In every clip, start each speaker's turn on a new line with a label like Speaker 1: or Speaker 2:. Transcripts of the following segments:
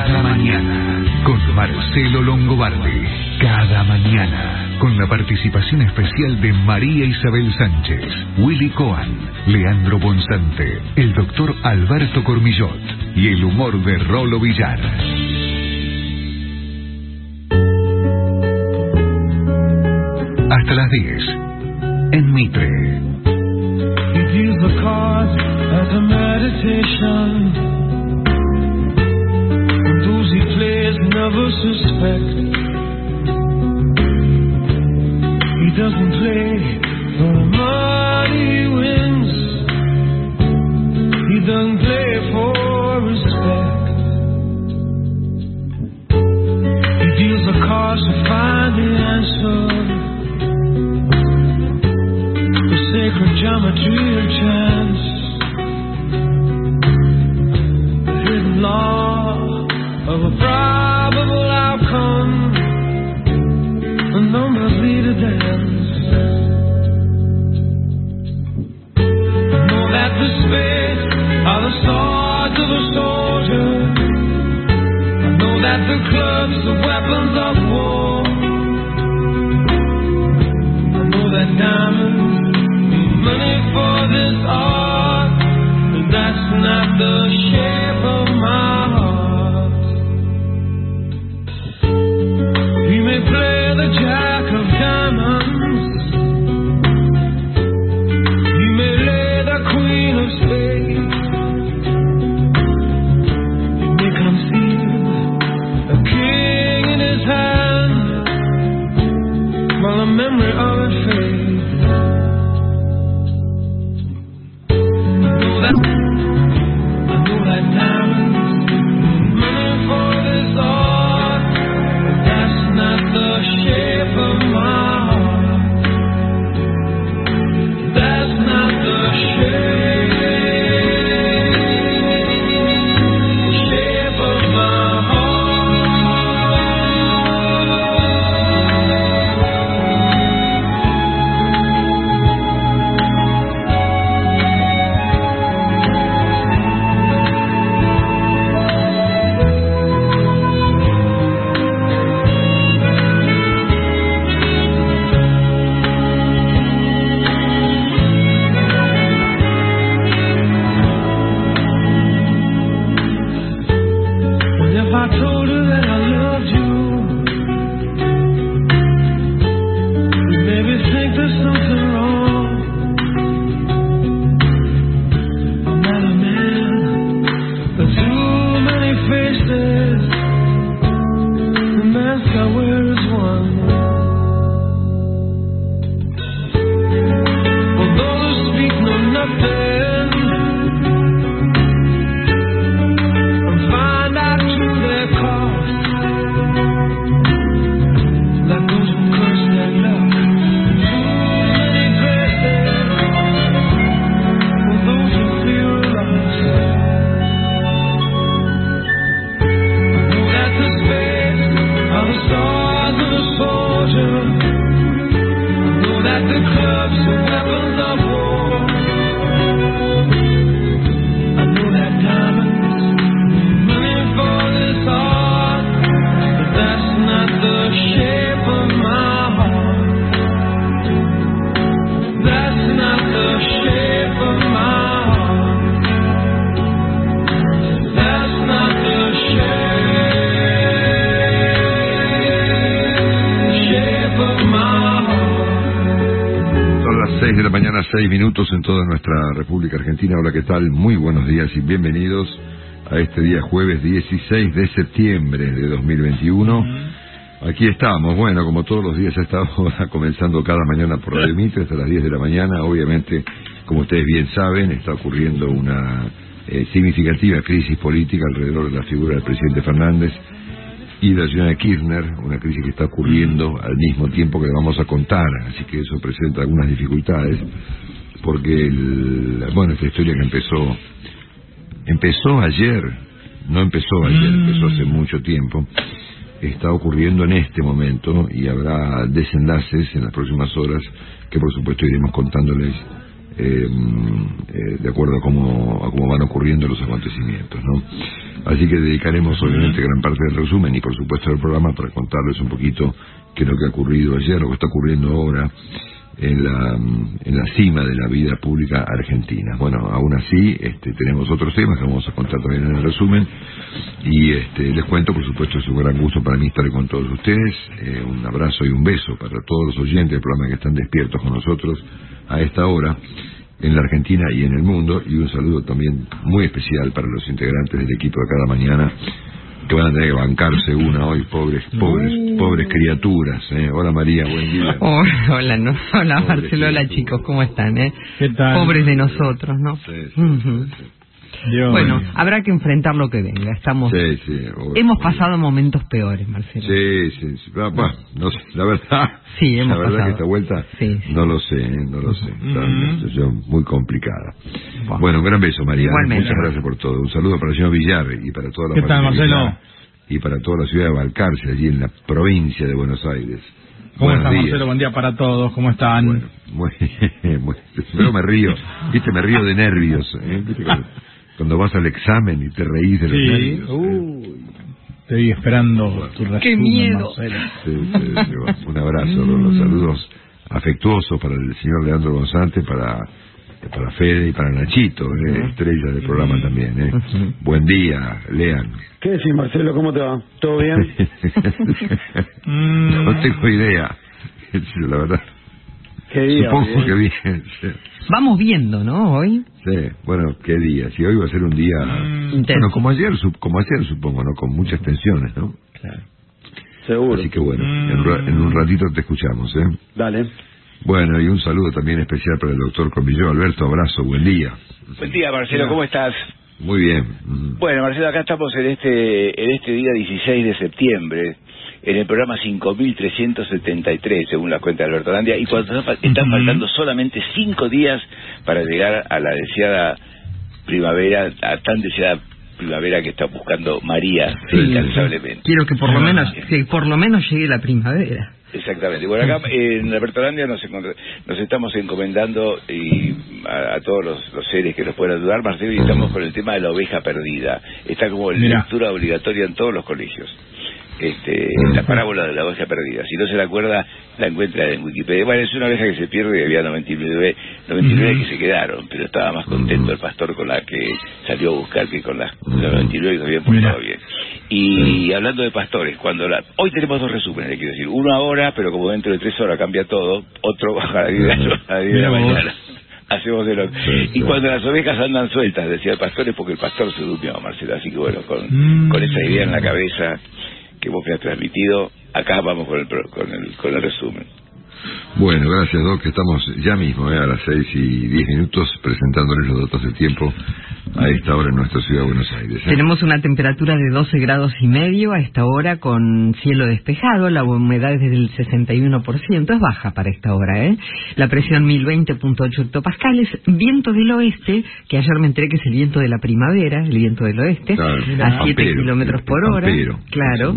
Speaker 1: Cada mañana con Marcelo Longobardi. Cada mañana con la participación especial de María Isabel Sánchez, Willy Cohen, Leandro Bonsante, el doctor Alberto Cormillot y el humor de Rolo Villar. Hasta las 10 en Mitre.
Speaker 2: Never suspect he doesn't play for the money he wins. He doesn't play for respect. He deals the cards to find the answer. The sacred geometry of chance. The hidden law of a probable outcome. The numbers lead a dance. I know that the spades are the swords of a soldier. I know that the clubs are weapons of war. I know that diamonds need money for this art, but that's not the shape of my heart. He may play the jack of diamonds. He may lay the queen of spades. He may conceal a king in his hand while the memory of it fades. I know that diamonds need money for this art, but that's not the shape of my heart. That's not the shape of my I told her that I loved you, you made me think there's something wrong. I'm not a man with too many faces. The mask I wear is one. For those who speak know nothing and find out to their cost, like those who curse their luck. Too many graces for those who feel lost. I know that the spades are the swords of a soldier. I know that the clubs are weapons of war. I know that diamonds need money for this art, but that's not the shape of my heart. That's not the shape of my heart. That's not the shape of my heart.
Speaker 3: Son las 6 de la mañana, 6 minutos en toda nuestra República Argentina. Hola, ¿qué tal? Muy buenos días y bienvenidos a este día jueves 16 de septiembre de 2021. Aquí estamos, bueno, como todos los días a esta hora, comenzando cada mañana por Radio Mitre hasta las 10 de la mañana. Obviamente, como ustedes bien saben, está ocurriendo una significativa crisis política alrededor de la figura del presidente Fernández y de la señora Kirchner, una crisis que está ocurriendo al mismo tiempo que le vamos a contar, así que eso presenta algunas dificultades, porque esta historia que empezó ayer, empezó hace mucho tiempo, está ocurriendo en este momento y habrá desenlaces en las próximas horas que por supuesto iremos contándoles de acuerdo a cómo van ocurriendo los acontecimientos, ¿no? Así que dedicaremos obviamente gran parte del resumen y por supuesto del programa para contarles un poquito qué es lo que ha ocurrido ayer, lo que está ocurriendo ahora en la cima de la vida pública argentina. Bueno, aún así tenemos otros temas que vamos a contar también en el resumen y les cuento, por supuesto, es un gran gusto para mí estar con todos ustedes. Un abrazo y un beso para todos los oyentes del programa que están despiertos con nosotros a esta hora en la Argentina y en el mundo, y un saludo también muy especial para los integrantes del equipo de cada mañana que van a tener que bancarse una hoy, pobres criaturas. Hola María, buen día.
Speaker 4: Hola Marcelo, hola chicos, ¿cómo están?
Speaker 5: ¿Qué tal?
Speaker 4: Pobres de nosotros, ¿no?
Speaker 3: Sí.
Speaker 4: Bueno, habrá que enfrentar lo que venga. Hemos pasado momentos peores, Marcelo.
Speaker 3: Sí. No sé, la verdad.
Speaker 4: Sí, hemos
Speaker 3: pasado.
Speaker 4: La verdad
Speaker 3: que esta vuelta no lo sé. Está una situación muy complicada. Bueno, un gran beso, María.
Speaker 4: Igualmente.
Speaker 3: Muchas gracias por todo. Un saludo para el señor Villar y para toda la familia.
Speaker 5: ¿Qué tal, Marcelo?
Speaker 3: Y para toda la ciudad de Balcarce, allí en la provincia de Buenos Aires.
Speaker 5: ¿Cómo estás, Marcelo? Buen día para todos. ¿Cómo están?
Speaker 3: Bueno, pero me río. Me río de nervios. Cuando vas al examen y te reís de los nervios.
Speaker 5: Estoy esperando tu resumen.
Speaker 4: ¡Qué miedo!
Speaker 5: Marcelo.
Speaker 3: Sí. Un abrazo, los saludos afectuosos para el señor Leandro Gonzante, para Fede y para Nachito, estrella del programa también. Buen día, Lean.
Speaker 6: ¿Qué decís, Marcelo? ¿Cómo te va? ¿Todo bien?
Speaker 3: No tengo idea, la verdad.
Speaker 6: ¿Qué día?
Speaker 3: Supongo que bien. Sí.
Speaker 4: Vamos viendo, ¿no? Hoy.
Speaker 3: Sí, bueno, qué día. Si hoy va a ser un día... Bueno, como ayer supongo, ¿no? Con muchas tensiones, ¿no?
Speaker 6: Claro. Seguro.
Speaker 3: Así que bueno, en un ratito te escuchamos, ¿eh?
Speaker 6: Dale.
Speaker 3: Bueno, y un saludo también especial para el doctor Comilló. Alberto, abrazo, buen día.
Speaker 7: Buen día, Marcelo, ¿cómo estás?
Speaker 3: Muy bien.
Speaker 7: Bueno, Marcelo, acá estamos en este día 16 de septiembre, en el programa 5373, según la cuenta de Alberto Landia, y cuando están faltando solamente 5 días para llegar a la deseada primavera, a tan deseada primavera que está buscando María incansablemente.
Speaker 4: Quiero que por lo menos llegue la primavera.
Speaker 7: Exactamente. Bueno, acá en Albertolandia nos estamos encomendando a todos los seres que nos puedan ayudar, Marcelo, y estamos con el tema de la oveja perdida. Está como lectura obligatoria en todos los colegios. La parábola de la oveja perdida. Si no se la acuerda, la encuentra en Wikipedia. Bueno, es una oveja que se pierde y había 99 que se quedaron, pero estaba más contento el pastor con la que salió a buscar que con las 99 que se habían portado bien. Y hablando de pastores, hoy tenemos 2 resúmenes, quiero decir, uno ahora, pero como dentro de 3 horas cambia todo, otro a las 10 de la mañana. Hacemos el otro. Y cuando las ovejas andan sueltas, decía el pastor, es porque el pastor se durmió, Marcelo. Así que bueno, con esa idea en la cabeza que vos me has transmitido, acá vamos con el resumen.
Speaker 3: Bueno, gracias, Doc, que estamos ya mismo a las 6:10 presentándoles los datos del tiempo a esta hora en nuestra ciudad de Buenos Aires.
Speaker 4: Tenemos una temperatura de 12 grados y medio a esta hora, con cielo despejado, la humedad es del 61%, es baja para esta hora, La presión 1020.8 hectopascales, viento del oeste, que ayer me enteré que es el viento de la primavera, el viento del oeste, a 7 kilómetros por hora, claro,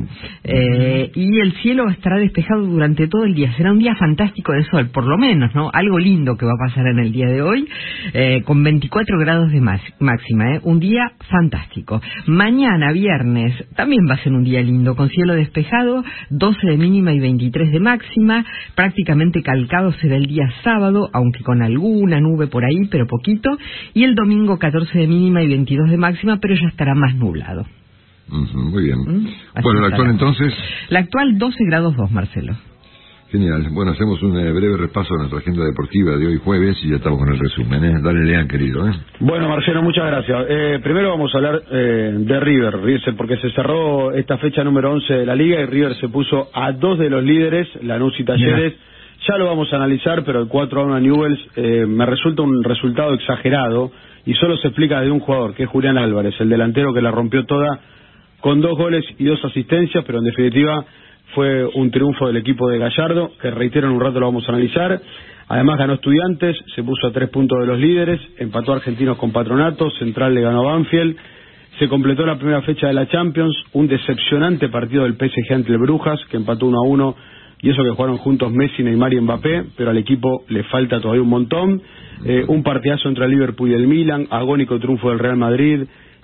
Speaker 4: y el cielo estará despejado durante todo el día, será un día fantástico de sol, por lo menos, ¿no? Algo lindo que va a pasar en el día de hoy, con 24 grados de máxima, un día fantástico. Mañana, viernes, también va a ser un día lindo, con cielo despejado, 12 de mínima y 23 de máxima, prácticamente calcado será el día sábado, aunque con alguna nube por ahí, pero poquito, y el domingo 14 de mínima y 22 de máxima, pero ya estará más nublado.
Speaker 3: Muy bien. Bueno, la actual entonces...
Speaker 4: La actual 12 grados 2, Marcelo.
Speaker 3: Genial. Bueno, hacemos un breve repaso de nuestra agenda deportiva de hoy jueves y ya estamos con el resumen. Dale, Lean, querido.
Speaker 6: Bueno, Marcelo, muchas gracias. Primero vamos a hablar de River, porque se cerró esta fecha número 11 de la Liga y River se puso a 2 de los líderes, Lanús y Talleres. Ya lo vamos a analizar, pero el 4-1 a Newell's me resulta un resultado exagerado y solo se explica desde un jugador, que es Julián Álvarez, el delantero que la rompió toda con 2 goles y 2 asistencias, pero en definitiva fue un triunfo del equipo de Gallardo, que reitero en un rato lo vamos a analizar. Además ganó Estudiantes, se puso a 3 puntos de los líderes, empató a Argentinos con Patronato, Central le ganó a Banfield, se completó la primera fecha de la Champions, un decepcionante partido del PSG ante el Brujas, que empató 1-1, y eso que jugaron juntos Messi, Neymar y Mbappé, pero al equipo le falta todavía un montón. Un partidazo entre el Liverpool y el Milan, agónico triunfo del Real Madrid,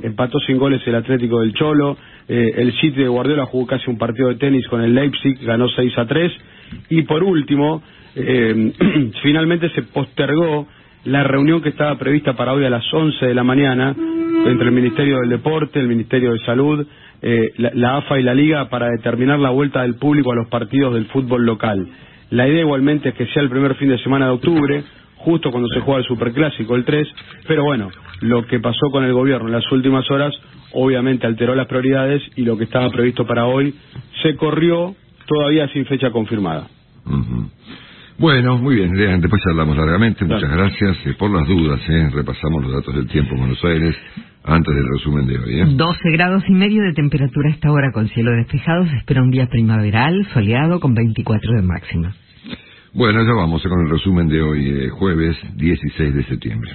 Speaker 6: empató sin goles el Atlético del Cholo, el City de Guardiola jugó casi un partido de tenis con el Leipzig, ganó 6-3, y por último, finalmente se postergó la reunión que estaba prevista para hoy a las 11 de la mañana entre el Ministerio del Deporte, el Ministerio de Salud, la AFA y la Liga para determinar la vuelta del público a los partidos del fútbol local. La idea igualmente es que sea el primer fin de semana de octubre, justo cuando se juega el Superclásico, el 3, pero bueno, lo que pasó con el gobierno en las últimas horas obviamente alteró las prioridades y lo que estaba previsto para hoy se corrió todavía sin fecha confirmada.
Speaker 3: Bueno, muy bien, después hablamos largamente, muchas gracias. Por las dudas, repasamos los datos del tiempo en Buenos Aires antes del resumen de hoy.
Speaker 4: 12 grados y medio de temperatura a esta hora con cielo despejado, se espera un día primaveral, soleado con 24 de máxima.
Speaker 3: Bueno, ya vamos con el resumen de hoy, jueves 16 de septiembre.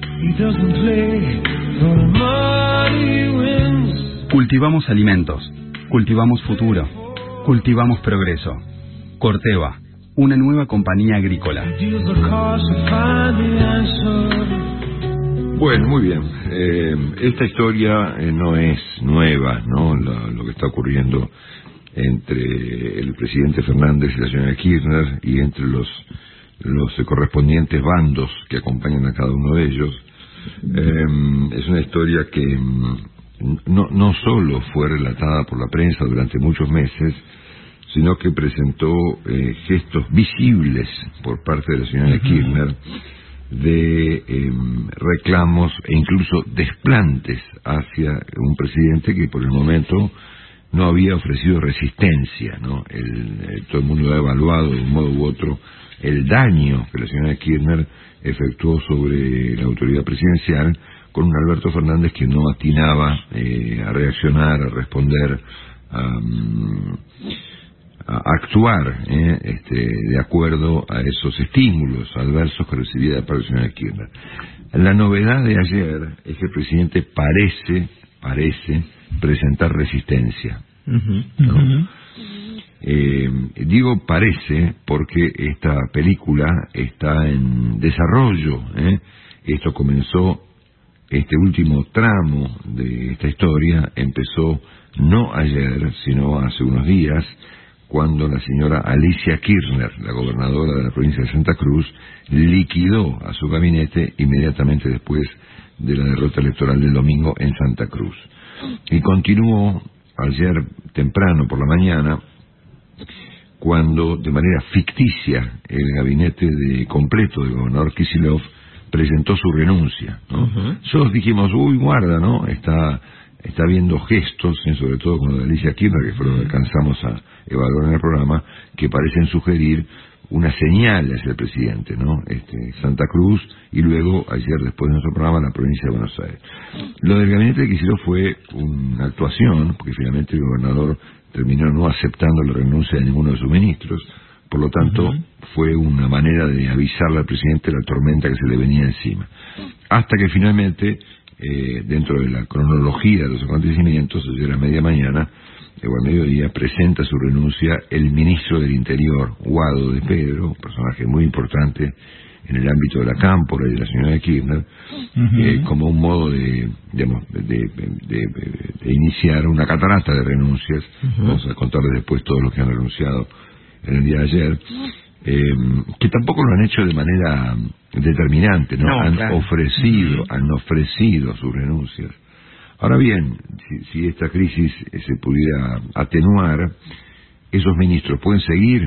Speaker 8: Cultivamos alimentos, cultivamos futuro, cultivamos progreso. Corteva, una nueva compañía agrícola.
Speaker 3: Bueno, muy bien. Esta historia no es nueva, ¿no? Lo que está ocurriendo entre el presidente Fernández y la señora Kirchner y entre los correspondientes bandos que acompañan a cada uno de ellos. Es una historia que no solo fue relatada por la prensa durante muchos meses, sino que presentó gestos visibles por parte de la señora Kirchner de reclamos e incluso desplantes hacia un presidente que por el momento no había ofrecido resistencia, ¿no? Todo el mundo ha evaluado de un modo u otro el daño que la señora Kirchner efectuó sobre la autoridad presidencial con un Alberto Fernández que no atinaba a reaccionar, a responder, a actuar de acuerdo a esos estímulos adversos que recibía de parte de la señora Kirchner. La novedad de ayer es que el presidente parece presentar resistencia. ¿No? Digo parece porque esta película está en desarrollo. Esto comenzó, este último tramo de esta historia empezó no ayer, sino hace unos días, cuando la señora Alicia Kirchner, la gobernadora de la provincia de Santa Cruz, liquidó a su gabinete inmediatamente después de la derrota electoral del domingo en Santa Cruz. Y continuó ayer temprano por la mañana, cuando de manera ficticia el gabinete completo del gobernador Kicillof presentó su renuncia, ¿no? Nosotros dijimos, guarda, ¿no? Está viendo gestos, sobre todo con lo de Alicia Kirchner, que fue lo que alcanzamos a evaluar en el programa, que parecen sugerir una señal hacia el presidente, ¿no? Santa Cruz y luego ayer después de nuestro programa la provincia de Buenos Aires. Lo del gabinete de Kicillof fue una actuación, porque finalmente el gobernador terminó no aceptando la renuncia de ninguno de sus ministros, por lo tanto fue una manera de avisarle al presidente la tormenta que se le venía encima. Hasta que finalmente, dentro de la cronología de los acontecimientos, ayer a media mañana, o al mediodía, presenta su renuncia el ministro del Interior, Guado de Pedro, un personaje muy importante en el ámbito de la cámpora y de la señora Kirchner, como un modo de iniciar una catarata de renuncias. Vamos a contarles después todos los que han renunciado en el día de ayer, que tampoco lo han hecho de manera determinante, ¿no? Han ofrecido sus renuncias. Ahora bien, si esta crisis se pudiera atenuar, esos ministros pueden seguir.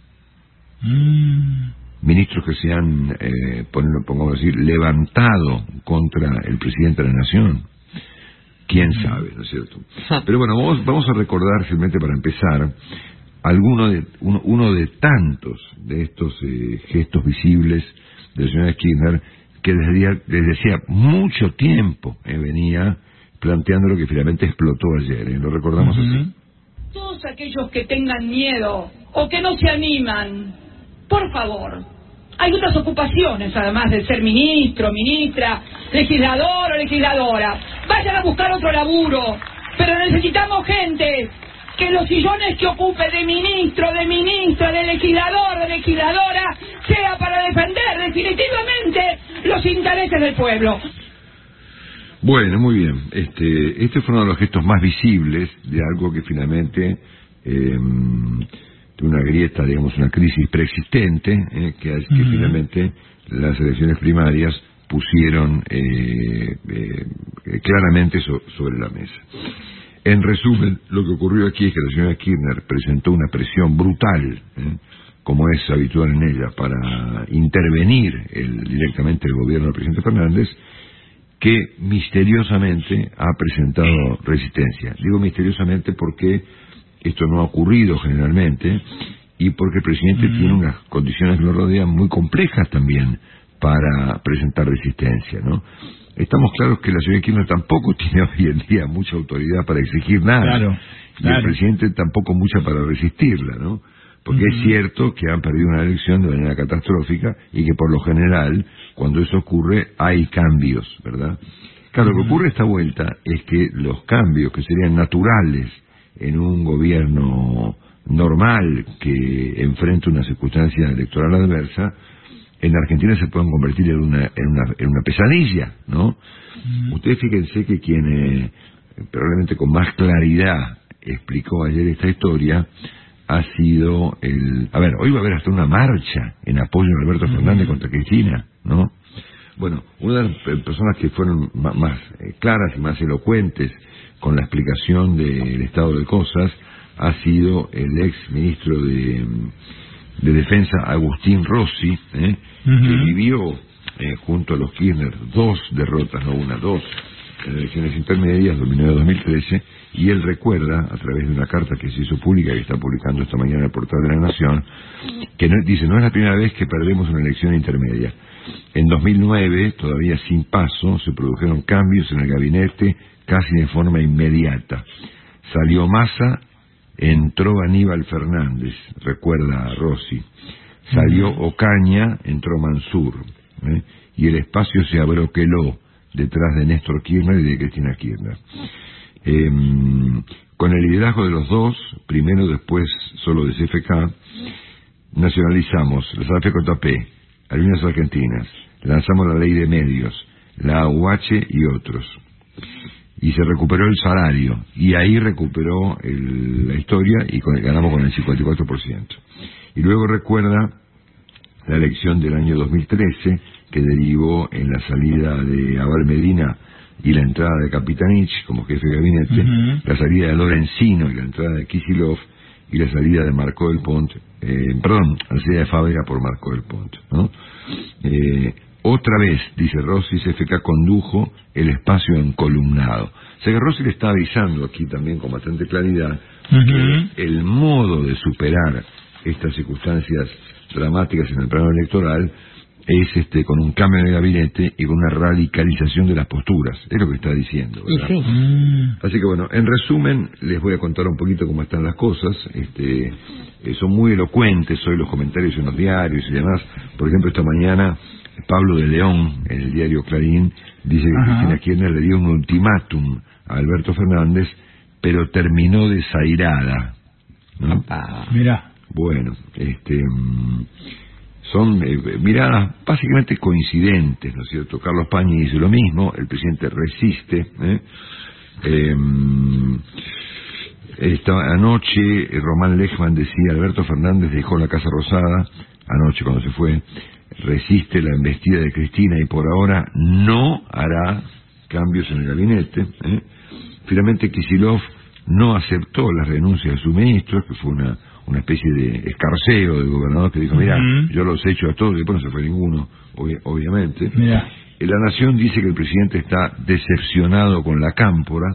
Speaker 3: Ministros que se han, pongamos decir, levantado contra el presidente de la Nación. ¿Quién sabe, no es cierto? Pero bueno, vamos a recordar, simplemente para empezar, uno de tantos de estos gestos visibles de la señora Kirchner que desde hacía mucho tiempo venía planteando lo que finalmente explotó ayer. Lo recordamos así.
Speaker 9: Todos aquellos que tengan miedo o que no se animan, por favor, hay otras ocupaciones además de ser ministro, ministra, legislador o legisladora. Vayan a buscar otro laburo, pero necesitamos gente que los sillones que ocupe de ministro, de ministra, de legislador, de legisladora, sea para defender definitivamente los intereses del pueblo.
Speaker 3: Bueno, muy bien. Este fue uno de los gestos más visibles de algo que finalmente de una grieta, digamos, una crisis preexistente, que finalmente las elecciones primarias pusieron claramente sobre la mesa. En resumen, lo que ocurrió aquí es que la señora Kirchner presentó una presión brutal, como es habitual en ella, para intervenir directamente el gobierno del presidente Fernández, que misteriosamente ha presentado resistencia. Digo misteriosamente porque esto no ha ocurrido generalmente y porque el presidente tiene unas condiciones que lo rodean muy complejas también para presentar resistencia, ¿no? Estamos claros que la señora Kirchner tampoco tiene hoy en día mucha autoridad para exigir nada, y el presidente tampoco mucha para resistirla, ¿no? Porque es cierto que han perdido una elección de manera catastrófica y que por lo general, cuando eso ocurre, hay cambios, ¿verdad? Claro, lo que ocurre esta vuelta es que los cambios que serían naturales en un gobierno normal que enfrenta una circunstancia electoral adversa, en Argentina se pueden convertir en una pesadilla, ¿no? Ustedes fíjense que quien probablemente con más claridad explicó ayer esta historia ha sido hoy va a haber hasta una marcha en apoyo a Alberto Fernández contra Cristina, ¿no? Bueno, una de las personas que fueron más claras y más elocuentes con la explicación del estado de cosas ha sido el ex ministro de Defensa, Agustín Rossi, que vivió junto a los Kirchner dos derrotas, no una, dos, en elecciones intermedias, 2009-2013, y él recuerda, a través de una carta que se hizo pública y que está publicando esta mañana en el portal de La Nación, que dice, no es la primera vez que perdemos una elección intermedia. En 2009, todavía sin paso, se produjeron cambios en el gabinete casi de forma inmediata. Salió Massa, entró Aníbal Fernández, recuerda Rossi. Salió Ocaña, entró Mansur, y el espacio se abroqueló detrás de Néstor Kirchner y de Cristina Kirchner. Con el liderazgo de los dos, primero después solo de CFK, nacionalizamos las AFJP, Aerolíneas Argentinas, lanzamos la ley de medios, la AUH y otros. Y se recuperó el salario, y ahí recuperó la historia y ganamos con el 54%. Y luego recuerda la elección del año 2013, que derivó en la salida de Abel Medina y la entrada de Capitanich como jefe de gabinete, la salida de Lorenzino y la entrada de Kicillof, y la salida de Marcó del Pont, la salida de Fabera por Marcó del Pont, ¿no? Otra vez, dice Rossi, CFK condujo el espacio encolumnado. O sea que Rossi le está avisando aquí también con bastante claridad que el modo de superar estas circunstancias dramáticas en el plano electoral es con un cambio de gabinete y con una radicalización de las posturas. Es lo que está diciendo, ¿verdad? Sí. Así que bueno, en resumen, les voy a contar un poquito cómo están las cosas. Son muy elocuentes hoy los comentarios en los diarios y demás. Por ejemplo, esta mañana Pablo de León, en el diario Clarín, dice que Cristina Kirchner le dio un ultimátum a Alberto Fernández, pero terminó desairada, ¿no?
Speaker 5: Mirá.
Speaker 3: Bueno, son miradas básicamente coincidentes, ¿no es cierto? Carlos Pañi dice lo mismo, el presidente resiste. Anoche Román Lechman decía, Alberto Fernández dejó la Casa Rosada, anoche cuando se fue, resiste la embestida de Cristina y por ahora no hará cambios en el gabinete. Finalmente Kicillof no aceptó las renuncias de sus ministros, que fue una especie de escarceo del gobernador que dijo, mira, yo los echo a todos, y después no se fue ninguno, obviamente. Mirá. La Nación dice que el presidente está decepcionado con la cámpora,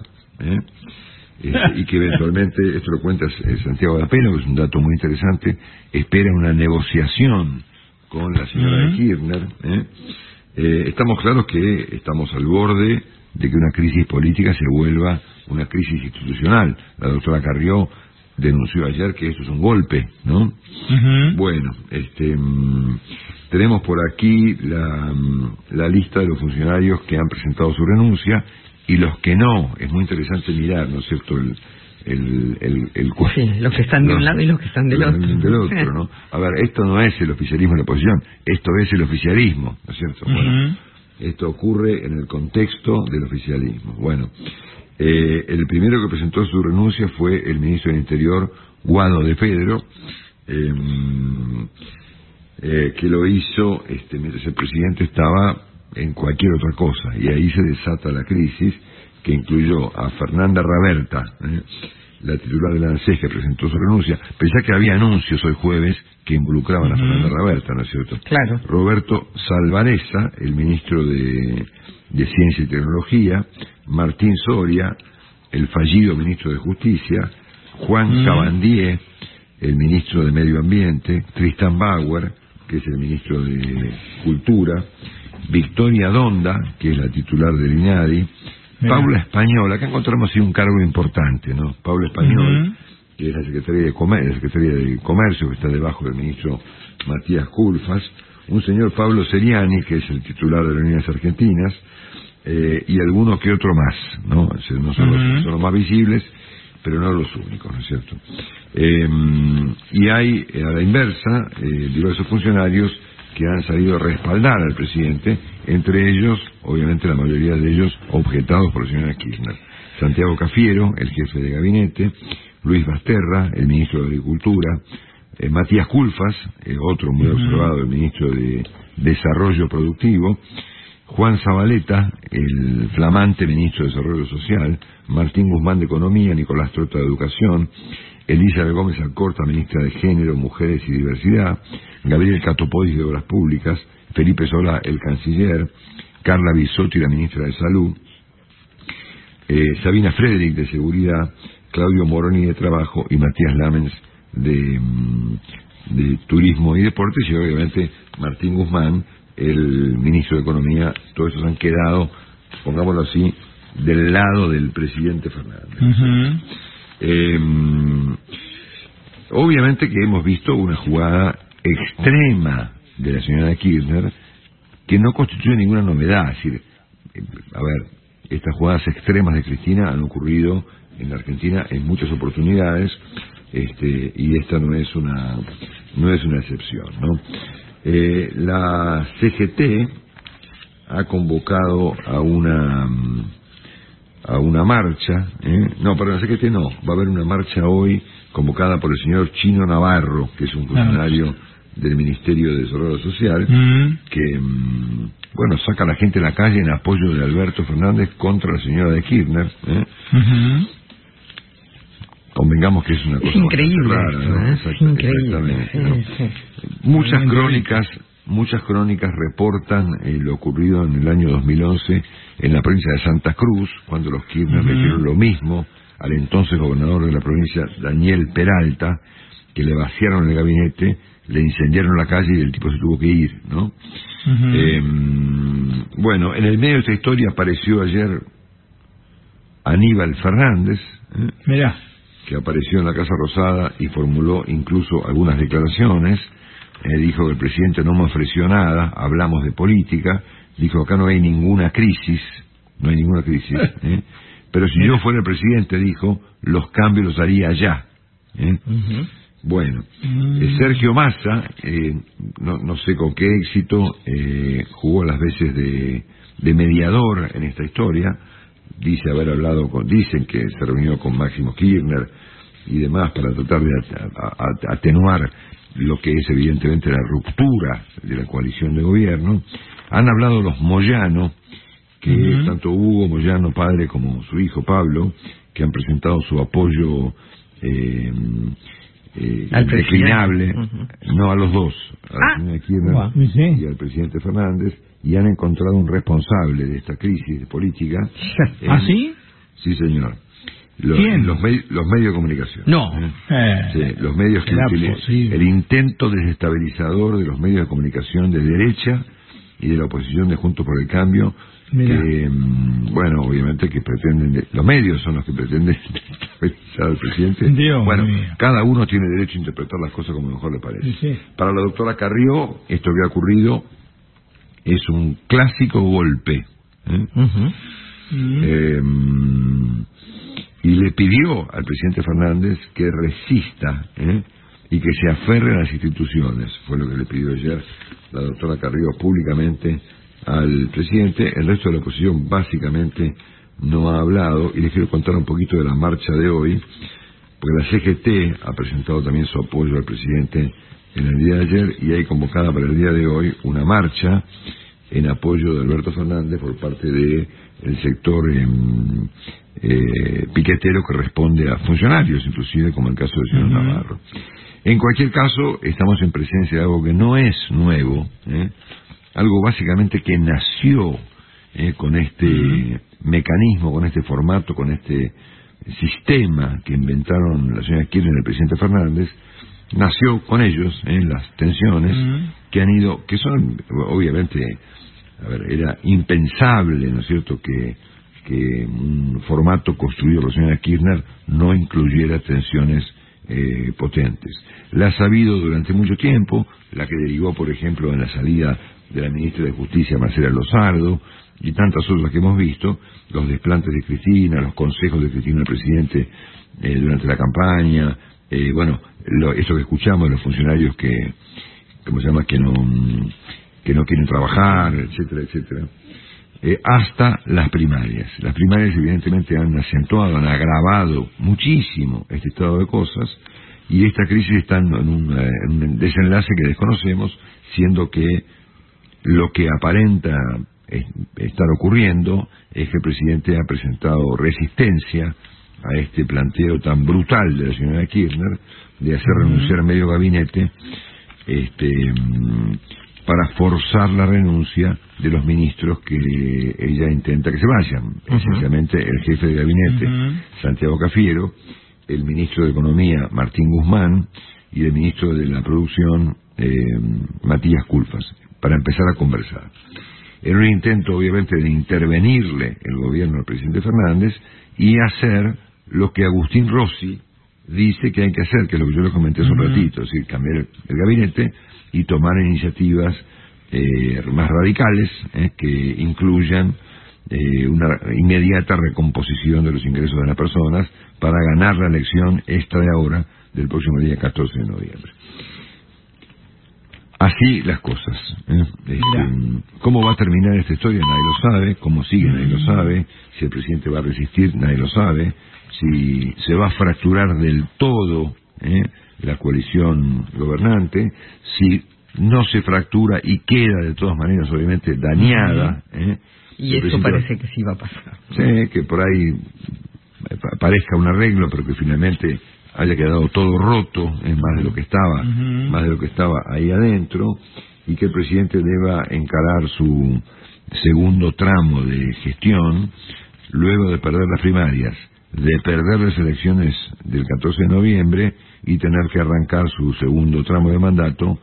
Speaker 3: y que eventualmente, esto lo cuenta Santiago de Apeno, que es un dato muy interesante, espera una negociación con la señora de Kirchner. Estamos claros que estamos al borde de que una crisis política se vuelva una crisis institucional. La doctora Carrió denunció ayer que esto es un golpe, ¿no? Bueno, tenemos por aquí la lista de los funcionarios que han presentado su renuncia y los que no. Es muy interesante mirar, ¿no es cierto?,
Speaker 4: sí, los que están de un lado y los que están del otro.
Speaker 3: ¿no? A ver, esto no es el oficialismo de la oposición, esto es el oficialismo, ¿no es cierto? Bueno, Esto ocurre en el contexto del oficialismo. Bueno, el primero que presentó su renuncia fue el ministro del Interior, Guado de Pedro, que lo hizo mientras el presidente estaba en cualquier otra cosa, y ahí se desata la crisis, que incluyó a Fernanda Raberta, la titular de la ANSES, que presentó su renuncia. Pensá que había anuncios hoy jueves que involucraban a Fernanda Raberta, ¿no es cierto?
Speaker 4: Claro.
Speaker 3: Roberto Salvareza, el ministro de Ciencia y Tecnología, Martín Soria, el fallido ministro de Justicia, Juan Cabandier, el ministro de Medio Ambiente, Tristan Bauer, que es el ministro de Cultura, Victoria Donda, que es la titular del INADI, Paula Español. Acá encontramos un cargo importante, ¿no? Paula Español, que es la Secretaría de Comercio, que está debajo del ministro Matías Culfas, un señor Pablo Seriani, que es el titular de las Unidades Argentinas, y alguno que otro más, ¿no? No son los más visibles, pero no los únicos, ¿no es cierto? Y hay, a la inversa, diversos funcionarios que han salido a respaldar al presidente, entre ellos, obviamente la mayoría de ellos, objetados por la señora Kirchner. Santiago Cafiero, el jefe de gabinete, Luis Basterra, el ministro de Agricultura, Matías Culfas, otro muy observado, el ministro de Desarrollo Productivo, Juan Zabaleta, el flamante ministro de Desarrollo Social, Martín Guzmán de Economía, Nicolás Trota de Educación, Elizabeth Gómez Alcorta, ministra de Género, Mujeres y Diversidad, Gabriel Catopodis de Obras Públicas, Felipe Solá, el canciller, Carla Bisotti, la ministra de Salud, Sabina Frederick de Seguridad, Claudio Moroni de Trabajo y Matías Lamens de Turismo y Deportes, y obviamente Martín Guzmán, el ministro de Economía. Todos estos han quedado, pongámoslo así, del lado del presidente Fernández. Obviamente que hemos visto una jugada extrema de la señora Kirchner que no constituye ninguna novedad. Es decir, a ver, estas jugadas extremas de Cristina han ocurrido en la Argentina en muchas oportunidades, y esta no es una excepción, ¿no? La CGT ha convocado a una marcha, no, perdón, la CGT no, va a haber una marcha hoy convocada por el señor Chino Navarro, que es un funcionario del Ministerio de Desarrollo Social, que, bueno, saca a la gente a la calle en apoyo de Alberto Fernández contra la señora de Kirchner. Convengamos que es una cosa
Speaker 4: increíble,
Speaker 3: rara, ¿no?
Speaker 4: Es increíble.
Speaker 3: ¿No? Muchas crónicas reportan lo ocurrido en el año 2011 en la provincia de Santa Cruz, cuando los Kirchner le hicieron lo mismo al entonces gobernador de la provincia, Daniel Peralta, que le vaciaron el gabinete, le incendiaron la calle y el tipo se tuvo que ir, ¿no? Bueno, en el medio de esta historia apareció ayer Aníbal Fernández,
Speaker 5: Mirá,
Speaker 3: que apareció en la Casa Rosada y formuló incluso algunas declaraciones. Dijo que el presidente no me ofreció nada, hablamos de política, dijo acá no hay ninguna crisis, pero si yo fuera el presidente, dijo, los cambios los haría ya. Bueno, Sergio Massa, no sé con qué éxito, jugó las veces de mediador en esta historia. Dice haber dicen que se reunió con Máximo Kirchner y demás para tratar de atenuar lo que es evidentemente la ruptura de la coalición de gobierno. Han hablado los Moyano, que tanto Hugo Moyano padre como su hijo Pablo, que han presentado su apoyo indeclinable, no a los dos, a la señora Kirchner y al presidente Fernández, y han encontrado un responsable de esta crisis política.
Speaker 5: ¿Ah, sí?
Speaker 3: Sí, señor.
Speaker 5: ¿Quién?
Speaker 3: Los medios de comunicación.
Speaker 5: No.
Speaker 3: Sí, los medios que utilizan el intento desestabilizador de los medios de comunicación de derecha y de la oposición de Juntos por el Cambio, que, bueno, obviamente que pretenden, los medios son los que pretenden desestabilizar al presidente.
Speaker 5: Dios
Speaker 3: bueno,
Speaker 5: mío.
Speaker 3: cada uno tiene derecho a interpretar las cosas como mejor le parece.
Speaker 5: Sí.
Speaker 3: Para la doctora Carrió, esto que ha ocurrido es un clásico golpe. Y le pidió al presidente Fernández que resista y que se aferre a las instituciones. Fue lo que le pidió ayer la doctora Carrió públicamente al presidente. El resto de la oposición básicamente no ha hablado, y les quiero contar un poquito de la marcha de hoy, porque la CGT ha presentado también su apoyo al presidente en el día de ayer, y hay convocada para el día de hoy una marcha en apoyo de Alberto Fernández por parte de el sector piquetero, que responde a funcionarios, inclusive como el caso del señor Navarro. En cualquier caso, estamos en presencia de algo que no es nuevo, algo básicamente que nació con este mecanismo, con este formato, con este sistema que inventaron la señora Kirchner y el presidente Fernández. Nació con ellos, las tensiones que han ido, que son obviamente, era impensable, ¿no es cierto?, que un formato construido por la señora Kirchner no incluyera tensiones potentes. Las ha habido durante mucho tiempo, la que derivó, por ejemplo, en la salida de la ministra de Justicia, Marcela Lozardo, y tantas otras que hemos visto, los desplantes de Cristina, los consejos de Cristina al presidente durante la campaña, eso que escuchamos de los funcionarios que no quieren trabajar, etcétera, etcétera, hasta las primarias. Las primarias evidentemente han acentuado, han agravado muchísimo este estado de cosas, y esta crisis está en un desenlace que desconocemos, siendo que lo que aparenta estar ocurriendo es que el presidente ha presentado resistencia a este planteo tan brutal de la señora Kirchner de hacer renunciar a medio gabinete para forzar la renuncia de los ministros que ella intenta que se vayan. Esencialmente el jefe de gabinete, Santiago Cafiero, el ministro de Economía, Martín Guzmán, y el ministro de la Producción, Matías Culfas, para empezar a conversar. En un intento, obviamente, de intervenirle el gobierno al presidente Fernández y hacer lo que Agustín Rossi dice que hay que hacer, que es lo que yo les comenté hace un ratito, es decir, cambiar el gabinete y tomar iniciativas más radicales que incluyan una inmediata recomposición de los ingresos de las personas para ganar la elección esta de ahora del próximo día 14 de noviembre. Así las cosas. ¿Cómo va a terminar esta historia? Nadie lo sabe. ¿Cómo sigue? Nadie lo sabe. Si el presidente va a resistir, nadie lo sabe. Si se va a fracturar del todo la coalición gobernante, si no se fractura y queda de todas maneras obviamente dañada.
Speaker 4: Y eso parece que sí va a pasar.
Speaker 3: Sí, que por ahí parezca un arreglo, pero que finalmente haya quedado todo roto, más de lo que estaba ahí adentro, y que el presidente deba encarar su segundo tramo de gestión luego de perder las primarias, de perder las elecciones del 14 de noviembre y tener que arrancar su segundo tramo de mandato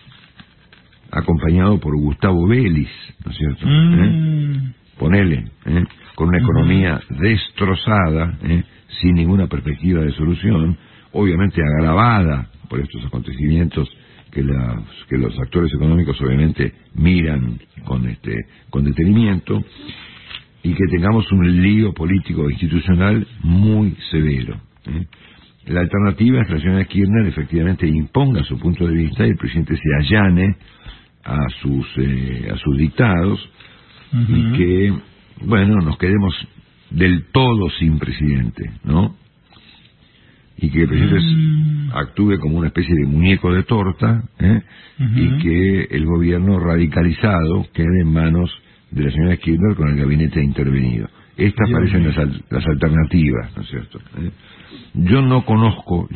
Speaker 3: acompañado por Gustavo Vélez, ¿no es cierto? Ponele, con una economía destrozada, sin ninguna perspectiva de solución, obviamente agravada por estos acontecimientos que los actores económicos obviamente miran con detenimiento, y que tengamos un lío político e institucional muy severo. La alternativa es que la señora Kirchner efectivamente imponga su punto de vista y el presidente se allane a sus dictados, y que, nos quedemos del todo sin presidente, ¿no? Y que el presidente actúe como una especie de muñeco de torta, y que el gobierno radicalizado quede en manos de la señora Kirchner con el gabinete intervenido. Estas parecen las alternativas, ¿no es cierto? Yo no conozco,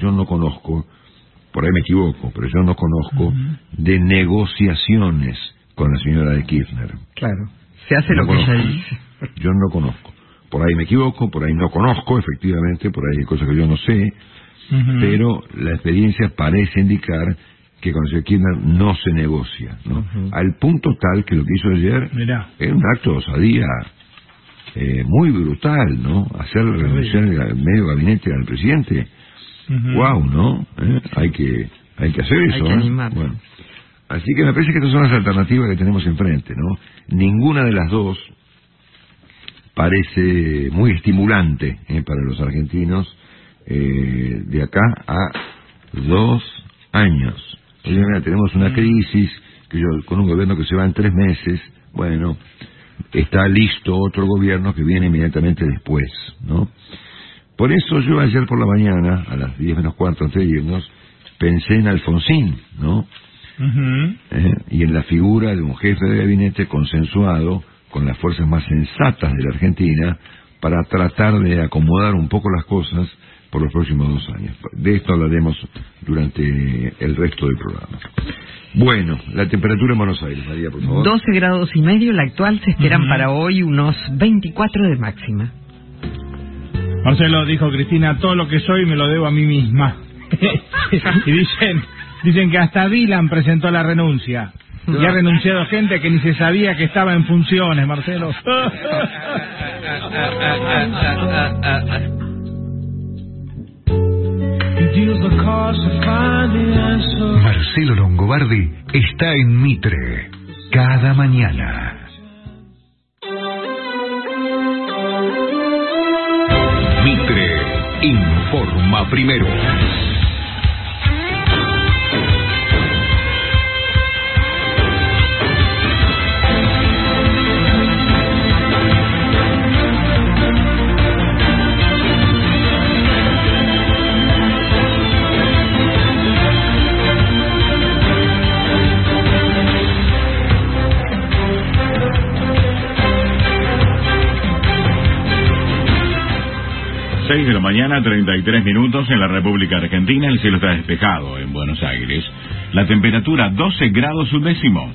Speaker 3: por ahí me equivoco, pero yo no conozco de negociaciones con la señora de Kirchner.
Speaker 4: Claro, se hace lo que ella dice.
Speaker 3: Yo no conozco. Por ahí me equivoco, por ahí no conozco, efectivamente, por ahí hay cosas que yo no sé, pero la experiencia parece indicar que con la señora Kirchner no se negocia, ¿no? Al punto tal que lo que hizo ayer es un acto de osadía muy brutal, ¿no? Hacer renunciar el medio gabinete al presidente. Guau, ¿no? Hay que hacer eso.
Speaker 4: Hay que animar.
Speaker 3: Bueno, así que me parece que estas son las alternativas que tenemos enfrente, ¿no? Ninguna de las dos parece muy estimulante para los argentinos de acá a 2 años. Tenemos una crisis con un gobierno que se va en 3 meses. bueno, está listo otro gobierno que viene inmediatamente después, ¿no? Por eso yo ayer por la mañana, a las 10 menos cuarto antes de irnos, pensé en Alfonsín, ¿no? Y en la figura de un jefe de gabinete consensuado con las fuerzas más sensatas de la Argentina para tratar de acomodar un poco las cosas por los próximos 2 años. De esto hablaremos durante el resto del programa. Bueno, la temperatura en Buenos Aires, María, por favor.
Speaker 4: 12 grados y medio, la actual, se esperan para hoy unos 24 de máxima.
Speaker 5: Marcelo, dijo Cristina, todo lo que soy me lo debo a mí misma. Y dicen que hasta Dylan presentó la renuncia. Y ha renunciado gente que ni se sabía que estaba en funciones, Marcelo.
Speaker 1: Marcelo Longobardi está en Mitre, cada mañana. Mitre informa primero.
Speaker 10: De la mañana, 33 minutos en la República Argentina. El cielo está despejado en Buenos Aires. La temperatura 12 grados 1/10.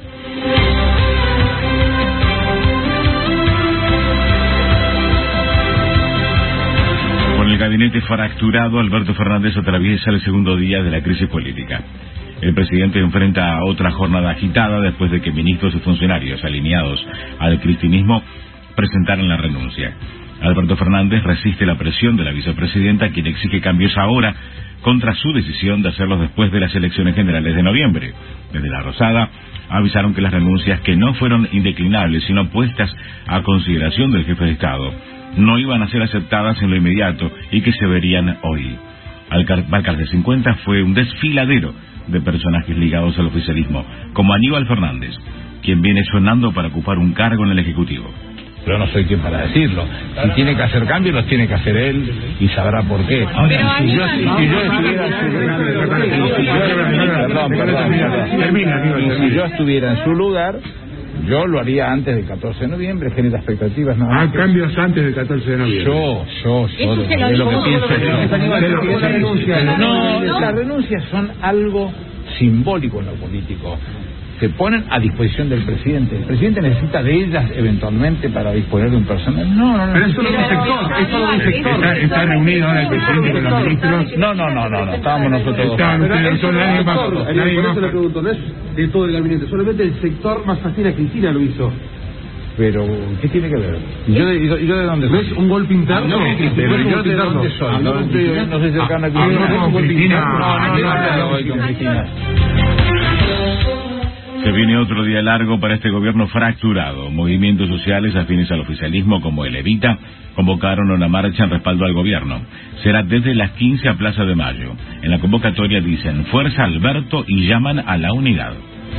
Speaker 10: Con el gabinete fracturado, Alberto Fernández atraviesa el segundo día de la crisis política. El presidente enfrenta a otra jornada agitada después de que ministros y funcionarios alineados al cristinismo presentaran la renuncia. Alberto Fernández resiste la presión de la vicepresidenta, quien exige cambios ahora contra su decisión de hacerlos después de las elecciones generales de noviembre. Desde La Rosada avisaron que las renuncias, que no fueron indeclinables sino puestas a consideración del jefe de Estado, no iban a ser aceptadas en lo inmediato y que se verían hoy. Balcarce 50 fue un desfiladero de personajes ligados al oficialismo, como Aníbal Fernández, quien viene sonando para ocupar un cargo en el Ejecutivo.
Speaker 11: Pero no soy quien para decirlo. Si tiene que hacer cambios, los tiene que hacer él y sabrá por qué. Ahora, si yo estuviera en su lugar, yo lo haría antes del 14 de noviembre, genera expectativas. No,
Speaker 12: cambios antes del 14 de noviembre.
Speaker 11: Yo de lo que pienso. No, las renuncias son algo simbólico en lo político. Se ponen a disposición del presidente. El presidente necesita de ellas eventualmente para disponer de un personal. No.
Speaker 12: Pero es solo un sector, es solo un sector. Está reunido ahora el presidente con los ministros.
Speaker 11: No. Estábamos nosotros dos.
Speaker 12: Nadie más.
Speaker 6: Por eso le pregunto, no es de todo el gabinete, solamente el sector más afín a Cristina lo hizo.
Speaker 11: Pero, ¿qué tiene que ver? ¿Y yo de dónde soy?
Speaker 6: ¿No es un golpe interno?
Speaker 11: Pero yo de dónde soy. No soy cercano a Cristina. No voy con Cristina.
Speaker 10: Se viene otro día largo para este gobierno fracturado. Movimientos sociales afines al oficialismo, como el Evita, convocaron una marcha en respaldo al gobierno. Será desde las 15 a Plaza de Mayo. En la convocatoria dicen Fuerza Alberto y llaman a la unidad.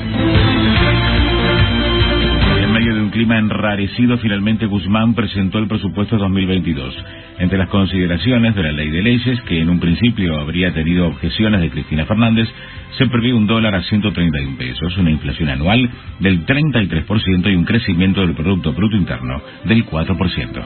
Speaker 10: En medio de un clima enrarecido, finalmente Guzmán presentó el presupuesto 2022. Entre las consideraciones de la ley de leyes, que en un principio habría tenido objeciones de Cristina Fernández, se prevé un dólar a 131 pesos, una inflación anual del 33% y un crecimiento del Producto Bruto Interno del 4%.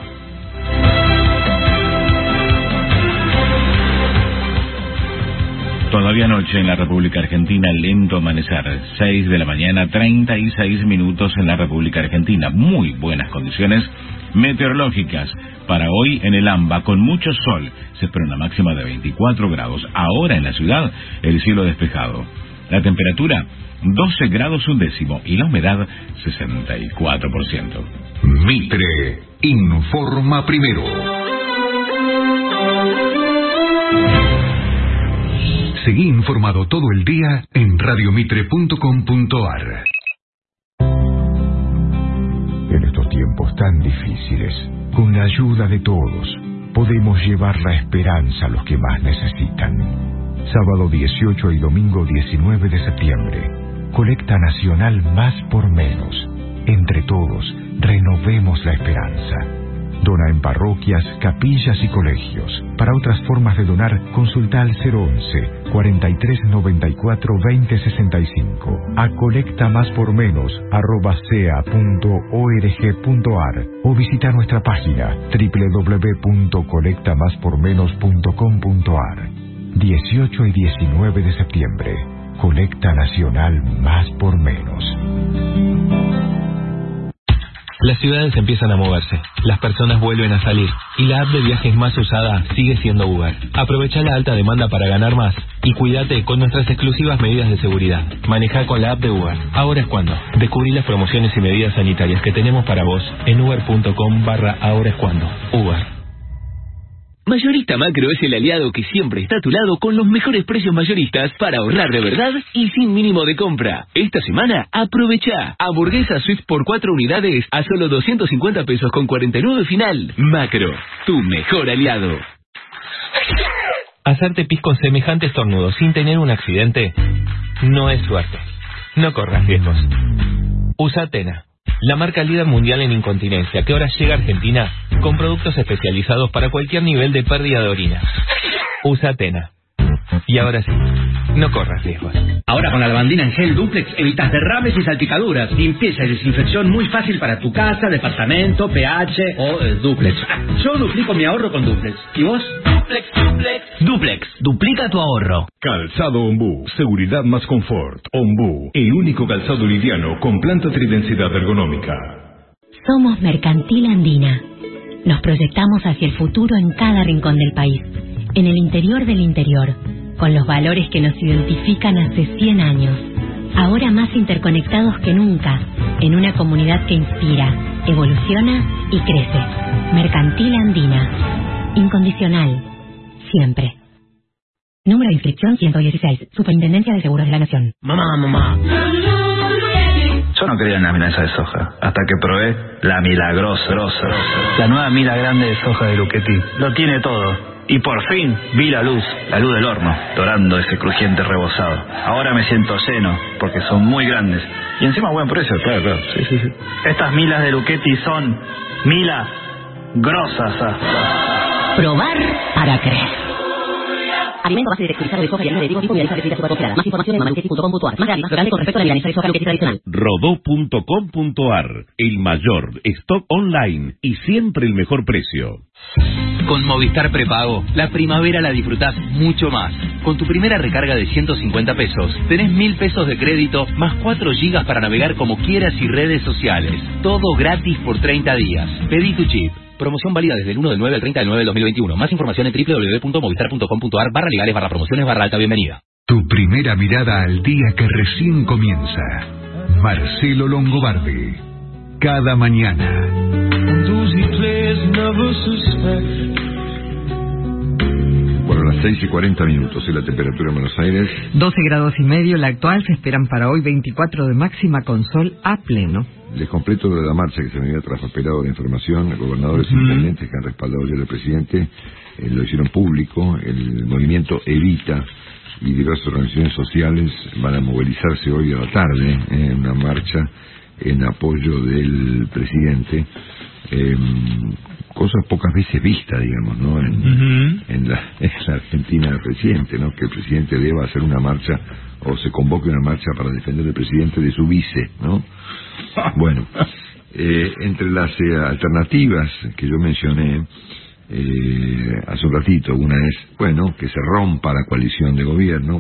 Speaker 10: Todavía anoche en la República Argentina, lento amanecer, 6 de la mañana, 36 minutos en la República Argentina. Muy buenas condiciones meteorológicas para hoy en el AMBA, con mucho sol. Se espera una máxima de 24 grados. Ahora en la ciudad, el cielo despejado. La temperatura, 12 grados 1/10 y la humedad, 64%.
Speaker 1: Mitre informa primero. Seguí informado todo el día en radiomitre.com.ar.
Speaker 13: En estos tiempos tan difíciles, con la ayuda de todos, podemos llevar la esperanza a los que más necesitan. Sábado 18 y domingo 19 de septiembre, colecta nacional Más por Menos. Entre todos, renovemos la esperanza. Dona en parroquias, capillas y colegios. Para otras formas de donar, consulta al 011 43 94 20 65 a colectamáspormenos@sea.org.ar o visita nuestra página www.colectamáspormenos.com.ar. 18 y 19 de septiembre. Colecta Nacional Más por Menos.
Speaker 14: Las ciudades empiezan a moverse, las personas vuelven a salir y la app de viajes más usada sigue siendo Uber. Aprovecha la alta demanda para ganar más y cuídate con nuestras exclusivas medidas de seguridad. Maneja con la app de Uber. Ahora es cuando. Descubrí las promociones y medidas sanitarias que tenemos para vos en uber.com/ahora es cuando. Uber.
Speaker 15: Mayorista Macro es el aliado que siempre está a tu lado con los mejores precios mayoristas para ahorrar de verdad y sin mínimo de compra. Esta semana, aprovecha. Hamburguesa Swiss por 4 unidades a solo 250 pesos con 49 final. Macro, tu mejor aliado.
Speaker 14: Hacerte pis con semejante estornudo sin tener un accidente no es suerte. No corras riesgos. Usa Tena, la marca líder mundial en incontinencia, que ahora llega a Argentina con productos especializados para cualquier nivel de pérdida de orina. Usa Tena. Y ahora sí, no corras riesgos.
Speaker 16: Ahora con la lavandina en gel Duplex evitas derrames y salpicaduras. Limpieza y desinfección muy fácil para tu casa, departamento, PH o Duplex. Yo duplico mi ahorro con Duplex. ¿Y vos?
Speaker 15: Duplex, duplica tu ahorro.
Speaker 17: Calzado Ombú, seguridad más confort. Ombú, el único calzado liviano con planta tridensidad ergonómica.
Speaker 18: Somos Mercantil Andina. Nos proyectamos hacia el futuro en cada rincón del país, en el interior del interior, con los valores que nos identifican hace 100 años. Ahora más interconectados que nunca, en una comunidad que inspira, evoluciona y crece. Mercantil Andina. Incondicional. Siempre. Número de inscripción 116. Superintendencia de Seguros de la Nación.
Speaker 19: Mamá. Yo no creía en la milanesa de soja, hasta que probé la Milagrosa. La nueva Mila Grande de soja de Luchetti. Lo tiene todo. Y por fin vi la luz del horno, dorando ese crujiente rebozado. Ahora me siento lleno, porque son muy grandes. Y encima a buen precio, claro. Sí. Estas Milas de Luchetti son Mila grosas.
Speaker 18: Probar para creer. Alimento base de texturizado de soja y harina de trigo tipo milanesa frita supercongelada. Más información en mamaluchetti.com.ar. Más más grande con respecto a la milanesa de soja Luchetti tradicional.
Speaker 20: Rodó.com.ar. El mayor stock online y siempre el mejor precio.
Speaker 21: Con Movistar Prepago, la primavera la disfrutás mucho más. Con tu primera recarga de 150 pesos, tenés 1.000 pesos de crédito más 4 gigas para navegar como quieras y redes sociales. Todo gratis por 30 días. Pedí tu chip. Promoción válida desde el 1 del 9 al 30 del 9 del 2021. Más información en www.movistar.com.ar/legales/promociones/alta bienvenida.
Speaker 1: Tu primera mirada al día que recién comienza. Marcelo Longobardi. Cada mañana.
Speaker 3: Bueno, las 6:40 es la temperatura en Buenos Aires.
Speaker 4: 12 grados y medio, la actual. Se esperan para hoy 24 de máxima con sol a pleno.
Speaker 3: Les completo de la marcha que se me había traspapelado la información. Gobernadores e intendentes que han respaldado ayer al presidente lo hicieron público. El movimiento Evita y diversas organizaciones sociales van a movilizarse hoy a la tarde en una marcha en apoyo del presidente. Cosas pocas veces vistas, digamos, ¿no? En la Argentina del presidente, ¿no? Que el presidente deba hacer una marcha o se convoque una marcha para defender al presidente de su vice, ¿no? Bueno, entre las alternativas que yo mencioné hace un ratito, una es, bueno, que se rompa la coalición de gobierno,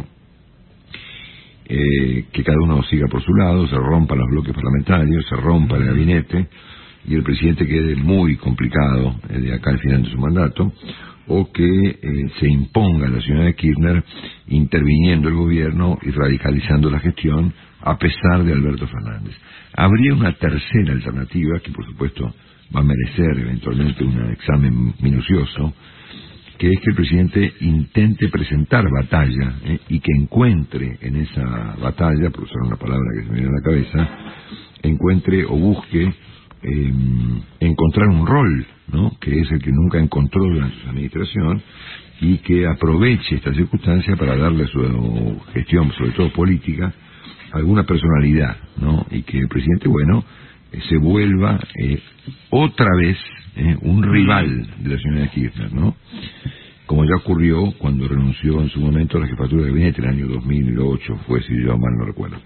Speaker 3: que cada uno siga por su lado, se rompan los bloques parlamentarios, se rompa el gabinete y el presidente quede muy complicado de acá al final de su mandato, o que se imponga la señora Kirchner interviniendo el gobierno y radicalizando la gestión a pesar de Alberto Fernández. Habría una tercera alternativa que por supuesto va a merecer eventualmente un examen minucioso, que es que el presidente intente presentar batalla y que encuentre en esa batalla, por usar una palabra que se me viene a la cabeza, encuentre o busque encontrar un rol, ¿no? Que es el que nunca encontró durante su administración, y que aproveche esta circunstancia para darle a su gestión, sobre todo política, alguna personalidad, ¿no? Y que el presidente, bueno, se vuelva otra vez un rival de la señora Kirchner, ¿no? Como ya ocurrió cuando renunció en su momento a la jefatura de gabinete en el año 2008, fue, si yo mal no recuerdo.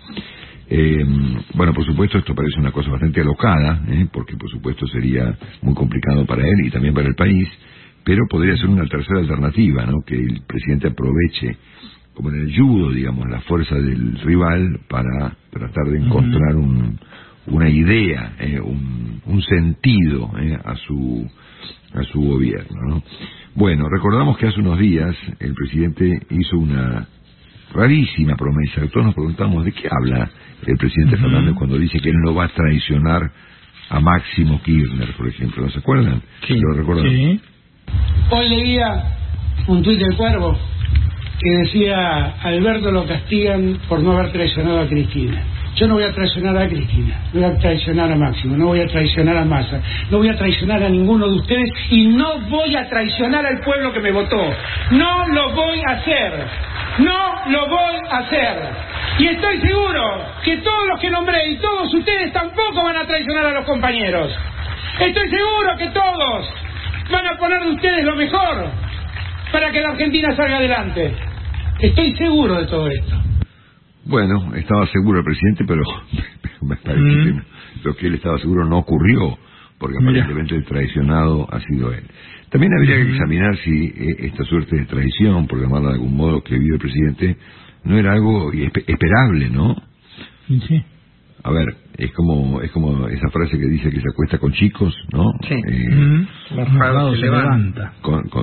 Speaker 3: Bueno, por supuesto esto parece una cosa bastante alocada, porque por supuesto sería muy complicado para él y también para el país, pero podría ser una tercera alternativa, ¿no? Que el presidente aproveche, como en el judo, digamos, la fuerza del rival para tratar de encontrar una idea, un sentido a su gobierno, ¿no? Bueno, recordamos que hace unos días el presidente hizo una rarísima promesa. Todos nos preguntamos de qué habla el presidente Fernández cuando dice que él no va a traicionar a Máximo Kirchner, por ejemplo. ¿No se acuerdan?
Speaker 2: Sí.
Speaker 3: ¿Lo recuerdan?
Speaker 2: Sí. Hoy leía un tuit del Cuervo que decía: Alberto lo castigan por no haber traicionado a Cristina. Yo no voy a traicionar a Cristina, no voy a traicionar a Máximo, no voy a traicionar a Massa, no voy a traicionar a ninguno de ustedes y no voy a traicionar al pueblo que me votó. No lo voy a hacer, no lo voy a hacer. Y estoy seguro que todos los que nombré y todos ustedes tampoco van a traicionar a los compañeros. Estoy seguro que todos van a poner de ustedes lo mejor para que la Argentina salga adelante. Estoy seguro de todo esto.
Speaker 3: Bueno, estaba seguro el presidente, pero me parece que lo que él estaba seguro no ocurrió, porque aparentemente el traicionado ha sido él. También habría que examinar si esta suerte de traición, por llamarla de algún modo, que vive el presidente, no era algo esperable, ¿no?
Speaker 5: Sí.
Speaker 3: A ver, es como esa frase que dice que se acuesta con chicos, ¿no?
Speaker 4: Sí.
Speaker 5: Claro, se levanta.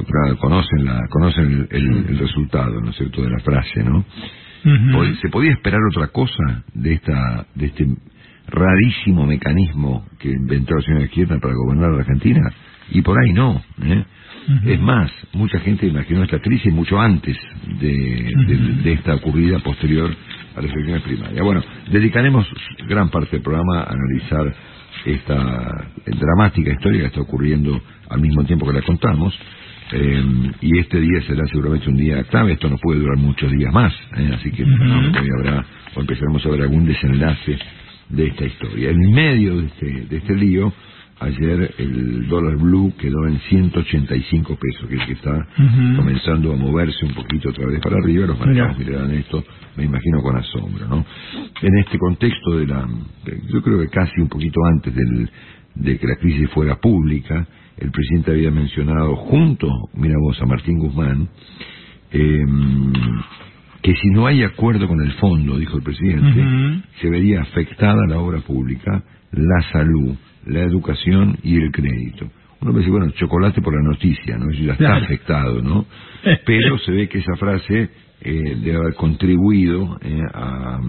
Speaker 3: Conocen el resultado, ¿no es cierto?, de la frase, ¿no? ¿Se podía esperar otra cosa de este rarísimo mecanismo que inventó la señora Kirchner para gobernar la Argentina? Y por ahí no, Es más, mucha gente imaginó esta crisis mucho antes de esta ocurrida posterior a las elecciones primarias. Bueno, dedicaremos gran parte del programa a analizar esta dramática historia que está ocurriendo al mismo tiempo que la contamos. Y este día será seguramente un día clave. Esto no puede durar muchos días más, así que hoy empezaremos a ver algún desenlace de esta historia. En medio de este lío, ayer el dólar blue quedó en 185 pesos, que es que está comenzando a moverse un poquito otra vez para arriba. Los mercados mirarán esto, me imagino, con asombro, ¿no? En este contexto yo creo que casi un poquito antes de que la crisis fuera pública, el presidente había mencionado junto, mira vos, a Martín Guzmán, que si no hay acuerdo con el fondo, dijo el presidente, se vería afectada la obra pública, la salud, la educación y el crédito. Uno dice, bueno, chocolate por la noticia, ¿no? Eso ya está afectado, ¿no? Pero se ve que esa frase debe haber contribuido a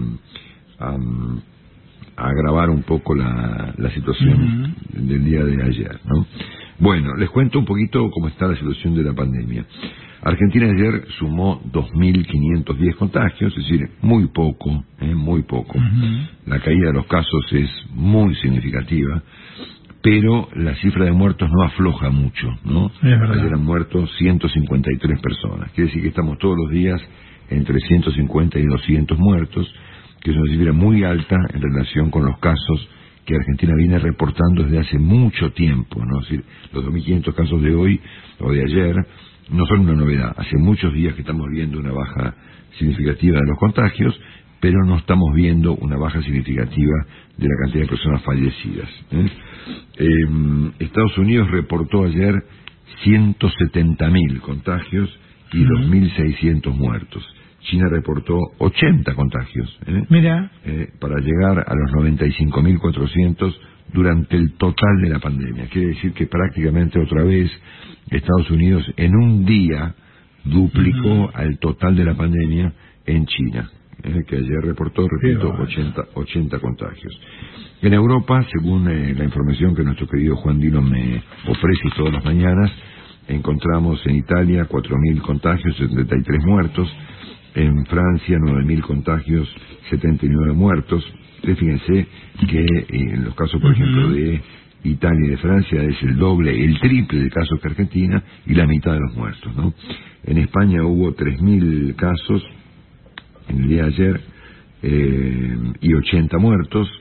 Speaker 3: agravar un poco la situación del día de ayer, ¿no? Bueno, les cuento un poquito cómo está la situación de la pandemia. Argentina ayer sumó 2.510 contagios, es decir, muy poco, muy poco. La caída de los casos es muy significativa, pero la cifra de muertos no afloja mucho, ¿no? Ayer han muerto 153 personas. Quiere decir que estamos todos los días entre 150 y 200 muertos, que es una cifra muy alta en relación con los casos que Argentina viene reportando desde hace mucho tiempo, ¿no? Es decir, los 2.500 casos de hoy o de ayer no son una novedad. Hace muchos días que estamos viendo una baja significativa de los contagios, pero no estamos viendo una baja significativa de la cantidad de personas fallecidas. Estados Unidos reportó ayer 170.000 contagios y 2.600 muertos. China reportó 80 contagios, para llegar a los 95.400 durante el total de la pandemia. Quiere decir que prácticamente otra vez Estados Unidos en un día duplicó al total de la pandemia en China, que ayer reportó, repito, 80 contagios. En Europa, según la información que nuestro querido Juan Dino me ofrece todas las mañanas, encontramos en Italia 4.000 contagios, 73 muertos, en Francia 9.000 contagios, 79 muertos. Fíjense que en los casos, por ejemplo, de Italia y de Francia es el doble, el triple de casos que Argentina y la mitad de los muertos, ¿no? En España hubo 3.000 casos en el día de ayer y 80 muertos.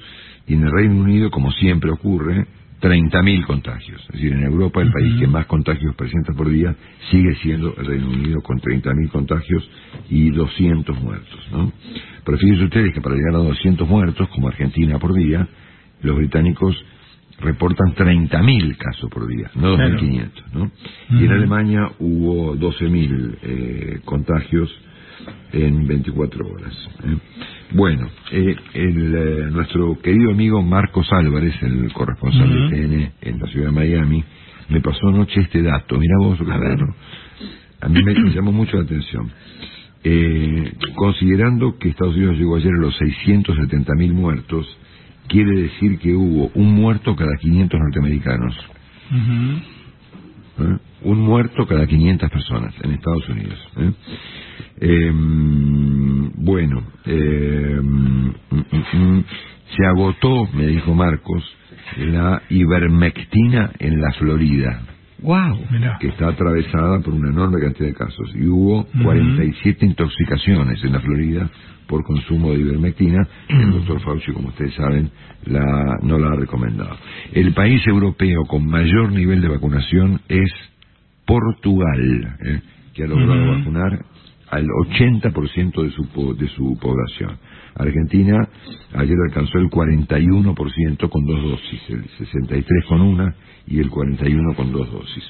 Speaker 3: Y en el Reino Unido, como siempre ocurre, 30.000 contagios. Es decir, en Europa el país que más contagios presenta por día sigue siendo el Reino Unido, con 30.000 contagios y 200 muertos, ¿no? Pero fíjense ustedes que para llegar a 200 muertos, como Argentina por día, los británicos reportan 30.000 casos por día, no 2.500, ¿no? Y en Alemania hubo 12.000 contagios en 24 horas. Bueno, nuestro querido amigo Marcos Álvarez, el corresponsal de TN en la ciudad de Miami, me pasó anoche este dato. Mirá vos, a mí me llamó mucho la atención. Considerando que Estados Unidos llegó ayer a los 670.000 muertos, quiere decir que hubo un muerto cada 500 norteamericanos. Un muerto cada 500 personas en Estados Unidos. Bueno, se agotó, me dijo Marcos, la ivermectina en la Florida.
Speaker 4: Wow.
Speaker 3: Que está atravesada por una enorme cantidad de casos. Y hubo 47 intoxicaciones en la Florida por consumo de ivermectina. El doctor Fauci, como ustedes saben, no la ha recomendado. El país europeo con mayor nivel de vacunación es Portugal, que ha logrado vacunar al 80% de su población. Argentina ayer alcanzó el 41% con 2 dosis, el 63% con una y el 41% con 2 dosis.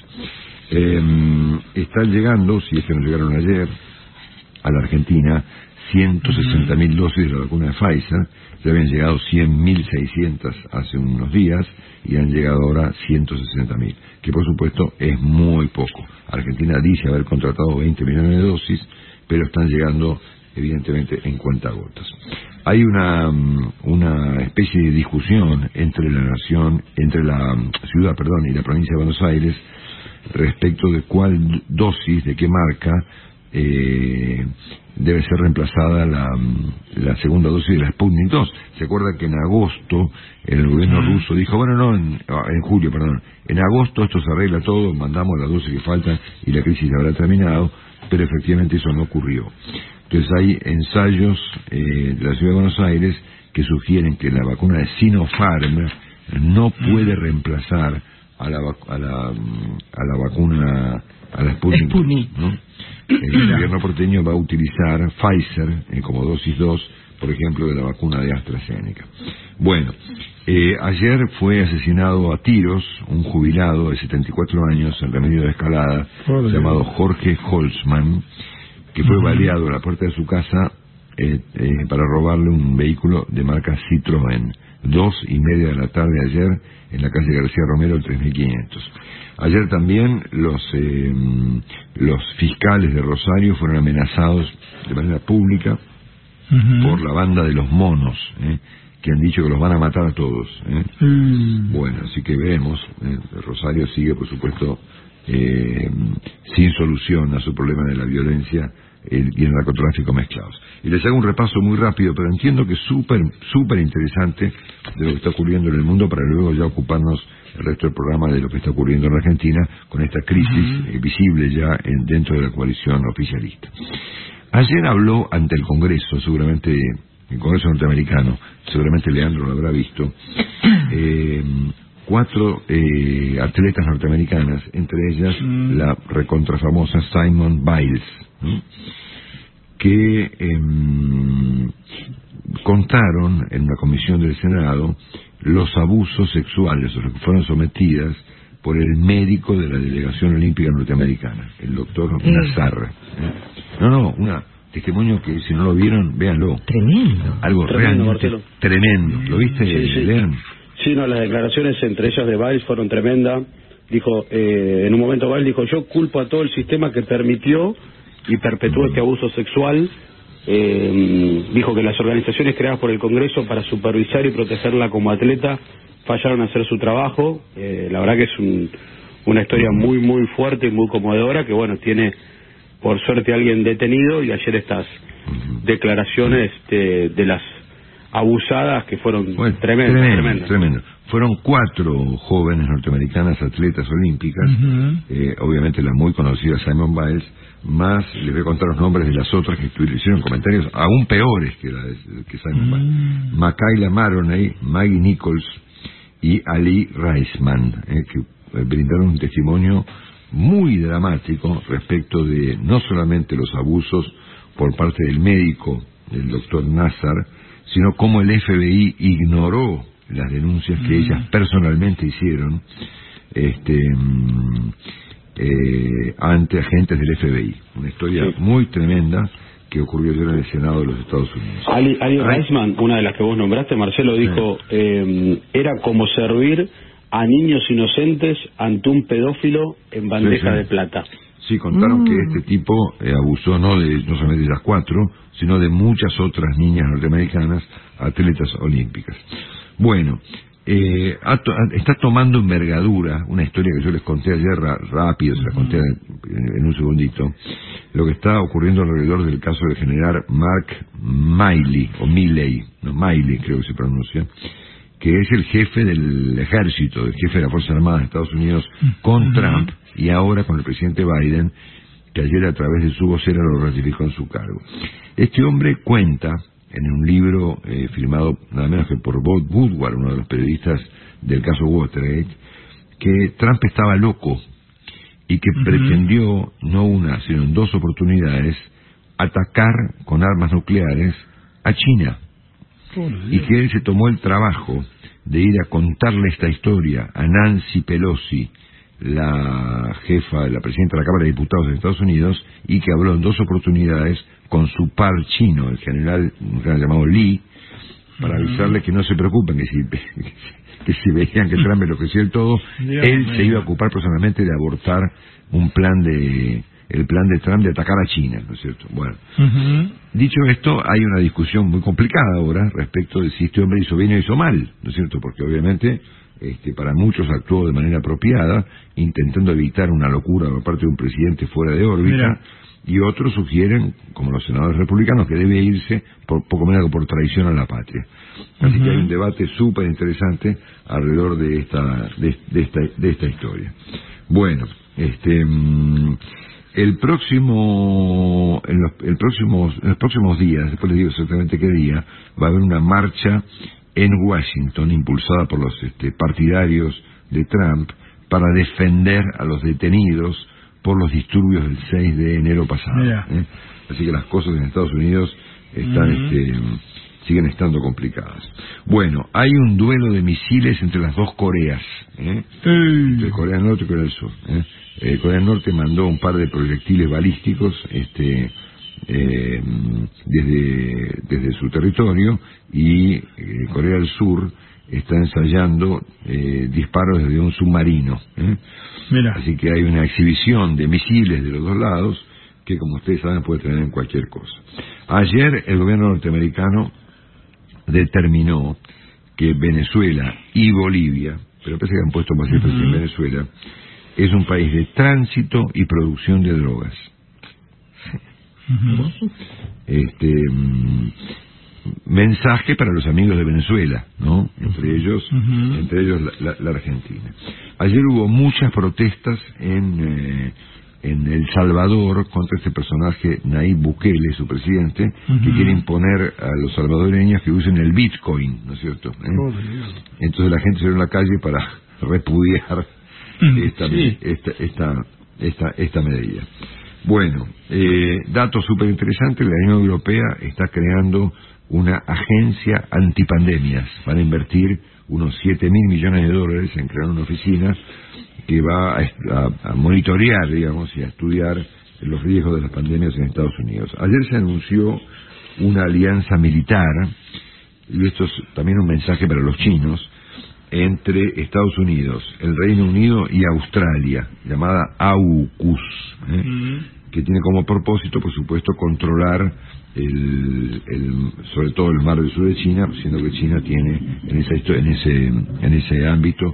Speaker 3: Están llegando, si es que no llegaron ayer, a la Argentina 160.000 dosis de la vacuna de Pfizer. Ya habían llegado 100.600 hace unos días y han llegado ahora 160.000, que por supuesto es muy poco. Argentina dice haber contratado 20 millones de dosis, pero están llegando evidentemente en cuentagotas. Hay una especie de discusión entre la ciudad, y la provincia de Buenos Aires respecto de cuál dosis, de qué marca debe ser reemplazada la segunda dosis de la Sputnik 2. ¿Se acuerda que en agosto el gobierno ruso dijo, en julio, en agosto esto se arregla todo, mandamos las dosis que faltan y la crisis habrá terminado? Pero efectivamente eso no ocurrió. Entonces hay ensayos de la ciudad de Buenos Aires que sugieren que la vacuna de Sinopharm no puede reemplazar a la vacuna, a la Sputnik, ¿no? El gobierno porteño va a utilizar Pfizer como dosis 2, por ejemplo, de la vacuna de AstraZeneca. Bueno, ayer fue asesinado a tiros un jubilado de 74 años en Remedios de Escalada, llamado Jorge Holzman, que fue baleado a la puerta de su casa para robarle un vehículo de marca Citroën, 2:30 de la tarde ayer en la calle García Romero, el 3500. Ayer también los fiscales de Rosario fueron amenazados de manera pública por la banda de los monos, que han dicho que los van a matar a todos. Bueno, así que veremos. Rosario sigue, por supuesto, sin solución a su problema de la violencia y el narcotráfico mezclados. Y les hago un repaso muy rápido, pero entiendo que es súper interesante de lo que está ocurriendo en el mundo, para luego ya ocuparnos el resto del programa de lo que está ocurriendo en Argentina con esta crisis visible ya dentro de la coalición oficialista. Ayer habló ante el Congreso, seguramente el Congreso norteamericano, seguramente Leandro lo habrá visto, 4 atletas norteamericanas, entre ellas la recontrafamosa Simone Biles, que contaron en una comisión del Senado los abusos sexuales a los que fueron sometidas por el médico de la delegación olímpica norteamericana, el doctor Nazar. Un testimonio que si no lo vieron, véanlo.
Speaker 4: Tremendo.
Speaker 3: Algo
Speaker 6: Tremendo,
Speaker 3: realmente
Speaker 6: Marcelo.
Speaker 3: tremendo. ¿Lo viste, Lean?
Speaker 6: Sí, las declaraciones entre ellas de Biles fueron tremendas. Dijo, en un momento Biles dijo, yo culpo a todo el sistema que permitió y perpetuó este abuso sexual. Dijo que las organizaciones creadas por el Congreso para supervisar y protegerla como atleta fallaron a hacer su trabajo. La verdad que es una historia muy fuerte y muy conmovedora, que tiene por suerte alguien detenido, y ayer estas declaraciones de las abusadas que fueron tremendas.
Speaker 3: Tremendo. Fueron 4 jóvenes norteamericanas atletas olímpicas, obviamente la muy conocida Simone Biles, más les voy a contar los nombres de las otras que hicieron comentarios aún peores que Simone Biles. Makayla Maroney, Maggie Nichols y Ali Reisman, que brindaron un testimonio muy dramático respecto de no solamente los abusos por parte del médico, el doctor Nassar, sino cómo el FBI ignoró las denuncias que ellas personalmente hicieron ante agentes del FBI. Una historia muy tremenda que ocurrió ayer en el Senado de los Estados Unidos.
Speaker 6: Ali Reisman, una de las que vos nombraste, Marcelo, dijo, era como servir a niños inocentes ante un pedófilo en bandeja de plata.
Speaker 3: Sí, contaron que este tipo abusó no solamente de las 4, sino de muchas otras niñas norteamericanas, atletas olímpicas. Bueno, está tomando envergadura una historia que yo les conté ayer rápido, se la conté en un segundito, lo que está ocurriendo alrededor del caso del general Mark Milley, o Milley, no Miley creo que se pronuncia, que es el jefe del ejército, el jefe de la Fuerza Armada de Estados Unidos con Trump y ahora con el presidente Biden, que ayer a través de su vocera lo ratificó en su cargo. Este hombre cuenta en un libro firmado nada menos que por Bob Woodward, uno de los periodistas del caso Watergate, que Trump estaba loco y que pretendió, no una, sino en 2 oportunidades, atacar con armas nucleares a China. Y que él se tomó el trabajo de ir a contarle esta historia a Nancy Pelosi, la presidenta de la Cámara de Diputados de Estados Unidos, y que habló en 2 oportunidades con su par chino, el general llamado Lee, para avisarle que no se preocupen, que si veían que Trump enloqueció el todo, él se iba a ocupar personalmente de abortar el plan de Trump de atacar a China, ¿no es cierto? Bueno, dicho esto, hay una discusión muy complicada ahora respecto de si este hombre hizo bien o hizo mal, ¿no es cierto? Porque obviamente para muchos actuó de manera apropiada, intentando evitar una locura por parte de un presidente fuera de órbita, y otros sugieren, como los senadores republicanos, que debe irse por poco menos que por traición a la patria. Así que hay un debate súper interesante alrededor de esta historia. Bueno, en los próximos días, después les digo exactamente qué día, va a haber una marcha en Washington impulsada por los partidarios de Trump para defender a los detenidos por los disturbios del 6 de enero pasado. Así que las cosas en Estados Unidos siguen estando complicadas. Bueno, hay un duelo de misiles entre las 2 Coreas, entre Corea del Norte y Corea del Sur. Corea del Norte mandó un par de proyectiles balísticos desde su territorio, y Corea del Sur está ensayando disparos desde un submarino. Así que hay una exhibición de misiles de los 2 lados que, como ustedes saben, puede tener en cualquier cosa. Ayer el gobierno norteamericano determinó que Venezuela y Bolivia, pero parece que han puesto más énfasis en Venezuela, es un país de tránsito y producción de drogas. Mensaje para los amigos de Venezuela, ¿no? Entre ellos la Argentina. Ayer hubo muchas protestas en El Salvador contra este personaje Nayib Bukele, su presidente, que quiere imponer a los salvadoreños que usen el Bitcoin, ¿no es cierto? Entonces la gente salió a la calle para repudiar esta medida. Bueno, dato súper interesante: la Unión Europea está creando una agencia antipandemias. Van a invertir unos 7.000 millones de dólares en crear una oficina que va a monitorear, digamos, y a estudiar los riesgos de las pandemias en Estados Unidos. Ayer se anunció una alianza militar, y esto es también un mensaje para los chinos, entre Estados Unidos, el Reino Unido y Australia, llamada AUKUS, que tiene como propósito, por supuesto, controlar sobre todo el mar del sur de China, siendo que China tiene en ese ámbito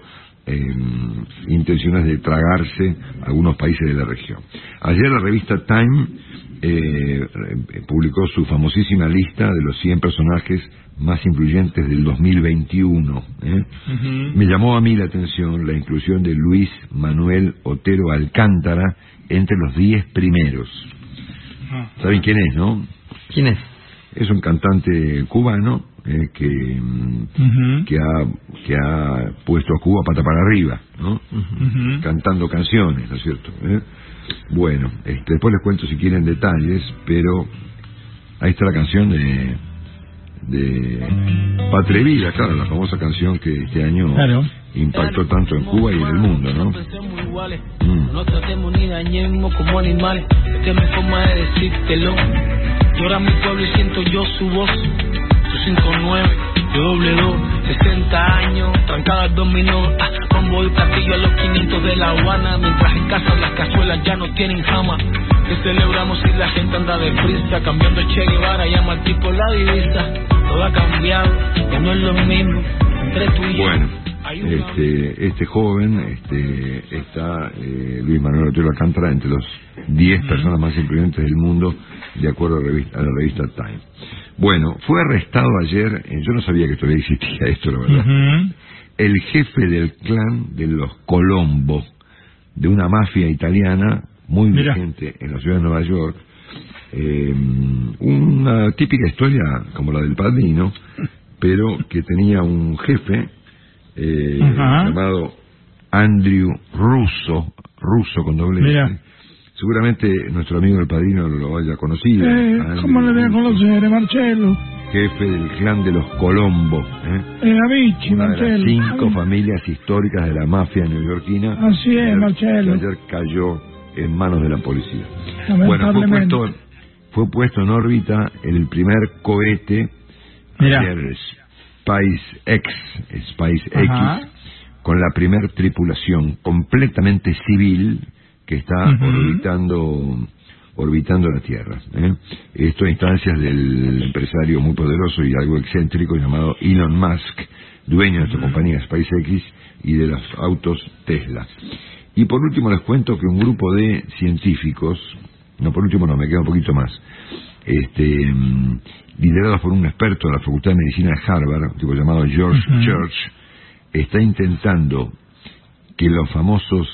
Speaker 3: intenciones de tragarse algunos países de la región. Ayer la revista Time publicó su famosísima lista de los 100 personajes más influyentes del 2021. Me llamó a mí la atención la inclusión de Luis Manuel Otero Alcántara entre los 10 primeros. ¿Saben quién es, no?
Speaker 4: ¿Quién es?
Speaker 3: Es un cantante cubano que ha puesto a Cuba pata para arriba, ¿no? Cantando canciones, ¿no es cierto? Bueno, después les cuento si quieren detalles, pero ahí está la canción de Patria y Vida, claro, la famosa canción que este año impactó tanto en Cuba y en el mundo, ¿no?
Speaker 7: No tratemos ni dañemos como animales, esta es mi forma de decírtelo. Llora mi pueblo y siento yo su voz, su 59, yo doble 2, 60 años, trancadas dominó, combo y platillo a los 500 de La Habana, mientras en casa las cazuelas ya no tienen jama. Que celebramos si la gente anda deprisa, cambiando Che Guevara, llama al tipo la divisa, todo ha cambiado, ya no es lo mismo, entre tú y yo.
Speaker 3: Bueno, este joven está Luis Manuel Otero Alcántara entre los 10 personas más influyentes del mundo, de acuerdo a la revista Time. Bueno, fue arrestado ayer, yo no sabía que todavía existía esto, la verdad, el jefe del clan de los Colombo, de una mafia italiana muy vigente en la ciudad de Nueva York. Una típica historia como la del Padrino, pero que tenía un jefe llamado Andrew Russo con doble S. Seguramente nuestro amigo el Padrino lo haya conocido.
Speaker 2: ¿Cómo le voy a conocer, Marcelo?
Speaker 3: Jefe del clan de los Colombo,
Speaker 2: Avicii,
Speaker 3: una de las
Speaker 2: Marcelo.
Speaker 3: 5 familias históricas de la mafia neoyorquina.
Speaker 2: Así es, Marcelo.
Speaker 3: Que ayer cayó en manos de la policía.
Speaker 2: Lamentablemente.
Speaker 3: Bueno, fue puesto en órbita el primer cohete SpaceX, con la primer tripulación completamente civil que está orbitando la Tierra. Esto a instancias del empresario muy poderoso y algo excéntrico llamado Elon Musk, dueño de esta compañía SpaceX y de los autos Tesla. Y por último les cuento que un grupo de científicos, me queda un poquito más, liderados por un experto de la Facultad de Medicina de Harvard, un tipo llamado George Church, está intentando que los famosos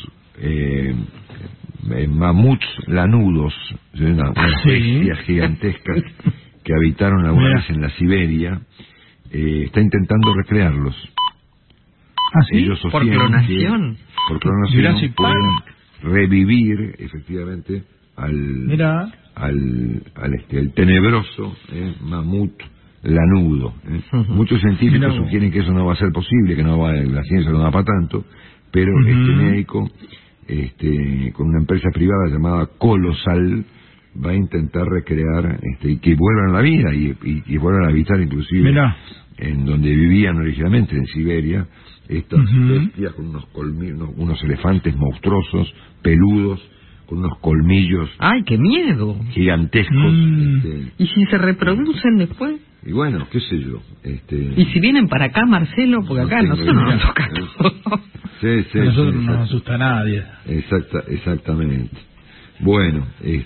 Speaker 3: mamuts lanudos, unas bestias gigantescas que habitaron alguna vez en la Siberia, está intentando recrearlos. Ellos
Speaker 4: ¿Por clonación?
Speaker 3: Por clonación pueden revivir efectivamente al tenebroso mamut lanudo. Muchos científicos sugieren que eso no va a ser posible, que la ciencia no da para tanto, pero este médico con una empresa privada llamada Colosal va a intentar recrear y que vuelvan a la vida y vuelvan a habitar inclusive en donde vivían originalmente, en Siberia, estas bestias con unos colmillos, unos elefantes monstruosos, peludos, con unos colmillos.
Speaker 4: ¡Ay, qué miedo!
Speaker 3: Gigantescos.
Speaker 4: ¿Y si se reproducen después?
Speaker 3: Y bueno, qué sé yo.
Speaker 4: ¿Y si vienen para acá, Marcelo? Porque acá nosotros no nos toca todo.
Speaker 11: Sí, a nosotros no nos asusta a nadie.
Speaker 3: Exactamente. Bueno,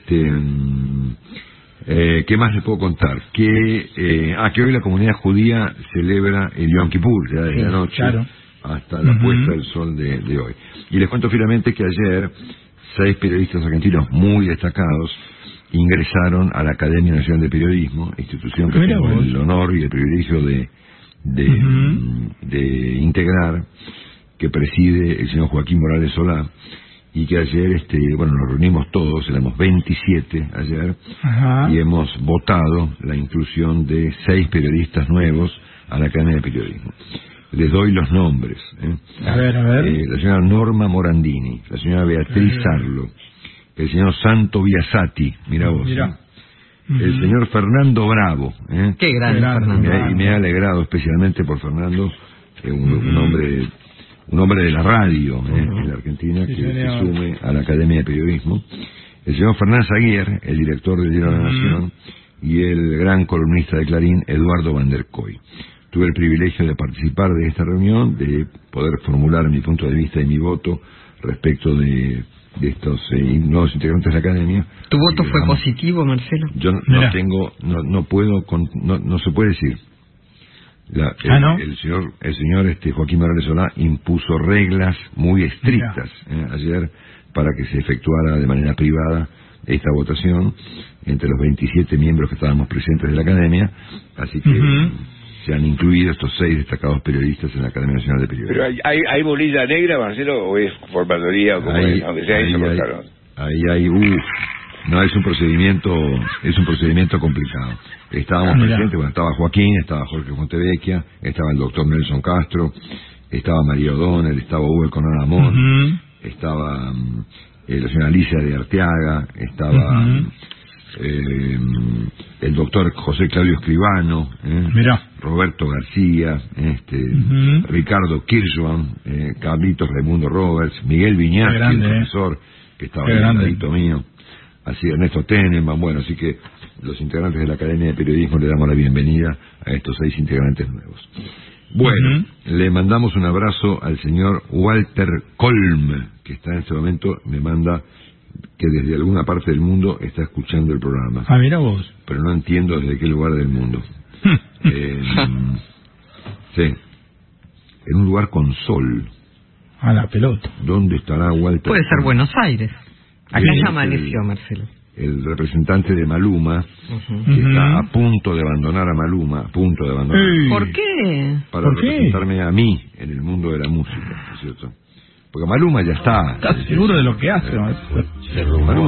Speaker 3: ¿qué más les puedo contar? Que hoy la comunidad judía celebra el Yom Kippur, ya desde la noche hasta la puesta del sol de hoy. Y les cuento finalmente que ayer 6 periodistas argentinos muy destacados ingresaron a la Academia Nacional de Periodismo, institución que tengo el honor y el privilegio de integrar, que preside el señor Joaquín Morales Solá, y que ayer nos reunimos todos, éramos 27 ayer, y hemos votado la inclusión de 6 periodistas nuevos a la Academia de Periodismo. Les doy los nombres.
Speaker 11: A ver.
Speaker 3: La señora Norma Morandini, la señora Beatriz Sarlo, el señor Santo Biasati, mira vos. El señor Fernando Bravo.
Speaker 4: Qué grande Fernando.
Speaker 3: Y me ha alegrado especialmente por Fernando, un hombre de la radio en la Argentina, que se sume a la Academia de Periodismo. El señor Fernández Aguirre, el director del Diario de la Nación, y el gran columnista de Clarín, Eduardo Van der Koy. Tuve el privilegio de participar de esta reunión, de poder formular mi punto de vista y mi voto respecto de nuevos integrantes de la academia.
Speaker 4: ¿Tu voto fue positivo, Marcelo?
Speaker 3: Yo no tengo, no puedo, no se puede decir.
Speaker 5: ¿no?
Speaker 3: El señor Joaquín Morales Solá impuso reglas muy estrictas ayer para que se efectuara de manera privada esta votación entre los 27 miembros que estábamos presentes de la academia, así que se han incluido estos 6 destacados periodistas en la Academia Nacional de Periodismo.
Speaker 8: ¿Pero hay bolilla negra, Marcelo, o es por mayoría, o como es, aunque sea eso, claro?
Speaker 3: No, es un procedimiento complicado. Estábamos presentes, bueno, estaba Joaquín, estaba Jorge Fontevecchia, estaba el doctor Nelson Castro, estaba María O'Donnell, estaba Hugo Conan Amón, estaba la señora Alicia de Arteaga, estaba el doctor José Claudio Escribano, Roberto García, Ricardo Kirchhoff, Carlitos Raimundo Roberts, Miguel Viñas, el profesor que estaba ahí al ladito mío, así Ernesto Tenenbaum. Bueno, así que los integrantes de la Academia de Periodismo le damos la bienvenida a estos 6 integrantes nuevos. Bueno, le mandamos un abrazo al señor Walter Kolm, que está en este momento, me manda que desde alguna parte del mundo está escuchando el programa.
Speaker 5: Ah, mira vos.
Speaker 3: Pero no entiendo desde qué lugar del mundo. Sí, en un lugar con sol.
Speaker 5: A la pelota.
Speaker 3: ¿Dónde estará Walter?
Speaker 4: Puede ser Buenos Aires. Acá ya amaneció, Marcelo.
Speaker 3: El representante de Maluma, que está a punto de abandonar a Maluma,
Speaker 4: ¿Por qué?
Speaker 3: Para representarme a mí en el mundo de la música, ¿no es cierto? Porque Maluma ya está.
Speaker 5: ¿Estás seguro de lo que hace?
Speaker 3: Maluma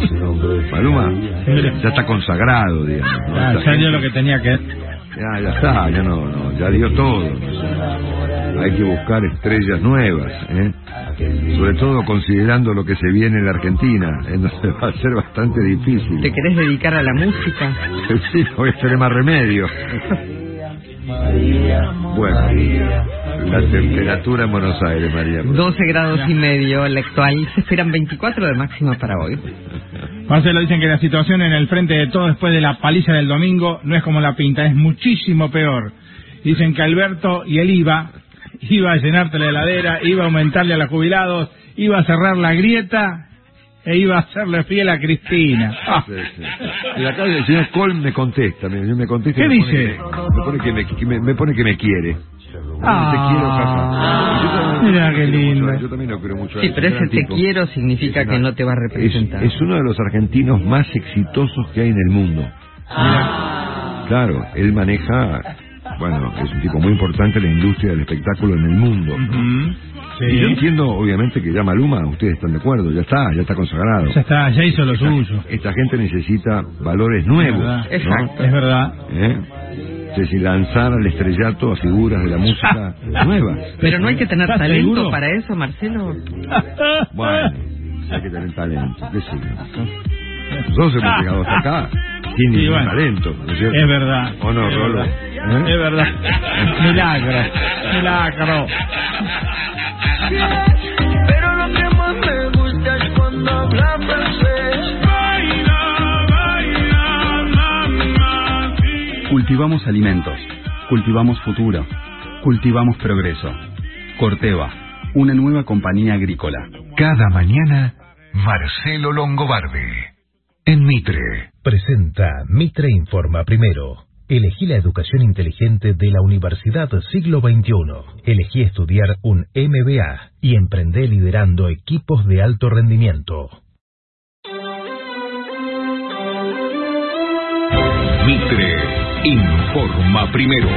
Speaker 3: ya está consagrado, digamos, ¿no?
Speaker 5: Ya dio lo que tenía que hacer.
Speaker 3: Ya está, ya dio todo. Hay que buscar estrellas nuevas, sobre todo considerando lo que se viene en la Argentina, entonces va a ser bastante difícil.
Speaker 4: ¿Te querés dedicar a la música?
Speaker 3: Sí, no voy a tener más remedio. Bueno, la temperatura en Buenos Aires, María.
Speaker 4: 12 grados y medio, la actual. Se esperan 24 de máxima para hoy.
Speaker 5: Marcelo, dicen que la situación en el frente de todo después de la paliza del domingo no es como la pinta, es muchísimo peor. Dicen que Alberto y el IVA iba a llenarte la heladera, iba a aumentarle a los jubilados, iba a cerrar la grieta e iba a hacerle fiel a Cristina.
Speaker 3: Sí. Y acá el señor Colm me contesta.
Speaker 5: ¿Qué dice?
Speaker 3: Me pone que me quiere. Te quiero, Jaja.
Speaker 5: Mira qué lindo.
Speaker 3: Yo también lo quiero mucho.
Speaker 4: Sí, pero ese te quiero significa que no te va a representar.
Speaker 3: Es uno de los argentinos más exitosos que hay en el mundo. Claro, él maneja, bueno, es un tipo muy importante en la industria del espectáculo en el mundo, ¿no? Sí. Y yo entiendo, obviamente, que ya Maluma, ustedes están de acuerdo, ya está consagrado.
Speaker 5: Ya hizo lo suyo.
Speaker 3: Esta gente necesita valores nuevos.
Speaker 5: Exacto. Es verdad.
Speaker 3: Es decir, lanzar al estrellato a figuras de la música nuevas.
Speaker 4: Pero no hay que tener talento para eso, Marcelo.
Speaker 3: Bueno, hay que tener talento. ¿Qué sé? Nosotros hemos llegado hasta acá sin ningún talento, ¿no es cierto?
Speaker 5: Es verdad.
Speaker 3: ¿O no, Rolo?
Speaker 5: Es verdad. Milagro.
Speaker 22: Pero lo que más me gusta es cuando habla francés.
Speaker 23: Cultivamos alimentos, cultivamos futuro, cultivamos progreso. Corteva, una nueva compañía agrícola.
Speaker 1: Cada mañana, Marcelo Longobardi. En Mitre.
Speaker 24: Presenta Mitre Informa Primero. Elegí la educación inteligente de la Universidad Siglo XXI. Elegí estudiar un MBA y emprendé liderando equipos de alto rendimiento.
Speaker 1: Mitre Informa Primero.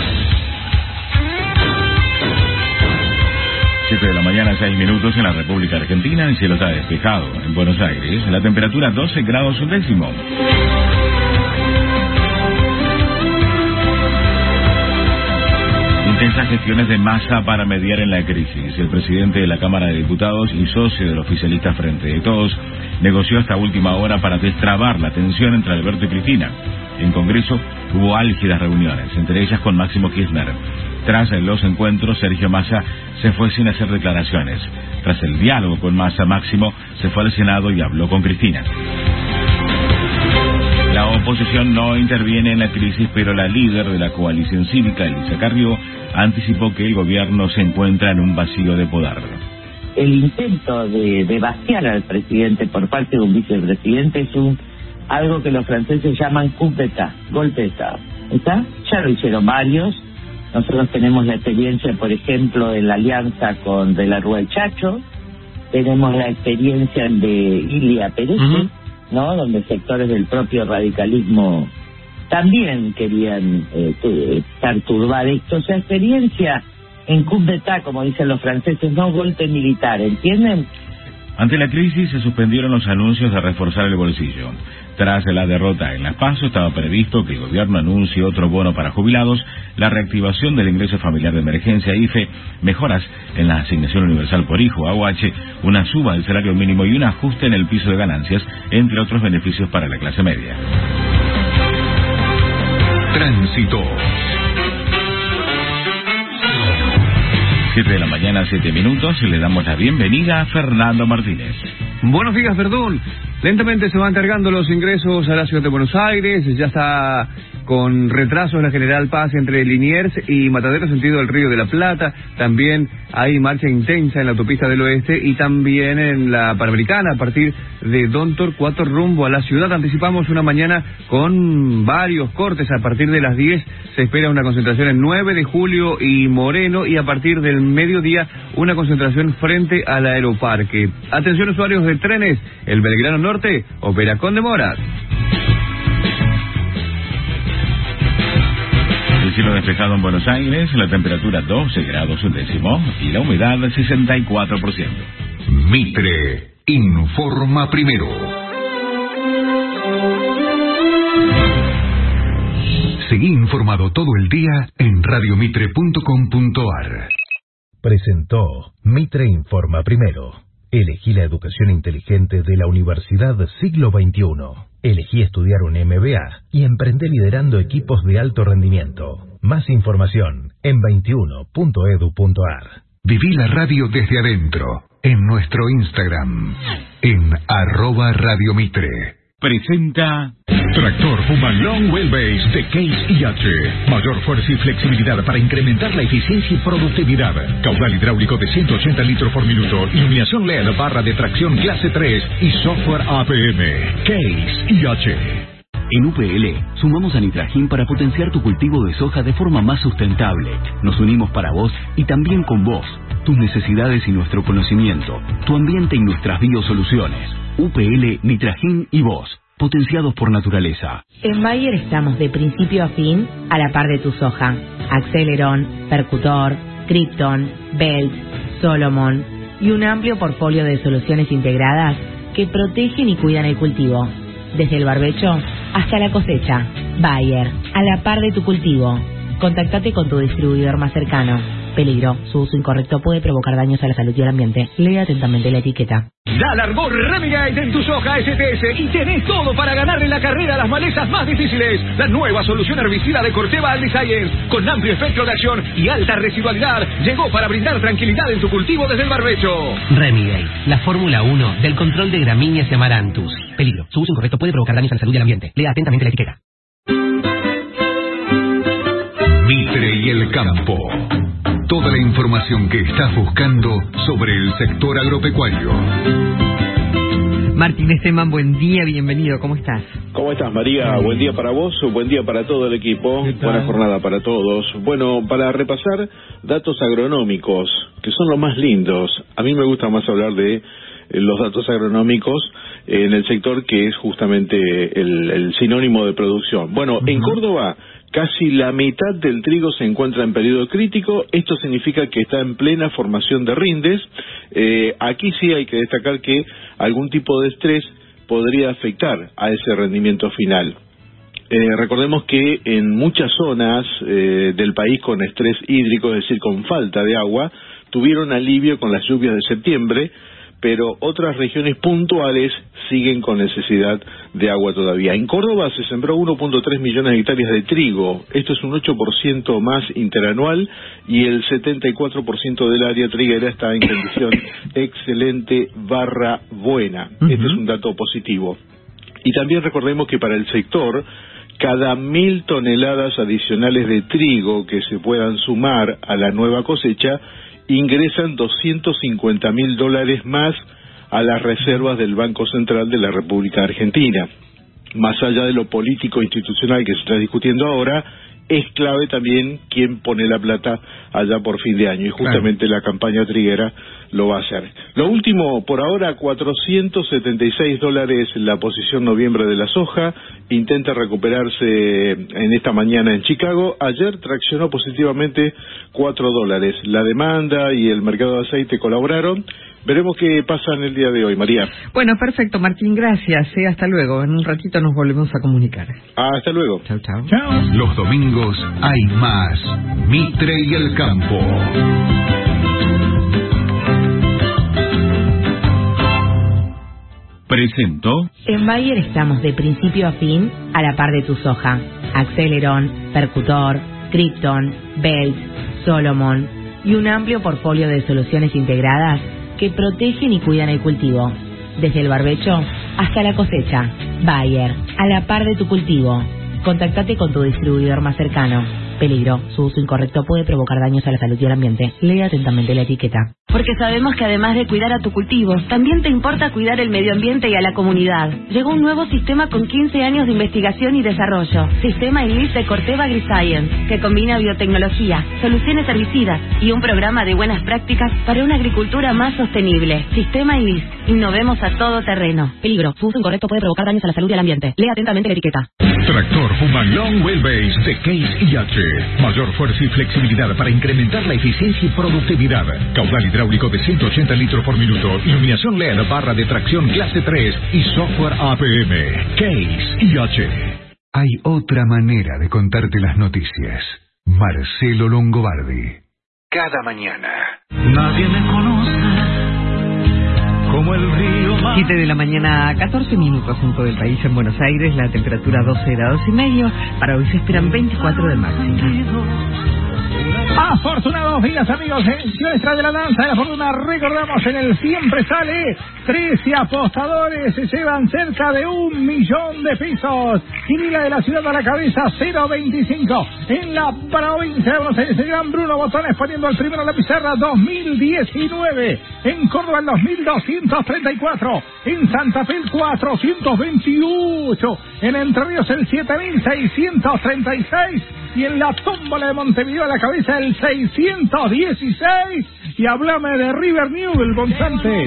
Speaker 10: 7 de la mañana, 6 minutos en la República Argentina. El cielo está despejado en Buenos Aires. La temperatura 12 grados un décimo. Intensas gestiones de Massa para mediar en la crisis. El presidente de la Cámara de Diputados y socio del oficialista Frente de Todos negoció hasta última hora para destrabar la tensión entre Alberto y Cristina. En Congreso hubo álgidas reuniones, entre ellas con Máximo Kirchner. Tras los encuentros, Sergio Massa se fue sin hacer declaraciones. Tras el diálogo con Massa, Máximo se fue al Senado y habló con Cristina. La oposición no interviene en la crisis, pero la líder de la coalición cívica, Elisa Carrió, anticipó que el gobierno se encuentra en un vacío de poder.
Speaker 9: el intento de vaciar al presidente por parte de un vicepresidente es algo que los franceses llaman coup d'état, golpe de Estado. ¿Está? Ya lo hicieron varios. Nosotros tenemos la experiencia, por ejemplo, de la alianza con De la Rúa y Chacho. Tenemos la experiencia de Ilia Pérez, ¿no? Donde sectores del propio radicalismo también querían perturbar esto. O sea, experiencia en coup d'état, como dicen los franceses, no golpe militar, ¿entienden?
Speaker 10: Ante la crisis se suspendieron los anuncios de reforzar el bolsillo. Tras la derrota en las PASO estaba previsto que el gobierno anuncie otro bono para jubilados, la reactivación del ingreso familiar de emergencia IFE, mejoras en la asignación universal por hijo AUH, una suba del salario mínimo y un ajuste en el piso de ganancias, entre otros beneficios para la clase media.
Speaker 1: Tránsito.
Speaker 10: 7 de la mañana, 7 minutos, y le damos la bienvenida a Fernando Martínez.
Speaker 12: Buenos días, Verdún. Lentamente se van cargando los ingresos a la ciudad de Buenos Aires. Ya está con retrasos la General Paz entre Liniers y Matadero, sentido del Río de la Plata. También hay marcha intensa en la autopista del Oeste y también en la Panamericana a partir de Don Torcuato rumbo a la ciudad. Anticipamos una mañana con varios cortes. A partir de las 10 se espera una concentración en 9 de Julio y Moreno, y a partir del mediodía una concentración frente al Aeroparque. Atención, usuarios de trenes, el Belgrano Norte opera con demoras.
Speaker 10: El cielo despejado en Buenos Aires, la temperatura 12 grados un décimo y la humedad 64%.
Speaker 1: Mitre informa primero. Seguí informado todo el día en radiomitre.com.ar.
Speaker 24: Presentó Mitre Informa Primero. Elegí la educación inteligente de la Universidad Siglo XXI. Elegí estudiar un MBA y emprendé liderando equipos de alto rendimiento. Más información en 21.edu.ar.
Speaker 1: Viví la radio desde adentro, en nuestro Instagram, en @radiomitre.
Speaker 24: Presenta
Speaker 17: Tractor Puma Long Wheelbase de Case IH. Mayor fuerza y flexibilidad para incrementar la eficiencia y productividad. Caudal hidráulico de 180 litros por minuto. Iluminación LED, barra de tracción clase 3 y software APM. Case IH.
Speaker 13: En UPL sumamos a Nitragin para potenciar tu cultivo de soja de forma más sustentable. Nos unimos para vos y también con vos, tus necesidades y nuestro conocimiento, tu ambiente y nuestras biosoluciones. UPL, Nitragin y vos, potenciados por naturaleza.
Speaker 14: En Bayer estamos de principio a fin a la par de tu soja. Aceleron, Percutor, Krypton, Belt, Solomon y un amplio portfolio de soluciones integradas que protegen y cuidan el cultivo. Desde el barbecho hasta la cosecha. Bayer, a la par de tu cultivo. Contactate con tu distribuidor más cercano. Peligro, su uso incorrecto puede provocar daños a la salud y al ambiente. Lee atentamente la etiqueta.
Speaker 25: Ya largó Remigate en tu soja STS y tenés todo para ganarle la carrera a las malezas más difíciles. La nueva solución herbicida de Corteva AgriScience, con amplio espectro de acción y alta residualidad, llegó para brindar tranquilidad en tu cultivo desde el barbecho.
Speaker 26: Remigate, la Fórmula 1 del control de gramíneas y amaranthus. Peligro, su uso incorrecto puede provocar daños a la salud y al ambiente. Lea atentamente la etiqueta.
Speaker 1: Mitre y el campo. Toda la información que estás buscando sobre el sector agropecuario.
Speaker 4: Martín Esteban, buen día, bienvenido, ¿cómo estás?
Speaker 27: ¿Cómo estás, María? Buen día para vos, buen día para todo el equipo, buena jornada para todos. Bueno, para repasar datos agronómicos, que son los más lindos. A mí me gusta más hablar de los datos agronómicos en el sector que es justamente el sinónimo de producción. Bueno, en Córdoba casi la mitad del trigo se encuentra en periodo crítico. Esto significa que está en plena formación de rindes. Aquí sí hay que destacar que algún tipo de estrés podría afectar a ese rendimiento final. Recordemos que en muchas zonas del país con estrés hídrico, es decir, con falta de agua, tuvieron alivio con las lluvias de septiembre, pero otras regiones puntuales siguen con necesidad de agua todavía. En Córdoba se sembró 1.3 millones de hectáreas de trigo. Esto es un 8% más interanual y el 74% del área triguera está en condición excelente / buena. Este es un dato positivo. Y también recordemos que para el sector cada 1.000 toneladas adicionales de trigo que se puedan sumar a la nueva cosecha, ingresan $250.000 más a las reservas del Banco Central de la República Argentina. Más allá de lo político e institucional que se está discutiendo ahora, es clave también quién pone la plata allá por fin de año, y justamente la campaña triguera lo va a hacer. Lo último, por ahora, $476 la posición noviembre de la soja, intenta recuperarse en esta mañana en Chicago. Ayer traccionó positivamente $4. La demanda y el mercado de aceite colaboraron. Veremos qué pasa en el día de hoy, María.
Speaker 4: Bueno, perfecto, Martín, gracias. Hasta luego. En un ratito nos volvemos a comunicar.
Speaker 27: Hasta luego.
Speaker 4: Chau, chau.
Speaker 1: Los domingos hay más. Mitre y el campo.
Speaker 10: Presentó.
Speaker 14: En Bayer estamos de principio a fin a la par de tu soja. Acceleron, Percutor, Krypton, Belt, Solomon y un amplio portfolio de soluciones integradas que protegen y cuidan el cultivo, desde el barbecho hasta la cosecha. Bayer, a la par de tu cultivo. Contactate con tu distribuidor más cercano. Peligro, su uso incorrecto puede provocar daños a la salud y al ambiente. Lee atentamente la etiqueta.
Speaker 6: Porque sabemos que además de cuidar a tu cultivo, también te importa cuidar el medio ambiente y a la comunidad. Llegó un nuevo sistema con 15 años de investigación y desarrollo. Sistema ILIS de Corteva AgriScience, que combina biotecnología, soluciones herbicidas y un programa de buenas prácticas para una agricultura más sostenible. Sistema ILIS. Innovemos a todo terreno. Peligro, su uso incorrecto puede provocar daños a la salud y al ambiente. Lee atentamente la etiqueta.
Speaker 17: Tractor Humalong Wheelbase de Case IH. Mayor fuerza y flexibilidad para incrementar la eficiencia y productividad. Caudal hidráulico de 180 litros por minuto. Iluminación LED, barra de tracción clase 3 y software APM. Case IH.
Speaker 1: Hay otra manera de contarte las noticias. Marcelo Longobardi. Cada mañana.
Speaker 22: Nadie me conoce como el río más...
Speaker 4: 7 de la mañana, 14 minutos en todo el país. En Buenos Aires la temperatura 12 grados y medio. Para hoy se esperan 24 de máxima.
Speaker 5: Afortunados días, amigos. Nuestra de la danza de la fortuna, recordamos, en el Siempre Sale 13 apostadores se llevan cerca de 1 millón de pesos. Quiniela de la ciudad a la cabeza, 0.25. En la provincia de Buenos Aires, el gran Bruno Botones poniendo el primero en la pizarra, 2019. En Córdoba, el 2234. En Santa Fe, el 428. En Entre Ríos, el 7636. Y en la tómbola de Montevideo a la cabeza, el 616. Y háblame de River Newell, González.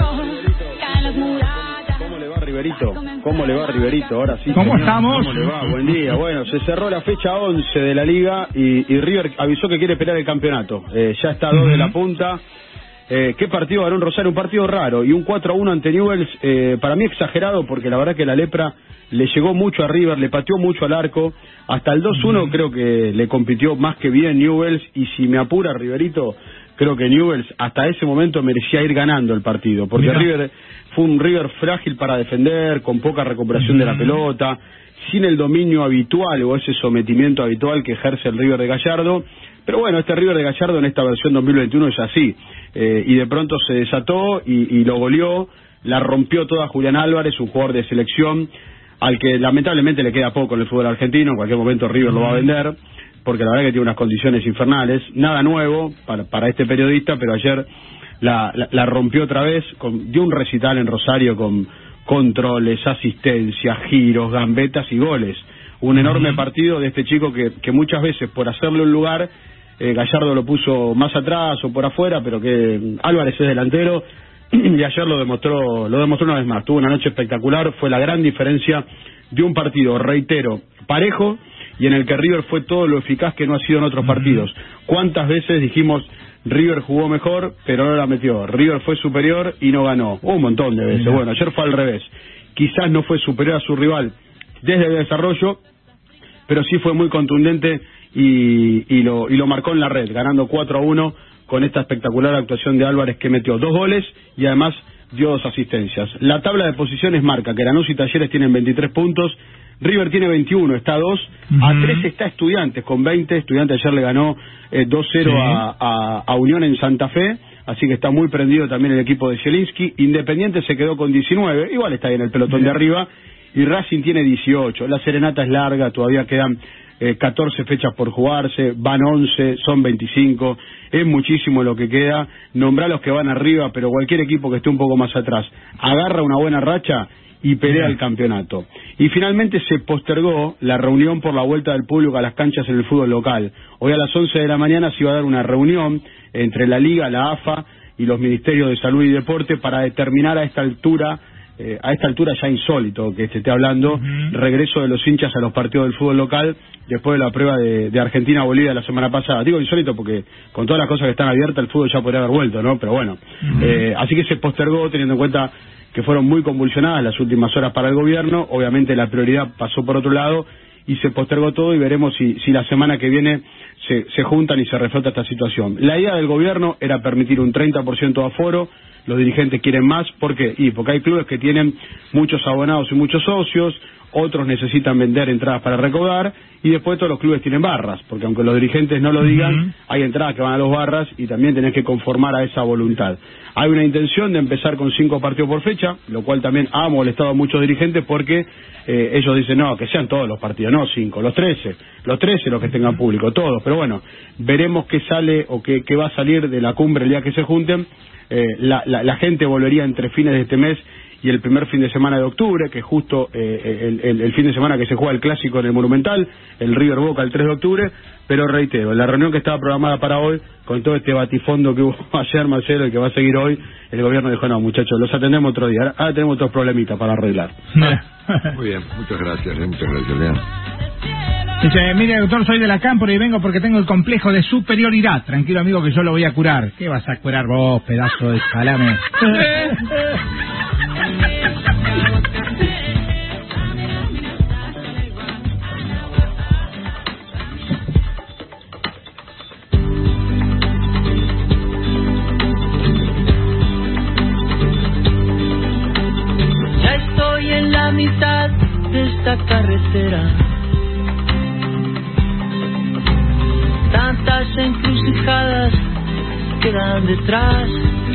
Speaker 15: ¿Cómo le va, Riverito? ¿Cómo le va, Riverito? Ahora sí.
Speaker 5: ¿Cómo estamos?
Speaker 15: ¿Cómo le va? Buen día. Bueno, se cerró la fecha 11 de la Liga y River avisó que quiere pelear el campeonato. Ya está a 2 de la punta. ¿Qué partido ganó en Rosario? Un partido raro. Y un 4-1 ante Newell's, para mí exagerado, porque la verdad que la lepra le llegó mucho a River, le pateó mucho al arco. Hasta el 2-1 creo que le compitió más que bien Newell's. Y si me apura, Riverito, creo que Newell's hasta ese momento merecía ir ganando el partido. Porque River fue un River frágil para defender, con poca recuperación de la pelota, sin el dominio habitual o ese sometimiento habitual que ejerce el River de Gallardo. Pero bueno, este River de Gallardo en esta versión 2021 es así. Y de pronto se desató y lo goleó, la rompió toda Julián Álvarez, un jugador de selección al que lamentablemente le queda poco en el fútbol argentino. En cualquier momento River lo va a vender, porque la verdad que tiene unas condiciones infernales. Nada nuevo para este periodista, pero ayer la rompió otra vez, dio un recital en Rosario con controles, asistencias, giros, gambetas y goles. Un enorme partido de este chico que muchas veces por hacerle un lugar, Gallardo lo puso más atrás o por afuera, pero que Álvarez es delantero y ayer lo demostró una vez más. Tuvo una noche espectacular, fue la gran diferencia de un partido, reitero, parejo, y en el que River fue todo lo eficaz que no ha sido en otros partidos. ¿Cuántas veces dijimos River jugó mejor pero no la metió? River fue superior y no ganó. Un montón de veces. Bueno, ayer fue al revés. Quizás no fue superior a su rival desde el desarrollo, pero sí fue muy contundente y lo marcó en la red, ganando 4-1 con esta espectacular actuación de Álvarez, que metió 2 goles y además dio 2 asistencias. La tabla de posiciones marca que Lanús y Talleres tienen 23 puntos, River tiene 21, está a 2, a 3 está Estudiantes con 20, Estudiantes ayer le ganó 2-0 a Unión en Santa Fe, así que está muy prendido también el equipo de Zielinski. Independiente se quedó con 19, igual está ahí en el pelotón de arriba, y Racing tiene 18. La serenata es larga, todavía quedan 14 fechas por jugarse, van 11, son 25, es muchísimo lo que queda. Nombrá los que van arriba, pero cualquier equipo que esté un poco más atrás agarra una buena racha y pelea el campeonato. Y finalmente se postergó la reunión por la vuelta del público a las canchas en el fútbol local. Hoy a las 11 de la mañana se iba a dar una reunión entre la Liga, la AFA y los Ministerios de Salud y Deporte para determinar a esta altura ya insólito que se esté hablando, regreso de los hinchas a los partidos del fútbol local después de la prueba de Argentina-Bolivia la semana pasada. Digo insólito porque con todas las cosas que están abiertas el fútbol ya podría haber vuelto, ¿no? Pero bueno, así que se postergó teniendo en cuenta que fueron muy convulsionadas las últimas horas para el gobierno. Obviamente la prioridad pasó por otro lado y se postergó todo, y veremos si la semana que viene se juntan y se reflota esta situación. La idea del gobierno era permitir un 30% de aforo. Los dirigentes quieren más. ¿Por qué? Porque hay clubes que tienen muchos abonados y muchos socios, otros necesitan vender entradas para recaudar, y después todos los clubes tienen barras, porque aunque los dirigentes no lo digan, hay entradas que van a los barras y también tenés que conformar a esa voluntad. Hay una intención de empezar con 5 partidos por fecha, lo cual también ha molestado a muchos dirigentes porque ellos dicen, no, que sean todos los partidos, no 5, los 13 los que tengan público, todos. Pero bueno, veremos qué sale o qué va a salir de la cumbre el día que se junten. La gente volvería entre fines de este mes y el primer fin de semana de octubre, que es justo el fin de semana que se juega el clásico en el Monumental, el River Boca el 3 de octubre, pero reitero, la reunión que estaba programada para hoy, con todo este batifondo que hubo ayer, Marcelo, y que va a seguir hoy, el gobierno dijo, no muchachos, los atendemos otro día, ahora tenemos otros problemitas para arreglar.
Speaker 3: Muy bien, muchas gracias, Leandro.
Speaker 5: Dice, mire doctor, soy de la Cámpora y vengo porque tengo el complejo de superioridad. Tranquilo amigo que yo lo voy a curar. ¿Qué vas a curar vos, pedazo de salame?
Speaker 22: Ya estoy en la mitad de esta carretera. Tantas encrucijadas quedan detrás.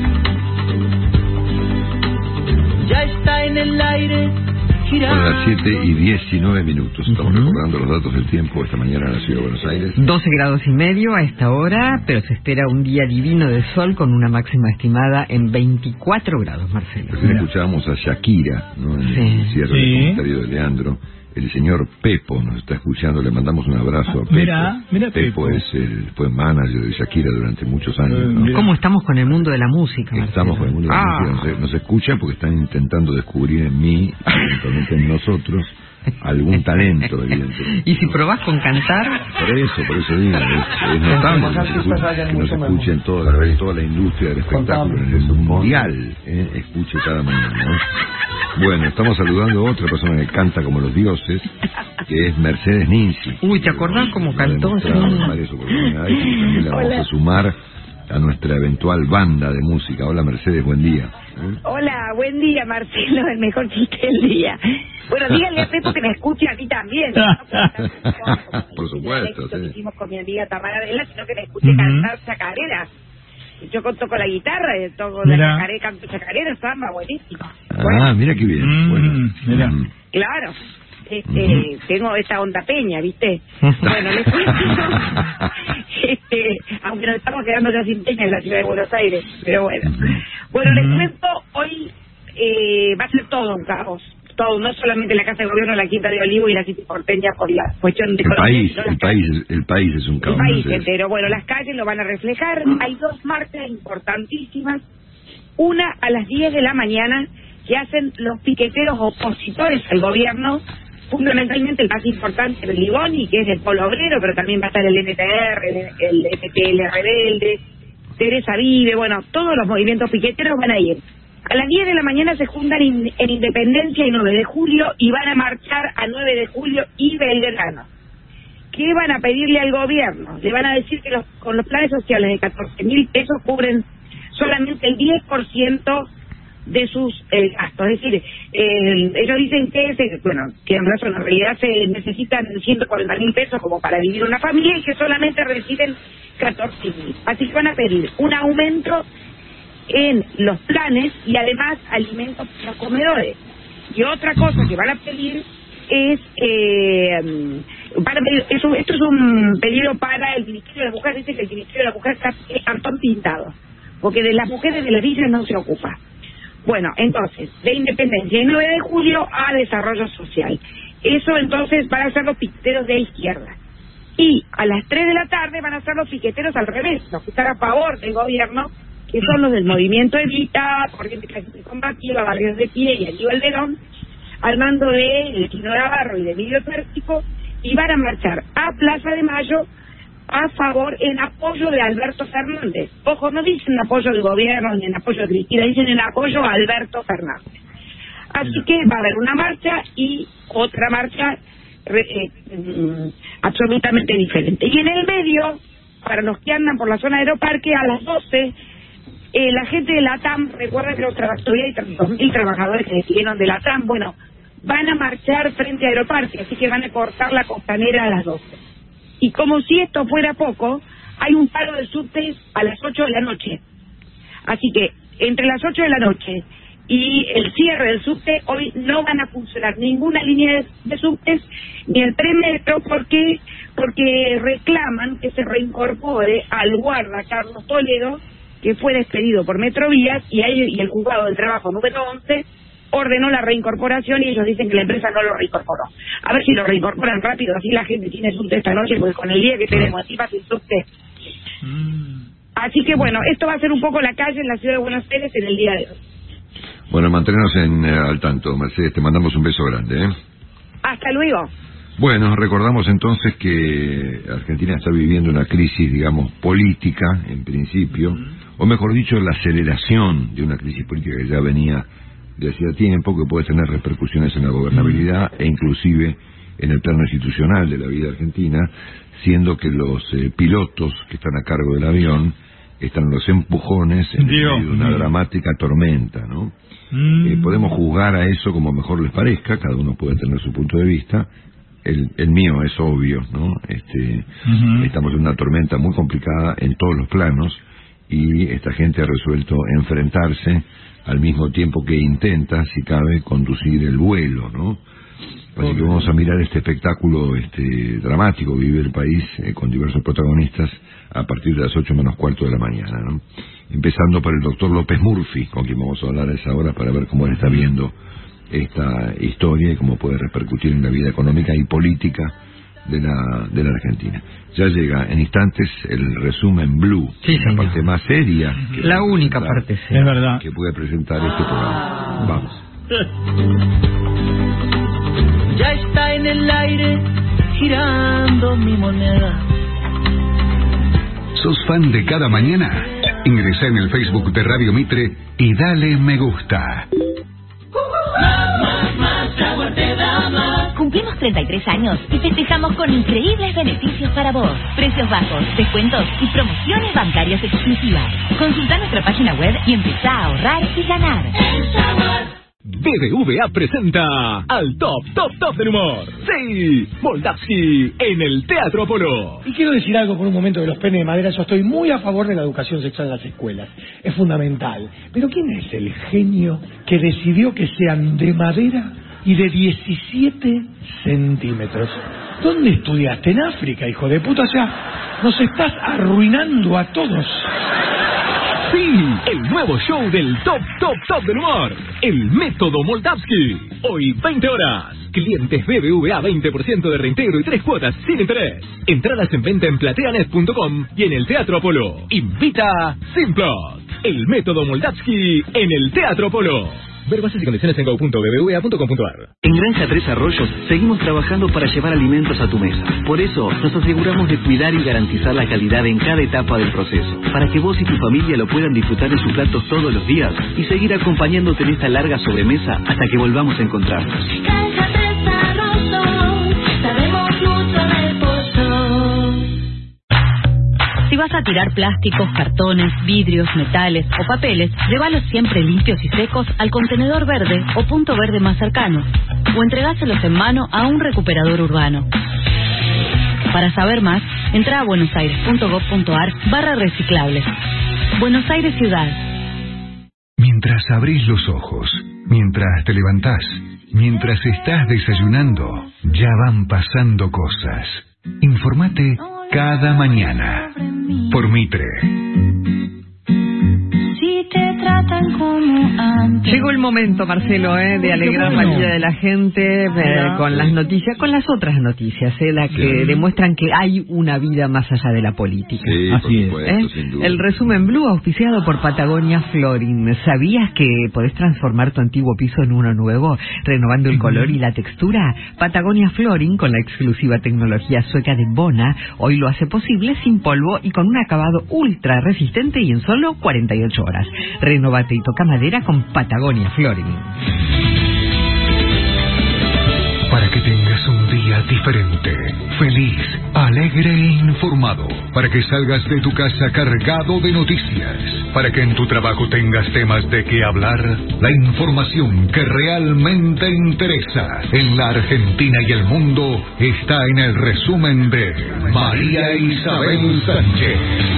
Speaker 22: Ya está en el aire girando.
Speaker 3: Son las 7:19. Estamos recordando los datos del tiempo esta mañana en la ciudad de Buenos Aires.
Speaker 4: 12 grados y medio a esta hora, pero se espera un día divino de sol con una máxima estimada en 24 grados, Marcelo.
Speaker 3: Recién escuchábamos a Shakira, ¿no? En el cierre del comentario de Leandro. El señor Pepo nos está escuchando, le mandamos un abrazo a Pepo.
Speaker 5: Mira
Speaker 3: Pepo fue manager de Shakira durante muchos años, ¿no?
Speaker 4: ¿Cómo estamos con el mundo de la música, Marcelo?
Speaker 3: Estamos con el mundo de la música, nos escuchan porque están intentando descubrir en mí, eventualmente en nosotros, algún talento, evidentemente.
Speaker 4: ¿Y si probás con cantar?
Speaker 3: Por eso digo, es notable que nos escuchen toda la industria del espectáculo en el mundial, escuche cada mañana, ¿no? Bueno, estamos saludando a otra persona que canta como los dioses, que es Mercedes Ninzi.
Speaker 4: Uy, ¿te acordás cómo cantó?
Speaker 3: En varias oportunidades, y también la vamos a sumar a nuestra eventual banda de música. Hola Mercedes, buen día.
Speaker 2: Hola, buen día Marcelo, el mejor chiste del día. Bueno, díganle a Pepo que me escuche a mí también.
Speaker 3: Por supuesto,
Speaker 2: sí. Lo hicimos con mi amiga Tamara Vela, sino que me escuche cantar chacareras. Yo toco la guitarra, toco la chacarera, canto chacarera, samba, buenísimo.
Speaker 3: Bueno. Mira qué bien. Bueno.
Speaker 2: Claro. Tengo esta onda peña, ¿viste? Bueno, les cuento. Aunque nos estamos quedando ya sin peña en la ciudad de Buenos Aires, pero bueno. Bueno, les cuento, hoy va a ser todo un caos. Todo, no solamente la Casa de Gobierno, la Quinta de Olivo y la City Porteña por la cuestión de
Speaker 3: el país es un caos.
Speaker 2: El país entero. Bueno, las calles lo van a reflejar. Hay 2 marchas importantísimas. Una a las 10 de la mañana que hacen los piqueteros opositores al gobierno, fundamentalmente el más importante, el Ligoni, que es del Polo Obrero, pero también va a estar el NTR, el FPL Rebelde, Teresa Vive, bueno, todos los movimientos piqueteros van a ir. A las 10 de la mañana se juntan en Independencia y 9 de julio y van a marchar a 9 de julio y Belgrano. ¿Qué van a pedirle al gobierno? Le van a decir que con los planes sociales de 14.000 pesos cubren solamente el 10% de sus gastos. Es decir, ellos dicen que en razón, en realidad se necesitan 140.000 pesos como para vivir una familia y que solamente reciben 14.000. Así que van a pedir un aumento en los planes y además alimentos para los comedores. Y otra cosa que van a pedir es, esto es un pedido para el Ministerio de la Mujer. Dice que el Ministerio de la Mujer está cartón pintado, porque de las mujeres de las villas no se ocupa. Bueno, entonces, de Independencia, el 9 de julio a Desarrollo Social. Eso entonces van a ser los piqueteros de izquierda. Y a las 3 de la tarde van a ser los piqueteros al revés, los que están a favor del gobierno, que son los del Movimiento Evita, Corriente Clásica Combativa, Barrios de Pie y Aníbal Verón, al mando de Quino Navarro y de Emilio Pérsico, y van a marchar a Plaza de Mayo a favor, en apoyo de Alberto Fernández. Ojo, no dicen en apoyo del gobierno ni en apoyo de Cristina, dicen en apoyo a Alberto Fernández. Así que va a haber una marcha y otra marcha absolutamente diferente. Y en el medio, para los que andan por la zona de Aeroparque, a las 12, la gente de la TAM, recuerda que todavía hay 2.000 trabajadores que despidieron de la TAM, bueno, van a marchar frente a Aeroparque, así que van a cortar la costanera a las 12. Y como si esto fuera poco, hay un paro de subtes a las 8 de la noche. Así que entre las 8 de la noche y el cierre del subte, hoy no van a funcionar ninguna línea de subtes ni el premetro, porque reclaman que se reincorpore al guarda Carlos Toledo, que fue despedido por Metrovías, y el juzgado del trabajo número 11 ordenó la reincorporación, y ellos dicen que la empresa no lo reincorporó. A ver si lo reincorporan rápido, así la gente tiene subte esta noche, porque con el día que tenemos encima sin subte. Así que bueno, esto va a ser un poco la calle en la ciudad de Buenos Aires en el día de hoy.
Speaker 3: Bueno, mantenernos al tanto, Mercedes, te mandamos un beso grande, ¿eh?
Speaker 2: Hasta luego.
Speaker 3: Bueno, recordamos entonces que Argentina está viviendo una crisis, digamos, política, en principio, o mejor dicho, la aceleración de una crisis política que ya venía de hacía tiempo, que puede tener repercusiones en la gobernabilidad e inclusive en el plano institucional de la vida argentina, siendo que los pilotos que están a cargo del avión están los empujones en medio de una dramática tormenta, ¿no? Podemos juzgar a eso como mejor les parezca, cada uno puede tener su punto de vista. El mío es obvio, ¿no? Estamos en una tormenta muy complicada en todos los planos, y esta gente ha resuelto enfrentarse al mismo tiempo que intenta, si cabe, conducir el vuelo, ¿no? Así que vamos a mirar este espectáculo dramático que vive el país, con diversos protagonistas, a partir de las 8 menos cuarto de la mañana, ¿no? Empezando por el doctor López Murphy, con quien vamos a hablar a esa hora para ver cómo él está viendo esta historia y cómo puede repercutir en la vida económica y política de la Argentina. Ya llega en instantes el resumen Blue, la parte más seria,
Speaker 4: la única parte seria,
Speaker 5: es verdad,
Speaker 3: que puede presentar este programa. Vamos.
Speaker 22: Ya está en el aire girando mi moneda.
Speaker 1: ¿Sos fan de Cada Mañana? Ingresá en el Facebook de Radio Mitre y dale me gusta.
Speaker 7: Cumplimos 33 años y festejamos con increíbles beneficios para vos. Precios bajos, descuentos y promociones bancarias exclusivas. Consulta nuestra página web y empezá a ahorrar y ganar.
Speaker 25: BBVA presenta al top del humor. Sí, Moldavsky en el Teatro Apolo.
Speaker 11: Y quiero decir algo por un momento de los penes de madera. Yo estoy muy a favor de la educación sexual en las escuelas. Es fundamental. Pero ¿quién es el genio que decidió que sean de madera y de 17 centímetros? ¿Dónde estudiaste? En África, hijo de puta. O sea, nos estás arruinando a todos.
Speaker 25: Sí, el nuevo show del top del humor. El método Moldavsky. Hoy, 20 horas. Clientes BBVA 20% de reintegro y 3 cuotas sin interés. Entradas en venta en plateanet.com y en el Teatro Apolo. Invita Simplot. El método Moldavsky en el Teatro Apolo. Ver bases y condiciones en go.bbva.com.ar.
Speaker 13: En Granja Tres Arroyos seguimos trabajando para llevar alimentos a tu mesa. Por eso nos aseguramos de cuidar y garantizar la calidad en cada etapa del proceso, para que vos y tu familia lo puedan disfrutar en sus platos todos los días y seguir acompañándote en esta larga sobremesa hasta que volvamos a encontrarnos.
Speaker 7: Granja Tres Arroyos, sabemos mucho del pozo.
Speaker 6: Si vas a tirar plásticos, cartones, vidrios, metales o papeles, llévalos siempre limpios y secos al contenedor verde o punto verde más cercano, o entregáselos en mano a un recuperador urbano. Para saber más, entra a buenosaires.gov.ar/reciclables. Buenos Aires Ciudad.
Speaker 1: Mientras abrís los ojos Mientras te levantás, mientras estás desayunando, ya van pasando cosas. Informate cada mañana por Mitre.
Speaker 4: Llegó el momento, Marcelo, de alegrar la vida de la gente con las noticias, con las otras noticias, las que demuestran que hay una vida más allá de la política.
Speaker 3: Sí,
Speaker 4: así
Speaker 3: por supuesto,
Speaker 4: es.
Speaker 3: sin duda.
Speaker 4: El resumen Blue, auspiciado por Patagonia Flooring. ¿Sabías que podés transformar tu antiguo piso en uno nuevo, renovando el color y la textura? Patagonia Flooring, con la exclusiva tecnología sueca de Bona, hoy lo hace posible sin polvo y con un acabado ultra resistente y en solo 48 horas. Renovate y toca madera con Patagonia Flooring.
Speaker 1: Para que tengas un día diferente, feliz, alegre e informado. Para que salgas de tu casa cargado de noticias. Para que en tu trabajo tengas temas de qué hablar. La información que realmente interesa en la Argentina y el mundo está en el resumen de María Isabel Sánchez.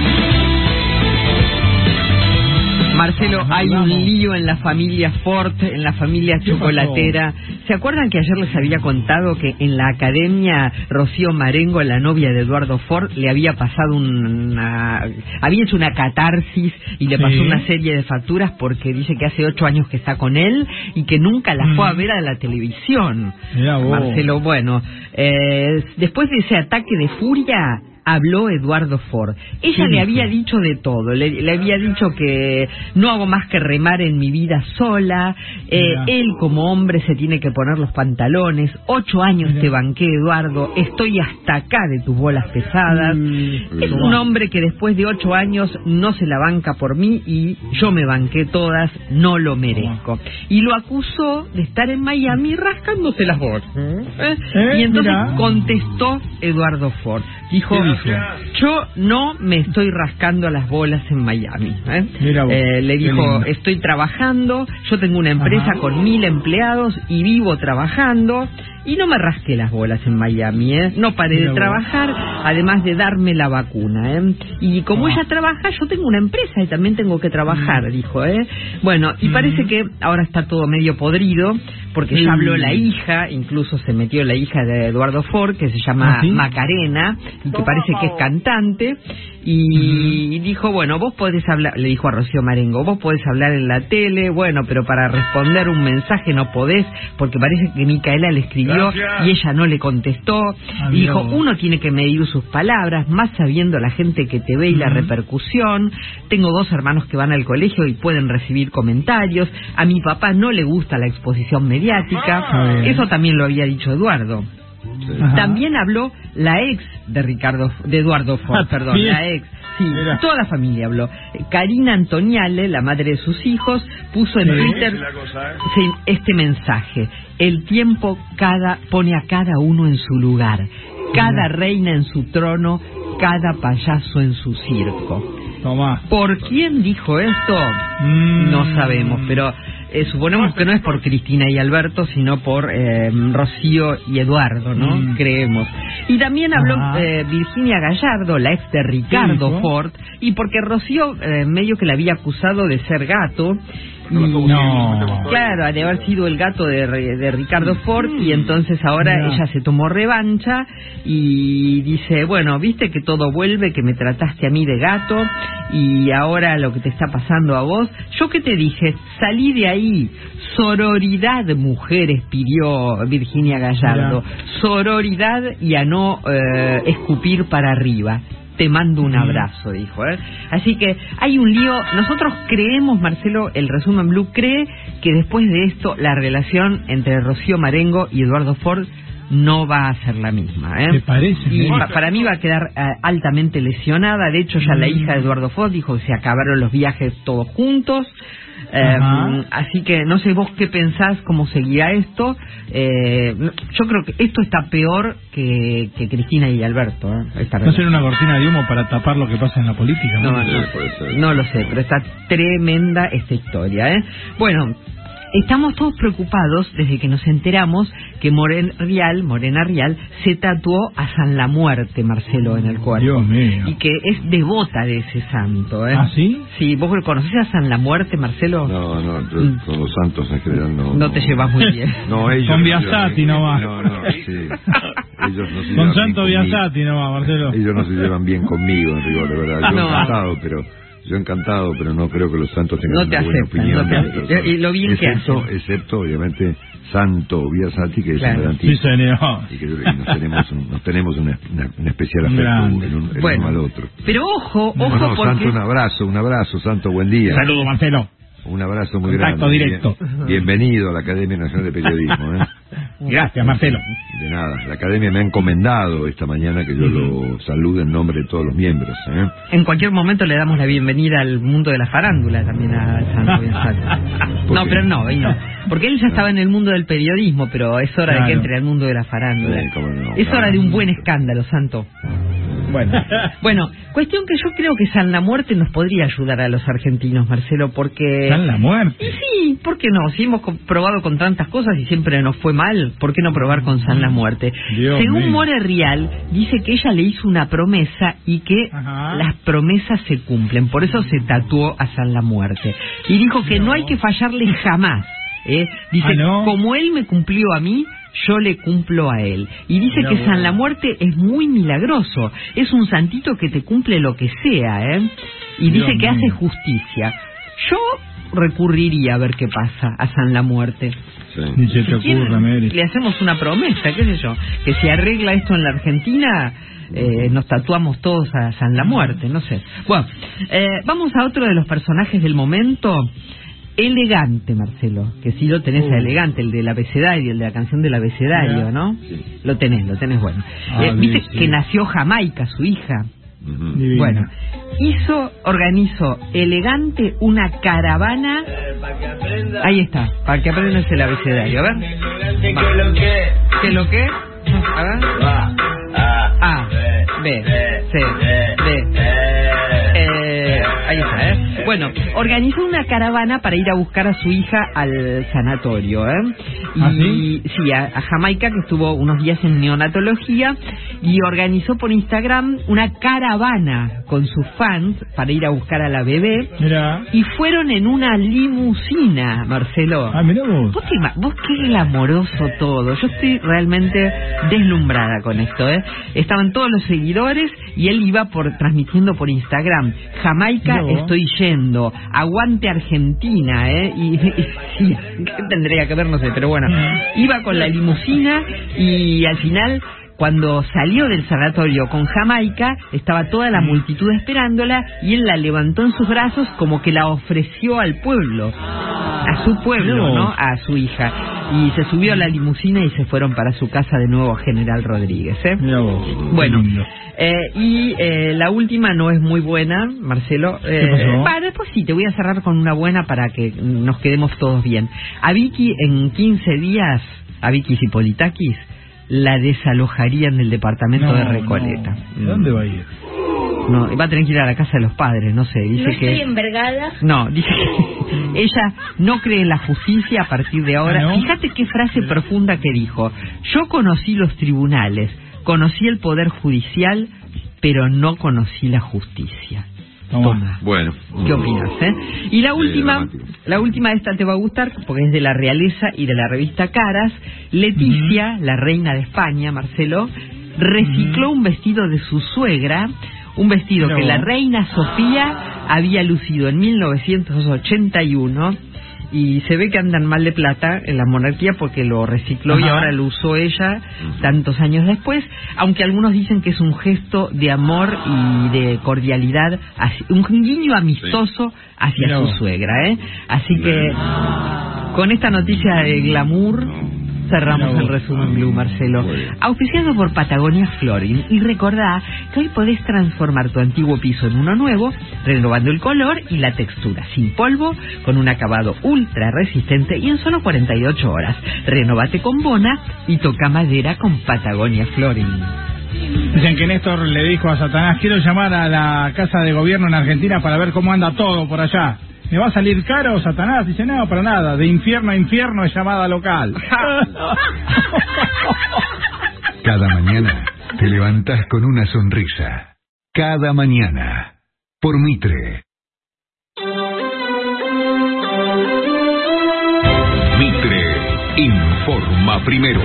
Speaker 4: Marcelo, hay un lío en la familia Ford, en la familia chocolatera. ¿Se acuerdan que ayer les había contado que en la academia Rocío Marengo, la novia de Eduardo Ford, le había pasado había hecho una catarsis y le pasó una serie de facturas porque dice que hace 8 años que está con él y que nunca la fue a ver a la televisión? Marcelo, bueno, después de ese ataque de furia, habló Eduardo Ford. Ella le había dicho de todo, le había dicho que no hago más que remar en mi vida sola, él como hombre se tiene que poner los pantalones, 8 años te banqué, Eduardo, estoy hasta acá de tus bolas pesadas, es un hombre que después de 8 años no se la banca por mí y yo me banqué todas, no lo merezco. Y lo acusó de estar en Miami rascándose las bolas. Y entonces contestó Eduardo Ford, dijo: yo no me estoy rascando las bolas en Miami. Le dijo: estoy trabajando, yo tengo una empresa con 1000 empleados y vivo trabajando y no me rasqué las bolas en Miami. No paré de trabajar, además de darme la vacuna. Y como ella trabaja, yo tengo una empresa y también tengo que trabajar, dijo. Bueno, y parece que ahora está todo medio podrido porque ya habló la hija, incluso se metió la hija de Eduardo Ford, que se llama Macarena, y que parece que es cantante, y dijo: bueno, vos podés hablar, le dijo a Rocío Marengo, vos podés hablar en la tele, bueno, pero para responder un mensaje no podés, porque parece que Micaela le escribió y ella no le contestó. Y dijo: uno tiene que medir sus palabras, más sabiendo la gente que te ve y la repercusión. Tengo 2 hermanos que van al colegio y pueden recibir comentarios. A mi papá no le gusta la exposición mediática. Eso también lo había dicho Eduardo. También habló la ex de Eduardo Ford, la ex. Sí, toda la familia habló. Karina Antoniale, la madre de sus hijos, puso en Twitter este mensaje: el tiempo pone a cada uno en su lugar, cada reina en su trono, cada payaso en su circo. ¿Por quién dijo esto? No sabemos, pero suponemos que no es por Cristina y Alberto, sino por Rocío y Eduardo, ¿no? Creemos. Y también habló Virginia Gallardo, la ex de Ricardo Ford, y porque Rocío medio que la había acusado de ser gato. Claro, de haber sido el gato de Ricardo Ford, y entonces ahora ella se tomó revancha y dice: bueno, viste que todo vuelve, que me trataste a mí de gato y ahora lo que te está pasando a vos. ¿Yo qué te dije? Salí de ahí. Sororidad, mujeres, pidió Virginia Gallardo. Sororidad y a no escupir para arriba. Te mando un abrazo, dijo. Así que hay un lío. Nosotros creemos, Marcelo, el resumen Blue cree que después de esto la relación entre Rocío Marengo y Eduardo Ford no va a ser la misma.
Speaker 5: ¿Te parece?
Speaker 4: Y para mí va a quedar altamente lesionada. De hecho, ya la hija de Eduardo Ford dijo que se acabaron los viajes todos juntos. Así que no sé vos qué pensás, cómo seguirá esto. Yo creo que esto está peor que Cristina y Alberto.
Speaker 5: ¿No será una cortina de humo para tapar lo que pasa en la política?
Speaker 4: No lo sé, pero está tremenda esta historia. Bueno, Estamos todos preocupados desde que nos enteramos que Morena Rial se tatuó a San La Muerte, Marcelo, en el cuerpo.
Speaker 5: Dios mío.
Speaker 4: Y que es devota de ese santo, ¿eh?
Speaker 5: ¿Ah, sí?
Speaker 4: Sí, ¿vos conocés a San La Muerte, Marcelo?
Speaker 3: No, yo con los santos en general no.
Speaker 4: No te llevas muy bien.
Speaker 3: No, ellos.
Speaker 5: Con Biasati nomás.
Speaker 3: No, sí. Ellos no se
Speaker 5: con
Speaker 3: llevan
Speaker 5: Santo
Speaker 3: bien
Speaker 5: Biasati nomás, Marcelo.
Speaker 3: Ellos no se llevan bien conmigo, en rigor, de verdad. Yo encantado, pero no creo que los santos tengan una buena opinión.
Speaker 4: Y lo bien
Speaker 3: excepto, obviamente, Santo Biasati, que es un garantista.
Speaker 5: Sí, señor.
Speaker 3: Y que nos tenemos un especial afecto el uno al otro.
Speaker 4: Pero ojo, porque...
Speaker 3: Santo, un abrazo, Santo, buen día.
Speaker 5: Saludos, Marcelo.
Speaker 3: Un abrazo muy
Speaker 5: Contacto
Speaker 3: grande.
Speaker 5: Directo.
Speaker 3: Bienvenido a la Academia Nacional de Periodismo.
Speaker 5: Gracias, Marcelo.
Speaker 3: De nada. La Academia me ha encomendado esta mañana que yo lo salude en nombre de todos los miembros.
Speaker 4: En cualquier momento le damos la bienvenida al mundo de la farándula también a Santo Biasati. No, pero no. Porque él ya estaba en el mundo del periodismo, pero es hora de que entre al mundo de la farándula. Es hora de un buen escándalo, Santo. Bueno, cuestión que yo creo que San La Muerte nos podría ayudar a los argentinos, Marcelo, porque...
Speaker 5: ¿San La Muerte?
Speaker 4: Y sí, ¿por qué no? Si hemos probado con tantas cosas y siempre nos fue mal, ¿por qué no probar con San La Muerte? Según More Rial, dice que ella le hizo una promesa y que las promesas se cumplen, por eso se tatuó a San La Muerte. Y dijo que no hay que fallarle jamás. Dice, como él me cumplió a mí, yo le cumplo a él. Y dice que San La Muerte es muy milagroso. Es un santito que te cumple lo que sea, Y dice que hace justicia. Yo recurriría a ver qué pasa a San La Muerte.
Speaker 5: Ni se te ocurra, Mary.
Speaker 4: Le hacemos una promesa, qué sé yo, que si arregla esto en la Argentina, nos tatuamos todos a San La Muerte, no sé. Bueno, vamos a otro de los personajes del momento. Elegante, Marcelo, que sí lo tenés a Elegante, el del abecedario, el de la canción del abecedario, ¿no? Sí. Lo tenés bueno. Viste que nació Jamaica, su hija. Bueno, organizó Elegante una caravana. Ahí está, para que aprendas el abecedario, a ver. ¿Qué lo que? A ver. A, B, C, D. Ahí está, Bueno, organizó una caravana para ir a buscar a su hija al sanatorio, Y sí, a Jamaica, que estuvo unos días en neonatología, y organizó por Instagram una caravana con sus fans para ir a buscar a la bebé.
Speaker 5: Mirá.
Speaker 4: Y fueron en una limusina, Marcelo.
Speaker 5: Mirá vos.
Speaker 4: Vos qué glamoroso todo. Yo estoy realmente deslumbrada con esto, Estaban todos los seguidores y él iba transmitiendo por Instagram: Jamaica, estoy yendo, aguante Argentina, y sí, ¿qué tendría que ver? No sé, pero bueno, iba con la limusina y al final, cuando salió del sanatorio con Jamaica, estaba toda la multitud esperándola y él la levantó en sus brazos como que la ofreció al pueblo, a su pueblo, ¿no? A su hija. Y se subió a la limusina y se fueron para su casa de nuevo, General Rodríguez, Bueno, la última no es muy buena, Marcelo. Después sí, te voy a cerrar con una buena para que nos quedemos todos bien. A Vicky en 15 días, a Vicky Zipolitakis, la desalojarían del departamento de Recoleta.
Speaker 5: ¿Dónde va a ir?
Speaker 4: No, va a tener que ir a la casa de los padres, no sé. Dice
Speaker 8: ¿No estoy envergada?
Speaker 4: No, dice que ella no cree en la justicia a partir de ahora. Fíjate qué frase profunda que dijo. Yo conocí los tribunales, conocí el poder judicial, pero no conocí la justicia. Toma.
Speaker 3: Bueno.
Speaker 4: ¿Qué opinas, Y la última de esta te va a gustar porque es de la realeza y de la revista Caras. Leticia, la reina de España, Marcelo, recicló un vestido de su suegra, un vestido que la reina Sofía había lucido en 1981, y se ve que andan mal de plata en la monarquía porque lo recicló y ahora lo usó ella tantos años después, aunque algunos dicen que es un gesto de amor y de cordialidad, un guiño amistoso hacia su suegra, Así que con esta noticia de glamour cerramos el resumen Blue, Marcelo. Auspiciado por Patagonia Flooring. Y recordá que hoy podés transformar tu antiguo piso en uno nuevo, renovando el color y la textura, sin polvo, con un acabado ultra resistente y en solo 48 horas. Renovate con Bona y toca madera con Patagonia Flooring.
Speaker 5: Dicen que Néstor le dijo a Satanás: quiero llamar a la Casa de Gobierno en Argentina para ver cómo anda todo por allá. ¿me va a salir caro, Satanás? Dice, no, para nada, de infierno a infierno es llamada local.
Speaker 1: Cada mañana te levantas con una sonrisa. Cada mañana. Por Mitre. Mitre informa primero.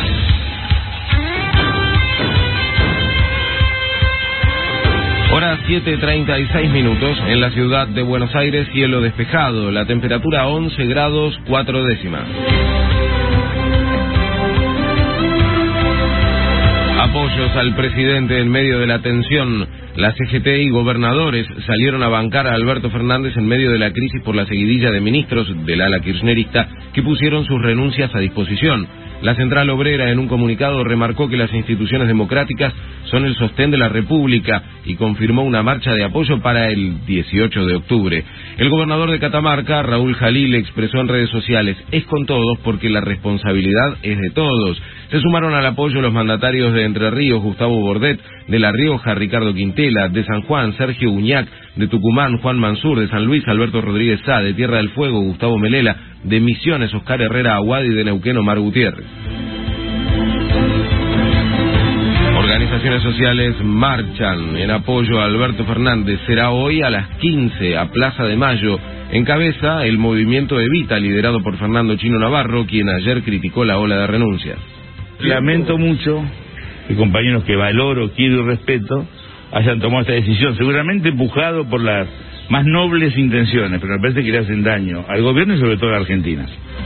Speaker 8: Hora 7:36 minutos. En la ciudad de Buenos Aires, cielo despejado. La temperatura 11 grados 4 décimas. Apoyos al presidente en medio de la tensión. La CGT y gobernadores salieron a bancar a Alberto Fernández en medio de la crisis por la seguidilla de ministros del ala kirchnerista que pusieron sus renuncias a disposición. La Central Obrera, en un comunicado, remarcó que las instituciones democráticas son el sostén de la República y confirmó una marcha de apoyo para el 18 de octubre. El gobernador de Catamarca, Raúl Jalil, expresó en redes sociales: es con todos porque la responsabilidad es de todos. Se sumaron al apoyo los mandatarios de Entre Ríos, Gustavo Bordet, de La Rioja, Ricardo Quintela, de San Juan, Sergio Uñac, de Tucumán, Juan Mansur, de San Luis, Alberto Rodríguez Sá, de Tierra del Fuego, Gustavo Melela, de Misiones, Oscar Herrera Aguad y de Neuquén, Omar Gutiérrez. Organizaciones sociales marchan en apoyo a Alberto Fernández. Será hoy a las 15 a Plaza de Mayo. Encabeza el movimiento Evita, liderado por Fernando Chino Navarro, quien ayer criticó la ola de renuncias.
Speaker 16: Lamento mucho que compañeros que valoro, quiero y respeto hayan tomado esta decisión, seguramente empujado por las más nobles intenciones, pero me parece que le hacen daño al gobierno y sobre todo a la Argentina.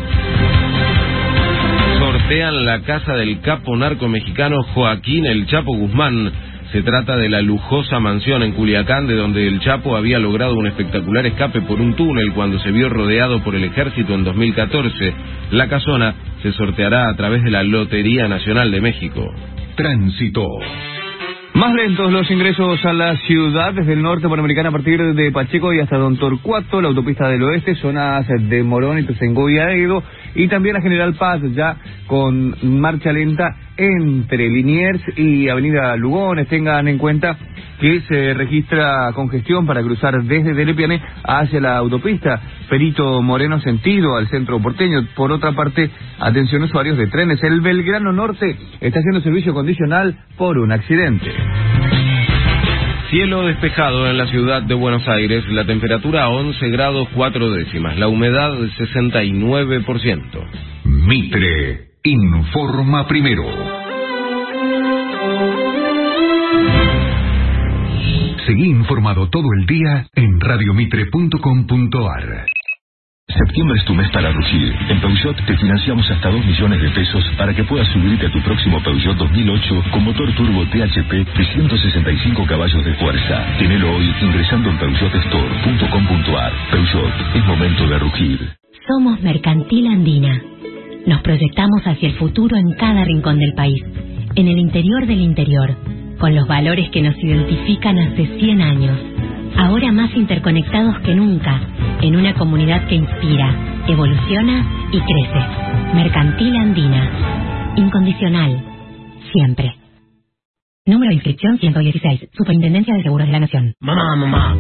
Speaker 8: Sortean la casa del capo narco mexicano Joaquín El Chapo Guzmán. Se trata de la lujosa mansión en Culiacán, de donde el Chapo había logrado un espectacular escape por un túnel cuando se vio rodeado por el ejército en 2014. La casona se sorteará a través de la Lotería Nacional de México.
Speaker 1: Tránsito.
Speaker 12: Más lentos los ingresos a la ciudad desde el norte panamericana a partir de Pacheco y hasta Don Torcuato, la autopista del oeste, zonas de Morón y Ituzaingó y Aedo, y también la General Paz ya con marcha lenta entre Liniers y Avenida Lugones. Tengan en cuenta que se registra congestión para cruzar desde Delepiane hacia la autopista Perito Moreno sentido al centro porteño. Por otra parte, atención usuarios de trenes, el Belgrano Norte está haciendo servicio condicional por un accidente.
Speaker 8: Cielo despejado en la ciudad de Buenos Aires, la temperatura 11 grados 4 décimas, la humedad 69%.
Speaker 1: Mitre informa primero. Seguí informado todo el día en radiomitre.com.ar.
Speaker 17: Septiembre es tu mes para rugir. En Peugeot te financiamos hasta 2 millones de pesos para que puedas subirte a tu próximo Peugeot 2008 con motor turbo THP de 165 caballos de fuerza. Tenelo hoy ingresando en peugeotstore.com.ar. Peugeot, es momento de rugir.
Speaker 18: Somos Mercantil Andina. Nos proyectamos hacia el futuro en cada rincón del país, en el interior del interior, con los valores que nos identifican hace 100 años. Ahora más interconectados que nunca, en una comunidad que inspira, evoluciona y crece. Mercantil Andina. Incondicional. Siempre. Número de inscripción 116. Superintendencia de Seguros de la Nación.
Speaker 19: Mamá.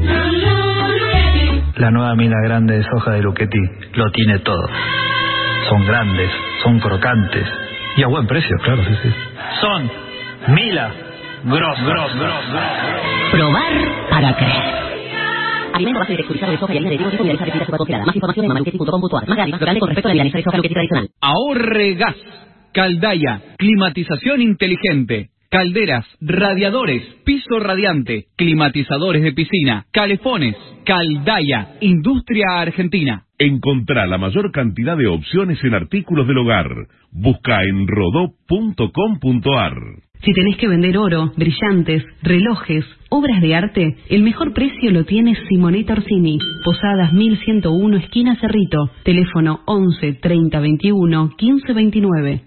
Speaker 19: La nueva mina grande de soja de Luchetti lo tiene todo. Son grandes, son crocantes y a buen precio, claro, sí. Son Mila. Gross.
Speaker 18: Probar para creer.
Speaker 6: Alimento base texturizado de soja y harina de trigo tipo mineralizada de congelada. Más información en mamaluchetti.com.ar. Más grande con respecto a la milanesa de soja Luchetti tradicional.
Speaker 20: Ahorre gas. Caldaya. Climatización inteligente. Calderas, radiadores, piso radiante, climatizadores de piscina, calefones. Caldaya. Industria Argentina.
Speaker 21: Encontrá la mayor cantidad de opciones en artículos del hogar. Busca en rodó.com.ar.
Speaker 23: Si tenés que vender oro, brillantes, relojes, obras de arte, el mejor precio lo tiene Simonetta Orsini. Posadas 1101, esquina Cerrito. Teléfono 11 30 21 15 29.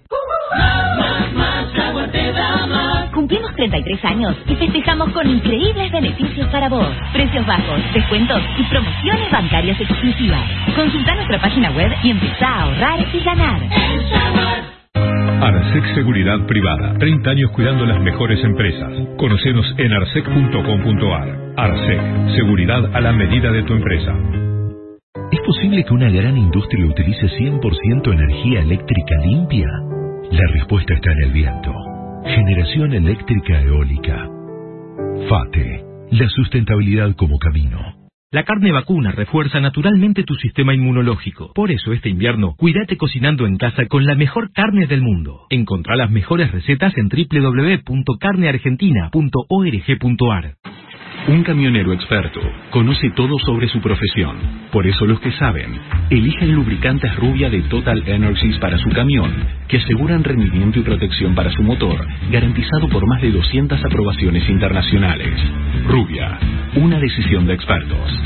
Speaker 7: Cumplimos 33 años y festejamos con increíbles beneficios para vos. Precios bajos, descuentos y promociones bancarias exclusivas. Consulta nuestra página web y empezá a ahorrar y ganar.
Speaker 17: Arsec Seguridad Privada. 30 años cuidando las mejores empresas. Conocenos en arsec.com.ar. Arsec. Seguridad a la medida de tu empresa.
Speaker 9: ¿Es posible que una gran industria utilice 100% energía eléctrica limpia? La respuesta está en el viento. Generación eléctrica eólica. FATE. La sustentabilidad como camino.
Speaker 10: La carne vacuna refuerza naturalmente tu sistema inmunológico. Por eso este invierno, cuídate cocinando en casa con la mejor carne del mundo. Encontrá las mejores recetas en www.carneargentina.org.ar.
Speaker 14: Un camionero experto conoce todo sobre su profesión. Por eso los que saben, eligen lubricantes Rubia de Total Energies para su camión, que aseguran rendimiento y protección para su motor, garantizado por más de 200 aprobaciones internacionales. Rubia, una decisión de expertos.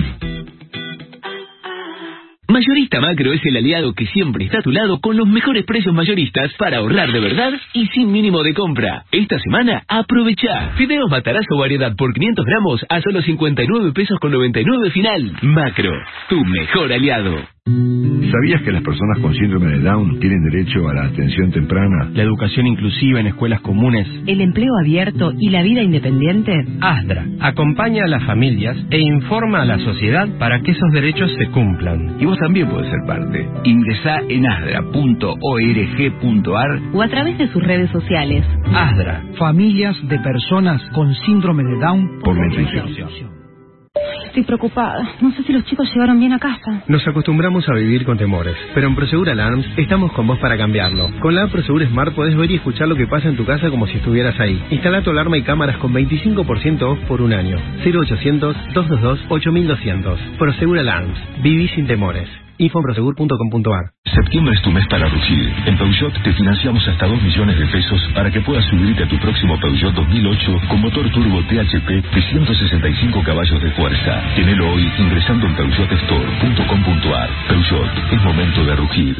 Speaker 15: Mayorista Macro es el aliado que siempre está a tu lado con los mejores precios mayoristas para ahorrar de verdad y sin mínimo de compra. Esta semana, aprovecha. Fideos Matarazzo variedad por 500 gramos a solo 59 pesos con 99 final. Macro, tu mejor aliado.
Speaker 3: ¿Sabías que las personas con síndrome de Down tienen derecho a la atención temprana?
Speaker 24: La educación inclusiva en escuelas comunes.
Speaker 26: El empleo abierto y la vida independiente.
Speaker 24: ASDRA acompaña a las familias e informa a la sociedad para que esos derechos se cumplan.
Speaker 27: Y vos también podés ser parte. Ingresá en asdra.org.ar
Speaker 26: o a través de sus redes sociales.
Speaker 24: ASDRA, familias de personas con síndrome de Down
Speaker 3: por la inclusión.
Speaker 26: Estoy preocupada. No sé si los chicos llegaron bien a casa.
Speaker 24: Nos acostumbramos a vivir con temores, pero en Prosegur Alarms estamos con vos para cambiarlo. Con la app Prosegur Smart podés ver y escuchar lo que pasa en tu casa como si estuvieras ahí. Instala tu alarma y cámaras con 25% off por un año. 0800-222-8200. Prosegur Alarms. Viví sin temores. Info en prosegur.com.ar.
Speaker 21: Septiembre es tu mes para rugir. En Peugeot te financiamos hasta 2 millones de pesos para que puedas subirte a tu próximo Peugeot 2008 con motor turbo THP de 165 caballos de fuerza. Tenelo hoy ingresando en peugeotstore.com.ar. Peugeot, es momento de rugir.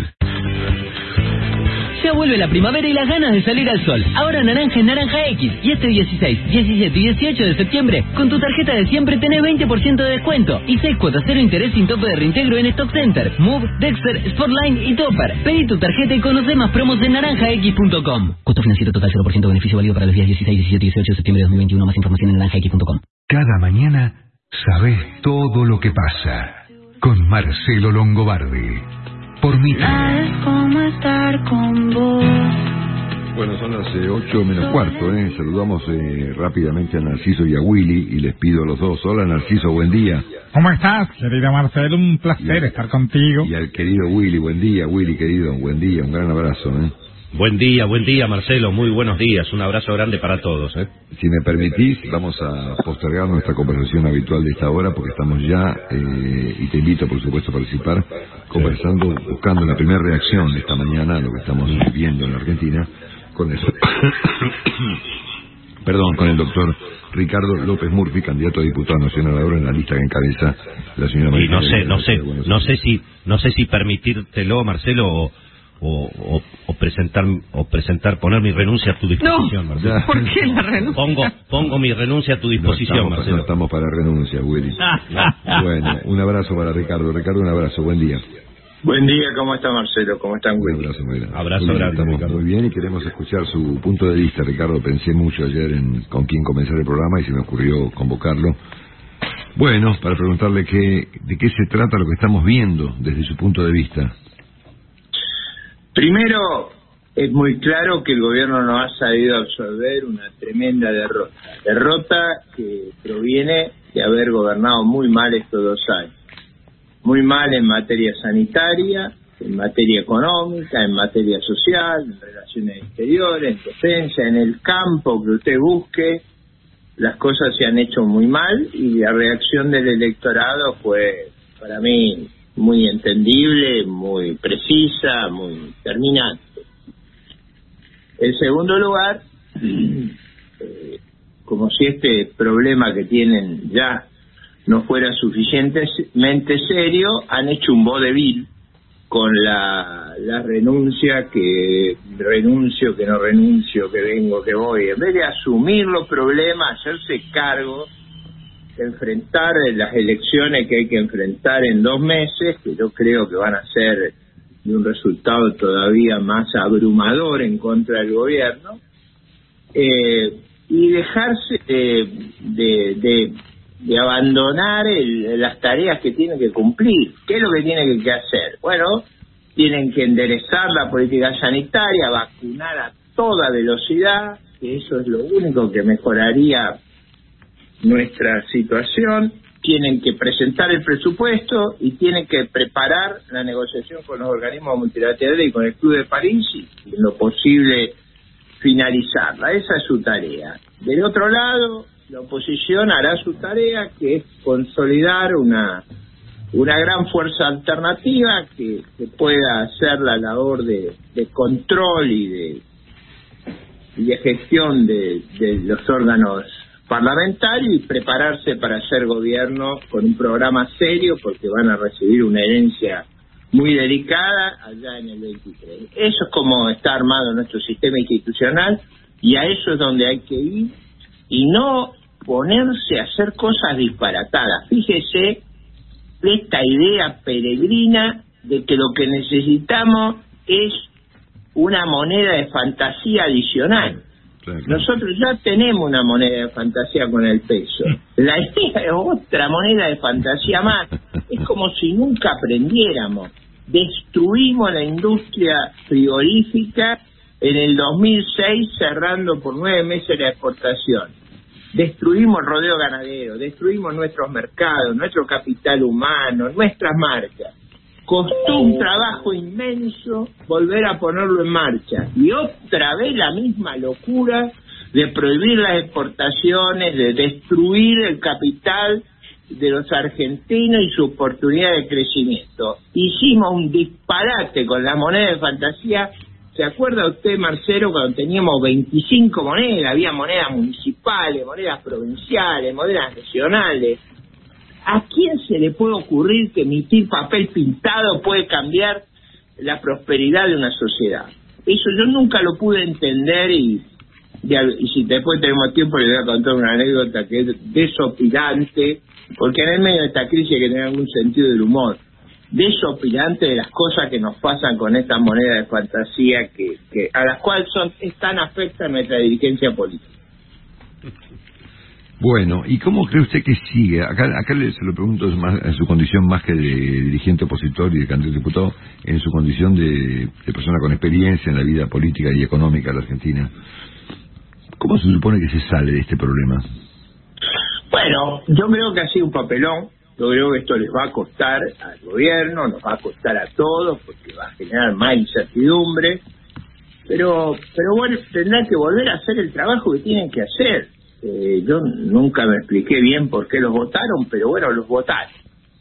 Speaker 15: Ya vuelve la primavera y las ganas de salir al sol. Ahora naranja en Naranja X. Y este 16, 17 y 18 de septiembre, con tu tarjeta de siempre tenés 20% de descuento. Y 6 cuotas 0 interés sin tope de reintegro en Stock Center, Move, Dexter, Sportline y Topper. Pedí tu tarjeta y conoce más promos en naranjax.com.
Speaker 26: Costo financiero total 0%, beneficio válido para los días 16, 17 y 18 de septiembre de 2021. Más información en naranjax.com.
Speaker 1: Cada mañana sabés todo lo que pasa. Con Marcelo Longobardi. Por Mitre.
Speaker 22: Es como estar con vos.
Speaker 3: Bueno, son las 8 menos cuarto, ¿eh? Saludamos rápidamente a Narciso y a Willy y les pido a los dos. Hola Narciso, buen día.
Speaker 5: ¿Cómo estás, querido Marcelo? Un placer estar contigo.
Speaker 3: Y al querido Willy, buen día, Willy querido, buen día, un gran abrazo, ¿eh?
Speaker 28: Buen día, Marcelo, muy buenos días, un abrazo grande para todos, ¿eh?
Speaker 3: Si me permitís, vamos a postergar nuestra conversación habitual de esta hora porque estamos ya, y te invito por supuesto a participar, conversando, buscando la primera reacción de esta mañana a lo que estamos viviendo en la Argentina, con eso. Perdón, con el doctor Ricardo López Murphy, candidato a diputado nacional ahora en la lista que encabeza la señora María.
Speaker 28: Y no sé si permitírtelo, Marcelo, o presentar, poner mi renuncia a tu disposición,
Speaker 4: no,
Speaker 28: Marcelo.
Speaker 4: ¿Por qué la renuncia?
Speaker 28: Pongo mi renuncia a tu disposición, Marcelo.
Speaker 3: No estamos para renuncia, Willy. Bueno, un abrazo para Ricardo. Ricardo, un abrazo, buen día.
Speaker 29: Buen día, ¿cómo está Marcelo? ¿Cómo están, Willy?
Speaker 3: Un abrazo muy grande.
Speaker 28: Abrazo grande,
Speaker 3: estamos
Speaker 28: Ricardo.
Speaker 3: Muy bien y queremos escuchar su punto de vista, Ricardo. Pensé mucho ayer en con quién comenzar el programa y se me ocurrió convocarlo. Bueno, para preguntarle de qué se trata lo que estamos viendo desde su punto de vista.
Speaker 29: Primero, es muy claro que el gobierno no ha sabido absorber una tremenda derrota. Derrota que proviene de haber gobernado muy mal estos 2 años. Muy mal en materia sanitaria, en materia económica, en materia social, en relaciones exteriores, en defensa, en el campo que usted busque. Las cosas se han hecho muy mal y la reacción del electorado fue, para mí, muy entendible, muy precisa, muy terminante. En segundo lugar, como si este problema que tienen ya no fuera suficientemente serio, han hecho un vodevil con la renuncia, que renuncio, que no renuncio, que vengo, que voy. En vez de asumir los problemas, hacerse cargo, enfrentar las elecciones que hay que enfrentar en 2 meses, que yo creo que van a ser de un resultado todavía más abrumador en contra del gobierno, y dejarse de de abandonar las tareas que tienen que cumplir. ¿Qué es lo que tienen que hacer? Bueno, tienen que enderezar la política sanitaria, vacunar a toda velocidad, que eso es lo único que mejoraría nuestra situación. Tienen que presentar el presupuesto y tienen que preparar la negociación con los organismos multilaterales y con el Club de París y en lo posible finalizarla. Esa es su tarea. Del otro lado, la oposición hará su tarea, que es consolidar una gran fuerza alternativa que pueda hacer la labor de control y de gestión de los órganos parlamentarios y prepararse para hacer gobierno con un programa serio, porque van a recibir una herencia muy delicada allá en el 23. Eso es como está armado nuestro sistema institucional, y a eso es donde hay que ir y no ponerse a hacer cosas disparatadas. Fíjese esta idea peregrina de que lo que necesitamos es una moneda de fantasía adicional. Claro. Nosotros ya tenemos una moneda de fantasía con el peso. La idea es otra moneda de fantasía más. Es como si nunca aprendiéramos. Destruimos la industria frigorífica en el 2006, cerrando por 9 meses la exportación. Destruimos el rodeo ganadero, destruimos nuestros mercados, nuestro capital humano, nuestras marcas. Costó un trabajo inmenso volver a ponerlo en marcha. Y otra vez la misma locura de prohibir las exportaciones, de destruir el capital de los argentinos y su oportunidad de crecimiento. Hicimos un disparate con la moneda de fantasía. ¿Se acuerda usted, Marcelo, cuando teníamos 25 monedas? Había monedas municipales, monedas provinciales, monedas regionales. ¿A quién se le puede ocurrir que emitir papel pintado puede cambiar la prosperidad de una sociedad? Eso yo nunca lo pude entender y si después tenemos tiempo le voy a contar una anécdota que es desopilante, porque en el medio de esta crisis hay que tener algún sentido del humor. Desopilante de las cosas que nos pasan con estas monedas de fantasía que a las cuales tan afecta a nuestra dirigencia política.
Speaker 3: Bueno, ¿y cómo cree usted que sigue? Acá se lo pregunto más en su condición más que de dirigente opositor y de candidato a diputado, en su condición de persona con experiencia en la vida política y económica de la Argentina. ¿Cómo se supone que se sale de este problema?
Speaker 29: Bueno, yo creo que ha sido un papelón. Yo creo que esto les va a costar al gobierno, nos va a costar a todos, porque va a generar más incertidumbre. Pero bueno, tendrán que volver a hacer el trabajo que tienen que hacer. Yo nunca me expliqué bien por qué los votaron, pero bueno, los votaron.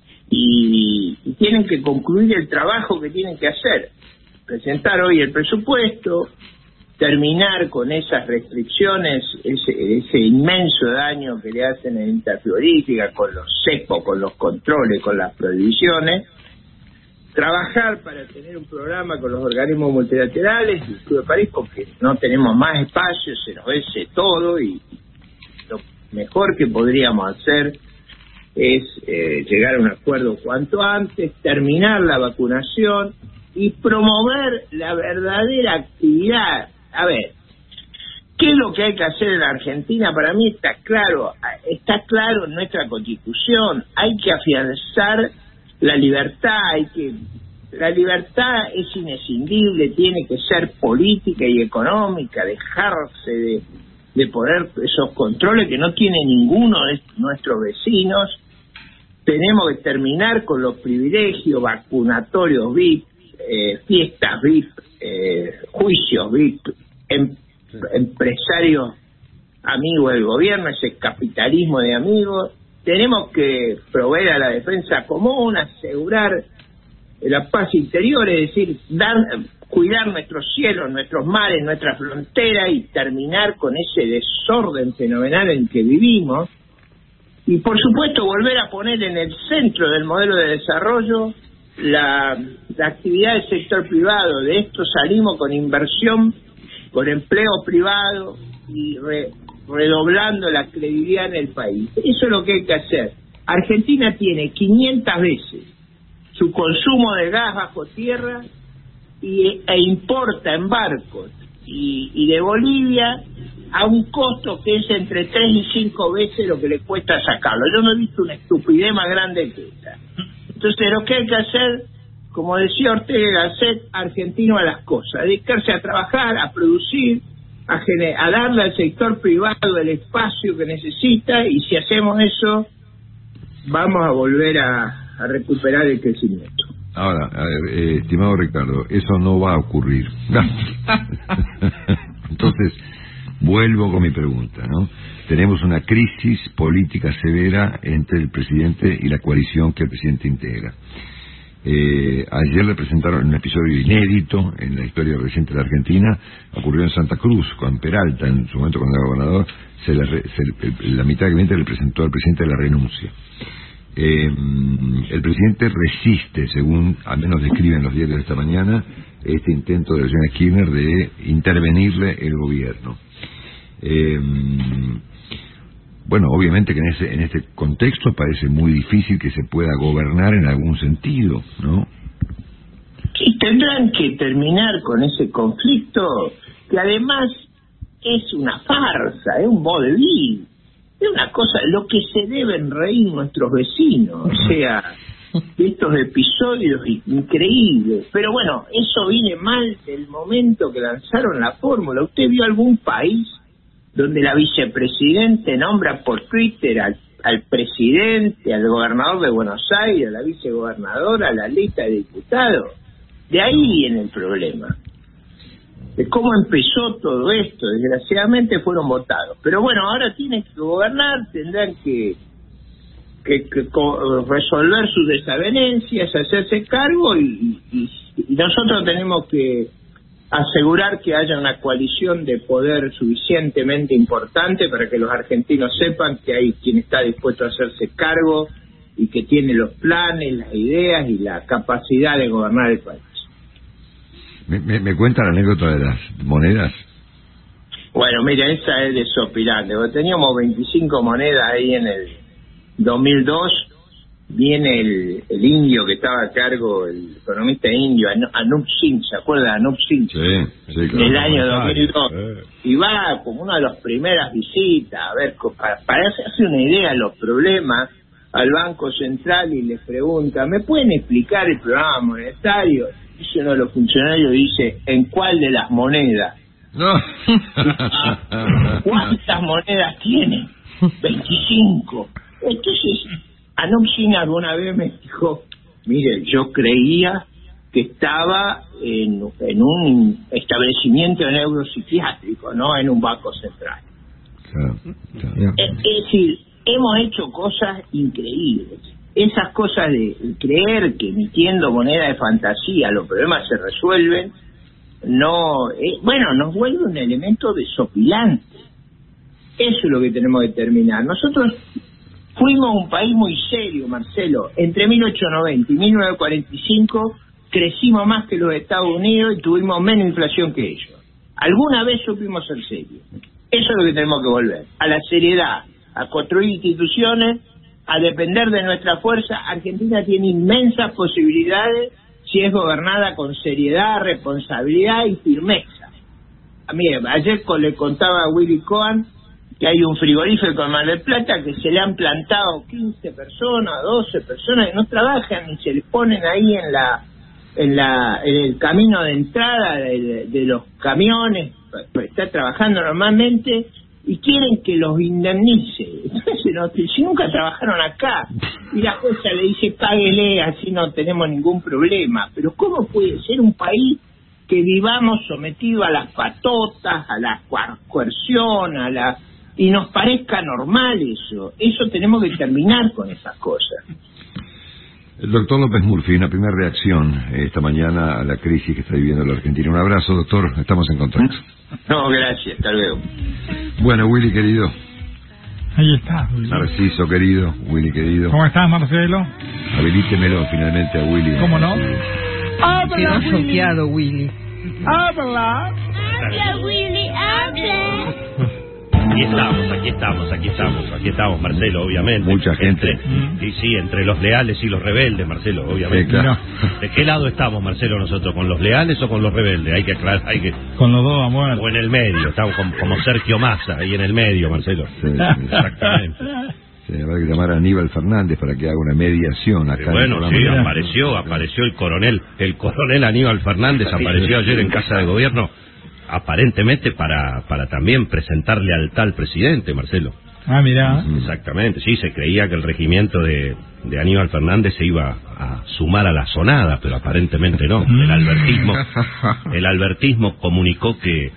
Speaker 29: Y tienen que concluir el trabajo que tienen que hacer. Presentar hoy el presupuesto, terminar con esas restricciones, ese inmenso daño que le hacen en la industria frigorífica, con los cepos, con los controles, con las prohibiciones. Trabajar para tener un programa con los organismos multilaterales y el Club de París, porque no tenemos más espacio, se nos vence todo y lo mejor que podríamos hacer es llegar a un acuerdo cuanto antes, terminar la vacunación y promover la verdadera actividad. A ver, ¿qué es lo que hay que hacer en la Argentina? Para mí está claro en nuestra Constitución. Hay que afianzar la libertad, la libertad es inescindible, tiene que ser política y económica, dejarse de poner esos controles que no tiene ninguno de nuestros vecinos. Tenemos que terminar con los privilegios vacunatorios VIP, fiestas VIP, juicios VIP, empresarios amigos del gobierno, ese capitalismo de amigos. Tenemos que proveer a la defensa común, asegurar la paz interior, es decir, cuidar nuestros cielos, nuestros mares, nuestra frontera y terminar con ese desorden fenomenal en que vivimos. Y por supuesto volver a poner en el centro del modelo de desarrollo la actividad del sector privado. De esto salimos con inversión, con empleo privado y redoblando la credibilidad en el país. Eso es lo que hay que hacer. Argentina tiene 500 veces su consumo de gas bajo tierra e importa en barcos y de Bolivia a un costo que es entre 3 y 5 veces lo que le cuesta sacarlo. Yo no he visto una estupidez más grande que esta. Entonces lo que hay que hacer, como decía Ortega, hacer argentino a las cosas, dedicarse a trabajar, a producir, a darle al sector privado el espacio que necesita, y si hacemos eso vamos a volver a recuperar el crecimiento.
Speaker 3: Ahora, a ver, estimado Ricardo, eso no va a ocurrir. Entonces, vuelvo con mi pregunta, ¿no? Tenemos una crisis política severa entre el presidente y la coalición que el presidente integra. Ayer le presentaron un episodio inédito en la historia reciente de la Argentina. Ocurrió en Santa Cruz con Peralta, en su momento cuando era gobernador. La mitad del gabinete le presentó al presidente la renuncia. El presidente resiste, según al menos describen los diarios de esta mañana, este intento de la señora Kirchner de intervenirle el gobierno. Bueno, obviamente que en este contexto parece muy difícil que se pueda gobernar en algún sentido, ¿no?
Speaker 29: Y tendrán que terminar con ese conflicto, que además es una farsa, es un vodevil, es una cosa, lo que se deben reír nuestros vecinos, o sea, de estos episodios increíbles. Pero bueno, eso viene mal del momento que lanzaron la fórmula. ¿Usted vio algún país donde la vicepresidente nombra por Twitter al presidente, al gobernador de Buenos Aires, a la vicegobernadora, a la lista de diputados? De ahí viene el problema, de cómo empezó todo esto. Desgraciadamente fueron votados, pero bueno, ahora tienen que gobernar, tendrán que resolver sus desavenencias, hacerse cargo, y nosotros tenemos que asegurar que haya una coalición de poder suficientemente importante para que los argentinos sepan que hay quien está dispuesto a hacerse cargo y que tiene los planes, las ideas y la capacidad de gobernar el país.
Speaker 3: ¿Me cuenta la anécdota de las monedas?
Speaker 29: Bueno, mira, esa es desopilante. Teníamos 25 monedas ahí en el 2002. Viene el indio que estaba a cargo, el economista indio, Anup Singh, ¿se acuerda de Anup Singh?
Speaker 3: Sí, claro.
Speaker 29: En el año 2002. Y va como una de las primeras visitas, a ver, para hacerse una idea de los problemas, al Banco Central, y les pregunta, ¿me pueden explicar el programa monetario? Dice uno de los funcionarios, dice, ¿en cuál de las monedas?
Speaker 3: No.
Speaker 29: ¿Cuántas monedas tiene? 25. Entonces, Anup Singh alguna vez me dijo, mire, yo creía que estaba en un establecimiento neuropsiquiátrico, no en un banco central.
Speaker 3: Claro.
Speaker 29: Es decir, hemos hecho cosas increíbles. Esas cosas de creer que emitiendo moneda de fantasía los problemas se resuelven, nos vuelve un elemento desopilante. Eso es lo que tenemos que terminar. Nosotros fuimos un país muy serio, Marcelo. Entre 1890 y 1945 crecimos más que los Estados Unidos y tuvimos menos inflación que ellos. Alguna vez supimos ser serios. Eso es lo que tenemos que volver. A la seriedad, a construir instituciones, a depender de nuestra fuerza. Argentina tiene inmensas posibilidades si es gobernada con seriedad, responsabilidad y firmeza. Mire, ayer le contaba a Willy Cohen que hay un frigorífico en Mar del Plata que se le han plantado 15 personas, 12 personas que no trabajan y se les ponen ahí en el camino de entrada de los camiones, está trabajando normalmente, y quieren que los indemnice. Entonces, si nunca trabajaron acá, y la jueza le dice, páguele, así no tenemos ningún problema. Pero ¿cómo puede ser un país que vivamos sometido a las patotas, a la coerción, y nos parezca normal eso? Eso tenemos que terminar con esas cosas.
Speaker 3: El doctor López Murphy, una primera reacción esta mañana a la crisis que está viviendo la Argentina. Un abrazo, doctor, estamos en contacto.
Speaker 29: No, gracias, hasta luego.
Speaker 3: Bueno, Willy querido.
Speaker 5: Ahí está, Willy.
Speaker 3: Narciso querido, Willy querido.
Speaker 5: ¿Cómo estás, Marcelo?
Speaker 3: Habilítemelo finalmente a Willy.
Speaker 5: ¿Cómo no?
Speaker 4: Quedó choqueado, Willy.
Speaker 5: ¡Habla!
Speaker 22: ¡Habla, Willy, habla!
Speaker 28: Aquí estamos, Marcelo, obviamente.
Speaker 3: Mucha gente.
Speaker 28: Entre los leales y los rebeldes, Marcelo, obviamente.
Speaker 3: Sí, claro.
Speaker 28: ¿De qué lado estamos, Marcelo, nosotros? ¿Con los leales o con los rebeldes? Hay que aclarar,
Speaker 5: Con los dos a muerte.
Speaker 28: O en el medio, estamos como Sergio Massa, ahí en el medio, Marcelo.
Speaker 3: Sí. Exactamente. Sí, habrá que llamar a Aníbal Fernández para que haga una mediación acá.
Speaker 28: Bueno, sí, apareció el coronel Aníbal Fernández, apareció ayer en Casa de Gobierno, aparentemente para también presentar lealtad al presidente, Marcelo.
Speaker 5: Ah, mira.
Speaker 28: Exactamente, sí, se creía que el regimiento de Aníbal Fernández se iba a sumar a la sonada, pero aparentemente no. El albertismo comunicó que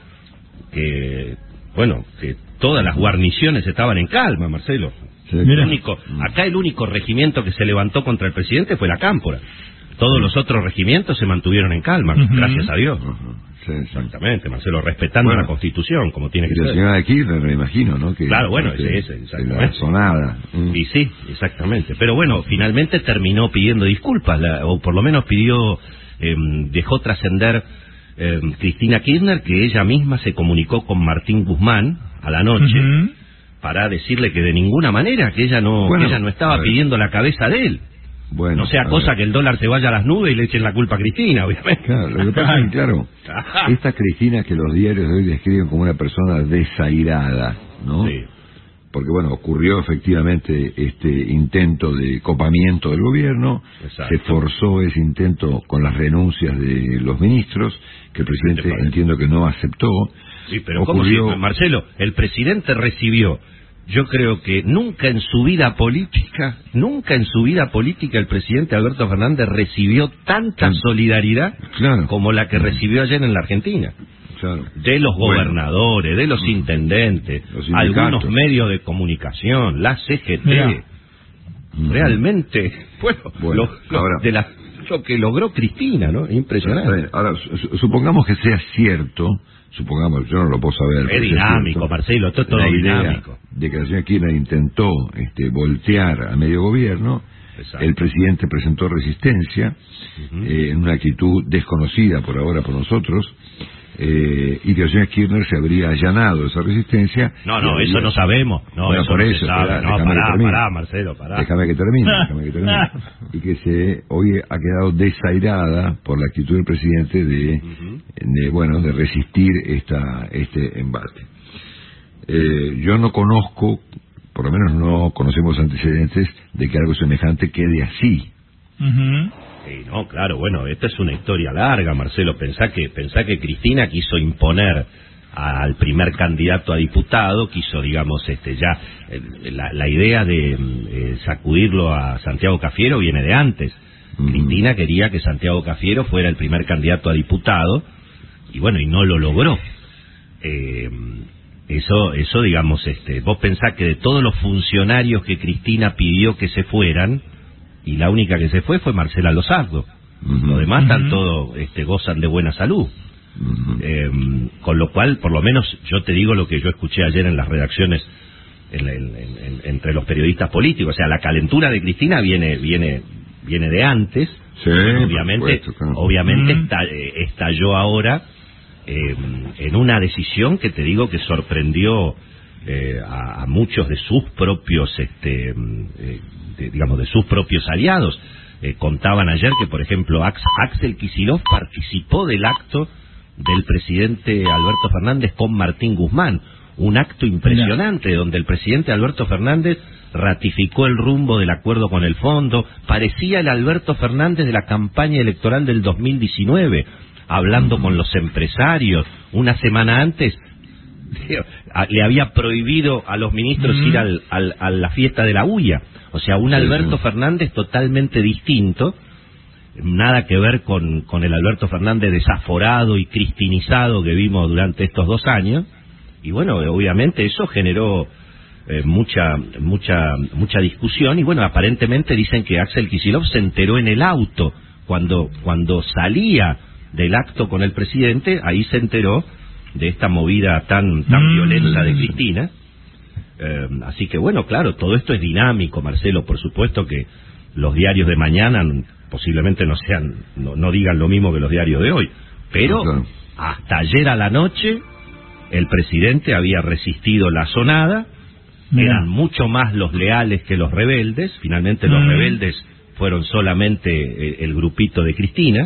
Speaker 28: todas las guarniciones estaban en calma, Marcelo. Sí, el único regimiento que se levantó contra el presidente fue la Cámpora. Todos los otros regimientos se mantuvieron en calma, gracias a Dios.
Speaker 3: Sí.
Speaker 28: Exactamente, Marcelo, respetando la Constitución, como tiene que ser.
Speaker 3: La señora de Kirchner, me imagino, ¿no?
Speaker 28: Exactamente.
Speaker 3: La sonada.
Speaker 28: Y sí, exactamente. Pero bueno, finalmente terminó pidiendo disculpas, o por lo menos dejó trascender Cristina Kirchner, que ella misma se comunicó con Martín Guzmán a la noche para decirle que de ninguna manera, que ella no estaba pidiendo la cabeza de él.
Speaker 3: Bueno,
Speaker 28: no sea cosa que el dólar se vaya a las nubes y le echen la culpa a Cristina, obviamente.
Speaker 3: Claro, lo que pasa es que, esta Cristina que los diarios de hoy describen como una persona desairada, ¿no?
Speaker 28: Sí.
Speaker 3: Porque, ocurrió efectivamente este intento de copamiento del gobierno. Exacto. Se forzó ese intento con las renuncias de los ministros, que el presidente entiendo que no aceptó.
Speaker 28: Sí, pero ¿cómo Marcelo? El presidente recibió... Yo creo que nunca en su vida política el presidente Alberto Fernández recibió tanta solidaridad como la que recibió ayer en la Argentina. Claro. De los gobernadores, de los intendentes, algunos medios de comunicación, la CGT. Realmente, lo que logró Cristina, ¿no? Impresionante.
Speaker 3: Ahora, supongamos que sea cierto... yo no lo puedo saber.
Speaker 28: Es dinámico, Marcelo, esto es todo dinámico.
Speaker 3: De que la señora Kirchner intentó voltear a medio gobierno. Exacto. El presidente presentó resistencia en una actitud desconocida por ahora por nosotros, y que la señora Kirchner se habría allanado esa resistencia.
Speaker 28: No, eso no sabemos. Eso
Speaker 3: por eso.
Speaker 28: Pará, Marcelo, pará.
Speaker 3: Déjame que termine. Y que hoy ha quedado desairada por la actitud del presidente de resistir este embate. Yo no conozco, por lo menos no conocemos antecedentes de que algo semejante quede así.
Speaker 28: Sí, no, claro, esta es una historia larga, Marcelo. Pensá que Cristina quiso imponer al primer candidato a diputado, quiso, la idea de sacudirlo a Santiago Cafiero viene de antes. Cristina quería que Santiago Cafiero fuera el primer candidato a diputado, y no lo logró. Vos pensás que de todos los funcionarios que Cristina pidió que se fueran, y la única que se fue Marcela Lozardo. Los demás están todos, gozan de buena salud. Con lo cual, por lo menos, yo te digo lo que yo escuché ayer en las redacciones, entre los periodistas políticos. O sea, la calentura de Cristina viene de antes.
Speaker 3: Sí,
Speaker 28: obviamente estalló ahora en una decisión que te digo que sorprendió a muchos de sus propios de sus propios aliados. Contaban ayer que, por ejemplo, Axel Kicillof participó del acto del presidente Alberto Fernández con Martín Guzmán, un acto impresionante donde el presidente Alberto Fernández ratificó el rumbo del acuerdo con el fondo. Parecía el Alberto Fernández de la campaña electoral del 2019, hablando con los empresarios. Una semana antes le había prohibido a los ministros ir a la fiesta de la Ulla. O sea, un Alberto Fernández totalmente distinto, nada que ver con el Alberto Fernández desaforado y cristinizado que vimos durante estos 2 años. Y obviamente eso generó mucha discusión, y aparentemente dicen que Axel Kicillof se enteró en el auto cuando salía del acto con el presidente. Ahí se enteró de esta movida tan violenta de Cristina. Así que claro, todo esto es dinámico, Marcelo. Por supuesto que los diarios de mañana posiblemente no digan lo mismo que los diarios de hoy, pero hasta ayer a la noche el presidente había resistido la sonada, eran mucho más los leales que los rebeldes, finalmente los rebeldes fueron solamente el grupito de Cristina,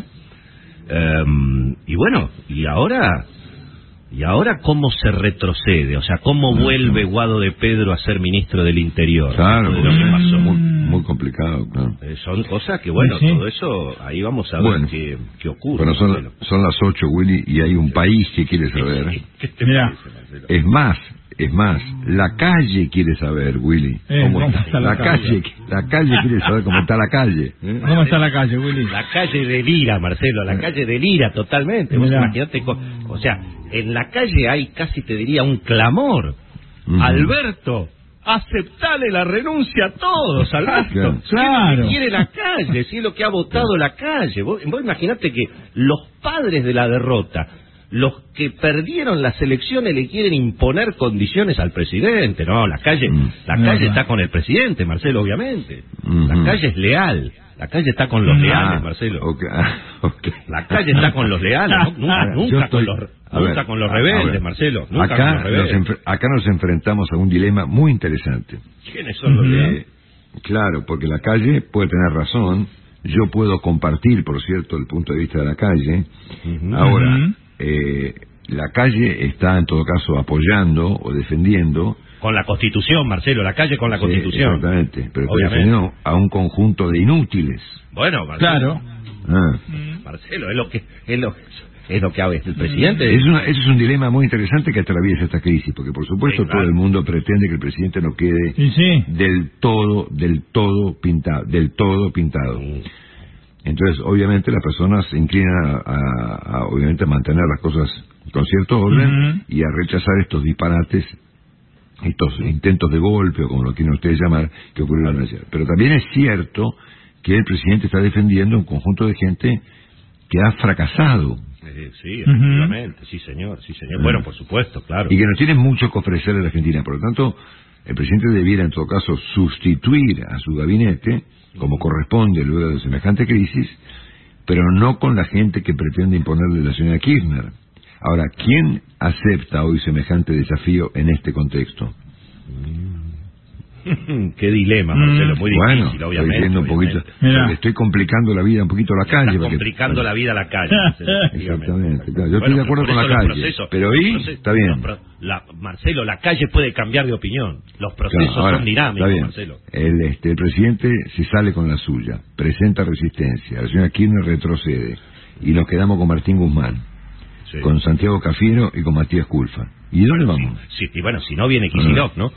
Speaker 28: y bueno, y ahora cómo se retrocede, o sea, cómo vuelve Guado de Pedro a ser ministro del Interior.
Speaker 3: Claro,
Speaker 28: de lo que pasó.
Speaker 3: Muy complicado, claro.
Speaker 28: Son cosas que, bueno, todo eso, ahí vamos a ver qué ocurre.
Speaker 3: Bueno, son las 8, Willy, y hay un país que quiere saber.
Speaker 28: ¿Qué te parece, Marcelo?
Speaker 3: Es más, la calle quiere saber, Willy. ¿Cómo está la calle? La calle quiere saber cómo está la calle.
Speaker 5: ¿Cómo está la calle, Willy?
Speaker 28: La calle delira, Marcelo, la calle delira totalmente. Vos imaginate, o sea, en la calle hay casi, te diría, un clamor. Alberto, aceptale la renuncia a todos, Alberto.
Speaker 5: Claro.
Speaker 28: ¿Qué quiere la calle? Si es lo que ha votado la calle. Vos imaginate que los padres de la derrota, los que perdieron las elecciones, le quieren imponer condiciones al presidente. No, la calle está con el presidente, Marcelo, obviamente. La calle es leal. La calle está con los leales, Marcelo. La calle está con los leales, nunca con los rebeldes, Marcelo.
Speaker 3: Acá nos enfrentamos a un dilema muy interesante.
Speaker 28: ¿Quiénes son los leales?
Speaker 3: Claro, porque la calle puede tener razón. Yo puedo compartir, por cierto, el punto de vista de la calle. Ahora, la calle está en todo caso apoyando o defendiendo
Speaker 28: con la Constitución, Marcelo, la calle con la Constitución.
Speaker 3: Exactamente, pero está defendiendo a un conjunto de inútiles.
Speaker 28: Bueno, Marcelo.
Speaker 5: Claro.
Speaker 28: Marcelo, es lo que ha visto el presidente.
Speaker 3: Ese es un dilema muy interesante que atraviesa esta crisis, porque por supuesto todo el mundo pretende que el presidente no quede del todo pintado. Entonces, obviamente, las personas se inclinan a obviamente mantener las cosas con cierto orden y a rechazar estos disparates, estos intentos de golpe, o como lo quieren ustedes llamar, que ocurrieron ayer. Pero también es cierto que el presidente está defendiendo un conjunto de gente que ha fracasado.
Speaker 28: Sí, efectivamente, sí señor. Bueno, por supuesto, claro.
Speaker 3: Y que no tiene mucho que ofrecer a la Argentina. Por lo tanto, el presidente debiera, en todo caso, sustituir a su gabinete, como corresponde luego de semejante crisis, pero no con la gente que pretende imponerle la señora Kirchner. Ahora, ¿quién acepta hoy semejante desafío en este contexto?
Speaker 28: Qué dilema, Marcelo, muy difícil, obviamente.
Speaker 3: Estoy complicando la vida un poquito a la calle.
Speaker 28: Estás complicando la vida a la calle, Marcelo.
Speaker 3: Exactamente, claro. Yo estoy de acuerdo con la calle, pero ahí está bien.
Speaker 28: Marcelo, la calle puede cambiar de opinión. Los procesos son dinámicos, Marcelo.
Speaker 3: El presidente se sale con la suya, presenta resistencia, la señora Kirchner retrocede, y nos quedamos con Martín Guzmán, con Santiago Cafiero y con Matías Culfas. ¿Y dónde vamos?
Speaker 28: Y bueno, si no viene Kicillof, ¿no?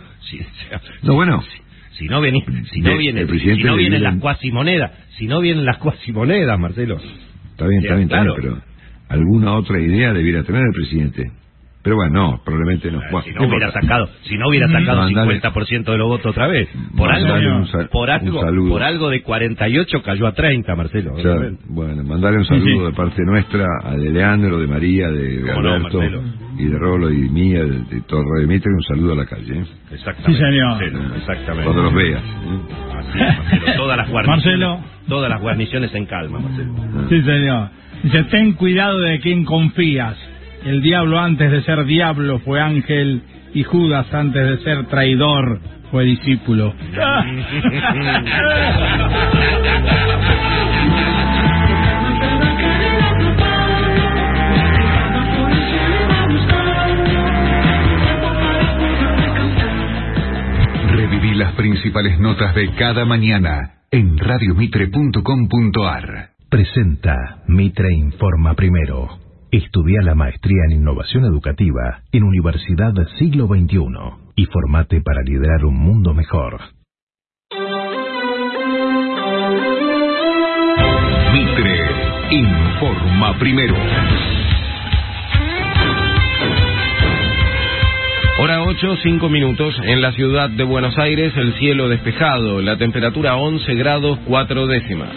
Speaker 28: Si no vienen las cuasimonedas, Marcelo.
Speaker 3: Está bien, claro. Pero alguna otra idea debiera tener el presidente. Pero bueno, no, probablemente no.
Speaker 28: Si no hubiera sacado 50% de los votos otra vez. Por algo de 48 cayó a 30, Marcelo.
Speaker 3: Bueno, mandarle un saludo de parte nuestra a de Leandro, de María, de Alberto, y de Rolo y mía, de todo Radio Mitre, un saludo a la calle.
Speaker 28: Exactamente.
Speaker 5: Sí, señor.
Speaker 28: Exactamente.
Speaker 3: Cuando los veas.
Speaker 28: Así es, Marcelo. Todas las guarniciones en calma, Marcelo.
Speaker 5: Sí, señor. Dice, ten cuidado de quién confías. El diablo antes de ser diablo fue ángel, y Judas antes de ser traidor fue discípulo.
Speaker 1: Reviví las principales notas de cada mañana en radiomitre.com.ar.
Speaker 9: Presenta Mitre Informa Primero. Estudia la maestría en innovación educativa en Universidad Siglo XXI y formate para liderar un mundo mejor.
Speaker 1: Mitre Informa Primero.
Speaker 2: Hora 8, 5 minutos. En la ciudad de Buenos Aires, el cielo despejado, la temperatura 11 grados 4 décimas.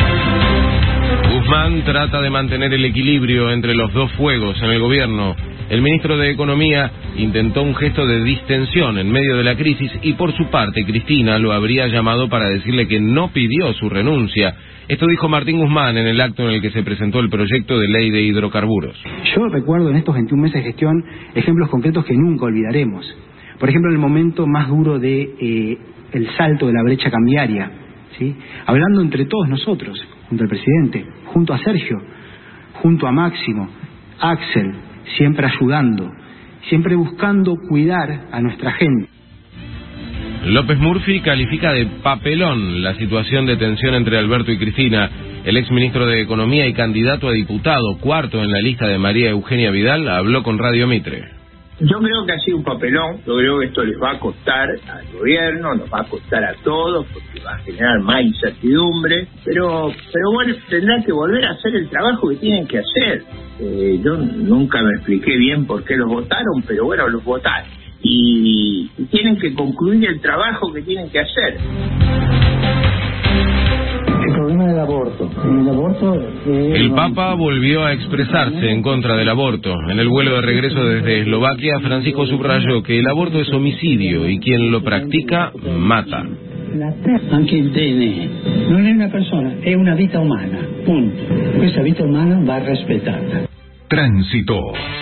Speaker 2: Guzmán trata de mantener el equilibrio entre los dos fuegos en el gobierno. El ministro de Economía intentó un gesto de distensión en medio de la crisis y por su parte Cristina lo habría llamado para decirle que no pidió su renuncia. Esto dijo Martín Guzmán en el acto en el que se presentó el proyecto de ley de hidrocarburos.
Speaker 6: Yo recuerdo en estos 21 meses de gestión ejemplos concretos que nunca olvidaremos. Por ejemplo, en el momento más duro de el salto de la brecha cambiaria, ¿sí? Hablando entre todos nosotros, junto al presidente, junto a Sergio, junto a Máximo, Axel, siempre ayudando, siempre buscando cuidar a nuestra gente.
Speaker 2: López Murphy califica de papelón la situación de tensión entre Alberto y Cristina. El exministro de Economía y candidato a diputado, cuarto en la lista de María Eugenia Vidal, habló con Radio Mitre.
Speaker 29: Yo creo que ha sido un papelón, yo creo que esto les va a costar al gobierno, nos va a costar a todos, porque va a generar más incertidumbre, pero bueno, tendrán que volver a hacer el trabajo que tienen que hacer. Yo nunca me expliqué bien por qué los votaron, pero bueno, los votaron. Y tienen que concluir el trabajo que tienen que hacer.
Speaker 8: El problema del aborto.
Speaker 2: El Papa volvió a expresarse en contra del aborto. En el vuelo de regreso desde Eslovaquia, Francisco subrayó que el aborto es homicidio y quien lo practica mata.
Speaker 8: Anche il DNA non è una persona, è una vita umana, punto. Questa vita umana va rispettata.
Speaker 1: Tránsito.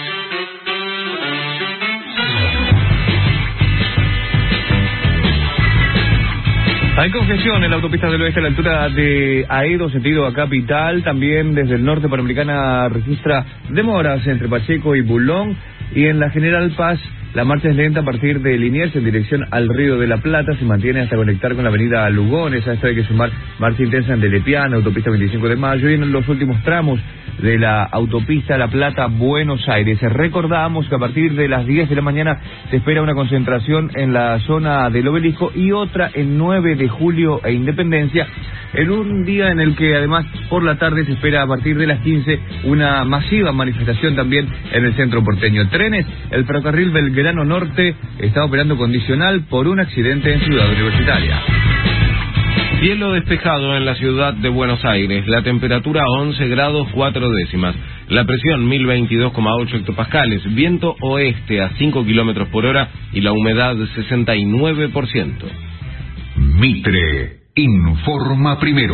Speaker 11: Hay congestión en la autopista del oeste a la altura de Aedo, sentido a Capital. También desde el norte Panamericana registra demoras entre Pacheco y Bulón. Y en la General Paz, la marcha es lenta a partir de Liniers en dirección al Río de la Plata. Se mantiene hasta conectar con la avenida Lugones. A esto hay que sumar marcha intensa en Delepiana, autopista 25 de Mayo. Y en los últimos tramos de la autopista La Plata-Buenos Aires. Recordamos que a partir de las 10 de la mañana se espera una concentración en la zona del Obelisco y otra en 9 de Julio e Independencia, en un día en el que además por la tarde se espera a partir de las 15 una masiva manifestación también en el centro porteño. Trenes, el ferrocarril Belgrano Norte está operando condicional por un accidente en Ciudad Universitaria.
Speaker 2: Cielo despejado en la ciudad de Buenos Aires, la temperatura 11 grados 4 décimas, la presión 1022,8 hectopascales, viento oeste a 5 kilómetros por hora y la humedad 69%.
Speaker 1: Mitre informa primero.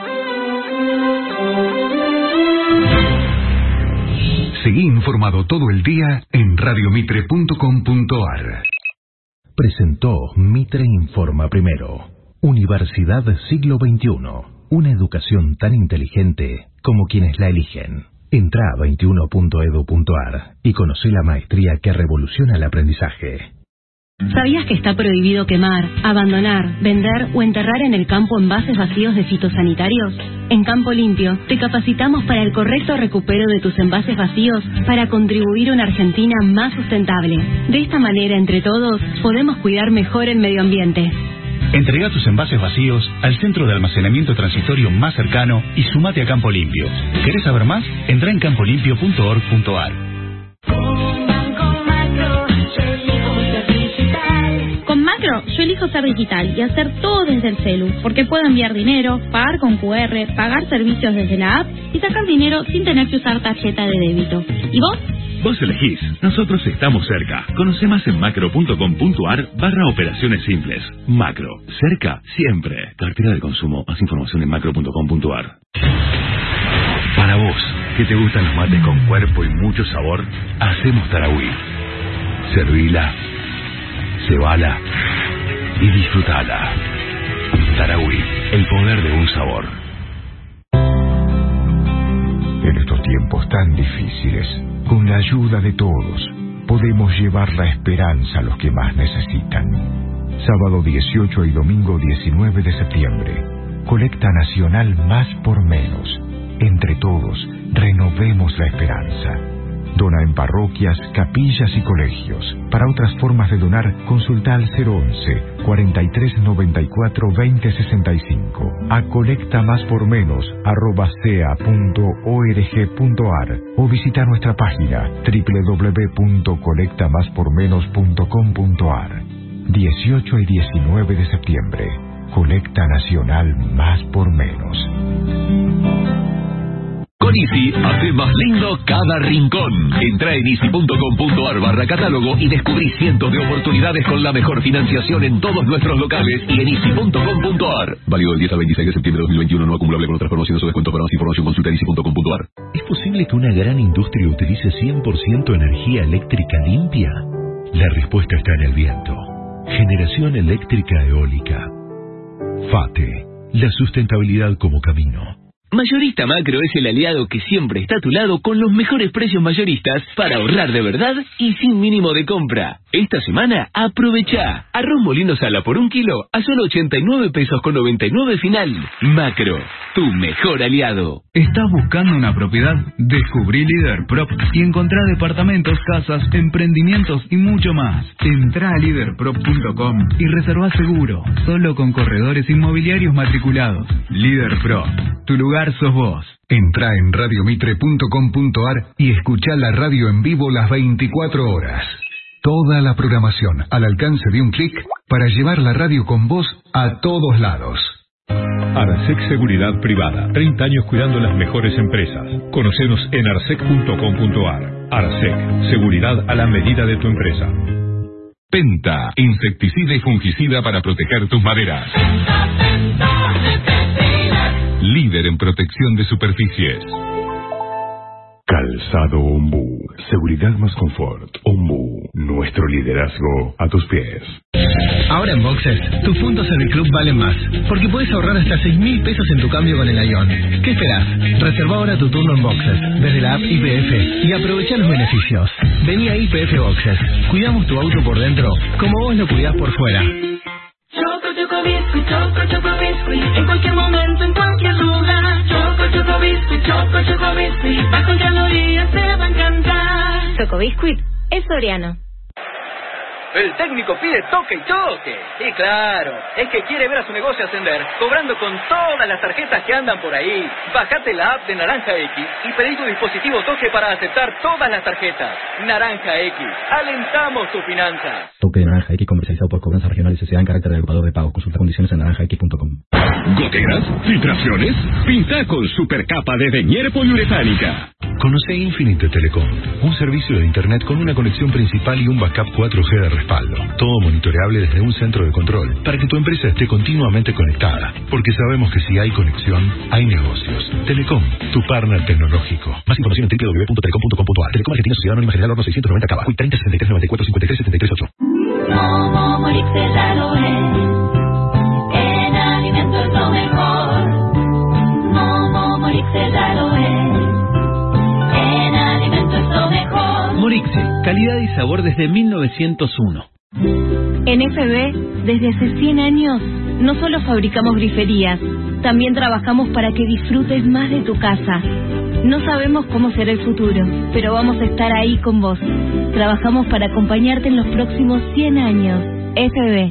Speaker 1: Seguí informado todo el día en radiomitre.com.ar.
Speaker 9: Presentó Mitre Informa Primero. Universidad Siglo XXI. Una educación tan inteligente como quienes la eligen. Entrá a 21.edu.ar y conoce la maestría que revoluciona el aprendizaje.
Speaker 23: ¿Sabías que está prohibido quemar, abandonar, vender o enterrar en el campo envases vacíos de fitosanitarios? En Campo Limpio te capacitamos para el correcto recupero de tus envases vacíos para contribuir a una Argentina más sustentable. De esta manera, entre todos, podemos cuidar mejor el medio ambiente.
Speaker 12: Entrega tus envases vacíos al centro de almacenamiento transitorio más cercano y sumate a Campo Limpio. ¿Querés saber más? Entrá en campolimpio.org.ar.
Speaker 13: Con Macro, yo elijo ser digital y hacer todo desde el celu, porque puedo enviar dinero, pagar con QR, pagar servicios desde la app y sacar dinero sin tener que usar tarjeta de débito. ¿Y vos?
Speaker 16: Vos elegís, nosotros estamos cerca. Conoce más en macro.com.ar/operaciones simples. Macro, cerca siempre. Cartera de consumo, más información en macro.com.ar.
Speaker 21: Para vos, que te gustan los mates con cuerpo y mucho sabor, hacemos Tarahui. Servila, cebala y disfrutala. Tarahui, el poder de un sabor.
Speaker 17: En estos tiempos tan difíciles, con la ayuda de todos, podemos llevar la esperanza a los que más necesitan. Sábado 18 y domingo 19 de septiembre, colecta nacional Más por Menos. Entre todos, renovemos la esperanza. Dona en parroquias, capillas y colegios. Para otras formas de donar, consulta al 011-4394-2065. A colectamáspormenos@sea.org.ar o visita nuestra página www.colectamáspormenos.com.ar. 18 y 19 de septiembre. Colecta nacional Más por Menos.
Speaker 7: Con Easy, hace más lindo cada rincón. Entra en easy.com.ar/catálogo y descubrí cientos de oportunidades con la mejor financiación en todos nuestros locales y en easy.com.ar. Válido del 10 al 26 de septiembre de 2021, no acumulable con otras promociones o descuentos. Para más información consulta en easy.com.ar.
Speaker 9: ¿Es posible que una gran industria utilice 100% energía eléctrica limpia? La respuesta está en el viento. Generación eléctrica eólica. FATE. La sustentabilidad como camino.
Speaker 15: Mayorista Macro es el aliado que siempre está a tu lado con los mejores precios mayoristas para ahorrar de verdad y sin mínimo de compra. Esta semana aprovecha. Arroz Molino Sala por 1 kilo a solo 89 pesos con 99 final. Macro, tu mejor aliado.
Speaker 10: ¿Estás buscando una propiedad? Descubrí Liderprop y encontrá departamentos, casas, emprendimientos y mucho más. Entrá a liderprop.com y reservá seguro, solo con corredores inmobiliarios matriculados. Liderprop, tu lugar sos vos.
Speaker 1: Entrá en radiomitre.com.ar y escuchá la radio en vivo las 24 horas. Toda la programación al alcance de un clic para llevar la radio con vos a todos lados.
Speaker 17: Arsec Seguridad Privada, 30 años cuidando las mejores empresas. Conocenos en arsec.com.ar. Arsec, seguridad a la medida de tu empresa.
Speaker 1: Penta, insecticida y fungicida para proteger tus maderas. Líder en protección de superficies.
Speaker 14: Calzado Ombú. Seguridad más confort. Ombú. Nuestro liderazgo a tus pies.
Speaker 18: Ahora en Boxes, tus puntos en el club valen más, porque puedes ahorrar hasta 6.000 pesos en tu cambio con el Ion. ¿Qué esperás? Reserva ahora tu turno en Boxes, desde la app YPF, y aprovecha los beneficios. Vení a YPF Boxes. Cuidamos tu auto por dentro, como vos lo cuidás por fuera.
Speaker 22: Choco Biscuit, Choco Biscuit, en cualquier momento, en cualquier lugar. Choco Biscuit, bajo en calorías, te va a encantar.
Speaker 19: Choco Biscuit es Soriano.
Speaker 20: El técnico pide toque y toque. Sí, claro. Es que quiere ver a su negocio ascender, cobrando con todas las tarjetas que andan por ahí. Bájate la app de Naranja X y pedí tu dispositivo toque para aceptar todas las tarjetas. Naranja X. Alentamos tu finanza.
Speaker 26: Toque de Naranja X comercializado por Cobranza Regional S.A. en carácter de agrupador de pago. Consulta condiciones en naranjax.com.
Speaker 24: ¿Goteras? ¿Filtraciones? Pinta con supercapa de Denier poliuretánica.
Speaker 9: Conoce Infinite Telecom, un servicio de internet con una conexión principal y un backup 4G de respaldo. Todo monitoreable desde un centro de control para que tu empresa esté continuamente conectada. Porque sabemos que si hay conexión, hay negocios. Telecom, tu partner tecnológico. Más información en www.telecom.com.ar. Telecom Argentina Sociedad Anónima General Horno 690 Cava. 30 63 94 53 73 8.
Speaker 22: No, morirse ya lo es. En alimentos lo mejor. No, morirse ya lo es. En alimentos lo mejor.
Speaker 25: Morixe, calidad y sabor desde 1901.
Speaker 19: En FB, desde hace 100 años, no solo fabricamos griferías, también trabajamos para que disfrutes más de tu casa. No sabemos cómo será el futuro, pero vamos a estar ahí con vos. Trabajamos para acompañarte en los próximos 100 años. FB.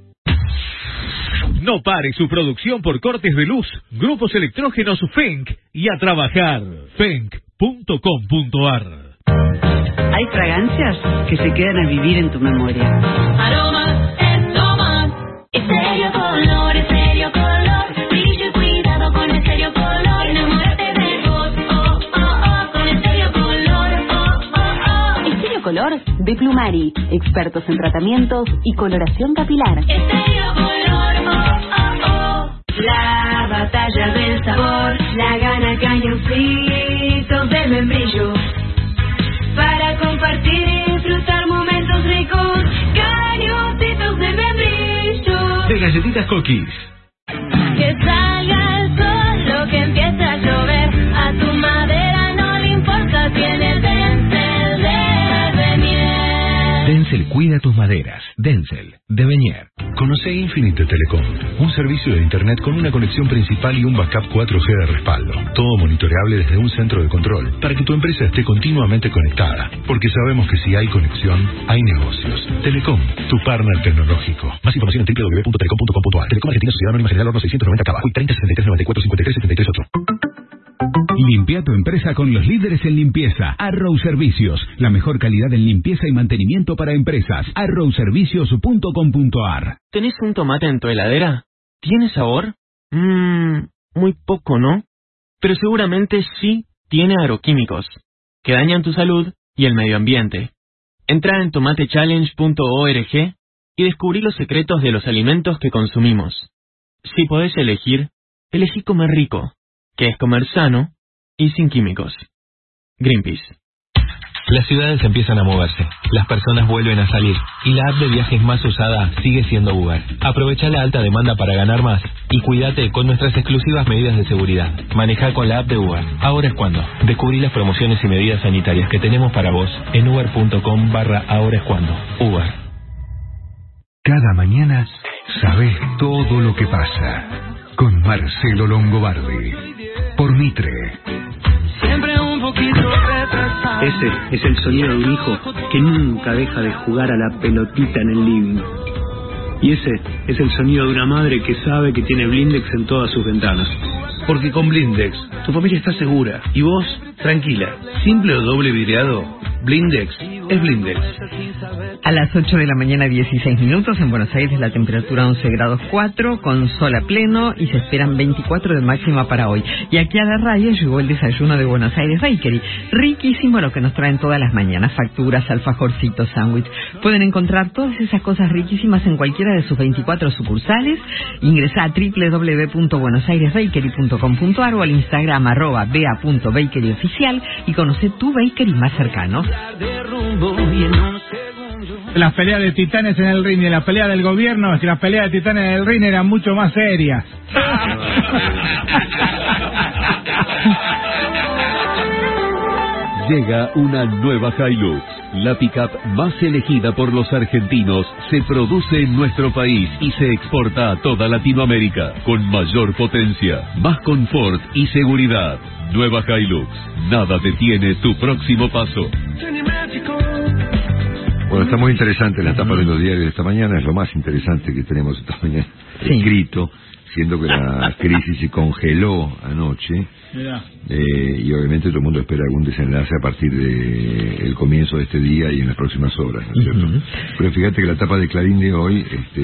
Speaker 27: No pare su producción por cortes de luz. Grupos Electrógenos FENC y a trabajar. FENC.com.ar.
Speaker 30: Hay fragancias que se quedan a vivir en tu memoria.
Speaker 22: Aromas, estomas. Estéreo color, estéreo color. Brillo y cuidado con estéreo color. Enamórate de vos, oh, oh, oh. Con estéreo color, oh, oh, oh.
Speaker 23: Estéreo color de Plumari. Expertos en tratamientos y coloración capilar.
Speaker 22: Estéreo color, oh, oh, oh. La batalla del sabor. La gana cañoncitos de membrillo. Para compartir y disfrutar momentos ricos, cañoncitos de membrillo.
Speaker 27: De galletitas Cookies.
Speaker 22: Que salga el sol, lo que empieza a llover. A tu madera no le importa, tiene el Denzel de Benier.
Speaker 9: Denzel cuida tus maderas. Denzel de Benier. Conoce Infinite Telecom, un servicio de internet con una conexión principal y un backup 4G de respaldo. Todo monitoreable desde un centro de control para que tu empresa esté continuamente conectada. Porque sabemos que si hay conexión, hay negocios. Telecom, tu partner tecnológico. Más información en www.telecom.com.ar. Telecom Argentina Sociedad Anónima General Horno 690 Cava. 30 63 94 53 73 8.
Speaker 31: Limpia tu empresa con los líderes en limpieza. Arrow Servicios, la mejor calidad en limpieza y mantenimiento para empresas. arrowservicios.com.ar.
Speaker 32: ¿Tenés un tomate en tu heladera? ¿Tiene sabor? Muy poco, ¿no? Pero seguramente sí tiene agroquímicos que dañan tu salud y el medio ambiente. Entra en tomatechallenge.org y descubrí los secretos de los alimentos que consumimos. Si podés elegí comer rico, que es comer sano y sin químicos. Greenpeace.
Speaker 2: Las ciudades empiezan a moverse, las personas vuelven a salir y la app de viajes más usada sigue siendo Uber. Aprovecha la alta demanda para ganar más y cuídate con nuestras exclusivas medidas de seguridad. Maneja con la app de Uber. Ahora es cuando. Descubrí las promociones y medidas sanitarias que tenemos para vos en uber.com/ahora es cuando. Uber.
Speaker 1: Cada mañana sabes todo lo que pasa. Con Marcelo Longobardi. Por Mitre.
Speaker 3: Siempre un poquito retrasado.
Speaker 4: Ese es el sonido de un hijo que nunca deja de jugar a la pelotita en el living. Y ese es el sonido de una madre que sabe que tiene Blindex en todas sus ventanas.
Speaker 5: Porque con Blindex, tu familia está segura y vos, tranquila. Simple o doble vidriado, Blindex es Blindex.
Speaker 6: A las 8 de la mañana, 16 minutos, en Buenos Aires la temperatura 11 grados 4, con sol a pleno y se esperan 24 de máxima para hoy. Y aquí a la radio llegó el desayuno de Buenos Aires Bakery. Riquísimo lo que nos traen todas las mañanas, facturas, alfajorcitos, sándwich. Pueden encontrar todas esas cosas riquísimas en cualquiera de sus 24 sucursales. Ingresá a www.buenosairesbakery.com.ar o al Instagram @bea.bakeryoficial y conoce tu bakery más cercano.
Speaker 8: Las peleas de titanes en el ring y la pelea del gobierno, es que las peleas de titanes en el ring eran mucho más serias.
Speaker 7: Llega una nueva Hilux. La pickup más elegida por los argentinos se produce en nuestro país y se exporta a toda Latinoamérica con mayor potencia, más confort y seguridad. Nueva Hilux. Nada detiene tu próximo paso.
Speaker 11: Bueno, está muy interesante la etapa de los diarios de esta mañana, es lo más interesante que tenemos esta mañana escrito, siendo que la crisis se congeló anoche, y obviamente todo el mundo espera algún desenlace a partir del comienzo de este día y en las próximas horas, ¿no es cierto? Pero fíjate que la etapa de Clarín de hoy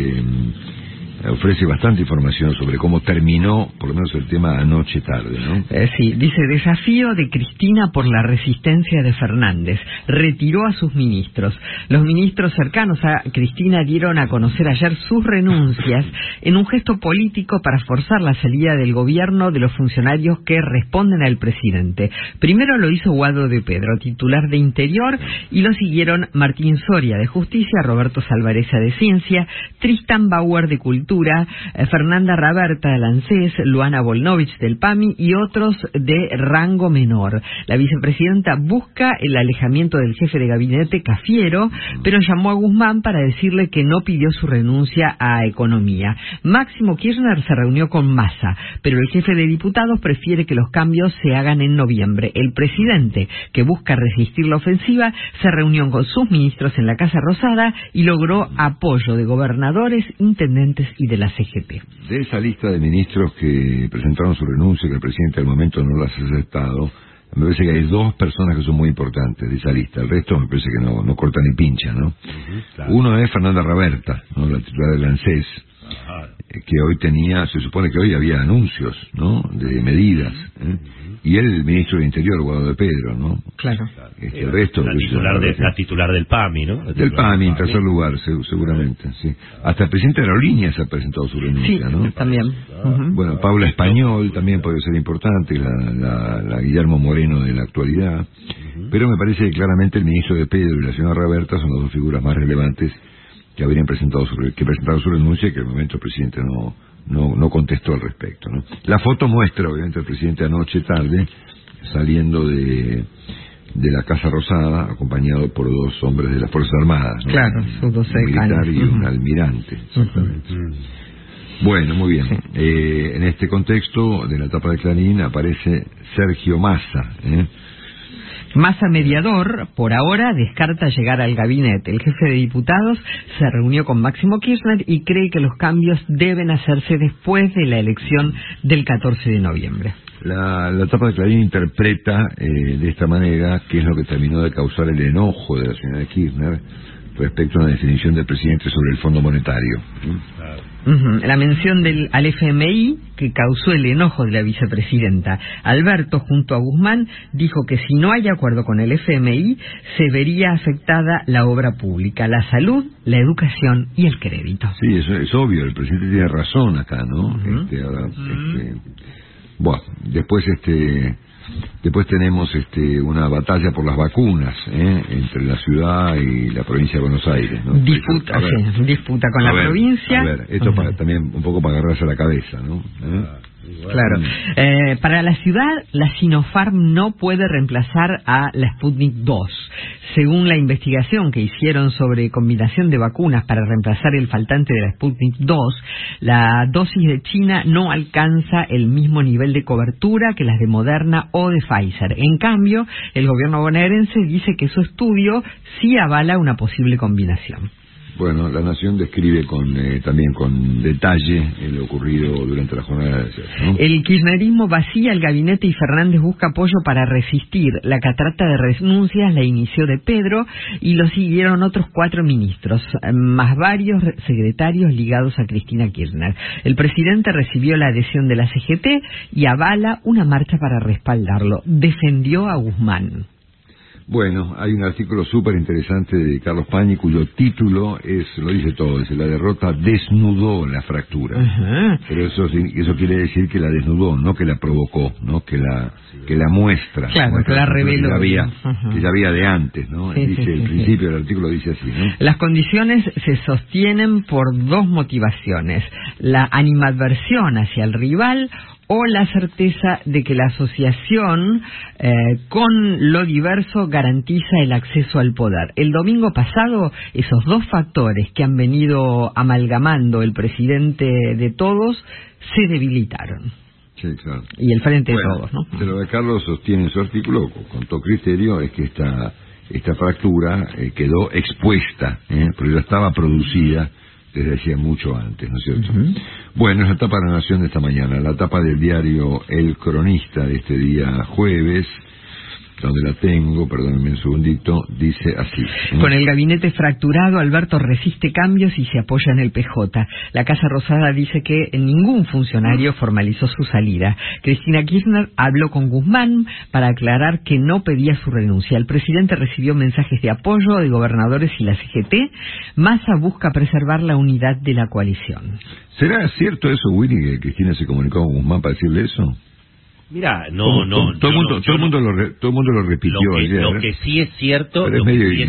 Speaker 11: ofrece bastante información sobre cómo terminó, por lo menos el tema anoche tarde, ¿no?
Speaker 6: Sí, dice, desafío de Cristina por la resistencia de Fernández. Retiró a sus ministros. Los ministros cercanos a Cristina dieron a conocer ayer sus renuncias en un gesto político para forzar la salida del gobierno de los funcionarios que responden al presidente. Primero lo hizo Guado de Pedro, titular de Interior, y lo siguieron Martín Soria de Justicia, Roberto Salvareza de Ciencia, Tristan Bauer de Cultura, Fernanda Raberta del ANSES, Luana Volnovich del PAMI y otros de rango menor. La vicepresidenta busca el alejamiento del jefe de gabinete Cafiero, pero llamó a Guzmán para decirle que no pidió su renuncia a Economía. Máximo Kirchner se reunió con Massa, pero el jefe de diputados prefiere que los cambios se hagan en noviembre. El presidente, que busca resistir la ofensiva, se reunió con sus ministros en la Casa Rosada y logró apoyo de gobernadores, intendentes y de la CGT.
Speaker 11: De esa lista de ministros que presentaron su renuncia, que el presidente al momento no las ha aceptado, me parece que hay dos personas que son muy importantes de esa lista. El resto me parece que no corta ni pincha, ¿no? Claro. Uno es Fernanda Raberta, ¿no? La titular del ANSES, que hoy se supone que hoy había anuncios, ¿no? De medidas, y él, el ministro del Interior, Guado de Pedro, ¿no?
Speaker 6: Claro.
Speaker 11: El resto...
Speaker 12: La titular del PAMI, ¿no?
Speaker 11: Del PAMI, en tercer lugar, seguramente, sí. Hasta el presidente de Aerolíneas ha presentado su renuncia, ¿no?
Speaker 6: Sí, también.
Speaker 11: Bueno, Paula Español también puede ser importante, la Guillermo Moreno de la actualidad, pero me parece que claramente el ministro de Pedro y la señora Raberta son las dos figuras más relevantes que habrían presentado su renuncia y que al momento el presidente no contestó al respecto, ¿no? La foto muestra obviamente al presidente anoche tarde saliendo de la Casa Rosada acompañado por dos hombres de las Fuerzas Armadas, ¿no?
Speaker 6: Claro, sus dos
Speaker 11: militar y un almirante, exactamente. Bueno, muy bien. En este contexto de la etapa de Clarín aparece Sergio Massa,
Speaker 6: Massa mediador, por ahora, descarta llegar al gabinete. El jefe de diputados se reunió con Máximo Kirchner y cree que los cambios deben hacerse después de la elección del 14 de noviembre.
Speaker 11: La etapa de Clarín interpreta de esta manera qué es lo que terminó de causar el enojo de la señora Kirchner respecto a una definición del presidente sobre el Fondo Monetario.
Speaker 6: La mención al FMI que causó el enojo de la vicepresidenta. Alberto, junto a Guzmán, dijo que si no hay acuerdo con el FMI, se vería afectada la obra pública, la salud, la educación y el crédito.
Speaker 11: Sí, eso es obvio, el presidente tiene razón acá, ¿no? Bueno, después tenemos una batalla por las vacunas entre la ciudad y la provincia de Buenos Aires, ¿no?
Speaker 6: Disputa con la provincia.
Speaker 11: A ver, esto también un poco para agarrarse la cabeza, ¿no?
Speaker 6: Claro. Para la ciudad, la Sinopharm no puede reemplazar a la Sputnik 2. Según la investigación que hicieron sobre combinación de vacunas para reemplazar el faltante de la Sputnik 2, la dosis de China no alcanza el mismo nivel de cobertura que las de Moderna o de Pfizer. En cambio, el gobierno bonaerense dice que su estudio sí avala una posible combinación.
Speaker 11: Bueno, La Nación describe también con detalle lo ocurrido durante la jornada de ayer, ¿no? El
Speaker 6: kirchnerismo vacía el gabinete y Fernández busca apoyo para resistir. La catarata de renuncias la inició de Pedro y lo siguieron otros 4 ministros, más varios secretarios ligados a Cristina Kirchner. El presidente recibió la adhesión de la CGT y avala una marcha para respaldarlo. Defendió a Guzmán.
Speaker 11: Bueno, hay un artículo súper interesante de Carlos Pañi cuyo título lo dice todo, dice: la derrota desnudó la fractura. Pero eso quiere decir que la desnudó, no que la provocó, no que la muestra.
Speaker 6: Claro, que la reveló.
Speaker 11: Que ya había de antes, ¿no? El principio del artículo dice así, ¿no?
Speaker 6: Las condiciones se sostienen por 2 motivaciones: la animadversión hacia el rival o la certeza de que la asociación con lo diverso garantiza el acceso al poder. El domingo pasado, esos 2 factores que han venido amalgamando el presidente de todos se debilitaron.
Speaker 11: Sí, claro.
Speaker 6: Y el frente de todos, ¿no?
Speaker 11: Pero de Carlos sostiene en su artículo, con todo criterio, es que esta fractura quedó expuesta, porque ya estaba producida desde hacía mucho antes, ¿no es cierto? Bueno, es la tapa de La Nación de esta mañana, la tapa del diario El Cronista de este día jueves, donde la tengo, perdónenme un segundito, dice así.
Speaker 6: Con el gabinete fracturado, Alberto resiste cambios y se apoya en el PJ. La Casa Rosada dice que ningún funcionario formalizó su salida. Cristina Kirchner habló con Guzmán para aclarar que no pedía su renuncia. El presidente recibió mensajes de apoyo de gobernadores y la CGT. Massa busca preservar la unidad de la coalición.
Speaker 11: ¿Será cierto eso, Willy, que Cristina se comunicó con Guzmán para decirle eso?
Speaker 12: Mira,
Speaker 11: todo el mundo lo repitió ayer.
Speaker 12: Lo que sí es cierto,
Speaker 11: pero es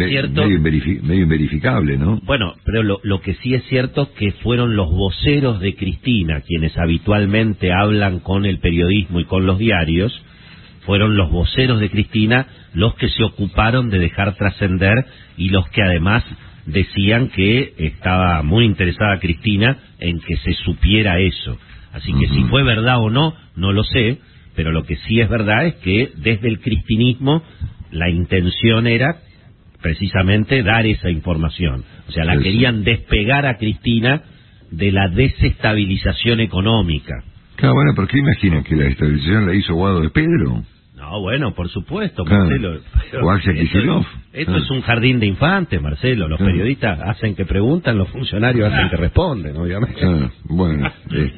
Speaker 11: medio inverificable, ¿no?
Speaker 12: Bueno, pero lo que sí es cierto que fueron los voceros de Cristina quienes habitualmente hablan con el periodismo y con los diarios. Fueron los voceros de Cristina los que se ocuparon de dejar trascender y los que además decían que estaba muy interesada Cristina en que se supiera eso. Así que si fue verdad o no, no lo sé. Pero lo que sí es verdad es que desde el cristinismo la intención era precisamente dar esa información. O sea, la querían despegar a Cristina de la desestabilización económica.
Speaker 11: Claro, bueno, pero ¿qué imaginan? ¿Que la desestabilización la hizo Guado de Pedro?
Speaker 12: No, bueno, por supuesto, Marcelo.
Speaker 11: O Axel Kicillof.
Speaker 12: Esto es un jardín de infantes, Marcelo. Los periodistas hacen que preguntan, los funcionarios hacen que responden, obviamente.
Speaker 11: Bueno,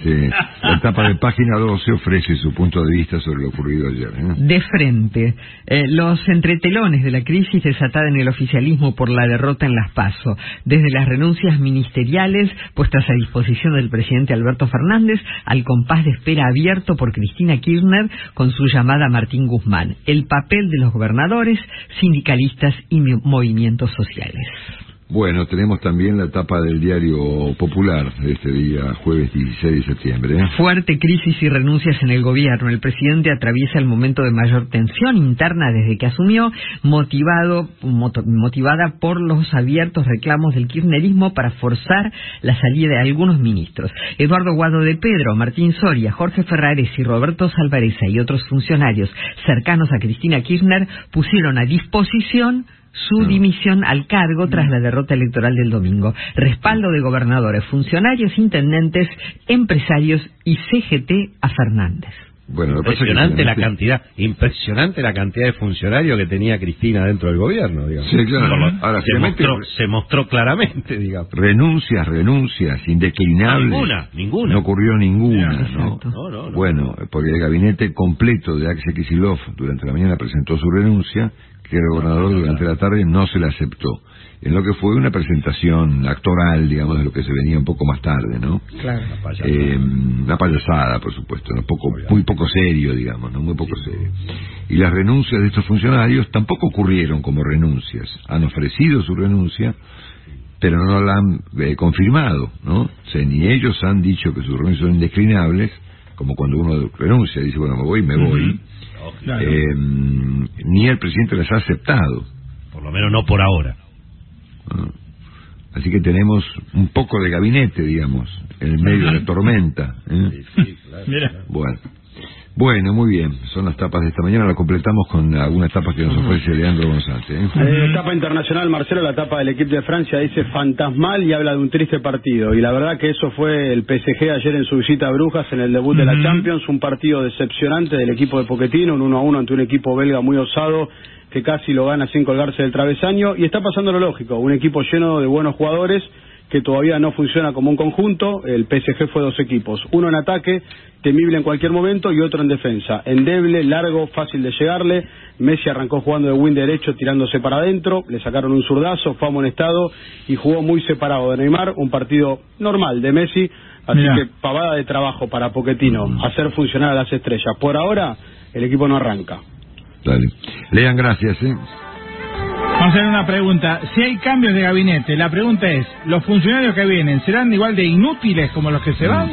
Speaker 11: la tapa de página 12 ofrece su punto de vista sobre lo ocurrido ayer.
Speaker 6: De frente, los entretelones de la crisis desatada en el oficialismo por la derrota en las PASO, desde las renuncias ministeriales puestas a disposición del presidente Alberto Fernández, al compás de espera abierto por Cristina Kirchner con su llamada a Martín Guzmán, el papel de los gobernadores, sindicalistas y movimientos sociales.
Speaker 11: Bueno, tenemos también la tapa del diario Popular de este día, jueves 16 de septiembre.
Speaker 6: Fuerte crisis y renuncias en el gobierno. El presidente atraviesa el momento de mayor tensión interna desde que asumió, motivada por los abiertos reclamos del kirchnerismo para forzar la salida de algunos ministros. Eduardo Guado de Pedro, Martín Soria, Jorge Ferrares y Roberto Salvareza y otros funcionarios cercanos a Cristina Kirchner pusieron a disposición su dimisión al cargo tras la derrota electoral del domingo. Respaldo de gobernadores, funcionarios, intendentes, empresarios y CGT a Fernández.
Speaker 11: Bueno,
Speaker 12: impresionante la cantidad de funcionarios que tenía Cristina dentro del gobierno, digamos.
Speaker 11: Sí, claro. Ahora,
Speaker 12: se mostró claramente, digamos.
Speaker 11: Renuncias indeclinables.
Speaker 12: Ninguna.
Speaker 11: No ocurrió ninguna, ¿no?
Speaker 12: No.
Speaker 11: Bueno, porque el gabinete completo de Axel Kicillof durante la mañana presentó su renuncia, que el gobernador durante la tarde no se la aceptó. En lo que fue una presentación actoral, digamos, de lo que se venía un poco más tarde, ¿no?
Speaker 6: Claro.
Speaker 11: Una payasada, por supuesto, muy poco serio, digamos, ¿no? Muy poco serio. Y las renuncias de estos funcionarios tampoco ocurrieron como renuncias. Han ofrecido su renuncia, pero no la han confirmado, ¿no? O sea, ni ellos han dicho que sus renuncias son indeclinables, como cuando uno renuncia, dice, bueno, me voy.
Speaker 12: Claro.
Speaker 11: Ni el presidente las ha aceptado.
Speaker 12: Por lo menos no por ahora.
Speaker 11: Así que tenemos un poco de gabinete, digamos, en el medio de la tormenta.
Speaker 12: Sí, claro.
Speaker 11: Bueno, muy bien. Son las tapas de esta mañana. La completamos con algunas tapas que nos ofrece Leandro González.
Speaker 10: Etapa internacional, Marcelo, la tapa del equipo de Francia dice fantasmal y habla de un triste partido. Y la verdad que eso fue el PSG ayer en su visita a Brujas en el debut de la Champions. Un partido decepcionante del equipo de Pochettino, un 1-1 ante un equipo belga muy osado que casi lo gana sin colgarse del travesaño. Y está pasando lo lógico, un equipo lleno de buenos jugadores que todavía no funciona como un conjunto. El PSG fue dos equipos, uno en ataque, temible en cualquier momento, y otro en defensa, endeble, largo, fácil de llegarle. Messi arrancó jugando de wing derecho, tirándose para adentro, le sacaron un zurdazo, fue amonestado y jugó muy separado de Neymar. Un partido normal de Messi, así que pavada de trabajo para Pochettino, hacer funcionar a las estrellas. Por ahora el equipo no arranca.
Speaker 11: Dale. Lean, gracias.
Speaker 8: Vamos a hacer una pregunta. Si hay cambios de gabinete, la pregunta es, ¿los funcionarios que vienen serán igual de inútiles como los que se van?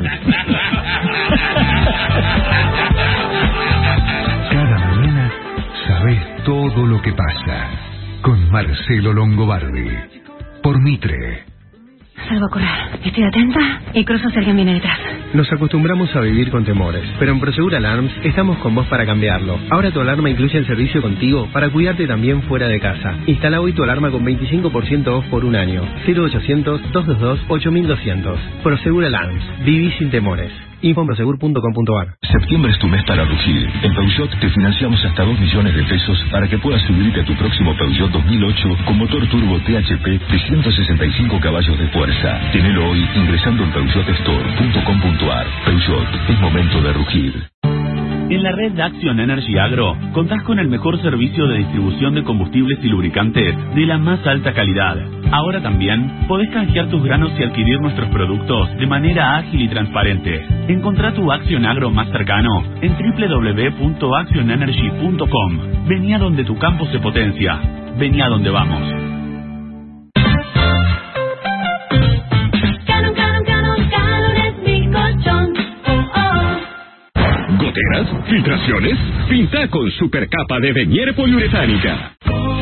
Speaker 1: Cada mañana sabes todo lo que pasa. Con Marcelo Longobardi. Por Mitre.
Speaker 19: Salgo a correr. Estoy atenta y cruzo si alguien viene detrás.
Speaker 13: Nos acostumbramos a vivir con temores, pero en Prosegur Alarms estamos con vos para cambiarlo. Ahora tu alarma incluye el servicio contigo para cuidarte también fuera de casa. Instala hoy tu alarma con 25% off por un año. 0800-222-8200. Prosegur Alarms. Viví sin temores. Info en prosegur.com.ar.
Speaker 7: Septiembre es tu mes para rugir. En Peugeot te financiamos hasta 2 millones de pesos para que puedas subirte a tu próximo Peugeot 2008 con motor turbo THP de 165 caballos de fuerza. Tenelo hoy ingresando en peugeotstore.com.ar. Peugeot, es momento de rugir.
Speaker 14: En la red de Action Energy Agro contás con el mejor servicio de distribución de combustibles y lubricantes de la más alta calidad. Ahora también podés canjear tus granos y adquirir nuestros productos de manera ágil y transparente. Encontrá tu Action Agro más cercano en www.actionenergy.com. Vení a donde tu campo se potencia. Vení a donde vamos.
Speaker 24: ¿Goteras? ¿Filtraciones? Pinta con supercapa de Venier poliuretánica.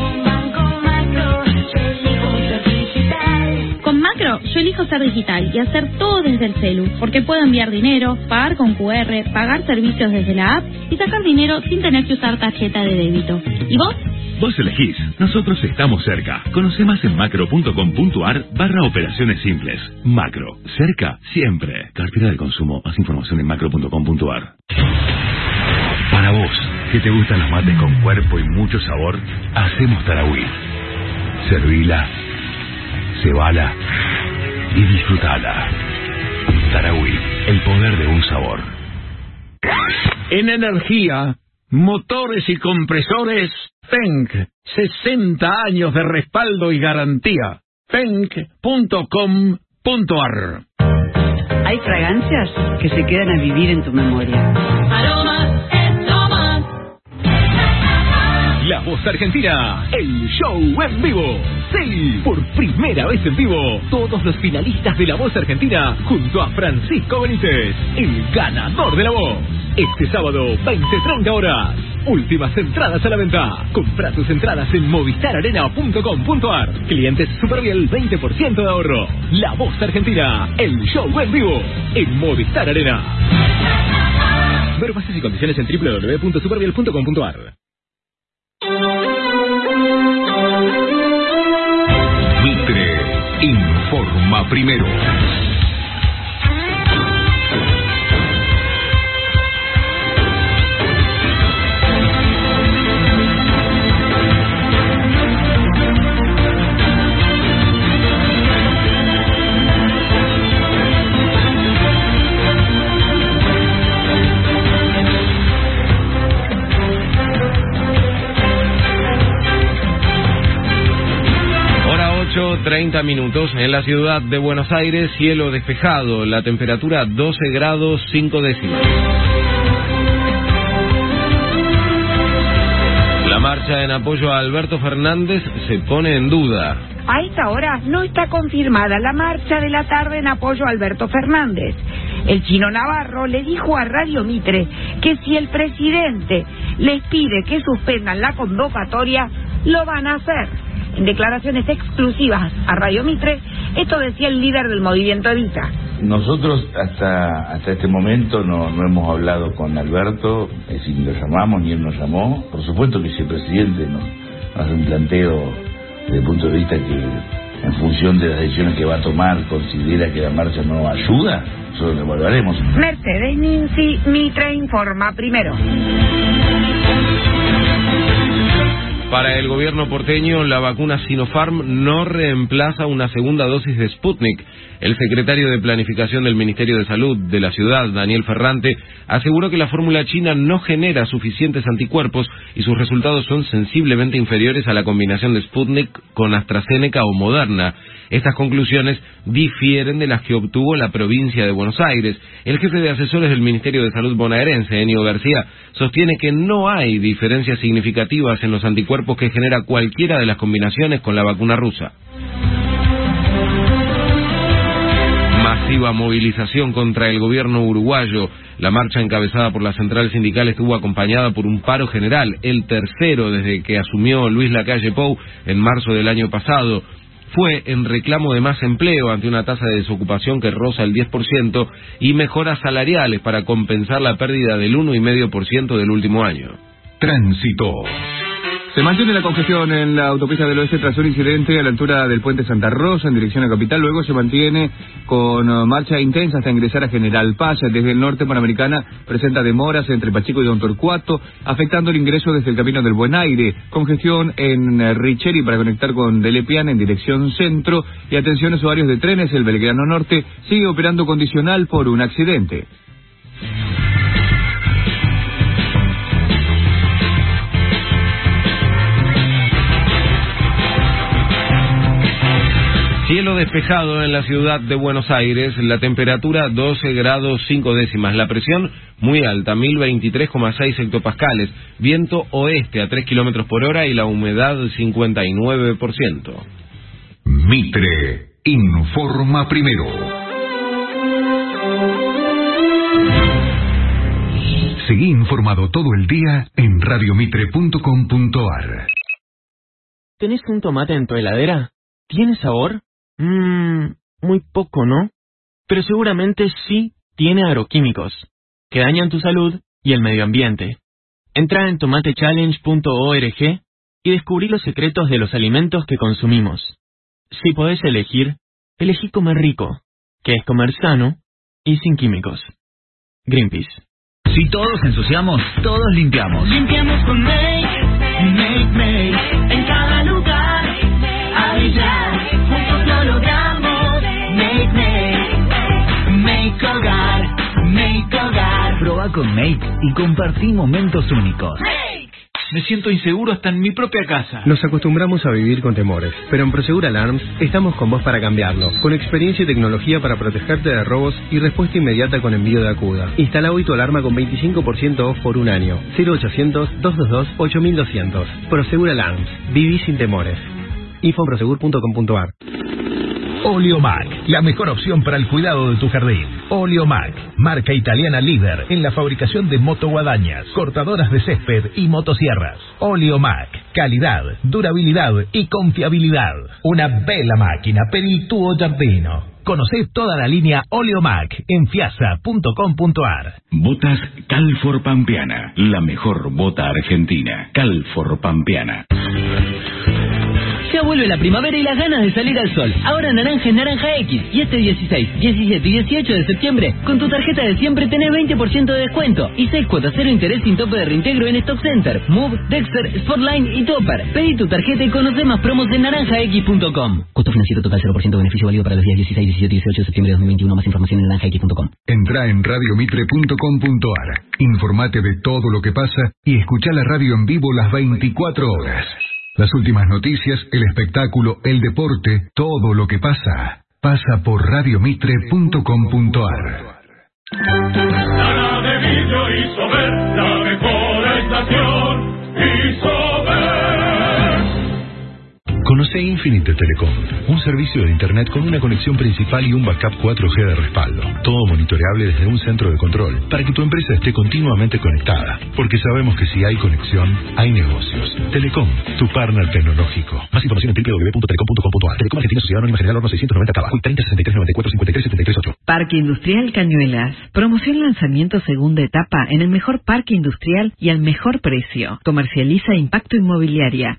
Speaker 15: Con Macro, yo elijo ser digital y hacer todo desde el celu, porque puedo enviar dinero, pagar con QR, pagar servicios desde la app y sacar dinero sin tener que usar tarjeta de débito. ¿Y vos?
Speaker 24: Vos elegís. Nosotros estamos cerca. Conoce más en macro.com.ar/operaciones simples. Macro. Cerca siempre. Cartera de consumo. Más información en macro.com.ar.
Speaker 7: Para vos, que te gustan los mates con cuerpo y mucho sabor, hacemos Tarahui. Servila, cebala y disfrutala. Tarahui, el poder de un sabor.
Speaker 5: En energía, motores y compresores, Penk. 60 años de respaldo y garantía. Penk.com.ar.
Speaker 30: Hay fragancias que se quedan a vivir en tu memoria.
Speaker 22: Aromas es lo más.
Speaker 27: La Voz Argentina, el show en vivo. Sí, por primera vez en vivo, todos los finalistas de La Voz Argentina junto a Francisco Benítez, el ganador de La Voz. Este sábado, 20:30 horas. Últimas entradas a la venta. Compra tus entradas en movistararena.com.ar. Clientes Superviel, 20% de ahorro. La Voz Argentina, el show en vivo en Movistar Arena. Ver bases y condiciones en www.superviel.com.ar.
Speaker 1: Mitre informa primero.
Speaker 9: 8:30 en la ciudad de Buenos Aires, cielo despejado, la temperatura 12 grados 5 décimas. La marcha en apoyo a Alberto Fernández se pone en duda.
Speaker 16: A esta hora no está confirmada la marcha de la tarde en apoyo a Alberto Fernández. El Chino Navarro le dijo a Radio Mitre que si el presidente les pide que suspendan la convocatoria, lo van a hacer. En declaraciones exclusivas a Radio Mitre, esto decía el líder del movimiento Evita.
Speaker 17: Nosotros hasta este momento no hemos hablado con Alberto, es decir, ni lo llamamos ni él nos llamó. Por supuesto que si el presidente nos hace un planteo desde el punto de vista que en función de las decisiones que va a tomar considera que la marcha no ayuda, nosotros lo evaluaremos.
Speaker 16: Mercedes Ninzi, Mitre informa primero.
Speaker 9: Para el gobierno porteño, la vacuna Sinopharm no reemplaza una segunda dosis de Sputnik. El secretario de Planificación del Ministerio de Salud de la ciudad, Daniel Ferrante, aseguró que la fórmula china no genera suficientes anticuerpos y sus resultados son sensiblemente inferiores a la combinación de Sputnik con AstraZeneca o Moderna. Estas conclusiones difieren de las que obtuvo la provincia de Buenos Aires. El jefe de asesores del Ministerio de Salud bonaerense, Enio García, sostiene que no hay diferencias significativas en los anticuerpos que genera cualquiera de las combinaciones con la vacuna rusa. Masiva movilización contra el gobierno uruguayo. La marcha encabezada por la central sindical estuvo acompañada por un paro general, el tercero desde que asumió Luis Lacalle Pou en marzo del año pasado. Fue en reclamo de más empleo ante una tasa de desocupación que roza el 10% y mejoras salariales para compensar la pérdida del 1,5% del último año.
Speaker 1: Tránsito.
Speaker 18: Se mantiene la congestión en la autopista del oeste tras un incidente a la altura del puente Santa Rosa en dirección a Capital. Luego se mantiene con marcha intensa hasta ingresar a General Paz. Desde el norte Panamericana presenta demoras entre Pacheco y Don Torcuato, afectando el ingreso desde el Camino del Buen Aire. Congestión en Richeri para conectar con Delepiane en dirección centro. Y atención a usuarios de trenes, el Belgrano Norte sigue operando condicional por un accidente.
Speaker 9: Cielo despejado en la ciudad de Buenos Aires, la temperatura 12 grados 5 décimas, la presión muy alta, 1023,6 hectopascales, viento oeste a 3 kilómetros por hora y la humedad 59%.
Speaker 1: Mitre informa primero. Seguí informado todo el día en radiomitre.com.ar.
Speaker 32: ¿Tenés un tomate en tu heladera? ¿Tiene sabor? Muy poco, ¿no? Pero seguramente sí tiene agroquímicos, que dañan tu salud y el medio ambiente. Entra en tomatechallenge.org y descubrí los secretos de los alimentos que consumimos. Si podés elegí comer rico, que es comer sano y sin químicos. Greenpeace.
Speaker 20: Si todos ensuciamos, todos limpiamos.
Speaker 3: Limpiamos con Make, en cada lugar, a brillar, juntos lo logramos. Make hogar.
Speaker 20: Proba con Make y compartí momentos únicos.
Speaker 21: Me siento inseguro hasta en mi propia casa.
Speaker 13: Nos acostumbramos a vivir con temores, pero en Prosegur Alarms estamos con vos para cambiarlo. Con experiencia y tecnología para protegerte de robos y respuesta inmediata con envío de Acuda. Instala hoy tu alarma con 25% off por un año. 0800-222-8200. Prosegur Alarms. Viví sin temores. Info en prosegur.com.ar.
Speaker 27: Oleomac, la mejor opción para el cuidado de tu jardín. Oleomac, marca italiana líder en la fabricación de motoguadañas, cortadoras de césped y motosierras. Oleomac, calidad, durabilidad y confiabilidad. Una bella máquina per il tuo giardino. Conocé toda la línea Oleomac en fiasa.com.ar.
Speaker 24: Botas Calfor Pampeana, la mejor bota argentina. Calfor Pampeana.
Speaker 23: Ya vuelve la primavera y las ganas de salir al sol. Ahora naranja es naranja X. Y este 16, 17 y 18 de septiembre, con tu tarjeta de siempre tenés 20% de descuento. Y 6 cuotas 0 interés sin tope de reintegro en Stock Center, Move, Dexter, Sportline y Topper. Pedí tu tarjeta y conoce más promos en naranjax.com. Costo financiero total 0%, beneficio válido para los días 16, 17 y 18 de septiembre de 2021. Más información en naranjax.com.
Speaker 1: Entrá en radiomitre.com.ar. Informate de todo lo que pasa y escuchá la radio en vivo las 24 horas. Las últimas noticias, el espectáculo, el deporte, todo lo que pasa, pasa por radiomitre.com.ar.
Speaker 3: Nada de vidrio hizo ver la mejor estación. Hizo ver.
Speaker 2: Conoce Infinite Telecom, un servicio de internet con una conexión principal y un backup 4G de respaldo. Todo monitoreable desde un centro de control para que tu empresa esté continuamente conectada. Porque sabemos que si hay conexión, hay negocios. Telecom, tu partner tecnológico. Más información en www.telecom.com.ar. Telecom Argentina Sociedad Anónima General Horno 690 Cava. 30 63 94 53 73 8.
Speaker 4: Parque Industrial Cañuelas. Promoción lanzamiento segunda etapa en el mejor parque industrial y al mejor precio. Comercializa Impacto Inmobiliaria.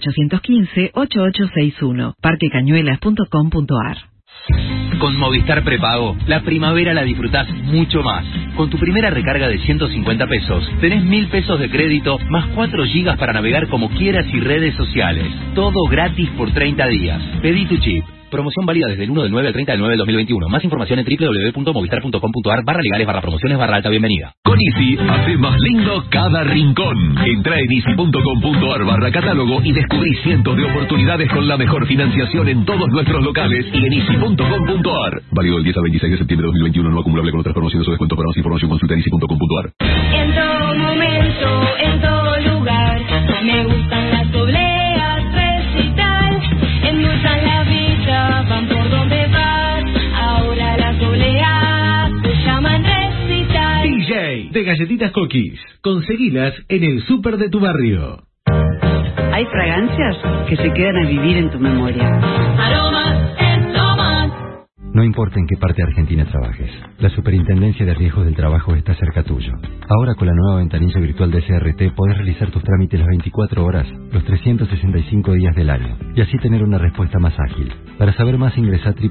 Speaker 4: 4815-8861. Parquecañuelas.com.ar.
Speaker 23: Con Movistar Prepago, la primavera la disfrutás mucho más. Con tu primera recarga de 150 pesos, tenés 1.000 pesos de crédito más 4 gigas para navegar como quieras y redes sociales. Todo gratis por 30 días. Pedí tu chip. Promoción válida desde el 1 del 9 al 30 del 9 del 2021. Más información en www.movistar.com.ar/legales/promociones/alta bienvenida.
Speaker 7: Con Easy, hace más lindo cada rincón. Entra en easy.com.ar/catálogo y descubrí cientos de oportunidades con la mejor financiación en todos nuestros locales y en easy.com.ar. Válido del 10 al 26 de septiembre de 2021, no acumulable con otras promociones o descuento. Para más información consulta en easy.com.ar.
Speaker 22: En todo momento, en todo lugar, me gustan las obleas, recital, endulzan la vida, van por donde vas, ahora las obleas se llaman recital.
Speaker 27: DJ de galletitas Cookies. Conseguilas en el súper de tu barrio.
Speaker 30: Hay fragancias que se quedan a vivir en tu memoria.
Speaker 22: Aromas en Tomas.
Speaker 6: No importa en qué parte de Argentina trabajes, la Superintendencia de Riesgos del Trabajo está cerca tuyo. Ahora con la nueva ventanilla virtual de CRT podés realizar tus trámites las 24 horas, los 365 días del año, y así tener una respuesta más ágil. Para saber más ingresa a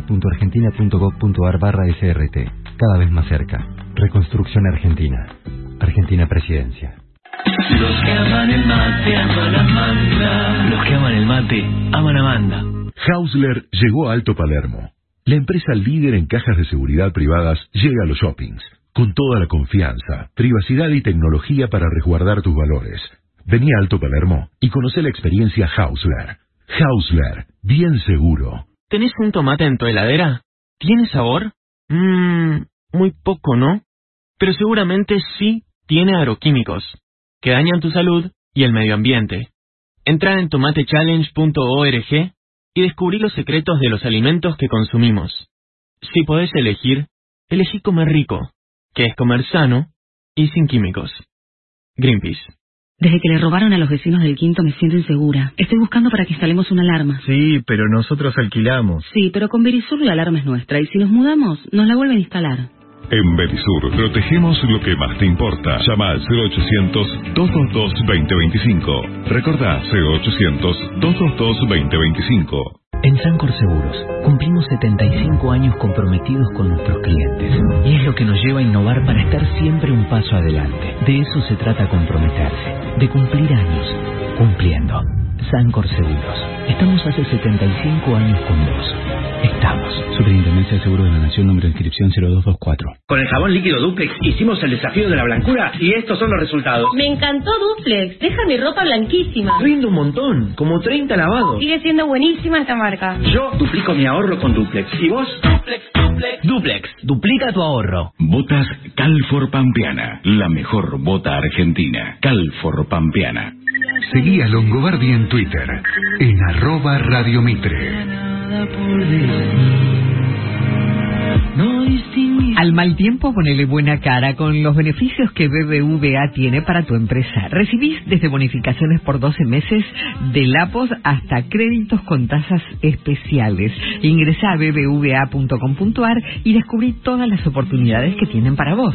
Speaker 6: www.argentina.gov.ar/SRT. Cada vez más cerca. Reconstrucción Argentina. Argentina Presidencia.
Speaker 21: Los que aman el mate, aman Amanda. Los que aman el mate, aman Amanda.
Speaker 24: Hausler llegó a Alto Palermo. La empresa líder en cajas de seguridad privadas llega a los shoppings, con toda la confianza, privacidad y tecnología para resguardar tus valores. Vení a Alto Palermo y conoce la experiencia Hausler. Hausler, bien seguro.
Speaker 32: ¿Tenés un tomate en tu heladera? ¿Tiene sabor? Muy poco, ¿no? Pero seguramente sí tiene agroquímicos, que dañan tu salud y el medio ambiente. Entra en tomatechallenge.org y descubrí los secretos de los alimentos que consumimos. Si podés elegir, elegí comer rico, que es comer sano y sin químicos. Greenpeace.
Speaker 8: Desde que le robaron a los vecinos del quinto me siento insegura. Estoy buscando para que instalemos una alarma.
Speaker 13: Sí, pero nosotros alquilamos.
Speaker 8: Sí, pero con Verisur la alarma es nuestra y si nos mudamos, nos la vuelven a instalar.
Speaker 24: En Verisur protegemos lo que más te importa. Llama al 0800-222-2025. Recordá 0800-222-2025.
Speaker 10: En Sancor Seguros cumplimos 75 años comprometidos con nuestros clientes y es lo que nos lleva a innovar para estar siempre un paso adelante. De eso se trata comprometerse, de cumplir años, cumpliendo. Sancor Seguros. Estamos hace 75 años con vos. Estamos.
Speaker 11: Superintendencia de Seguros de la Nación, número de inscripción 0224.
Speaker 5: Con el jabón líquido Duplex hicimos el desafío de la blancura y estos son los resultados.
Speaker 22: Me encantó Duplex, deja mi ropa blanquísima.
Speaker 5: Rinde un montón, como 30 lavados.
Speaker 22: Sigue siendo buenísima esta marca.
Speaker 5: Yo duplico mi ahorro con Duplex. ¿Y vos?
Speaker 10: Duplex, duplica tu ahorro.
Speaker 24: Botas Calfor Pampeana, la mejor bota argentina. Calfor Pampeana.
Speaker 1: Seguí a Longobardi en Twitter, en @radiomitre.
Speaker 12: Al mal tiempo ponele buena cara con los beneficios que BBVA tiene para tu empresa. Recibís desde bonificaciones por 12 meses de lapos hasta créditos con tasas especiales. Ingresá a bbva.com.ar y descubrí todas las oportunidades que tienen para vos.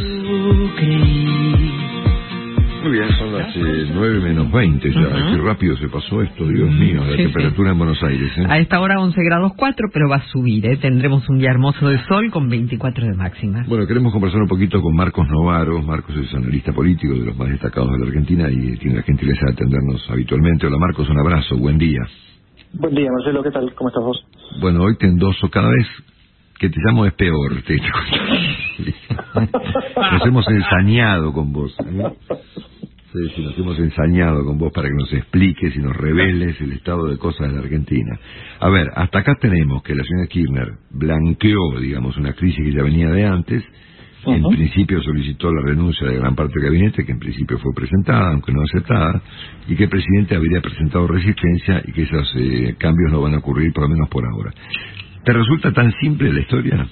Speaker 25: Muy bien, son las 9:20 ya. Qué rápido se pasó esto, Dios mío, la temperatura en Buenos Aires.
Speaker 12: A esta hora 11 grados 4, pero va a subir. Tendremos un día hermoso de sol con 24 de máxima.
Speaker 25: Bueno, queremos conversar un poquito con Marcos Novaro. Marcos es analista político de los más destacados de la Argentina y tiene la gentileza de atendernos habitualmente. Hola Marcos, un abrazo, buen día.
Speaker 26: Buen día, Marcelo, ¿qué tal? ¿Cómo estás vos?
Speaker 25: Bueno, hoy te endoso cada vez que te llamo es peor. Nos hemos ensañado con vos. si nos hemos ensañado con vos para que nos expliques y nos reveles el estado de cosas de la Argentina. A ver, hasta acá tenemos que la señora Kirchner blanqueó, digamos, una crisis que ya venía de antes. En principio solicitó la renuncia de gran parte del gabinete, que en principio fue presentada, aunque no aceptada, y que el presidente habría presentado resistencia y que esos cambios no van a ocurrir, por lo menos por ahora. ¿Te resulta tan simple la historia?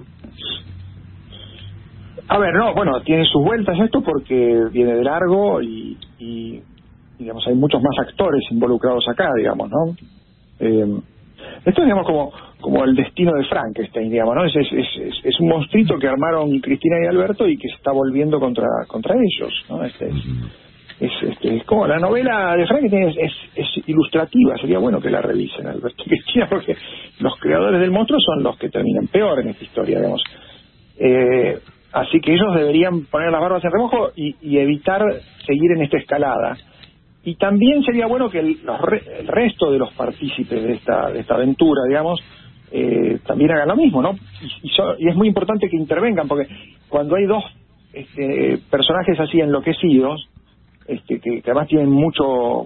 Speaker 26: A ver, no, bueno, tiene sus vueltas esto porque viene de largo y digamos, hay muchos más actores involucrados acá, digamos, ¿no? Esto es, digamos, como el destino de Frankenstein, digamos, ¿no? Es un monstruito que armaron Cristina y Alberto y que se está volviendo contra ellos, ¿no? Es como la novela de Frankenstein es ilustrativa, sería bueno que la revisen, Alberto y Cristina, porque los creadores del monstruo son los que terminan peor en esta historia, digamos. Así que ellos deberían poner las barbas en remojo y evitar seguir en esta escalada. Y también sería bueno que el resto de los partícipes de esta aventura, digamos, también hagan lo mismo, ¿no? Y es muy importante que intervengan, porque cuando hay dos personajes así enloquecidos, que además tienen mucho,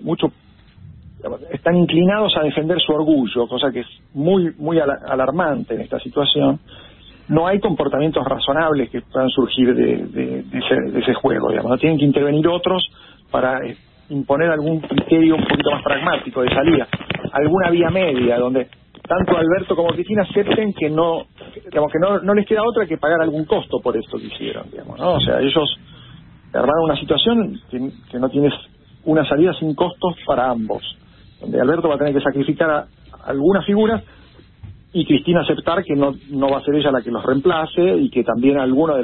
Speaker 26: están inclinados a defender su orgullo, cosa que es muy, muy alarmante en esta situación. No hay comportamientos razonables que puedan surgir de ese juego, digamos. No tienen que intervenir otros para imponer algún criterio un poquito más pragmático de salida, alguna vía media donde tanto Alberto como Cristina acepten que no, digamos, que no les queda otra que pagar algún costo por esto que hicieron, digamos, ¿no? O sea, ellos armaron una situación que no tiene una salida sin costos para ambos, donde Alberto va a tener que sacrificar a algunas figuras y Cristina aceptar que no va a ser ella la que los reemplace y que también algunos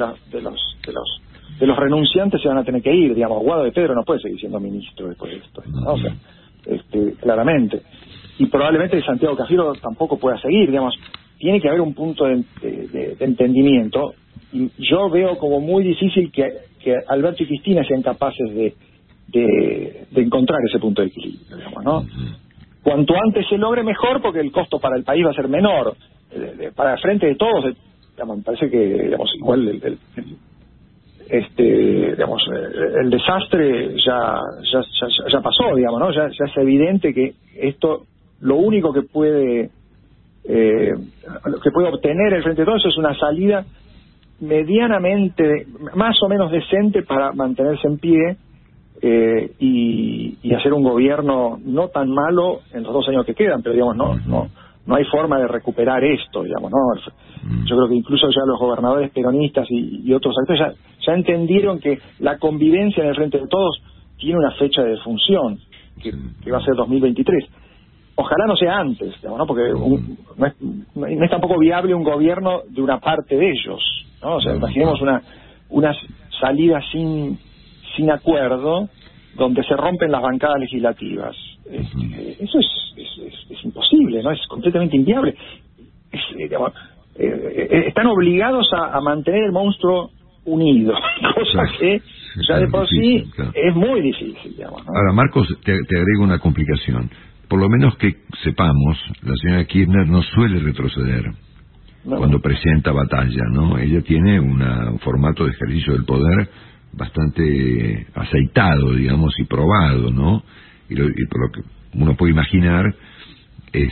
Speaker 26: de los renunciantes se van a tener que ir, digamos. Guado de Pedro no puede seguir siendo ministro después de esto, ¿no? O sea, claramente. Y probablemente Santiago Cafiero tampoco pueda seguir, digamos. Tiene que haber un punto de entendimiento, y yo veo como muy difícil que Alberto y Cristina sean capaces de encontrar ese punto de equilibrio, digamos, ¿no? Cuanto antes se logre, mejor, porque el costo para el país va a ser menor. Para el frente de todos, digamos, me parece que, digamos, igual el desastre ya pasó, digamos, ¿no? Ya es evidente que esto, lo único que puede obtener el frente de todos es una salida medianamente, más o menos decente para mantenerse en pie, y hacer un gobierno no tan malo en los 2 años que quedan, pero digamos no hay forma de recuperar esto, digamos, ¿no? Yo creo que incluso ya los gobernadores peronistas y otros actores ya entendieron que la convivencia en el frente de todos tiene una fecha de función que va a ser 2023. Ojalá no sea antes, digamos, ¿no? Porque no es tampoco viable un gobierno de una parte de ellos, ¿no? O sea, imaginemos una salida sin acuerdo donde se rompen las bancadas legislativas. Eso es imposible, ¿no? Es completamente inviable. Están obligados a mantener el monstruo unido, cosa que ya de por sí es muy difícil, digamos, ¿no?
Speaker 25: Ahora, Marcos, te agrego una complicación. Por lo menos que sepamos, la señora Kirchner no suele retroceder cuando presenta batalla, ¿no? Ella tiene un formato de ejercicio del poder bastante aceitado, digamos, y probado, ¿no? Y por lo que uno puede imaginar es,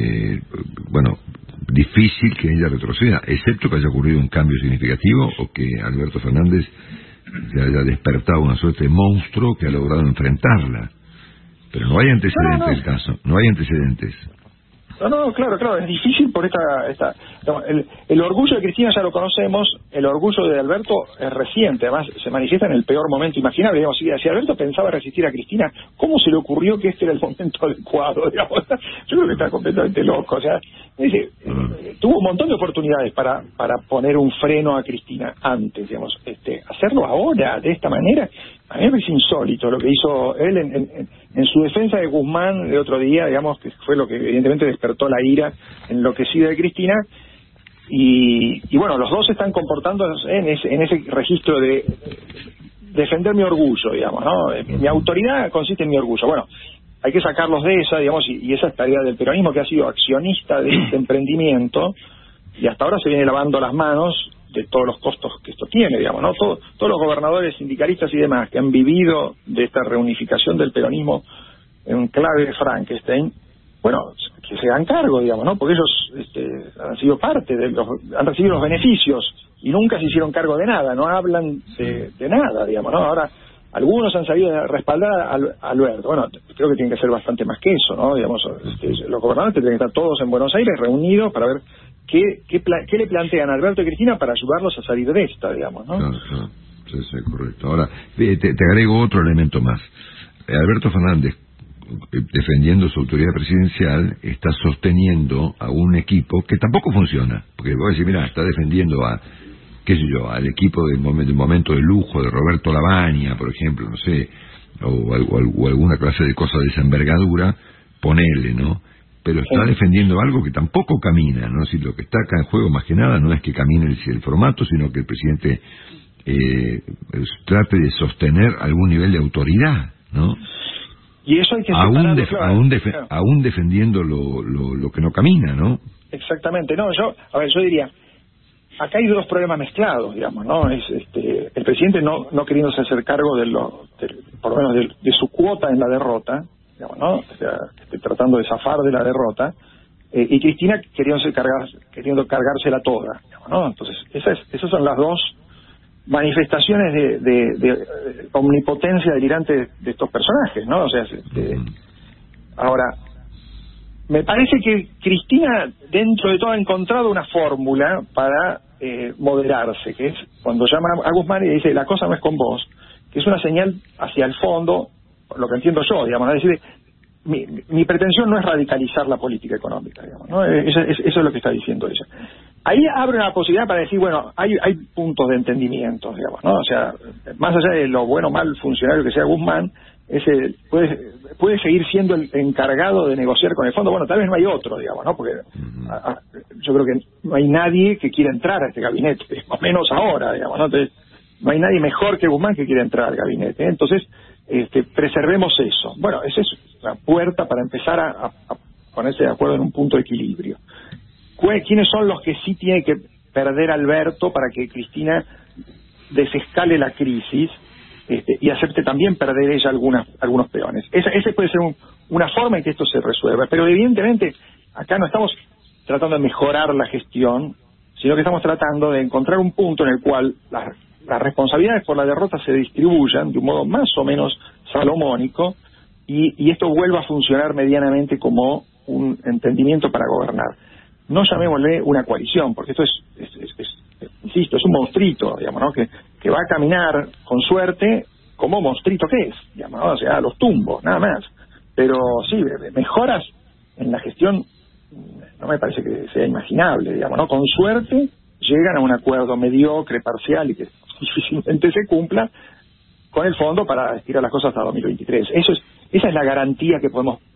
Speaker 25: difícil que ella retroceda, excepto que haya ocurrido un cambio significativo o que Alberto Fernández se haya despertado una suerte de monstruo que ha logrado enfrentarla. Pero no hay antecedentes del caso, no hay antecedentes.
Speaker 26: No, claro, es difícil por el orgullo de Cristina ya lo conocemos, el orgullo de Alberto es reciente, además se manifiesta en el peor momento imaginable, digamos, si Alberto pensaba resistir a Cristina, ¿cómo se le ocurrió que este era el momento adecuado? Digamos? Yo creo que está completamente loco, o sea, tuvo un montón de oportunidades para poner un freno a Cristina antes, digamos, hacerlo ahora, de esta manera, a mí me parece insólito lo que hizo él en su defensa de Guzmán el otro día, digamos, que fue lo que evidentemente despertó la ira enloquecida de Cristina, y bueno, los dos están comportándose en ese registro de defender mi orgullo, digamos, ¿no? Mi autoridad consiste en mi orgullo. Bueno, hay que sacarlos de esa, digamos, y esa es tarea del peronismo, que ha sido accionista de este emprendimiento, y hasta ahora se viene lavando las manos, de todos los costos que esto tiene, digamos, ¿no? Todos los gobernadores, sindicalistas y demás que han vivido de esta reunificación del peronismo en clave de Frankenstein, bueno, que se hagan cargo, digamos, ¿no? Porque ellos han sido parte han recibido los beneficios y nunca se hicieron cargo de nada, no hablan de nada, digamos, ¿no? Ahora, algunos han sabido respaldar a Alberto. Bueno, creo que tiene que ser bastante más que eso, ¿no? Digamos, los gobernantes tienen que estar todos en Buenos Aires reunidos para ver qué le plantean a Alberto y Cristina para ayudarlos a salir de esta, digamos, ¿no?
Speaker 25: Claro. Sí, correcto. Ahora, te agrego otro elemento más. Alberto Fernández, defendiendo su autoridad presidencial, está sosteniendo a un equipo que tampoco funciona. Porque voy a decir, mira, está defendiendo al equipo del momento de lujo de Roberto Lavagna, por ejemplo, no sé, o alguna clase de cosa de esa envergadura, ponele, ¿no? Pero está defendiendo algo que tampoco camina, ¿no? Si lo que está acá en juego más que nada no es que camine el formato, sino que el presidente trate de sostener algún nivel de autoridad, ¿no?
Speaker 26: Y eso hay que
Speaker 25: aún defendiendo lo que no camina, ¿no?
Speaker 26: Exactamente. No, yo diría, acá hay dos problemas mezclados, digamos, ¿no? Es el presidente no queriéndose hacer cargo por lo menos de su cuota en la derrota, digamos, ¿no? O sea, tratando de zafar de la derrota, y Cristina queriendo cargársela toda, digamos, ¿no? Entonces, esas son las dos manifestaciones de omnipotencia delirante de estos personajes, ¿no? O sea, ahora, me parece que Cristina, dentro de todo, ha encontrado una fórmula para moderarse, que es cuando llama a Guzmán y dice, la cosa no es con vos, que es una señal hacia el fondo, lo que entiendo yo, digamos, es decir, mi pretensión no es radicalizar la política económica, digamos, ¿no? Eso es lo que está diciendo ella. Ahí abre una posibilidad para decir, bueno, hay puntos de entendimiento, digamos, ¿no? O sea, más allá de lo bueno o mal funcionario que sea Guzmán, puede seguir siendo el encargado de negociar con el fondo. Bueno, tal vez no hay otro, digamos, ¿no? Porque yo creo que no hay nadie que quiera entrar a este gabinete, más menos ahora, digamos, ¿no? Entonces, no hay nadie mejor que Guzmán que quiera entrar al gabinete, ¿eh? Entonces, preservemos eso. Bueno, esa es la puerta para empezar a ponerse de acuerdo en un punto de equilibrio. ¿Quiénes son los que sí tiene que perder Alberto para que Cristina desescale la crisis y acepte también perder ella algunos peones? Ese puede ser una forma en que esto se resuelva, pero evidentemente acá no estamos tratando de mejorar la gestión, sino que estamos tratando de encontrar un punto en el cual las responsabilidades por la derrota se distribuyan de un modo más o menos salomónico y esto vuelva a funcionar medianamente como un entendimiento para gobernar. No llamémosle una coalición, porque esto insisto, es un monstruito, digamos, ¿no? Que va a caminar con suerte como monstruito que es, digamos, ¿no? O sea, a los tumbos, nada más. Pero sí, mejoras en la gestión no me parece que sea imaginable, digamos, ¿no? Con suerte llegan a un acuerdo mediocre, parcial y que difícilmente se cumpla con el fondo para estirar las cosas hasta 2023. Esa es la garantía que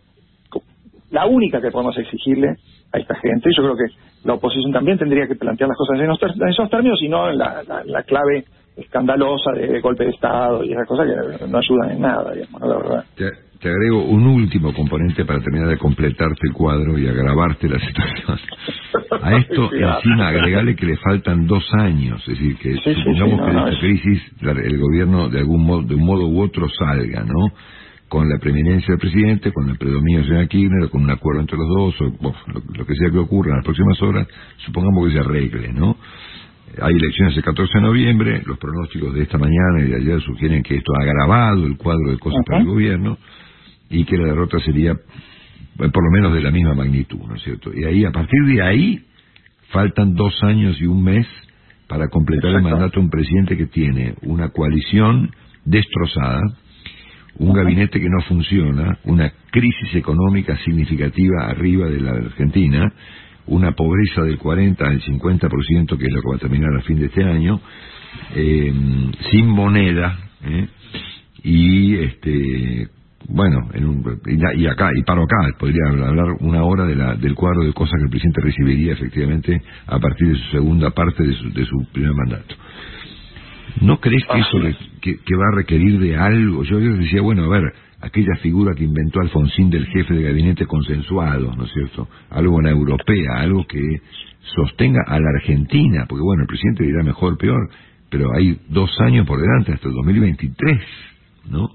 Speaker 26: la única que podemos exigirle a esta gente. Yo creo que la oposición también tendría que plantear las cosas en esos términos y no en la clave escandalosa de golpe de Estado y esas cosas que no ayudan en nada, digamos, ¿no? La verdad.
Speaker 25: Te agrego un último componente para terminar de completarte el cuadro y agravarte la situación. A esto encima agregarle que le faltan 2 años, es decir, que supongamos que de esta crisis el gobierno de un modo u otro salga, ¿no? Con la preeminencia del presidente, con el predominio del señor Kirchner, con un acuerdo entre los dos, o lo que sea que ocurra en las próximas horas, supongamos que se arregle, ¿no? Hay elecciones el 14 de noviembre, los pronósticos de esta mañana y de ayer sugieren que esto ha agravado el cuadro de cosas para el gobierno y que la derrota sería por lo menos de la misma magnitud, ¿no es cierto? Y ahí, a partir de ahí, faltan 2 años y 1 mes para completar el mandato de un presidente que tiene una coalición destrozada, un gabinete que no funciona, una crisis económica significativa arriba de la Argentina, una pobreza del 40 al 50%, que es lo que va a terminar a fin de este año, sin moneda, y bueno, y paro acá, podría hablar 1 hora del cuadro de cosas que el presidente recibiría efectivamente a partir de su segunda parte de su primer mandato. ¿No crees que eso que va a requerir de algo? Yo decía, bueno, a ver, aquella figura que inventó Alfonsín del jefe de gabinete consensuado, ¿no es cierto? Algo en la europea, algo que sostenga a la Argentina, porque bueno, el presidente dirá mejor o peor, pero hay 2 años por delante, hasta el 2023, ¿no?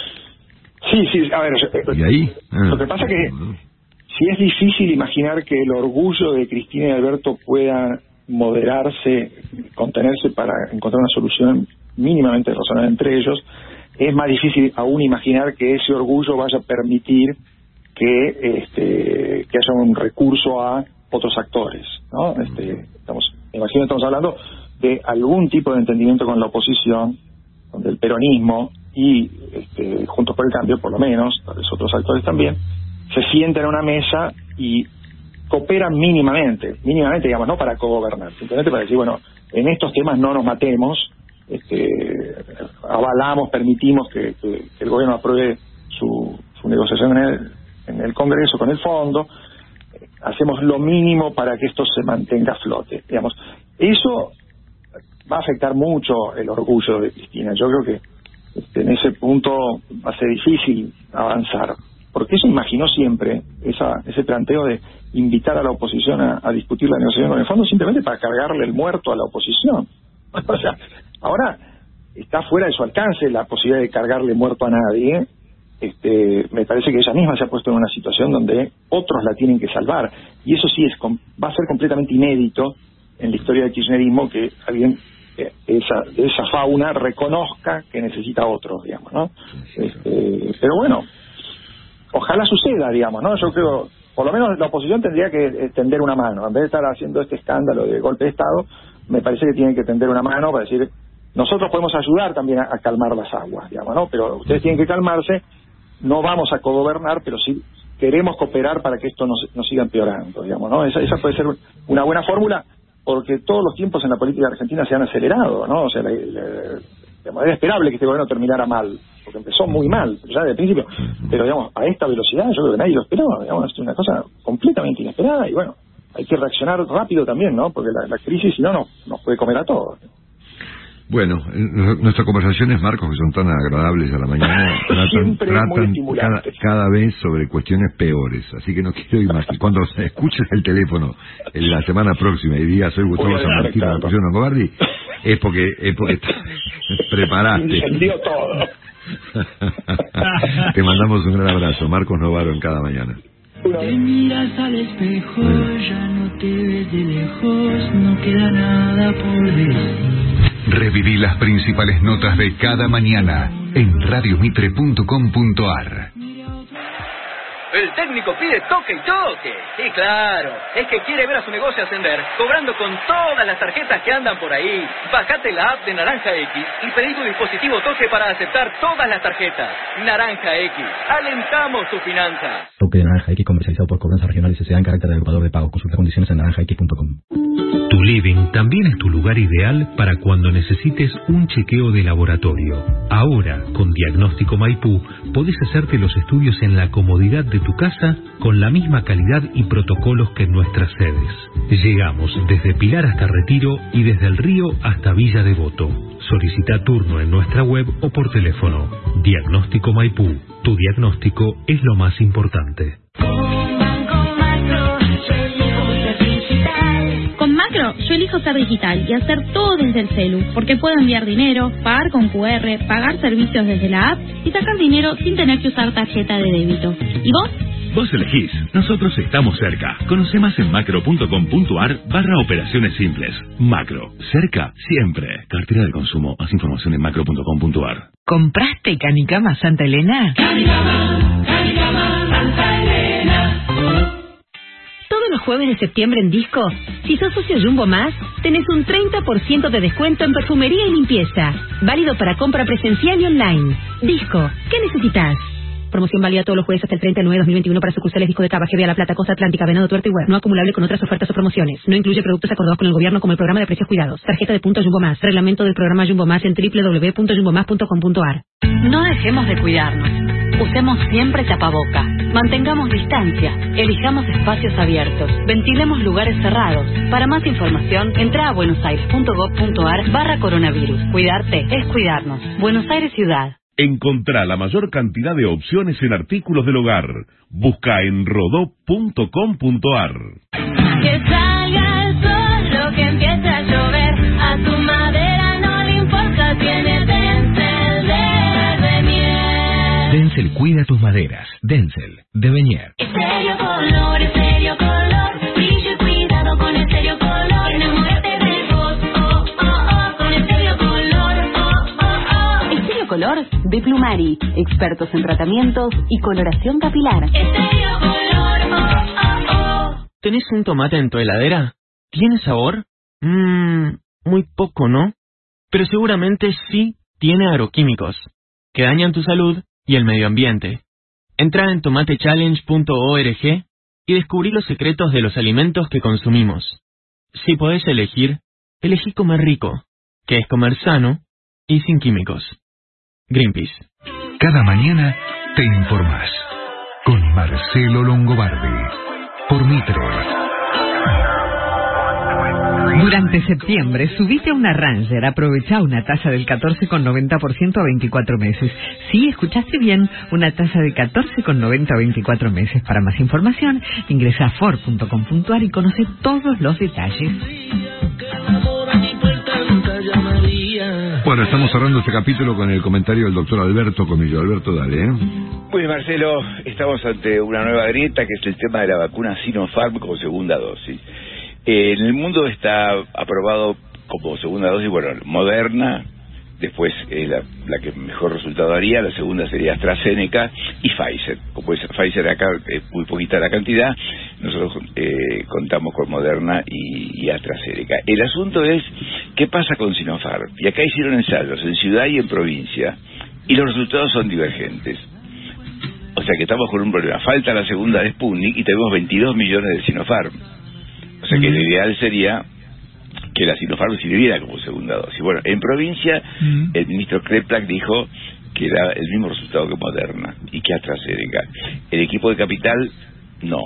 Speaker 26: Sí, a ver,
Speaker 25: ¿y ahí?
Speaker 26: Lo que pasa que si es difícil imaginar que el orgullo de Cristina y Alberto pueda moderarse, contenerse para encontrar una solución mínimamente razonable entre ellos, es más difícil aún imaginar que ese orgullo vaya a permitir que haya un recurso a otros actores, ¿no? Estamos hablando de algún tipo de entendimiento con la oposición, donde el peronismo y Juntos por el Cambio, por lo menos, tal vez otros actores también, se sienten a una mesa y cooperan mínimamente, digamos, no para cogobernar, simplemente para decir, bueno, en estos temas no nos matemos, avalamos, permitimos que el gobierno apruebe su negociación en el Congreso con el fondo, hacemos lo mínimo para que esto se mantenga a flote, digamos. Eso va a afectar mucho el orgullo de Cristina. Yo creo que en ese punto va a ser difícil avanzar, porque ella imaginó siempre ese planteo de invitar a la oposición a discutir la negociación con el fondo simplemente para cargarle el muerto a la oposición. O sea, ahora está fuera de su alcance la posibilidad de cargarle muerto a nadie. Me parece que ella misma se ha puesto en una situación donde otros la tienen que salvar, y eso sí va a ser completamente inédito en la historia del kirchnerismo, que alguien de esa fauna reconozca que necesita otros, digamos, ¿no? Pero bueno, ojalá suceda, digamos, ¿no? Yo creo, por lo menos la oposición tendría que tender una mano, en vez de estar haciendo este escándalo de golpe de Estado. Me parece que tienen que tender una mano para decir, nosotros podemos ayudar también a calmar las aguas, digamos, ¿no? Pero ustedes tienen que calmarse, no vamos a cogobernar, pero sí queremos cooperar para que esto no siga empeorando, digamos, ¿no? Esa puede ser una buena fórmula, porque todos los tiempos en la política argentina se han acelerado, ¿no? O sea, digamos, era esperable que este gobierno terminara mal, porque empezó muy mal, ya desde el principio, pero digamos, a esta velocidad yo creo que nadie lo esperaba, digamos, es una cosa completamente inesperada, y bueno, hay que reaccionar rápido también, ¿no? Porque la crisis, si no, nos puede comer a todos.
Speaker 25: Bueno, nuestras conversaciones, Marcos, que son tan agradables a la mañana, tratan cada vez sobre cuestiones peores, así que no quiero imaginar. Cuando escuches el teléfono en la semana próxima y digas soy Gustavo San Martín de la Presión Longobardi, es porque preparaste.
Speaker 26: Encendió todo.
Speaker 25: Te mandamos un gran abrazo, Marcos Novaro, en Cada Mañana.
Speaker 21: Te miras al espejo, ya no te ves de lejos, no queda nada por decir.
Speaker 1: Reviví las principales notas de Cada Mañana en radiomitre.com.ar.
Speaker 3: El técnico pide toque y toque. Sí, claro. Es que quiere ver a su negocio ascender, cobrando con todas las tarjetas que andan por ahí. Bajate la app de Naranja X y pedí tu dispositivo toque para aceptar todas las tarjetas. Naranja X. Alentamos tu finanza.
Speaker 11: Toque de Naranja X comercializado por Cobranzas Regionales S.A. en carácter de agrupador de pago. Consulta condiciones en naranjax.com.
Speaker 2: Tu living también es tu lugar ideal para cuando necesites un chequeo de laboratorio. Ahora, con Diagnóstico Maipú, podés hacerte los estudios en la comodidad de tu casa con la misma calidad y protocolos que en nuestras sedes. Llegamos desde Pilar hasta Retiro y desde El Río hasta Villa Devoto. Solicita turno en nuestra web o por teléfono. Diagnóstico Maipú. Tu diagnóstico es lo más importante.
Speaker 9: Con Macro, yo elijo ser digital y hacer todo desde el celu, porque puedo enviar dinero, pagar con QR, pagar servicios desde la app y sacar dinero sin tener que usar tarjeta de débito. ¿Y vos?
Speaker 14: Vos elegís, nosotros estamos cerca. Conoce más en macro.com.ar/operaciones simples. Macro, cerca siempre. Cartera de consumo, más información en macro.com.ar.
Speaker 12: ¿Compraste Canicama Santa Elena?
Speaker 21: Canicama Santa Elena.
Speaker 15: Todos los jueves de septiembre en Disco, si sos socio Jumbo Más, tenés un 30% de descuento en perfumería y limpieza. Válido para compra presencial y online. Disco, ¿qué necesitas? Promoción válida todos los jueves hasta el 30 de 9 de 2021 para sucursales Disco de Cava, GBA La Plata, Costa Atlántica, Venado Tuerto y Web. No acumulable con otras ofertas o promociones. No incluye productos acordados con el gobierno como el programa de precios cuidados. Tarjeta de puntos Jumbo Más. Reglamento del programa Jumbo Más en www.jumbomás.com.ar.
Speaker 8: No dejemos de cuidarnos.
Speaker 4: Usemos siempre tapaboca. Mantengamos distancia. Elijamos espacios abiertos. Ventilemos lugares cerrados. Para más información, entra a buenosaires.gov.ar/coronavirus. Cuidarte es cuidarnos. Buenos Aires Ciudad.
Speaker 7: Encontrá la mayor cantidad de opciones en artículos del hogar. Busca en rodó.com.ar.
Speaker 22: Que salga el sol, lo que empiece a llover, a tu madera no le importa, tiene Denzel de Benier.
Speaker 10: Denzel cuida tus maderas. Denzel de Benier.
Speaker 22: Estéreo Color, brillo y cuidado con Estéreo Color, enamórate de vos, con Estéreo Color,
Speaker 8: Estéreo Color de Plumari, expertos en tratamientos y coloración capilar.
Speaker 22: Estéreo Color,
Speaker 32: ¿Tenés un tomate en tu heladera? ¿Tiene sabor? Muy poco, ¿no? Pero seguramente sí tiene agroquímicos, que dañan tu salud y el medio ambiente. Entra en tomatechallenge.org y descubrí los secretos de los alimentos que consumimos. Si podés elegí comer rico, que es comer sano y sin químicos. Greenpeace.
Speaker 1: Cada mañana te informás con Marcelo Longobardi por Mitre.
Speaker 12: Durante septiembre, subite a una Ranger, aprovechá una tasa del 14,90% a 24 meses. Sí, escuchaste bien, una tasa de 14,90 a 24 meses. Para más información, ingresa a ford.com.ar y conoce todos los detalles.
Speaker 25: Bueno, estamos cerrando este capítulo con el comentario del doctor Alberto Comillo. Alberto, dale,
Speaker 16: Pues Marcelo, estamos ante una nueva grieta que es el tema de la vacuna Sinopharm como segunda dosis. En el mundo está aprobado como segunda dosis, bueno, Moderna, después la que mejor resultado daría, la segunda sería AstraZeneca y Pfizer. Como es Pfizer acá es muy poquita la cantidad, nosotros contamos con Moderna y AstraZeneca. El asunto es, ¿qué pasa con Sinopharm? Y acá hicieron ensayos en ciudad y en provincia, y los resultados son divergentes. O sea que estamos con un problema. Falta la segunda de Sputnik y tenemos 22 millones de Sinopharm. O sea que lo ideal sería que la Sinopharm sirviera como segunda dosis. Bueno, en provincia el ministro Kreplak dijo que era el mismo resultado que Moderna y que AstraZeneca. El equipo de Capital, no.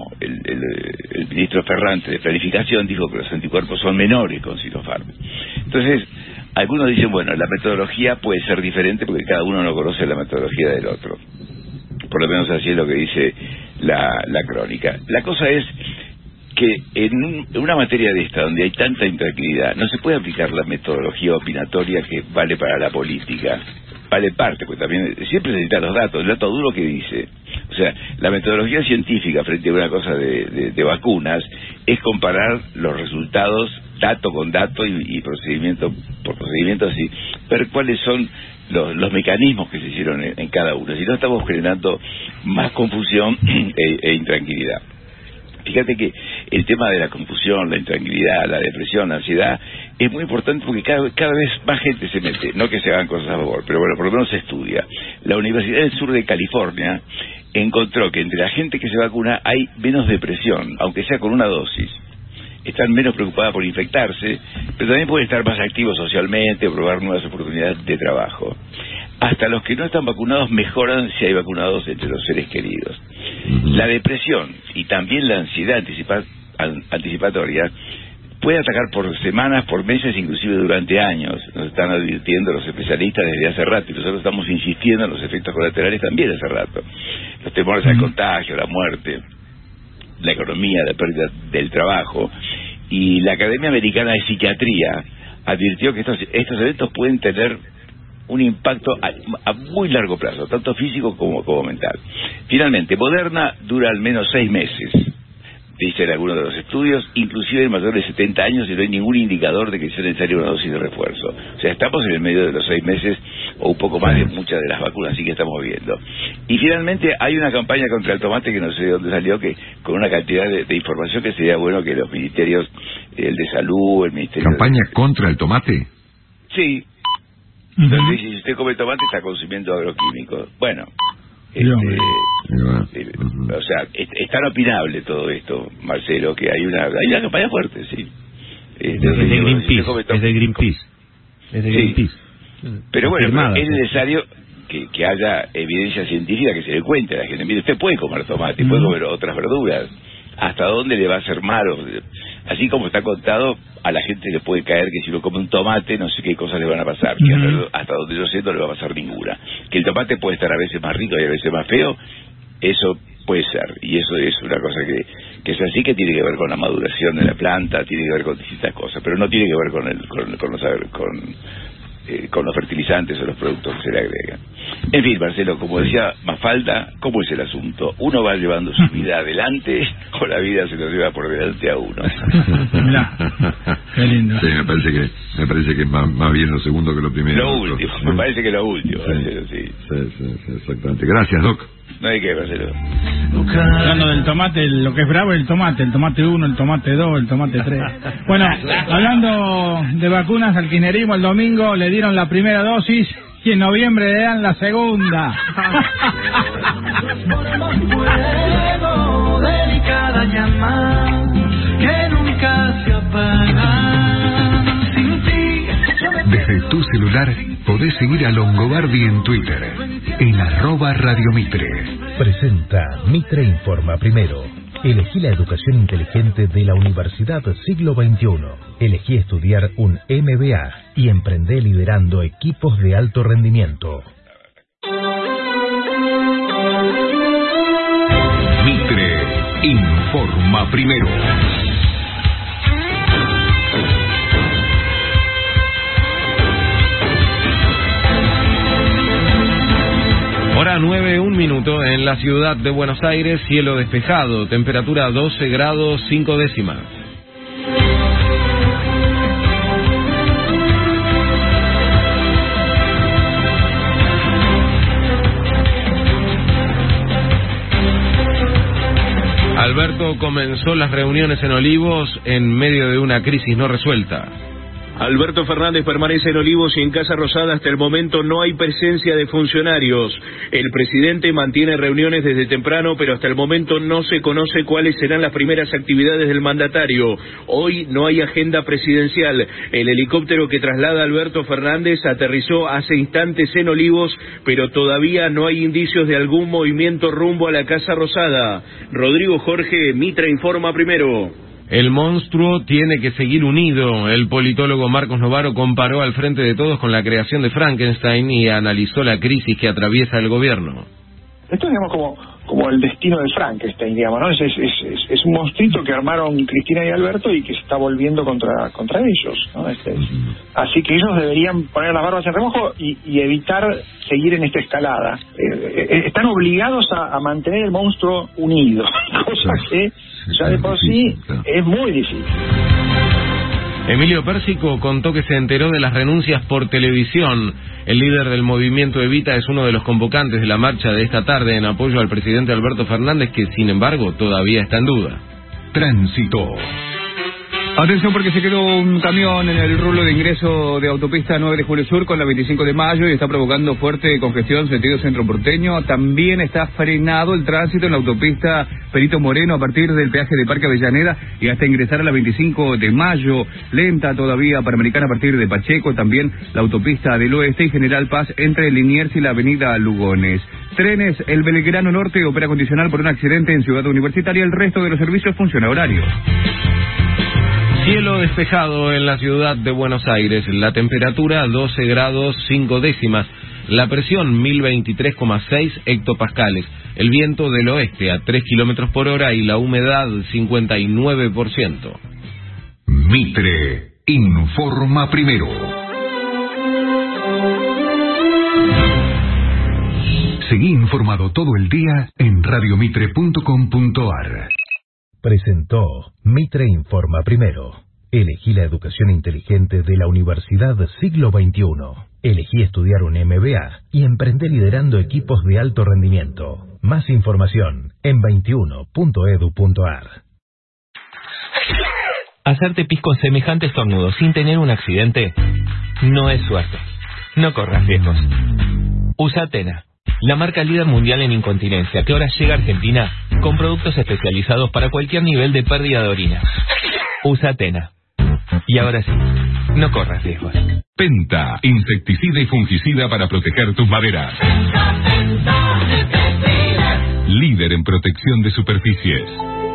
Speaker 16: El ministro Ferrante de Planificación dijo que los anticuerpos son menores con Sinopharm. Entonces, algunos dicen, bueno, la metodología puede ser diferente porque cada uno no conoce la metodología del otro. Por lo menos así es lo que dice la crónica. La cosa es que en una materia de esta, donde hay tanta intranquilidad, no se puede aplicar la metodología opinatoria que vale para la política. Vale parte, porque también siempre necesita los datos, el dato duro que dice. O sea, la metodología científica frente a una cosa de vacunas es comparar los resultados dato con dato y procedimiento por procedimiento, así, ver cuáles son los mecanismos que se hicieron en cada uno. Si no, estamos generando más confusión e intranquilidad. Fíjate que el tema de la confusión, la intranquilidad, la depresión, la ansiedad, es muy importante porque cada vez más gente se mete, no que se hagan cosas a favor, pero bueno, por lo menos se estudia. La Universidad del Sur de California encontró que entre la gente que se vacuna hay menos depresión, aunque sea con una dosis. Están menos preocupadas por infectarse, pero también pueden estar más activos socialmente o probar nuevas oportunidades de trabajo. Hasta los que no están vacunados mejoran si hay vacunados entre los seres queridos. La depresión y también la ansiedad anticipatoria puede atacar por semanas, por meses, inclusive durante años. Nos están advirtiendo los especialistas desde hace rato y nosotros estamos insistiendo en los efectos colaterales también hace rato. Los temores al contagio, la muerte, la economía, la pérdida del trabajo. Y la Academia Americana de Psiquiatría advirtió que estos eventos pueden tener un impacto a muy largo plazo, tanto físico como mental. Finalmente, Moderna dura al menos 6 meses, dicen algunos de los estudios, inclusive en mayores de 70 años, y no hay ningún indicador de que sea necesaria una dosis de refuerzo. O sea, estamos en el medio de los 6 meses o un poco más de muchas de las vacunas, así que estamos viendo. Y finalmente hay una campaña contra el tomate que no sé de dónde salió, que con una cantidad de información que sería bueno que los ministerios, el de salud, el ministerio...
Speaker 25: ¿Campaña contra el tomate?
Speaker 16: Sí. Entonces, si usted come tomate, está consumiendo agroquímicos. Bueno, o sea, es tan opinable todo esto, Marcelo, que hay una campaña fuerte, sí.
Speaker 10: Es de Greenpeace. Es de Greenpeace.
Speaker 16: Sí. Pero bueno, es necesario que haya evidencia científica que se le cuente a la gente. Mire, usted puede comer tomate, puede comer otras verduras. ¿Hasta dónde le va a hacer mal? Así como está contado, a la gente le puede caer que si uno come un tomate, no sé qué cosas le van a pasar. Que hasta donde yo sé no le va a pasar ninguna. Que el tomate puede estar a veces más rico y a veces más feo, eso puede ser. Y eso es una cosa que es así, que tiene que ver con la maduración de la planta, tiene que ver con distintas cosas, pero no tiene que ver con los fertilizantes o los productos que se le agregan. En fin, Marcelo, como decía Mafalda, ¿cómo es el asunto? ¿Uno va llevando su vida adelante o la vida se lo lleva por delante a uno?
Speaker 6: Mirá, qué lindo.
Speaker 25: Sí, me parece que es más bien lo segundo que lo primero.
Speaker 16: Lo último, me parece que lo último, Marcelo, sí,
Speaker 25: exactamente. Gracias, Doc.
Speaker 16: No hay que, Marcelo.
Speaker 6: Hablando del tomate, lo que es bravo es el tomate 1, el tomate 2, el tomate 3. Bueno, hablando de vacunas, al kirchnerismo el domingo le dieron la primera dosis y en noviembre le dan la segunda.
Speaker 21: Delicada llamada que nunca se apaga. Sin ti
Speaker 1: Desde tu celular podés seguir a Longobardi en Twitter, en @radiomitre.
Speaker 13: Presenta Mitre Informa Primero. Elegí la educación inteligente de la Universidad Siglo XXI. Elegí estudiar un MBA y emprendé liderando equipos de alto rendimiento.
Speaker 1: Mitre Informa Primero.
Speaker 17: Hora 9, 1 minuto en la ciudad de Buenos Aires, cielo despejado, temperatura 12 grados 5 décimas. Alberto comenzó las reuniones en Olivos en medio de una crisis no resuelta.
Speaker 18: Alberto Fernández permanece en Olivos y en Casa Rosada. Hasta el momento no hay presencia de funcionarios. El presidente mantiene reuniones desde temprano, pero hasta el momento no se conoce cuáles serán las primeras actividades del mandatario. Hoy no hay agenda presidencial. El helicóptero que traslada a Alberto Fernández aterrizó hace instantes en Olivos, pero todavía no hay indicios de algún movimiento rumbo a la Casa Rosada. Rodrigo Jorge, Mitre Informa Primero.
Speaker 17: El monstruo tiene que seguir unido. El politólogo Marcos Novaro comparó al Frente de Todos con la creación de Frankenstein y analizó la crisis que atraviesa el gobierno.
Speaker 26: Esto es, digamos, como el destino de Frankenstein, digamos, ¿no? Es un monstruito que armaron Cristina y Alberto y que se está volviendo contra ellos, ¿no? Así que ellos deberían poner las barbas en remojo y evitar seguir en esta escalada. Están obligados a mantener el monstruo unido, cosa que ya de por sí es muy difícil.
Speaker 17: Emilio Pérsico contó que se enteró de las renuncias por televisión. El líder del movimiento Evita es uno de los convocantes de la marcha de esta tarde en apoyo al presidente Alberto Fernández, que sin embargo todavía está en duda.
Speaker 1: Tránsito.
Speaker 19: Atención porque se quedó un camión en el rulo de ingreso de autopista 9 de Julio Sur con la 25 de mayo y está provocando fuerte congestión sentido centro porteño. También está frenado el tránsito en la autopista Perito Moreno a partir del peaje de Parque Avellaneda y hasta ingresar a la 25 de mayo. Lenta todavía Panamericana a partir de Pacheco, también la autopista del Oeste y General Paz entre Liniers y la avenida Lugones. Trenes, el Belgrano Norte opera condicional por un accidente en Ciudad Universitaria, el resto de los servicios funciona horario.
Speaker 17: Cielo despejado en la ciudad de Buenos Aires, la temperatura 12 grados 5 décimas, la presión 1023,6 hectopascales, el viento del oeste a 3 kilómetros por hora y la humedad 59%.
Speaker 1: Mitre Informa Primero. Seguí informado todo el día en radiomitre.com.ar.
Speaker 13: Presentó Mitre Informa Primero. Elegí la educación inteligente de la Universidad Siglo XXI. Elegí estudiar un MBA y emprendé liderando equipos de alto rendimiento. Más información en 21.edu.ar.
Speaker 20: Hacerte pis con semejante estornudo sin tener un accidente no es suerte. No corras riesgos. Usa Atena, la marca líder mundial en incontinencia, que ahora llega a Argentina con productos especializados para cualquier nivel de pérdida de orina. Usa Atena. Y ahora sí, no corras riesgos.
Speaker 1: Penta, insecticida y fungicida para proteger tus maderas. Líder en protección de superficies.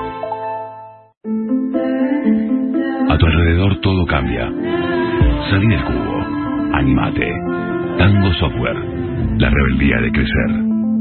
Speaker 14: A tu alrededor todo cambia. Salí del cubo. Animate. Tango Software. La rebeldía de crecer.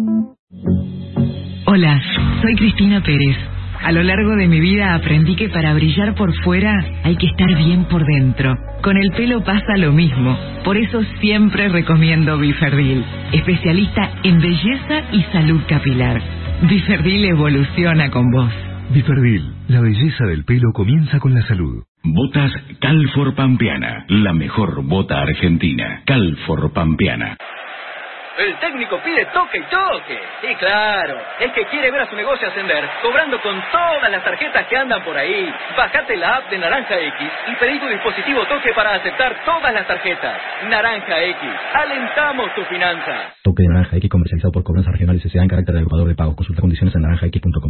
Speaker 12: Hola, soy Cristina Pérez. A lo largo de mi vida aprendí que para brillar por fuera hay que estar bien por dentro. Con el pelo pasa lo mismo. Por eso siempre recomiendo Biferdil, especialista en belleza y salud capilar. Biferdil evoluciona con vos.
Speaker 1: Biferdil, la belleza del pelo comienza con la salud.
Speaker 14: Botas Calfor Pampeana. La mejor bota argentina. Calfor Pampeana.
Speaker 2: El técnico pide toque y toque. Sí, claro. Es que quiere ver a su negocio ascender, cobrando con todas las tarjetas que andan por ahí. Bájate la app de Naranja X y pedí tu dispositivo toque para aceptar todas las tarjetas. Naranja X. Alentamos tu finanza.
Speaker 3: Toque de Naranja X comercializado por Cobranza Regional S.A. en carácter de agrupador de pagos. Consulta condiciones en naranjax.com.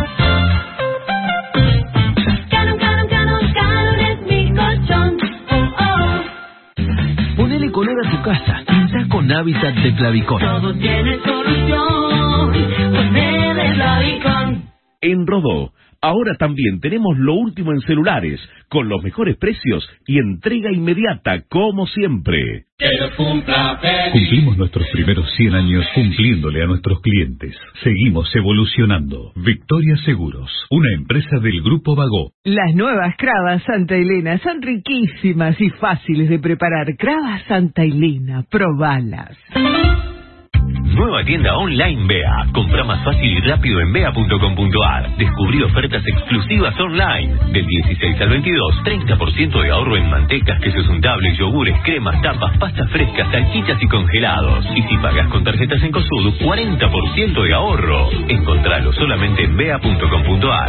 Speaker 10: Ponele color a tu casa. Pinta con Hábitat de Clavicón.
Speaker 22: Todo tiene solución. Ponele Clavicón.
Speaker 7: En Rodó, ahora también tenemos lo último en celulares, con los mejores precios y entrega inmediata, como siempre.
Speaker 22: Que lo cumpla feliz.
Speaker 1: Cumplimos nuestros primeros 100 años cumpliéndole a nuestros clientes. Seguimos evolucionando. Victoria Seguros, una empresa del Grupo Bagó.
Speaker 12: Las nuevas Cravas Santa Elena son riquísimas y fáciles de preparar. Cravas Santa Elena, probalas.
Speaker 20: Nueva tienda online BEA. Compra más fácil y rápido en bea.com.ar. Descubrí ofertas exclusivas online. Del 16 al 22, 30% de ahorro en mantecas, quesos untables, yogures, cremas, tapas, pastas frescas, salchichas y congelados. Y si pagas con tarjetas en Cosud, 40% de ahorro. Encontralo solamente en bea.com.ar.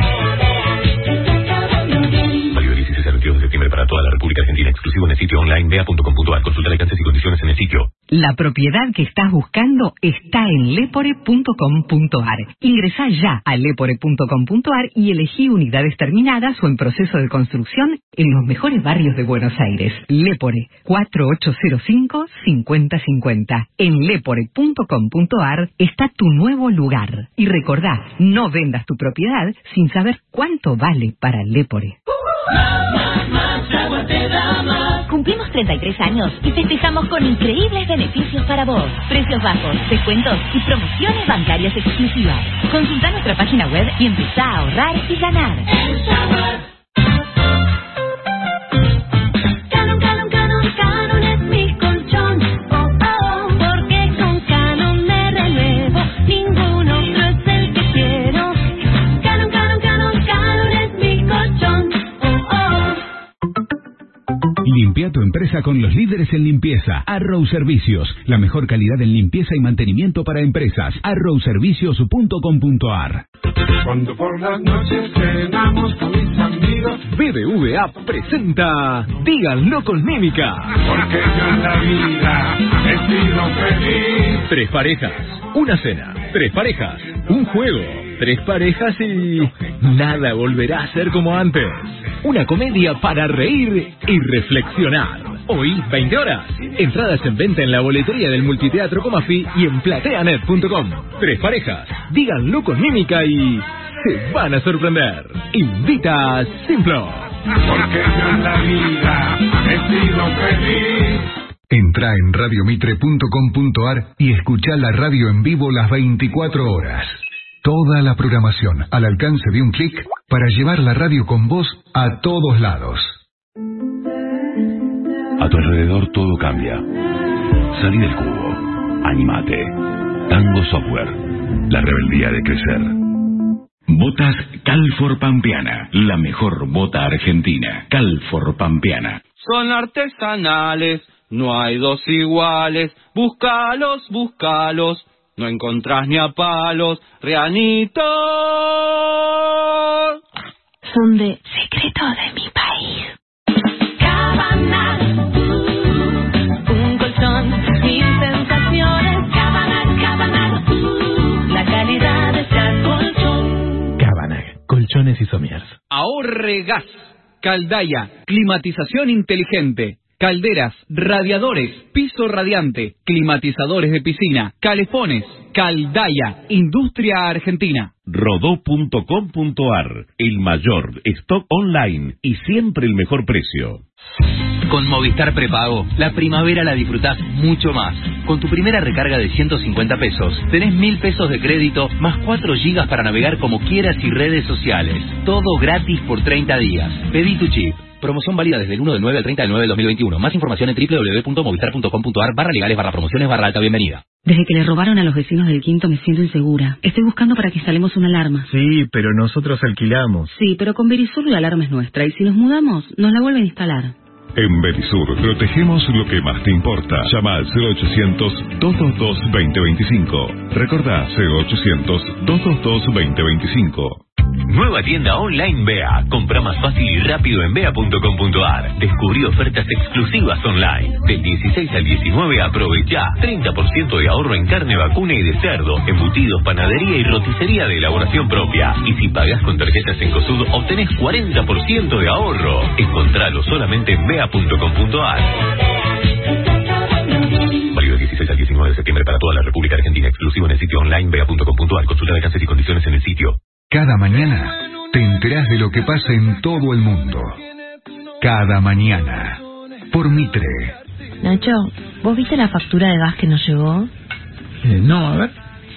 Speaker 20: Válido 16 al 22 de septiembre para toda la República Argentina. Exclusivo en el sitio online bea.com.ar. Consulta alcances y condiciones en el sitio.
Speaker 12: La propiedad que estás buscando está en lepore.com.ar. Ingresá ya a lepore.com.ar y elegí unidades terminadas o en proceso de construcción en los mejores barrios de Buenos Aires. Lepore, 4805-5050. En lepore.com.ar está tu nuevo lugar. Y recordá, no vendas tu propiedad sin saber cuánto vale para Lepore.
Speaker 22: Más agua te da más.
Speaker 15: Cumplimos 33 años y festejamos con increíbles beneficios para vos. Precios bajos, descuentos y promociones bancarias exclusivas. Consulta nuestra página web y empezá a ahorrar y ganar.
Speaker 22: Canon es mi colchón. Oh, oh, porque con Canon me relevo. Ningún otro es el que quiero. Canon es mi colchón.
Speaker 1: Limpia tu empresa con los líderes en limpieza. Arrow Servicios, la mejor calidad en limpieza y mantenimiento para empresas. arrowservicios.com.ar.
Speaker 21: Cuando por las noches cenamos con mis amigos,
Speaker 1: BBVA presenta Díganlo con Mímica.
Speaker 21: porque yo en la vida he sido feliz.
Speaker 1: 3 parejas, una cena, 3 parejas, un juego, 3 parejas y nada volverá a ser como antes. Una comedia para reír y reflexionar. Hoy, 20 horas. Entradas en venta en la boletería del Multiteatro Comafi y en plateanet.com. 3 parejas, díganlo con mímica y se van a sorprender. Invita a Simplo.
Speaker 21: Porque yo en la vida he sido feliz.
Speaker 1: Entra en radiomitre.com.ar y escucha la radio en vivo las 24 horas. Toda la programación al alcance de un clic para llevar la radio con vos a todos lados.
Speaker 14: A tu alrededor todo cambia. Salí del cubo. Animate. Tango Software. La rebeldía de crecer. Botas Calfor Pampeana. La mejor bota argentina. Calfor Pampeana.
Speaker 5: Son artesanales, no hay dos iguales. Búscalos, búscalos. No encontrás ni a palos, Reanito.
Speaker 15: Son de secreto de mi país.
Speaker 22: Cabanas, un colchón sin sensaciones. Cabanas, la calidad de este colchón.
Speaker 10: Cabanag, colchones y somiers.
Speaker 19: Ahorre gas. Caldaya, climatización inteligente.
Speaker 2: calderas, radiadores, piso radiante, climatizadores de piscina, calefones. Caldaya, Industria Argentina.
Speaker 7: Rodó.com.ar, el mayor stock online y siempre el mejor precio.
Speaker 10: Con Movistar Prepago, la primavera la disfrutás mucho más. Con tu primera recarga de 150 pesos, tenés 1.000 pesos de crédito más 4 gigas para navegar como quieras y redes sociales. Todo gratis por 30 días. Pedí tu chip. Promoción válida desde el 1 del 9 al 30 del 9 del 2021. Más información en www.movistar.com.ar/legales/promociones/alta bienvenida.
Speaker 4: Desde que le robaron a los vecinos del Quinto me siento insegura. Estoy buscando para que instalemos una alarma.
Speaker 8: Sí, pero nosotros alquilamos.
Speaker 4: Sí, pero con Verisur la alarma es nuestra y si nos mudamos, nos la vuelven a instalar.
Speaker 14: En Verisur protegemos lo que más te importa. Llama al 0800-222-2025. Recordá 0800-222-2025.
Speaker 20: Nueva tienda online BEA. Compra más fácil y rápido en bea.com.ar. Descubrí ofertas exclusivas online. Del 16 al 19 aprovechá 30% de ahorro en carne vacuna y de cerdo, embutidos, panadería y roticería de elaboración propia. Y si pagás con tarjetas Cencosud, obtenés 40% de ahorro. Encontralo solamente en bea.com.ar. Válido del 16 al 19 de septiembre para toda la República Argentina. Exclusivo en el sitio online bea.com.ar. Consulta alcances y condiciones en el sitio.
Speaker 1: Cada mañana te enterás de lo que pasa en todo el mundo. Cada mañana. Por Mitre.
Speaker 9: Nacho, ¿vos viste la factura de gas que nos llegó?
Speaker 6: No, a ver.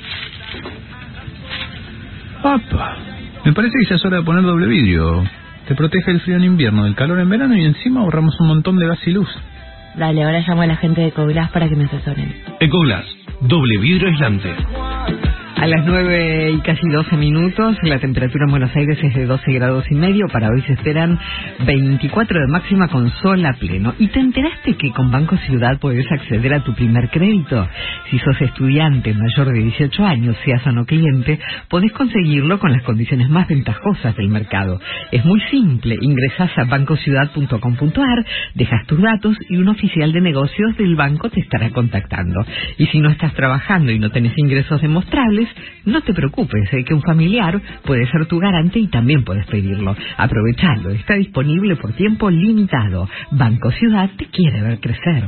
Speaker 6: ¡Opa! Me parece que ya es hora de poner doble vidrio. Te protege el frío en invierno, del calor en verano y encima ahorramos un montón de gas y luz.
Speaker 9: Dale, ahora llamo a la gente de Ecoglass para que me asesoren.
Speaker 20: Ecoglass, doble vidrio aislante.
Speaker 12: A las 9 y casi 12 minutos, la temperatura en Buenos Aires es de 12 grados y medio. Para hoy se esperan 24 de máxima con sol a pleno. ¿Y te enteraste que con Banco Ciudad podés acceder a tu primer crédito? Si sos estudiante mayor de 18 años, seas o no cliente, podés conseguirlo con las condiciones más ventajosas del mercado. Es muy simple. Ingresás a bancociudad.com.ar, dejas tus datos y un oficial de negocios del banco te estará contactando. Y si no estás trabajando y no tenés ingresos demostrables, no te preocupes, que un familiar puede ser tu garante y también puedes pedirlo. Aprovechalo, está disponible por tiempo limitado. Banco Ciudad te quiere ver crecer.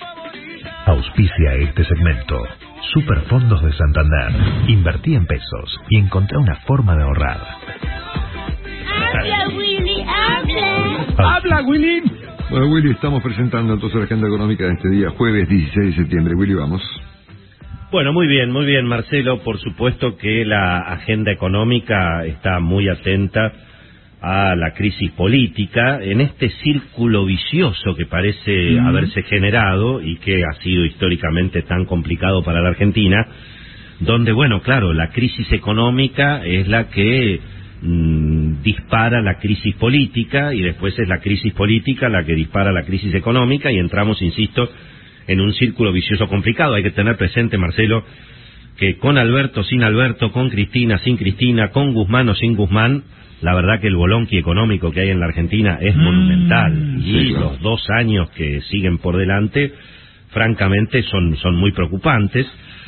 Speaker 13: Auspicia este segmento. Superfondos de Santander. Invertí en pesos y encontrá una forma de ahorrar.
Speaker 22: ¡Habla, Willy, habla!
Speaker 6: ¡Habla, Willy!
Speaker 25: Bueno, Willy, estamos presentando entonces la agenda económica de este día, jueves 16 de septiembre. Willy, vamos.
Speaker 11: Bueno, muy bien, Marcelo. Por supuesto que la agenda económica está muy atenta a la crisis política, en este círculo vicioso que parece haberse generado y que ha sido históricamente tan complicado para la Argentina, donde, bueno, claro, la crisis económica es la que dispara la crisis política y después es la crisis política la que dispara la crisis económica y entramos, insisto, en un círculo vicioso complicado. Hay que tener presente, Marcelo, que con Alberto, sin Alberto, con Cristina, sin Cristina, con Guzmán o sin Guzmán, la verdad que el bolonqui económico que hay en la Argentina es monumental. Y claro, los 2 años que siguen por delante, francamente, son muy preocupantes.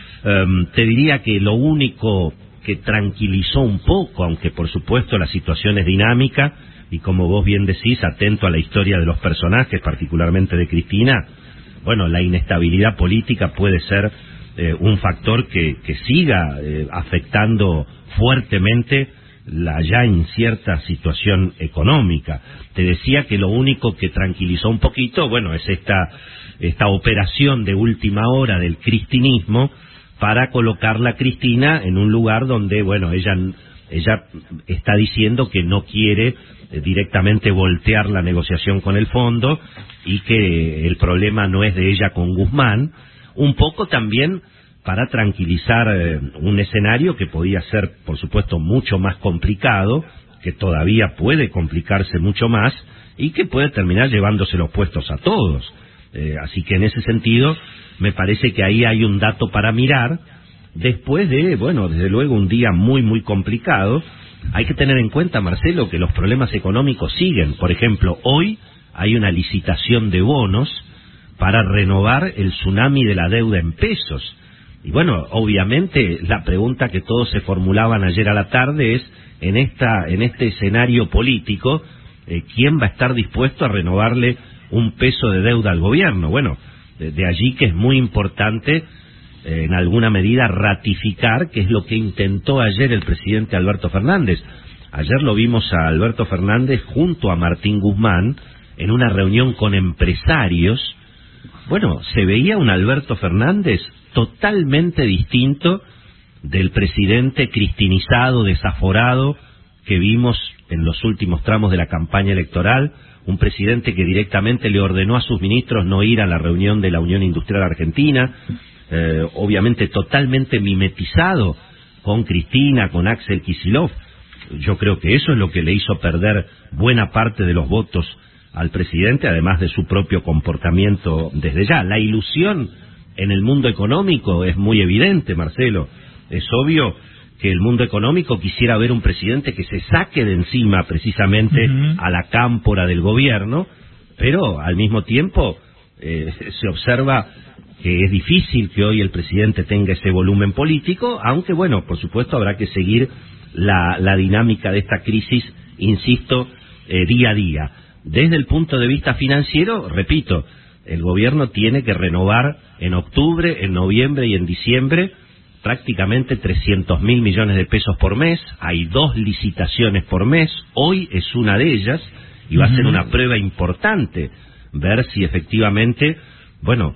Speaker 11: Te diría que lo único que tranquilizó un poco, aunque por supuesto la situación es dinámica, y como vos bien decís, atento a la historia de los personajes, particularmente de Cristina, bueno, la inestabilidad política puede ser un factor que siga afectando fuertemente la ya incierta situación económica. Te decía que lo único que tranquilizó un poquito, bueno, es esta operación de última hora del cristinismo para colocar a Cristina en un lugar donde, bueno, ella está diciendo que no quiere directamente voltear la negociación con el fondo y que el problema no es de ella con Guzmán, un poco también para tranquilizar un escenario que podía ser, por supuesto, mucho más complicado, que todavía puede complicarse mucho más y que puede terminar llevándose los puestos a todos. Así que en ese sentido me parece que ahí hay un dato para mirar después de, bueno, desde luego un día muy, muy complicado. Hay que tener en cuenta, Marcelo, que los problemas económicos siguen. Por ejemplo, hoy hay una licitación de bonos para renovar el tsunami de la deuda en pesos. Y bueno, obviamente la pregunta que todos se formulaban ayer a la tarde es, en este escenario político, ¿quién va a estar dispuesto a renovarle un peso de deuda al gobierno. Bueno, de allí que es muy importante, en alguna medida, ratificar, que es lo que intentó ayer el presidente Alberto Fernández. Ayer lo vimos a Alberto Fernández junto a Martín Guzmán en una reunión con empresarios. Bueno, se veía un Alberto Fernández totalmente distinto del presidente cristinizado, desaforado, que vimos en los últimos tramos de la campaña electoral, un presidente que directamente le ordenó a sus ministros no ir a la reunión de la Unión Industrial Argentina, obviamente totalmente mimetizado con Cristina, con Axel Kicillof. Yo creo que eso es lo que le hizo perder buena parte de los votos al presidente, además de su propio comportamiento desde ya. La ilusión en el mundo económico es muy evidente, Marcelo. Es obvio que el mundo económico quisiera ver un presidente que se saque de encima precisamente a la cámpora del gobierno, pero al mismo tiempo se observa que es difícil que hoy el presidente tenga ese volumen político, aunque bueno, por supuesto habrá que seguir la dinámica de esta crisis, insisto, día a día. Desde el punto de vista financiero, repito, el gobierno tiene que renovar en octubre, en noviembre y en diciembre prácticamente 300.000 millones de pesos por mes. Hay 2 licitaciones por mes, hoy es una de ellas, y va a ser una prueba importante ver si efectivamente, bueno,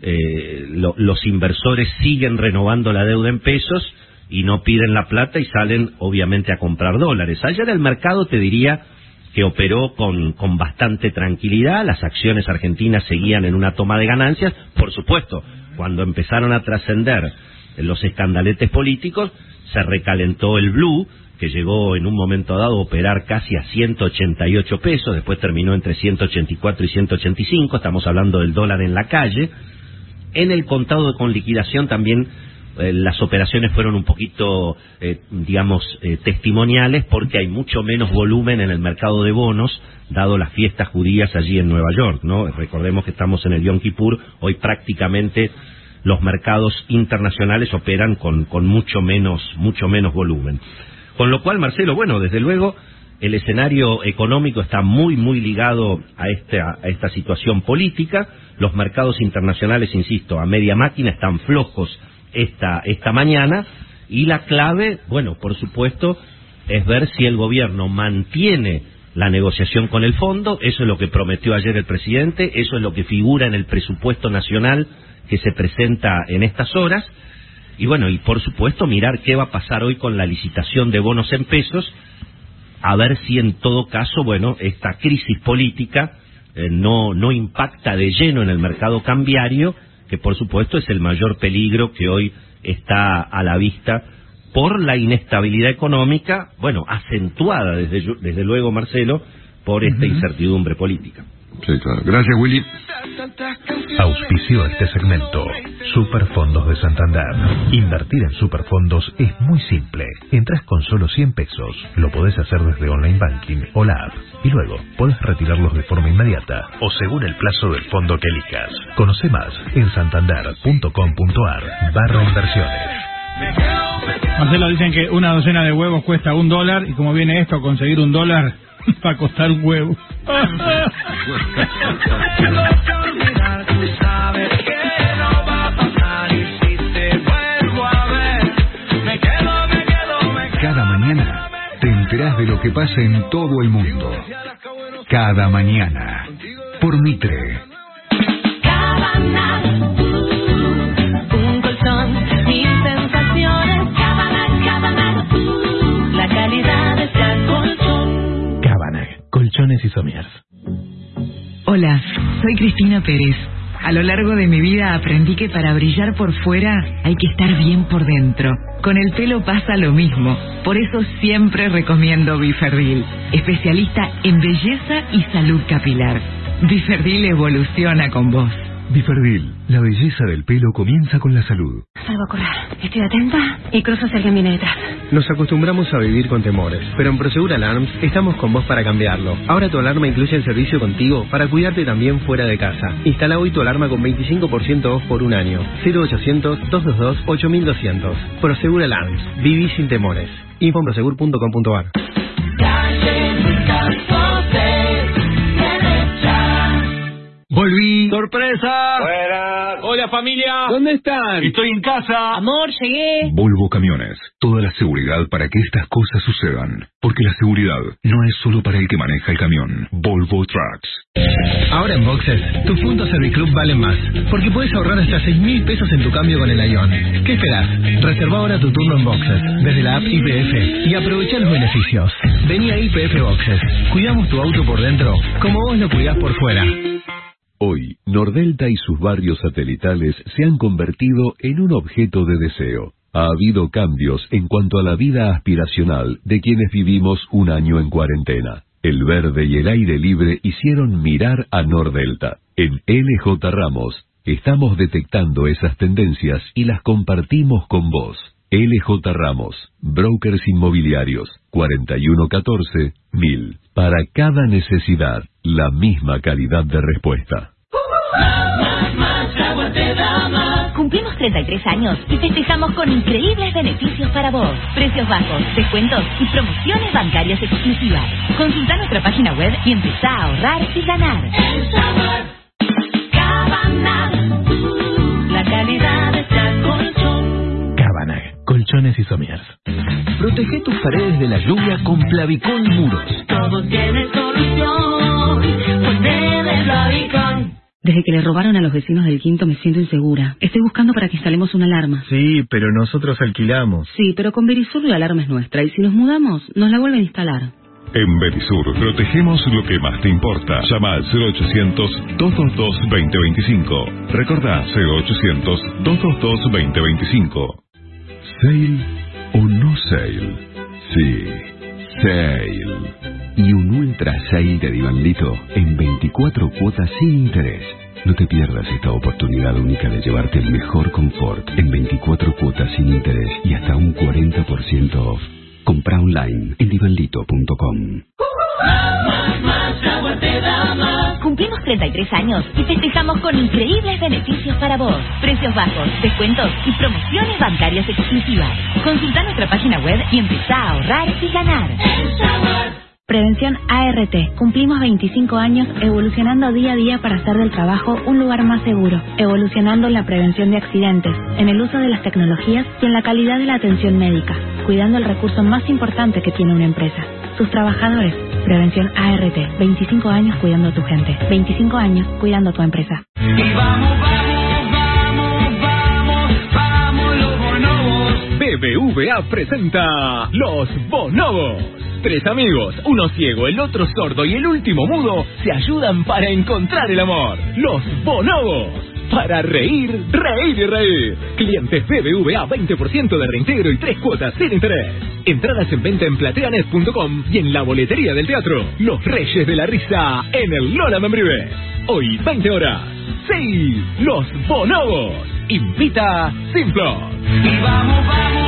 Speaker 11: los inversores siguen renovando la deuda en pesos y no piden la plata y salen obviamente a comprar dólares. Ayer el mercado, te diría, que operó con bastante tranquilidad. Las acciones argentinas seguían en una toma de ganancias. Por supuesto, cuando empezaron a trascender los escandaletes políticos, se recalentó el blue, que llegó en un momento dado a operar casi a 188 pesos, después terminó entre 184 y 185, estamos hablando del dólar en la calle. En el contado con liquidación también las operaciones fueron un poquito, testimoniales, porque hay mucho menos volumen en el mercado de bonos, dado las fiestas judías allí en Nueva York, ¿no? Recordemos que estamos en el Yom Kippur, hoy prácticamente los mercados internacionales operan con mucho menos volumen. Con lo cual, Marcelo, bueno, desde luego, el escenario económico está muy, muy ligado a esta situación política. Los mercados internacionales, insisto, a media máquina están flojos esta mañana, y la clave, bueno, por supuesto, es ver si el gobierno mantiene la negociación con el fondo. Eso es lo que prometió ayer el presidente, eso es lo que figura en el presupuesto nacional que se presenta en estas horas. Y bueno, y por supuesto mirar qué va a pasar hoy con la licitación de bonos en pesos, a ver si en todo caso, bueno, esta crisis política no impacta de lleno en el mercado cambiario, que por supuesto es el mayor peligro que hoy está a la vista por la inestabilidad económica, bueno, acentuada desde luego, Marcelo, por esta incertidumbre política.
Speaker 25: Sí, claro. Gracias, Willy.
Speaker 13: Auspició este segmento Superfondos de Santander. Invertir en Superfondos es muy simple. Entras con solo 100 pesos. Lo podés hacer desde Online Banking o la app. Y luego podés retirarlos de forma inmediata o según el plazo del fondo que elijas. Conoce más en santander.com.ar/inversiones.
Speaker 6: Marcelo, dicen que una docena de huevos cuesta $1, y como viene esto, conseguir $1 va a costar un huevo.
Speaker 1: Cada mañana te enterás de lo que pasa en todo el mundo. Cada mañana. Por Mitre.
Speaker 22: Un colchón, mil sensaciones. Cabana, la calidad de colchón.
Speaker 3: Cabana, colchones y sommiers.
Speaker 12: Hola, soy Cristina Pérez. A lo largo de mi vida aprendí que para brillar por fuera hay que estar bien por dentro. Con el pelo pasa lo mismo. Por eso siempre recomiendo Biferdil, especialista en belleza y salud capilar. Biferdil evoluciona con vos.
Speaker 1: Biferdil, la belleza del pelo comienza con la salud.
Speaker 15: Salgo a correr. Estoy atenta y cruzo si alguien viene detrás.
Speaker 3: Nos acostumbramos a vivir con temores, pero en Prosegur Alarms estamos con vos para cambiarlo. Ahora tu alarma incluye el servicio contigo para cuidarte también fuera de casa. Instala hoy tu alarma con 25% off por un año. 0800-222-8200. Prosegur Alarms. Viví sin temores. Info en prosegur.com.ar.
Speaker 19: sorpresa!
Speaker 5: ¡Fuera! ¡Hola, familia!
Speaker 19: ¿Dónde están?
Speaker 5: Estoy en casa.
Speaker 15: Amor, llegué.
Speaker 1: Volvo Camiones. Toda la seguridad para que estas cosas sucedan. Porque la seguridad no es solo para el que maneja el camión. Volvo Trucks.
Speaker 3: Ahora en Boxes, tus puntos Serviclub valen más, porque puedes ahorrar hasta 6.000 pesos en tu cambio con el Ion. ¿Qué esperás? Reserva ahora tu turno en Boxes, desde la app YPF, y aprovecha los beneficios. Vení a YPF Boxes. Cuidamos tu auto por dentro, como vos lo cuidás por fuera.
Speaker 13: Hoy, Nordelta y sus barrios satelitales se han convertido en un objeto de deseo. Ha habido cambios en cuanto a la vida aspiracional de quienes vivimos un año en cuarentena. El verde y el aire libre hicieron mirar a Nordelta. En LJ Ramos estamos detectando esas tendencias y las compartimos con vos. LJ Ramos, brokers inmobiliarios, 4114-1000. Para cada necesidad, la misma calidad de respuesta.
Speaker 22: Más agua te da más.
Speaker 15: Cumplimos 33 años y festejamos con increíbles beneficios para vos. Precios bajos, descuentos y promociones bancarias exclusivas. Consulta nuestra página web y empezá a ahorrar y ganar.
Speaker 22: El sabor. Cabanag. La calidad de este colchón.
Speaker 10: Cabanag, colchones y somiers. Protege tus paredes de la lluvia con Plavicón Muros.
Speaker 22: Todo tiene solución. Ponte de Plavicón.
Speaker 4: Desde que le robaron a los vecinos del quinto me siento insegura. Estoy buscando para que instalemos una alarma.
Speaker 8: Sí, pero nosotros alquilamos.
Speaker 4: Sí, pero con Verisur la alarma es nuestra y si nos mudamos, nos la vuelven a instalar.
Speaker 1: En Verisur protegemos lo que más te importa. Llama al 0800-222-2025. Recordá 0800-222-2025. ¿Sale o no sale? Sí, sale. Y un ultra sale de Divanlito en 24 cuotas sin interés. No te pierdas esta oportunidad única de llevarte el mejor confort en 24 cuotas sin interés y hasta un 40% off. Compra online en divanlito.com.
Speaker 22: Más agua te da más.
Speaker 15: Cumplimos 33 años y festejamos con increíbles beneficios para vos. Precios bajos, descuentos y promociones bancarias exclusivas. Consulta nuestra página web y empezá a ahorrar y ganar.
Speaker 22: El sabor.
Speaker 16: Prevención ART. Cumplimos 25 años evolucionando día a día para hacer del trabajo un lugar más seguro, evolucionando en la prevención de accidentes, en el uso de las tecnologías y en la calidad de la atención médica, cuidando el recurso más importante que tiene una empresa, sus trabajadores. Prevención ART. 25 años cuidando a tu gente. 25 años cuidando a tu empresa.
Speaker 22: Y vamos, los bonobos.
Speaker 10: BBVA presenta Los Bonobos. 3 amigos, uno ciego, el otro sordo y el último mudo, se ayudan para encontrar el amor. Los Bonobos. Para reír, reír y reír. Clientes BBVA, 20% de reintegro y 3 cuotas sin interés. Entradas en venta en plateanet.com y en la boletería del teatro. Los Reyes de la Risa en el Lola Membrives. Hoy, 20 horas. Sí, Los Bonobos. Invita Simplot.
Speaker 22: Y vamos,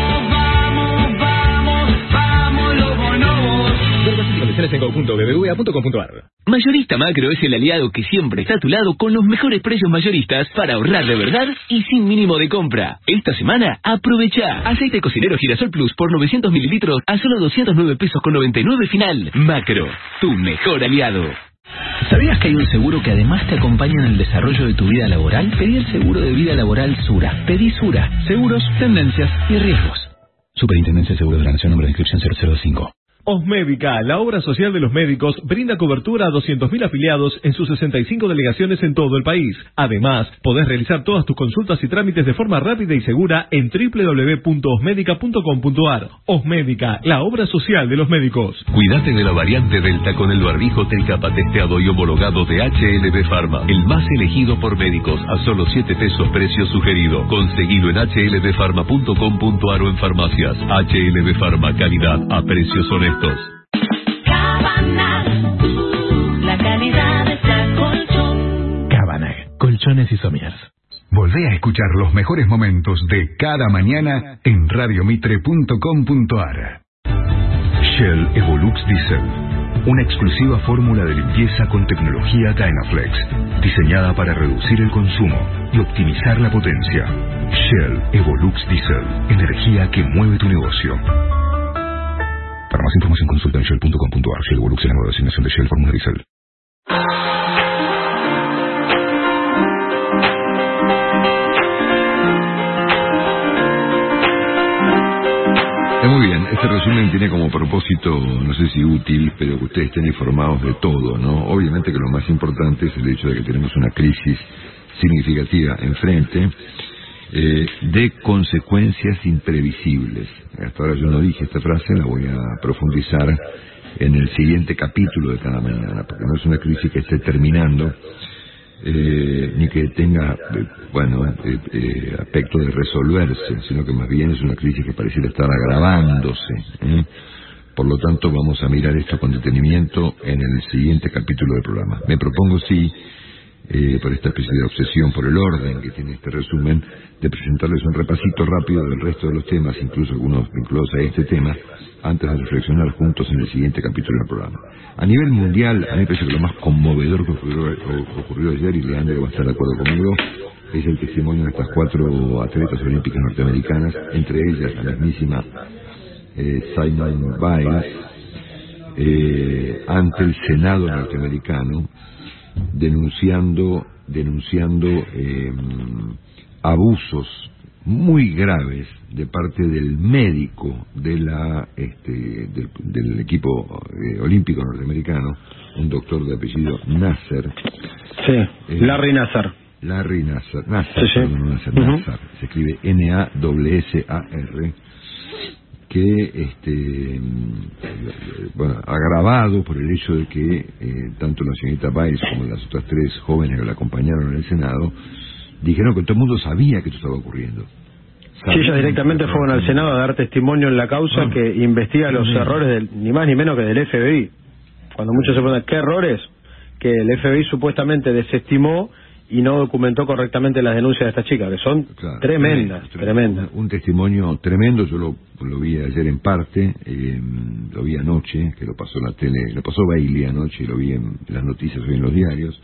Speaker 22: los bonobos.
Speaker 10: Condiciones en go.bbva.com.ar. Mayorista Macro es el aliado que siempre está a tu lado con los mejores precios mayoristas para ahorrar de verdad y sin mínimo de compra. Esta semana, aprovecha. Aceite cocinero Girasol Plus por 900 mililitros a solo 209 pesos con 99 final. Macro, tu mejor aliado. ¿Sabías que hay un seguro que además te acompaña en el desarrollo de tu vida laboral? Pedí el seguro de vida laboral Sura. Pedí Sura. Seguros, tendencias y riesgos. Superintendencia de Seguros de la Nación, número de inscripción 005.
Speaker 17: Osmédica, la obra social de los médicos, brinda cobertura a 200.000 afiliados en sus 65 delegaciones en todo el país. Además, podés realizar todas tus consultas y trámites de forma rápida y segura en www.osmedica.com.ar. Osmédica, la obra social de los médicos.
Speaker 13: Cuídate de la variante Delta con el barbijo Telcapa testeado y homologado de HLB Pharma, el más elegido por médicos a solo 7 pesos precio sugerido. Conseguilo en hlbpharma.com.ar o en farmacias. HLB Pharma, calidad a precios honestos.
Speaker 22: Cabanag, la calidad de este colchón.
Speaker 10: Cabanag, colchones y somiers.
Speaker 1: Volvé a escuchar los mejores momentos de cada mañana en radiomitre.com.ar. Shell Evolux Diesel, una exclusiva fórmula de limpieza con tecnología Dynaflex, diseñada para reducir el consumo y optimizar la potencia. Shell Evolux Diesel, energía que mueve tu negocio. Para más información consulta en shell.com.ar. Shell Evolux es la nueva designación de Shell Fórmula Diesel.
Speaker 25: Muy bien, este resumen tiene como propósito, no sé si útil, pero que ustedes estén informados de todo, ¿no? Obviamente que lo más importante es el hecho de que tenemos una crisis significativa enfrente, de consecuencias imprevisibles. Hasta ahora yo no dije esta frase, la voy a profundizar en el siguiente capítulo de Cada Mañana, porque no es una crisis que esté terminando, ni que tenga, aspecto de resolverse, sino que más bien es una crisis que pareciera estar agravándose. Por lo tanto, vamos a mirar esto con detenimiento en el siguiente capítulo del programa. Me propongo, sí, por esta especie de obsesión por el orden que tiene este resumen, de presentarles un repasito rápido del resto de los temas, incluso algunos vinculados a este tema, antes de reflexionar juntos en el siguiente capítulo del programa. A nivel mundial, a mí me parece que lo más conmovedor que ocurrió ayer, y Leandro va a estar de acuerdo conmigo, es el testimonio de estas 4 atletas olímpicas norteamericanas, entre ellas la mismísima Simone Biles, ante el Senado norteamericano, denunciando abusos muy graves de parte del médico de del equipo olímpico norteamericano, un doctor de apellido Nasser.
Speaker 2: Sí, Larry Nassar.
Speaker 25: Larry Nassar, Nassar, se escribe N-A-S-S-A-R, que agravado por el hecho de que tanto la señorita Biles como las otras 3 jóvenes que la acompañaron en el Senado dijeron que todo el mundo sabía que esto estaba ocurriendo.
Speaker 2: Sí, ellos directamente fueron al Senado a dar testimonio en la causa que investiga los errores ni más ni menos que del FBI. Cuando muchos se preguntan, ¿qué errores? Que el FBI supuestamente desestimó y no documentó correctamente las denuncias de estas chicas, que son tremendas.
Speaker 25: Un testimonio tremendo. Yo lo vi ayer en parte, lo vi anoche, que lo pasó la tele, lo pasó Bailey anoche, y lo vi en las noticias hoy en los diarios.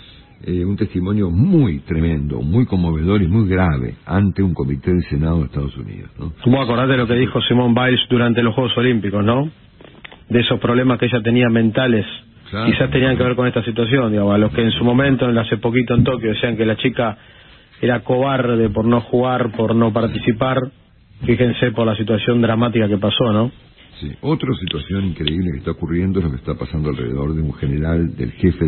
Speaker 25: Un testimonio muy tremendo, muy conmovedor y muy grave ante un comité del Senado de Estados Unidos, ¿no?
Speaker 2: Vos acordás de lo que dijo Simone Biles durante los Juegos Olímpicos, ¿no? De esos problemas que ella tenía mentales. Claro, quizás tenían que ver con esta situación, digamos, a los que en su momento, hace poquito en Tokio, decían que la chica era cobarde por no jugar, por no participar. Fíjense por la situación dramática que pasó, ¿no?
Speaker 25: Sí, otra situación increíble que está ocurriendo es lo que está pasando alrededor de un general, del jefe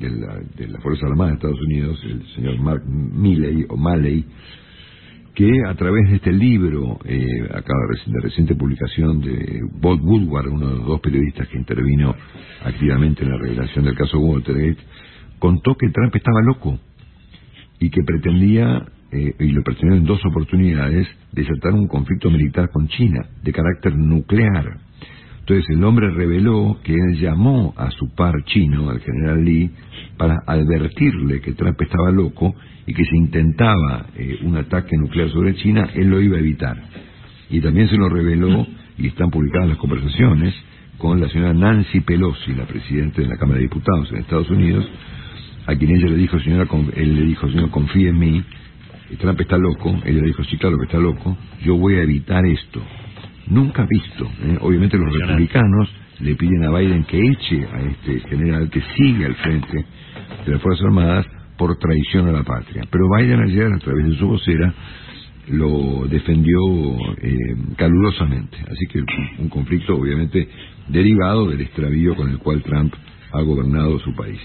Speaker 25: de la Fuerza Armada de Estados Unidos, el señor Mark Milley, que a través de este libro, de reciente publicación de Bob Woodward, uno de los 2 periodistas que intervino activamente en la revelación del caso Watergate, contó que Trump estaba loco y que pretendía, y lo pretendió en 2 oportunidades, desatar un conflicto militar con China de carácter nuclear. Entonces el hombre reveló que él llamó a su par chino, al general Lee, para advertirle que Trump estaba loco y que si intentaba un ataque nuclear sobre China, él lo iba a evitar. Y también se lo reveló, y están publicadas las conversaciones, con la señora Nancy Pelosi, la presidenta de la Cámara de Diputados en Estados Unidos, a quien ella le dijo, él le dijo, señor, confíe en mí, Trump está loco. Ella le dijo, sí, claro que está loco, yo voy a evitar esto. Nunca visto. Obviamente los republicanos le piden a Biden que eche a este general que sigue al frente de las Fuerzas Armadas por traición a la patria. Pero Biden ayer, a través de su vocera, lo defendió calurosamente. Así que un conflicto obviamente derivado del extravío con el cual Trump ha gobernado su país.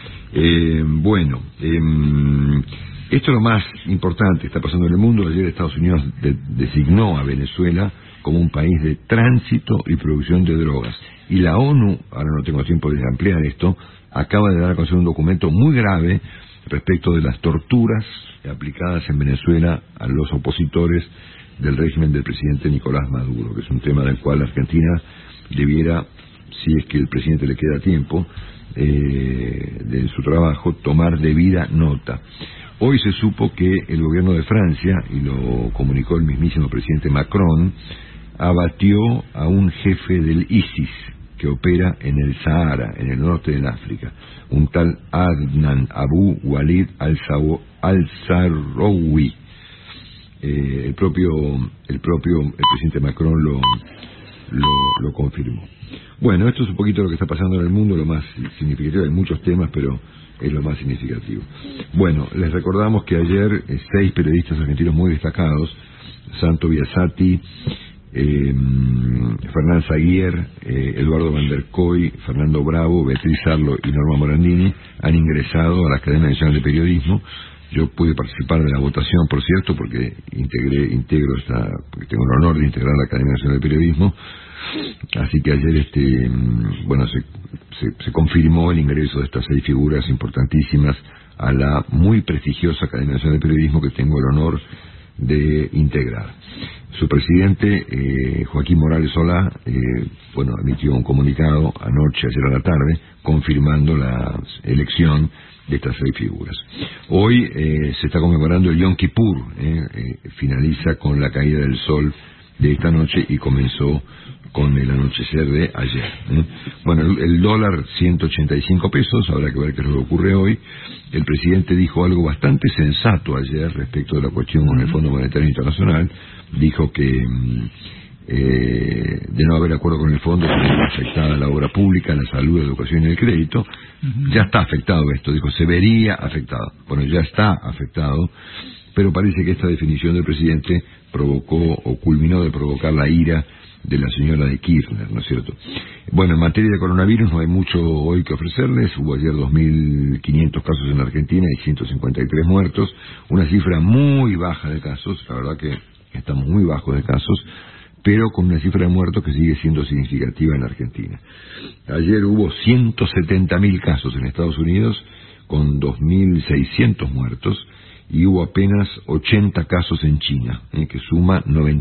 Speaker 25: Esto es lo más importante que está pasando en el mundo. Ayer Estados Unidos designó a Venezuela como un país de tránsito y producción de drogas. Y la ONU, ahora no tengo tiempo de ampliar esto, acaba de dar a conocer un documento muy grave respecto de las torturas aplicadas en Venezuela a los opositores del régimen del presidente Nicolás Maduro, que es un tema del cual Argentina debiera, si es que el presidente le queda tiempo de su trabajo, tomar debida nota. Hoy se supo que el gobierno de Francia, y lo comunicó el mismísimo presidente Macron, abatió a un jefe del ISIS que opera en el Sahara, en el norte del África, un tal Adnan Abu Walid al-Zarrawi. El propio presidente Macron lo confirmó. Bueno, esto es un poquito lo que está pasando en el mundo, lo más significativo. Hay muchos temas, pero es lo más significativo. Bueno, les recordamos que ayer 6 periodistas argentinos muy destacados, Santo Biasati, Fernán Zaguier, Eduardo Van der Koy, Fernando Bravo, Beatriz Arlo y Norma Morandini han ingresado a la Academia Nacional de Periodismo. Yo pude participar de la votación, por cierto, porque porque tengo el honor de integrar la Academia Nacional de Periodismo. Así que ayer se confirmó el ingreso de estas 6 figuras importantísimas a la muy prestigiosa Academia Nacional de Periodismo que tengo el honor de integrar. Su presidente, Joaquín Morales Solá, emitió un comunicado ayer a la tarde, confirmando la elección de estas 6 figuras. Hoy se está conmemorando el Yom Kippur, finaliza con la caída del sol de esta noche y comenzó con el anochecer de ayer. Bueno, el dólar 185 pesos, habrá que ver qué es lo que ocurre hoy. El presidente dijo algo bastante sensato ayer respecto de la cuestión con el Fondo Monetario Internacional. Dijo que de no haber acuerdo con el fondo se vería afectada la obra pública, la salud, la educación y el crédito. Ya está afectado esto, dijo, se vería afectado. Bueno, ya está afectado, pero parece que esta definición del presidente provocó o culminó de provocar la ira de la señora de Kirchner, ¿no es cierto? Bueno, en materia de coronavirus no hay mucho hoy que ofrecerles. Hubo ayer 2.500 casos en Argentina y 153 muertos, una cifra muy baja de casos, la verdad que estamos muy bajos de casos, pero con una cifra de muertos que sigue siendo significativa en Argentina. Ayer hubo 170.000 casos en Estados Unidos, con 2.600 muertos, y hubo apenas 80 casos en China, que suma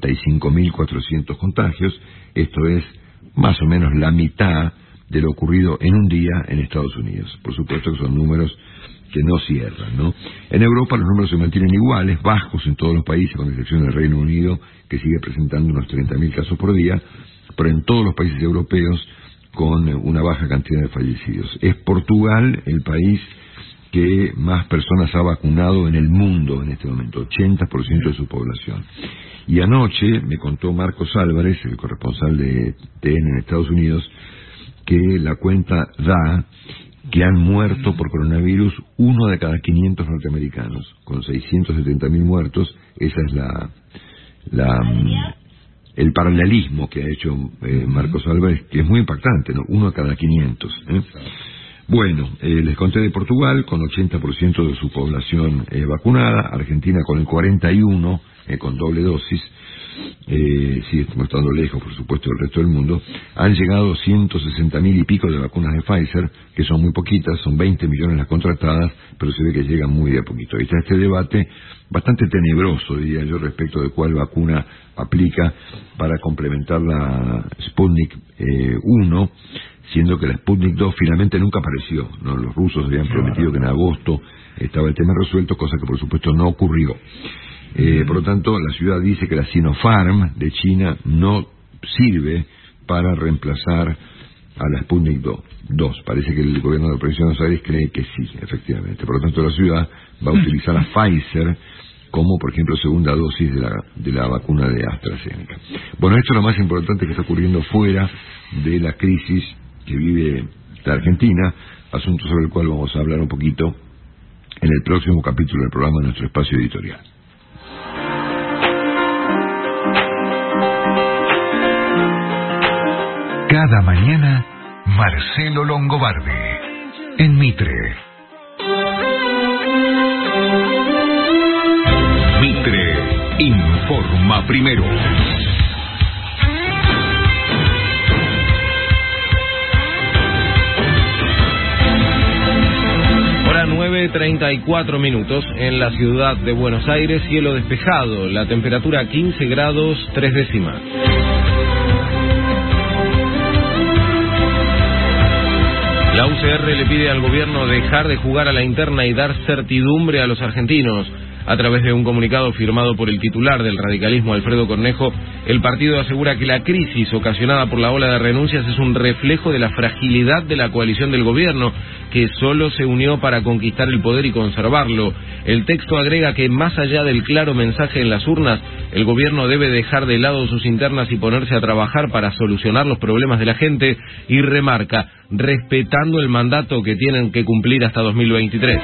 Speaker 25: 95.400 contagios. Esto es más o menos la mitad de lo ocurrido en un día en Estados Unidos. Por supuesto que son números que no cierran, ¿no? En Europa los números se mantienen iguales, bajos en todos los países, con excepción del Reino Unido, que sigue presentando unos 30.000 casos por día, pero en todos los países europeos con una baja cantidad de fallecidos. Es Portugal el país que más personas ha vacunado en el mundo en este momento, 80% de su población. Y anoche me contó Marcos Álvarez, el corresponsal de TN en Estados Unidos, que la cuenta da que han muerto por coronavirus 1 de cada 500 norteamericanos, con 670.000 muertos. Esa es el paralelismo que ha hecho Marcos Álvarez, que es muy impactante, ¿no? 1 de cada 500. Bueno, les conté de Portugal, con 80% de su población vacunada, Argentina con el 41%, con doble dosis, sigue estando lejos, por supuesto, del resto del mundo. Han llegado 160.000 y pico de vacunas de Pfizer, que son muy poquitas, son 20 millones las contratadas, pero se ve que llegan muy de a poquito. Ahí está este debate bastante tenebroso, diría yo, respecto de cuál vacuna aplica para complementar la Sputnik 1, siendo que la Sputnik 2 finalmente nunca apareció, ¿no? Los rusos habían prometido que en agosto estaba el tema resuelto, cosa que por supuesto no ocurrió. Por lo tanto, la ciudad dice que la Sinopharm de China no sirve para reemplazar a la Sputnik 2. Parece que el gobierno de la provincia de Buenos Aires cree que sí, efectivamente. Por lo tanto, la ciudad va a utilizar a Pfizer como, por ejemplo, segunda dosis de la vacuna de AstraZeneca. Bueno, esto es lo más importante que está ocurriendo fuera de la crisis que vive la Argentina, asunto sobre el cual vamos a hablar un poquito en el próximo capítulo del programa de nuestro espacio editorial.
Speaker 1: Cada mañana, Marcelo Longobardi, en Mitre. Mitre informa primero.
Speaker 7: Hora 9:34 en la ciudad de Buenos Aires, cielo despejado, la temperatura 15 grados 3 décimas. La UCR le pide al gobierno dejar de jugar a la interna y dar certidumbre a los argentinos. A través de un comunicado firmado por el titular del radicalismo, Alfredo Cornejo, el partido asegura que la crisis ocasionada por la ola de renuncias es un reflejo de la fragilidad de la coalición del gobierno, que solo se unió para conquistar el poder y conservarlo. El texto agrega que, más allá del claro mensaje en las urnas, el gobierno debe dejar de lado sus internas y ponerse a trabajar para solucionar los problemas de la gente, y remarca, respetando el mandato que tienen que cumplir hasta 2023.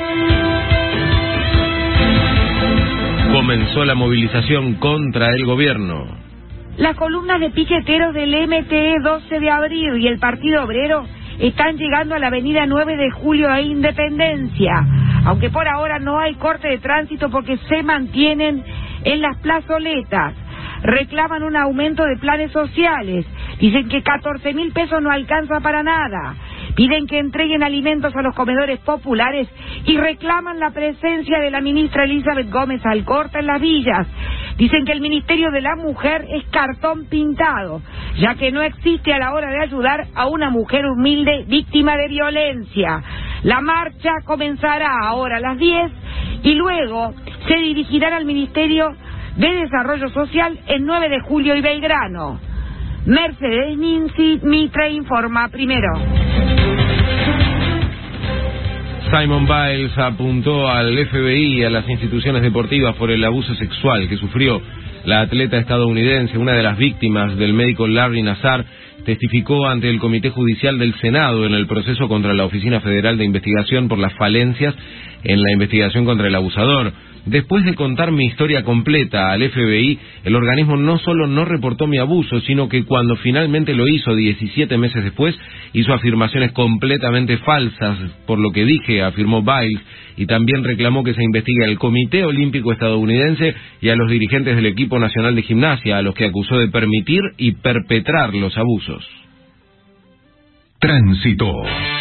Speaker 7: Comenzó la movilización contra el gobierno.
Speaker 14: Las columnas de piqueteros del MTE 12 de abril y el Partido Obrero están llegando a la avenida 9 de Julio e Independencia, aunque por ahora no hay corte de tránsito porque se mantienen en las plazoletas. Reclaman un aumento de planes sociales, dicen que 14.000 pesos no alcanza para nada, piden que entreguen alimentos a los comedores populares y reclaman la presencia de la ministra Elizabeth Gómez Alcorta en las villas. Dicen que el Ministerio de la Mujer es cartón pintado, ya que no existe a la hora de ayudar a una mujer humilde víctima de violencia. La marcha comenzará ahora a las 10 y luego se dirigirán al Ministerio de Desarrollo Social en 9 de Julio y Belgrano. Mercedes Ninzi, Mitre informa primero.
Speaker 7: Simone Biles apuntó al FBI y a las instituciones deportivas por el abuso sexual que sufrió la atleta estadounidense. Una de las víctimas del médico Larry Nassar testificó ante el Comité Judicial del Senado en el proceso contra la Oficina Federal de Investigación por las falencias en la investigación contra el abusador. Después de contar mi historia completa al FBI, el organismo no solo no reportó mi abuso, sino que cuando finalmente lo hizo 17 meses después, hizo afirmaciones completamente falsas por lo que dije, afirmó Biles, y también reclamó que se investigue al Comité Olímpico Estadounidense y a los dirigentes del equipo nacional de gimnasia, a los que acusó de permitir y perpetrar los abusos.
Speaker 1: Tránsito.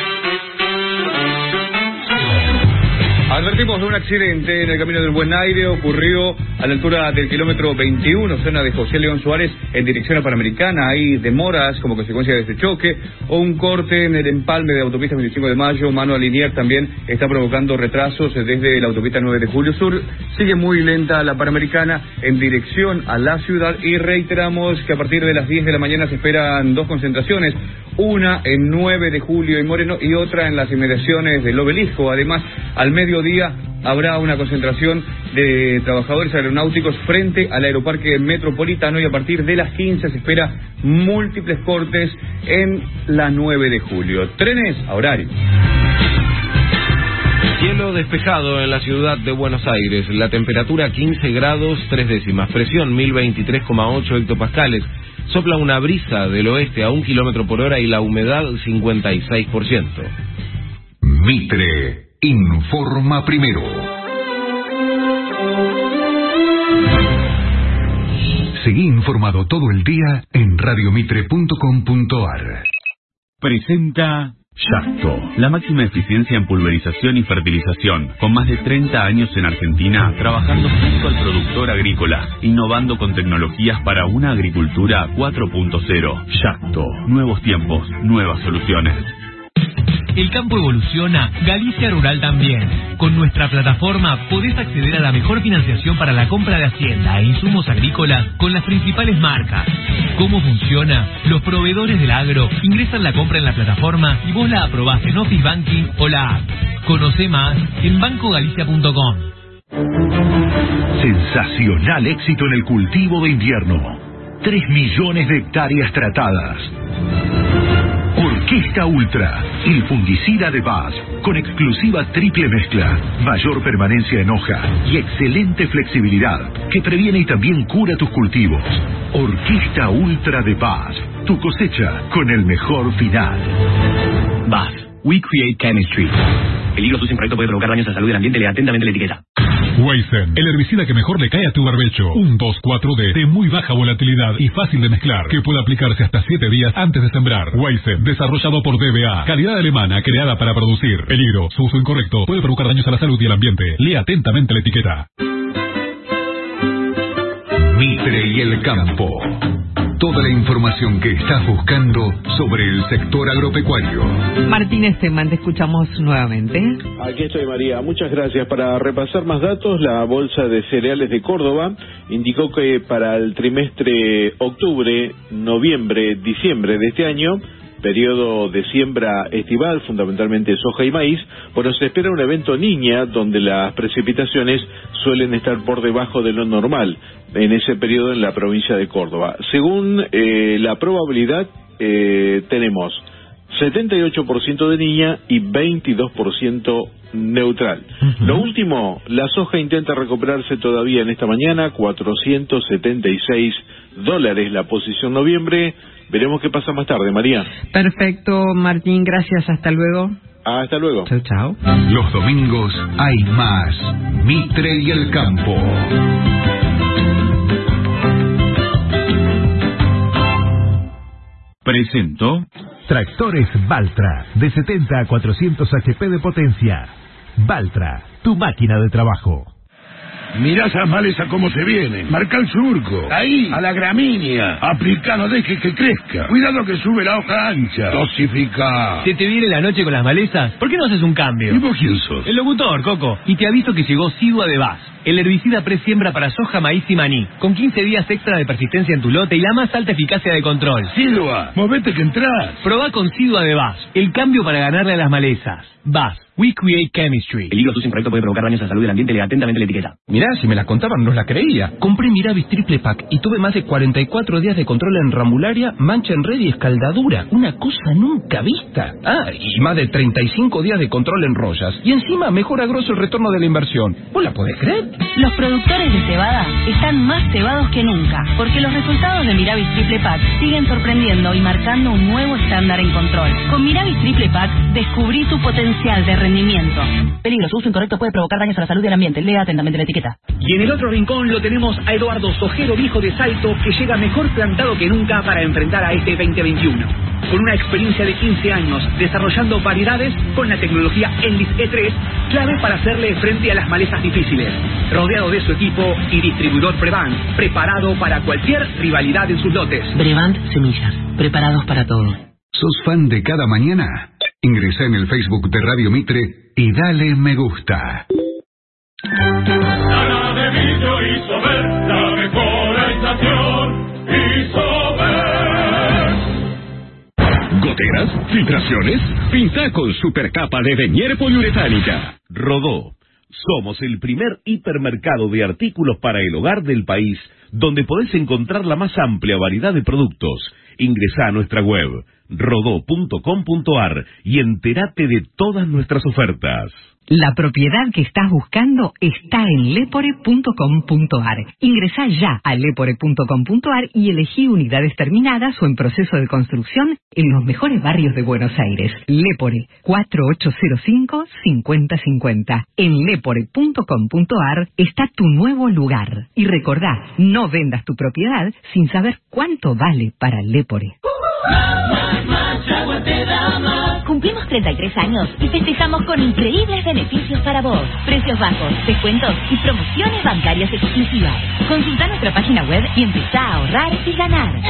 Speaker 19: Advertimos de un accidente en el Camino del Buen Aire, ocurrió a la altura del kilómetro 21, zona de José León Suárez, en dirección a Panamericana. Hay demoras como consecuencia de este choque, o un corte en el empalme de autopista 25 de Mayo, mano a Liniers también está provocando retrasos desde la autopista 9 de Julio Sur. Sigue muy lenta la Panamericana en dirección a la ciudad y reiteramos que a partir de las 10 de la mañana se esperan dos concentraciones, una en 9 de Julio y Moreno y otra en las inmediaciones del Obelisco. Además, al mediodía habrá una concentración de trabajadores aeronáuticos frente al Aeroparque Metropolitano y a partir de las 15 se espera múltiples cortes en la 9 de julio. Trenes a horario.
Speaker 7: Cielo despejado en la ciudad de Buenos Aires, la temperatura 15 grados 3 décimas, presión 1023,8 hectopascales, sopla una brisa del oeste a 1 kilómetro por hora y la humedad 56%.
Speaker 1: Mitre informa primero. Seguí informado todo el día en radiomitre.com.ar.
Speaker 18: Presenta Yacto, la máxima eficiencia en pulverización y fertilización, con más de 30 años en Argentina, trabajando junto al productor agrícola, innovando con tecnologías para una agricultura 4.0. Yacto, nuevos tiempos, nuevas soluciones.
Speaker 3: El campo evoluciona, Galicia Rural también. Con nuestra plataforma podés acceder a la mejor financiación para la compra de hacienda e insumos agrícolas con las principales marcas. ¿Cómo funciona? Los proveedores del agro ingresan la compra en la plataforma y vos la aprobás en Office Banking o la app. Conoce más en bancogalicia.com.
Speaker 1: Sensacional éxito en el cultivo de invierno. 3 millones de hectáreas tratadas. Orquesta Ultra, el fungicida de BASF, con exclusiva triple mezcla, mayor permanencia en hoja y excelente flexibilidad, que previene y también cura tus cultivos. Orquesta Ultra de BASF, tu cosecha con el mejor final.
Speaker 21: BASF, We Create Chemistry. Peligro: su proyecto puede provocar daños a la salud del ambiente. Lea atentamente la etiqueta.
Speaker 23: Weizen, el herbicida que mejor le cae a tu barbecho. Un 2,4-D de muy baja volatilidad y fácil de mezclar, que puede aplicarse hasta 7 días antes de sembrar. Weizen, desarrollado por DBA, calidad alemana creada para producir. Peligro: su uso incorrecto puede provocar daños a la salud y al ambiente. Lea atentamente la etiqueta.
Speaker 1: Mitre y el campo. Toda la información que estás buscando sobre el sector agropecuario.
Speaker 12: Martín Esteban, te escuchamos nuevamente.
Speaker 2: Aquí estoy, María. Muchas gracias. Para repasar más datos, la Bolsa de Cereales de Córdoba indicó que para el trimestre octubre, noviembre, diciembre de este año, periodo de siembra estival, fundamentalmente soja y maíz, bueno, se espera un evento Niña, donde las precipitaciones suelen estar por debajo de lo normal en ese periodo en la provincia de Córdoba. Según la probabilidad, tenemos 78% de Niña y 22% neutral. Lo último, la soja intenta recuperarse todavía en esta mañana, 476
Speaker 6: dólares la posición noviembre. Veremos qué pasa más tarde, María.
Speaker 12: Perfecto, Martín, gracias, hasta luego.
Speaker 6: Hasta luego.
Speaker 12: Chao, chao.
Speaker 1: Los domingos hay más Mitre y el Campo.
Speaker 13: Presentó Tractores Valtra, de 70 a 400 HP de potencia. Valtra, tu máquina de trabajo.
Speaker 9: Mirá esas malezas cómo se vienen. Marca el surco. Ahí, a la gramínea. Aplica, no dejes que crezca. Cuidado que sube la hoja ancha. Dosifica.
Speaker 11: ¿Se te viene la noche con las malezas? ¿Por qué no haces un cambio?
Speaker 9: ¿Y vos quién sos?
Speaker 11: El locutor, Coco. Y te aviso que llegó Sidua de Vaz, el herbicida presiembra para soja, maíz y maní, con 15 días extra de persistencia en tu lote y la más alta eficacia de control.
Speaker 9: Sidua, movete que entras.
Speaker 11: Probá con Sidua de Vaz, el cambio para ganarle a las malezas. Vaz, we create chemistry.
Speaker 21: El hilo de uso incorrecto puede provocar daños a la salud del ambiente. Lea atentamente la etiqueta.
Speaker 20: Mirá, si me las contaban no las creía. Compré Miravis Triple Pack y tuve más de 44 días de control en rambularia, mancha en red y escaldadura. Una cosa nunca vista. Ah, y más de 35 días de control en rollas. Y encima mejora grosso el retorno de la inversión. ¿Vos la podés creer?
Speaker 15: Los productores de cebada están más cebados que nunca, porque los resultados de Miravis Triple Pack siguen sorprendiendo y marcando un nuevo estándar en control. Con Miravis Triple Pack descubrí tu potencial de rendimiento. Peligro, su uso incorrecto puede provocar daños a la salud del ambiente. Lea atentamente la etiqueta.
Speaker 24: Y en el otro rincón lo tenemos a Eduardo Sojero, viejo de Salto, que llega mejor plantado que nunca para enfrentar a este 2021. Con una experiencia de 15 años desarrollando variedades con la tecnología Enlis E3, clave para hacerle frente a las malezas difíciles. Rodeado de su equipo y distribuidor Brevant, preparado para cualquier rivalidad en sus lotes.
Speaker 15: Brevant Semillas, preparados para todo.
Speaker 1: ¿Sos fan de Cada Mañana? Ingresá en el Facebook de Radio Mitre y dale me gusta.
Speaker 22: Lana de Millo Isover, la mejor estación. Isover.
Speaker 26: ¿Goteras? ¿Filtraciones? Pinta con supercapa de Venier poliuretánica.
Speaker 27: Rodó. Somos el primer hipermercado de artículos para el hogar del país, donde podés encontrar la más amplia variedad de productos. Ingresá a nuestra web rodó.com.ar y entérate de todas nuestras ofertas.
Speaker 12: La propiedad que estás buscando está en lepore.com.ar. Ingresá ya a lepore.com.ar y elegí unidades terminadas o en proceso de construcción en los mejores barrios de Buenos Aires. Lepore, 4805-5050. En lepore.com.ar está tu nuevo lugar. Y recordá, no vendas tu propiedad sin saber cuánto vale para Lepore.
Speaker 15: Cumplimos 33 años y festejamos con increíbles beneficios para vos. Precios bajos, descuentos y promociones bancarias exclusivas. Consulta nuestra página web y empezá a ahorrar y ganar.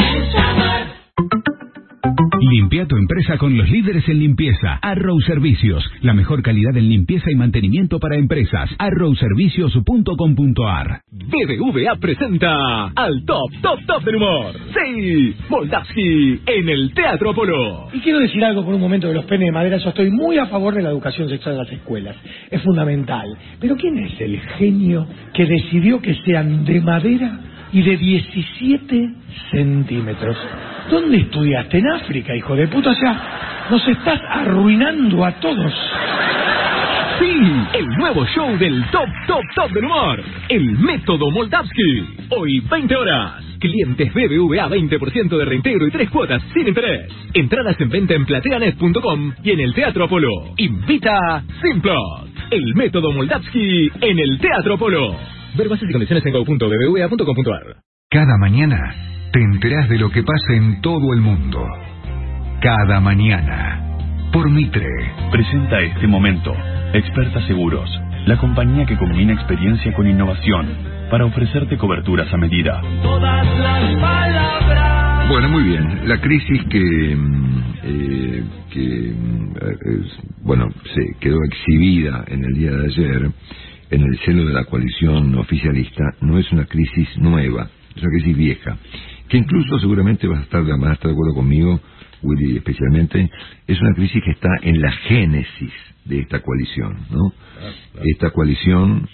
Speaker 28: Limpia tu empresa con los líderes en limpieza. Arrow Servicios, la mejor calidad en limpieza y mantenimiento para empresas. arrowservicios.com.ar.
Speaker 17: BBVA presenta al top del humor. Sí, Moldavsky en el Teatro Apolo.
Speaker 29: Y quiero decir algo por un momento de los penes de madera. Yo estoy muy a favor de la educación sexual en las escuelas. Es fundamental. Pero ¿quién es el genio que decidió que sean de madera y de 17 centímetros? ¿Dónde estudiaste? En África, hijo de puta. O sea, nos estás arruinando a todos.
Speaker 17: Sí, el nuevo show del top del humor. El método Moldavsky. Hoy 20 horas. Clientes BBVA 20% de reintegro y 3 cuotas sin interés. Entradas en venta en plateanet.com y en el Teatro Apolo. Invita Simplot. El método Moldavsky en el Teatro Apolo. Ver bases y condiciones en go.bbva.com.ar.
Speaker 1: Cada mañana te enterás de lo que pasa en todo el mundo. Cada mañana. Por Mitre.
Speaker 18: Presenta este momento Experta Seguros, la compañía que combina experiencia con innovación para ofrecerte coberturas a medida.
Speaker 22: Todas las palabras.
Speaker 25: Bueno, muy bien. La crisis que se quedó exhibida en el día de ayer en el seno de la coalición oficialista no es una crisis nueva, es una crisis vieja, que incluso seguramente vas a estar de acuerdo conmigo, Willy, especialmente, es una crisis que está en la génesis de esta coalición, ¿no? Esta coalición,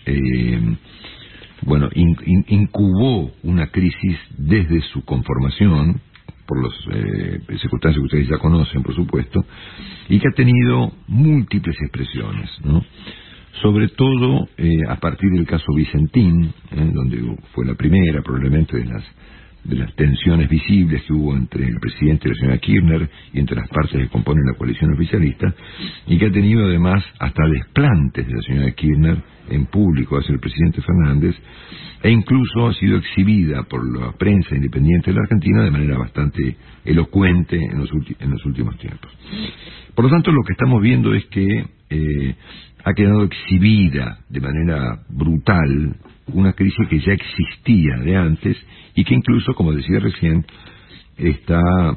Speaker 25: incubó una crisis desde su conformación, por las circunstancias que ustedes ya conocen, por supuesto, y que ha tenido múltiples expresiones, ¿no? Sobre todo a partir del caso Vicentín, donde fue la primera probablemente de las de las tensiones visibles que hubo entre el presidente y la señora Kirchner y entre las partes que componen la coalición oficialista, y que ha tenido además hasta desplantes de la señora Kirchner en público hacia el presidente Fernández, e incluso ha sido exhibida por la prensa independiente de la Argentina de manera bastante elocuente en los últimos tiempos. Por lo tanto, lo que estamos viendo es que ha quedado exhibida de manera brutal una crisis que ya existía de antes y que incluso, como decía recién, estaba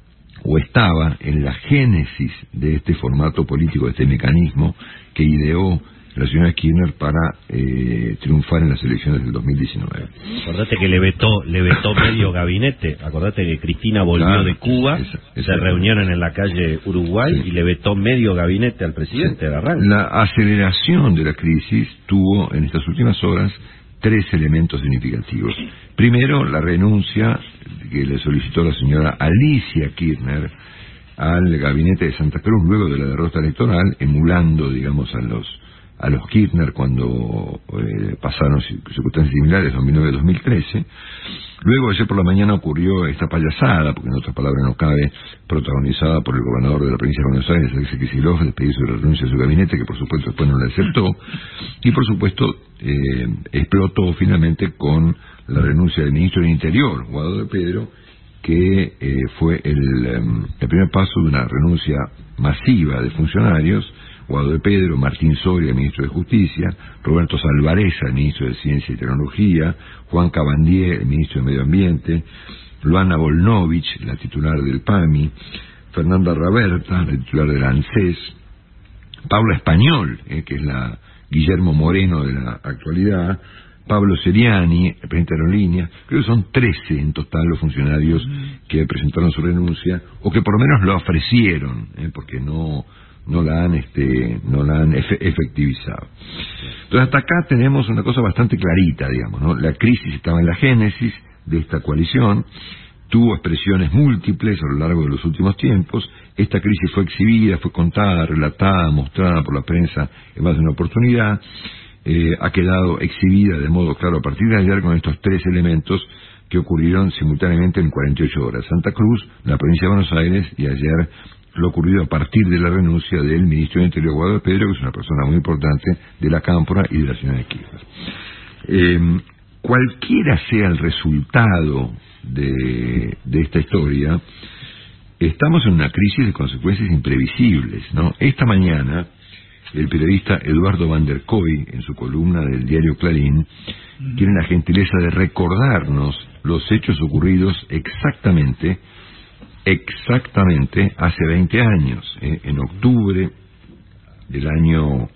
Speaker 25: en la génesis de este formato político, de este mecanismo que ideó la señora Kirchner para triunfar en las elecciones del 2019.
Speaker 3: Acordate que le vetó medio gabinete. Acordate que Cristina volvió de Cuba, se reunieron en la calle Uruguay y le vetó medio gabinete al presidente de arranque.
Speaker 25: La aceleración de la crisis tuvo en estas últimas horas 3 elementos significativos. Primero, la renuncia que le solicitó la señora Alicia Kirchner al gabinete de Santa Cruz luego de la derrota electoral, emulando, digamos, a los Kirchner cuando pasaron circunstancias similares, 2009-2013. Luego, ayer por la mañana ocurrió esta payasada, porque en otras palabras no cabe, protagonizada por el gobernador de la provincia de Buenos Aires, Alexis Kicillof, de pedir su renuncia a su gabinete, que por supuesto después no la aceptó, y por supuesto explotó finalmente con la renuncia del ministro del Interior, Guado de Pedro, que fue el primer paso de una renuncia masiva de funcionarios. Guado de Pedro, Martín Soria, ministro de Justicia, Roberto Salvareza, ministro de Ciencia y Tecnología, Juan Cabandier, el ministro de Medio Ambiente, Luana Volnovich, la titular del PAMI, Fernanda Raberta, la titular del ANSES, Paula Español, que es la Guillermo Moreno de la actualidad, Pablo Seriani, el presidente de Aerolínea. Creo que son 13 en total los funcionarios que presentaron su renuncia, o que por lo menos lo ofrecieron, porque no la han efectivizado. Entonces hasta acá tenemos una cosa bastante clarita, digamos, ¿no? La crisis estaba en la génesis de esta coalición, tuvo expresiones múltiples a lo largo de los últimos tiempos. Esta crisis fue exhibida, fue contada, relatada, mostrada por la prensa en más de una oportunidad. Ha quedado exhibida de modo claro a partir de ayer con estos 3 elementos que ocurrieron simultáneamente en 48 horas. Santa Cruz, la provincia de Buenos Aires, y ayer lo ocurrido a partir de la renuncia del ministro del Interior, Guado de Pedro, que es una persona muy importante de la Cámpora y de la señora Kirchner. Cualquiera sea el resultado de esta historia, estamos en una crisis de consecuencias imprevisibles, ¿no? Esta mañana, el periodista Eduardo Van der Kooi, en su columna del diario Clarín, tiene la gentileza de recordarnos los hechos ocurridos exactamente hace 20 años, en octubre del año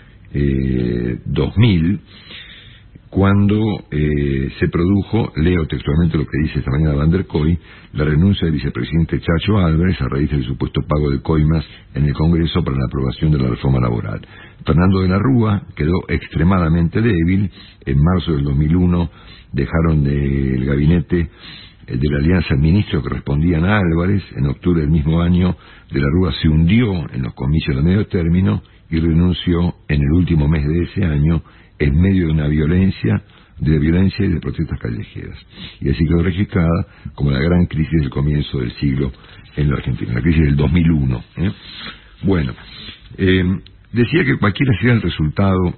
Speaker 25: 2000, cuando se produjo, leo textualmente lo que dice esta mañana Van der Kooi, la renuncia del vicepresidente Chacho Álvarez a raíz del supuesto pago de coimas en el Congreso para la aprobación de la reforma laboral. Fernando de la Rúa quedó extremadamente débil. En marzo del 2001 dejaron del gabinete de la Alianza ministros que respondían a Álvarez. En octubre del mismo año, de la Rúa se hundió en los comicios de medio término y renunció en el último mes de ese año en medio de una violencia y de protestas callejeras. Y así quedó registrada como la gran crisis del comienzo del siglo en la Argentina, la crisis del 2001. Bueno, decía que cualquiera sea el resultado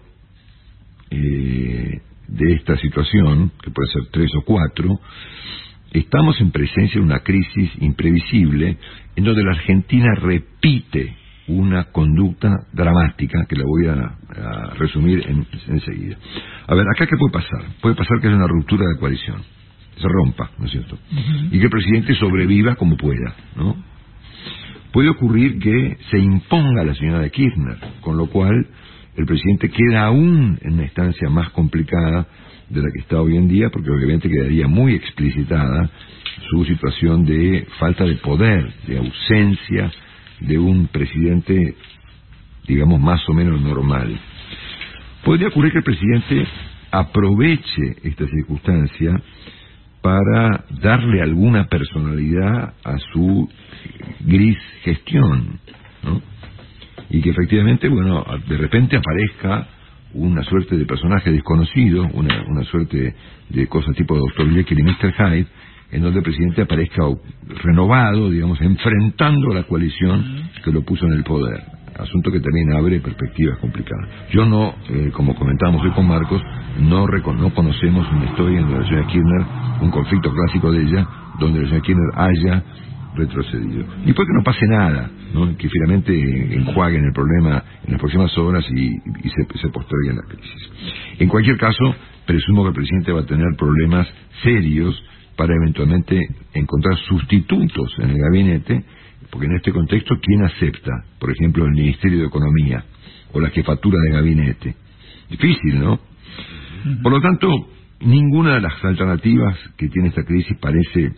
Speaker 25: de esta situación, que puede ser 3 o 4, estamos en presencia de una crisis imprevisible en donde la Argentina repite una conducta dramática que la voy a resumir enseguida. A ver, acá ¿qué puede pasar? Puede pasar que haya una ruptura de coalición, se rompa, ¿no es cierto? Y que el presidente sobreviva como pueda, ¿no? Puede ocurrir que se imponga la señora de Kirchner, con lo cual el presidente queda aún en una instancia más complicada de la que está hoy en día, porque obviamente quedaría muy explicitada su situación de falta de poder, de ausencia de un presidente, digamos, más o menos normal. Podría ocurrir que el presidente aproveche esta circunstancia para darle alguna personalidad a su gris gestión, ¿no? Y que efectivamente, bueno, de repente aparezca una suerte de personaje desconocido, una suerte de cosa tipo Dr. Jekyll y Mr. Hyde, en donde el presidente aparezca renovado, digamos, enfrentando a la coalición que lo puso en el poder. Asunto que también abre perspectivas complicadas. Yo no, como comentábamos hoy con Marcos, no conocemos una historia en la señora Kirchner, un conflicto clásico de ella, donde la señora Kirchner haya retrocedido. Y puede que no pase nada, ¿no? Que finalmente enjuaguen el problema en las próximas horas y se posterguen la crisis. En cualquier caso, presumo que el presidente va a tener problemas serios para eventualmente encontrar sustitutos en el gabinete, porque en este contexto, ¿quién acepta, por ejemplo, el Ministerio de Economía o la jefatura de gabinete? Difícil, ¿no? Por lo tanto, ninguna de las alternativas que tiene esta crisis parece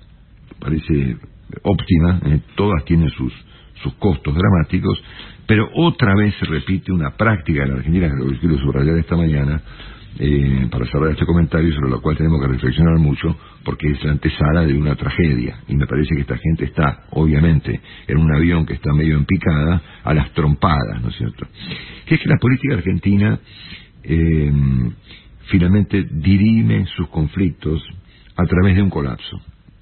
Speaker 25: óptima, todas tienen sus costos dramáticos, pero otra vez se repite una práctica en la Argentina, que lo quiero subrayar esta mañana, para cerrar este comentario, sobre lo cual tenemos que reflexionar mucho, porque es la antesala de una tragedia, y me parece que esta gente está, obviamente, en un avión que está medio en picada, a las trompadas, ¿no es cierto? Que es que la política argentina finalmente dirime sus conflictos a través de un colapso.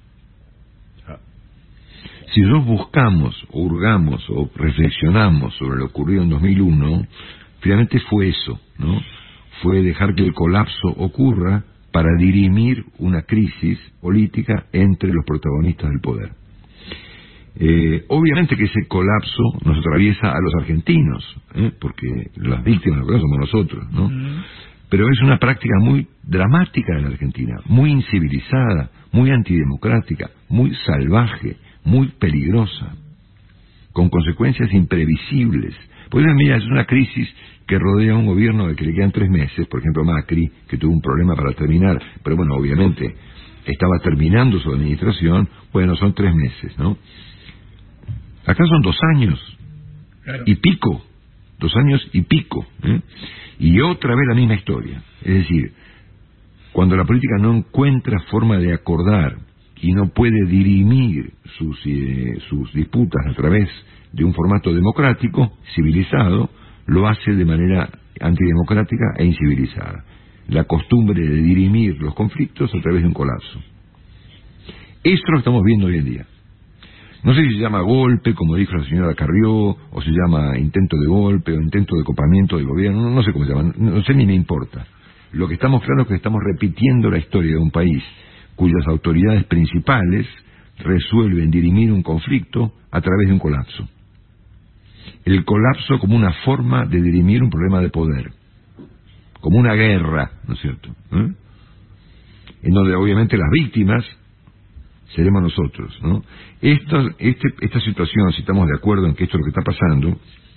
Speaker 25: Si nosotros buscamos, o hurgamos, o reflexionamos sobre lo ocurrido en 2001, finalmente fue eso, ¿no? Fue dejar que el colapso ocurra para dirimir una crisis política entre los protagonistas del poder. Obviamente que ese colapso nos atraviesa a los argentinos, porque las víctimas del colapso somos nosotros, ¿no? Pero es una práctica muy dramática en la Argentina, muy incivilizada, muy antidemocrática, muy salvaje, muy peligrosa, con consecuencias imprevisibles. Pues mira, es una crisis que rodea a un gobierno al que le quedan 3 meses, por ejemplo Macri, que tuvo un problema para terminar, pero bueno, obviamente estaba terminando su administración. Bueno, son 3 meses, ¿no? Acá son 2 años, claro, y pico, 2 años y pico, y otra vez la misma historia. Es decir, cuando la política no encuentra forma de acordar y no puede dirimir sus disputas a través de un formato democrático, civilizado, lo hace de manera antidemocrática e incivilizada. La costumbre de dirimir los conflictos a través de un colapso. Esto lo estamos viendo hoy en día. No sé si se llama golpe, como dijo la señora Carrió, o se llama intento de golpe, o intento de copamiento del gobierno, no sé cómo se llama, no sé ni me importa. Lo que estamos claro es que estamos repitiendo la historia de un país cuyas autoridades principales resuelven dirimir un conflicto a través de un colapso. El colapso como una forma de dirimir un problema de poder, como una guerra, ¿no es cierto? En donde obviamente las víctimas seremos nosotros, ¿no? Esta situación, si estamos de acuerdo en que esto es lo que está pasando,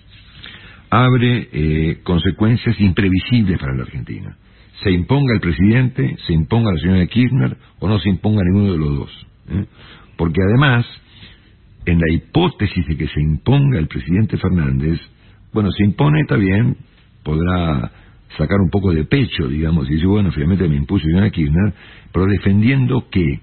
Speaker 25: abre consecuencias imprevisibles para la Argentina. Se imponga el presidente, se imponga la señora Kirchner, o no se imponga ninguno de los dos, porque además, en la hipótesis de que se imponga el presidente Fernández, bueno, se impone, está bien, podrá sacar un poco de pecho, digamos, y decir, bueno, finalmente me impuso señora Kirchner, pero defendiendo ¿qué?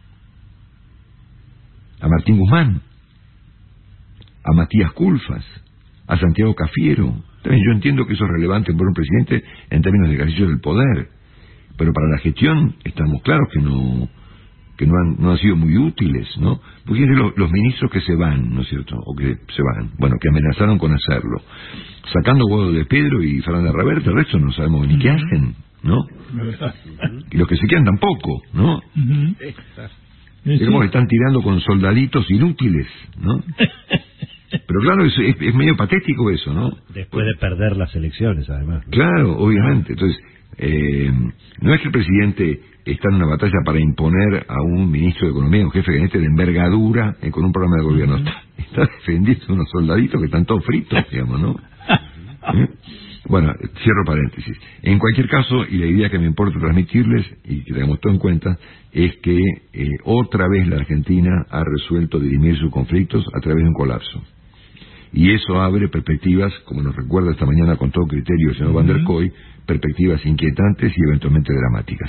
Speaker 25: A Martín Guzmán, a Matías Culfas, a Santiago Cafiero. También yo entiendo que eso es relevante por un presidente en términos de ejercicio del poder, pero para la gestión estamos claros que no han sido muy útiles, ¿no? Porque los ministros que se van, ¿no es cierto? O que se van, bueno, que amenazaron con hacerlo, sacando Guado de Pedro y Fernández Reverte, el resto no sabemos ni qué hacen, ¿no? Y los que se quedan tampoco, ¿no? Digamos que están tirando con soldaditos inútiles, ¿no? Pero claro, es medio patético eso, ¿no?
Speaker 3: Después de perder las elecciones, además, ¿no?
Speaker 25: Claro, obviamente. Entonces, no es que el presidente está en una batalla para imponer a un ministro de Economía, un jefe de gabinete de envergadura con un programa de gobierno. Está defendiendo a unos soldaditos que están todos fritos, digamos, ¿no? Bueno, cierro paréntesis. En cualquier caso, y la idea que me importa transmitirles, y que tengamos todo en cuenta, es que otra vez la Argentina ha resuelto dirimir sus conflictos a través de un colapso. Y eso abre perspectivas, como nos recuerda esta mañana con todo criterio el señor Van der Koy, perspectivas inquietantes y eventualmente dramáticas.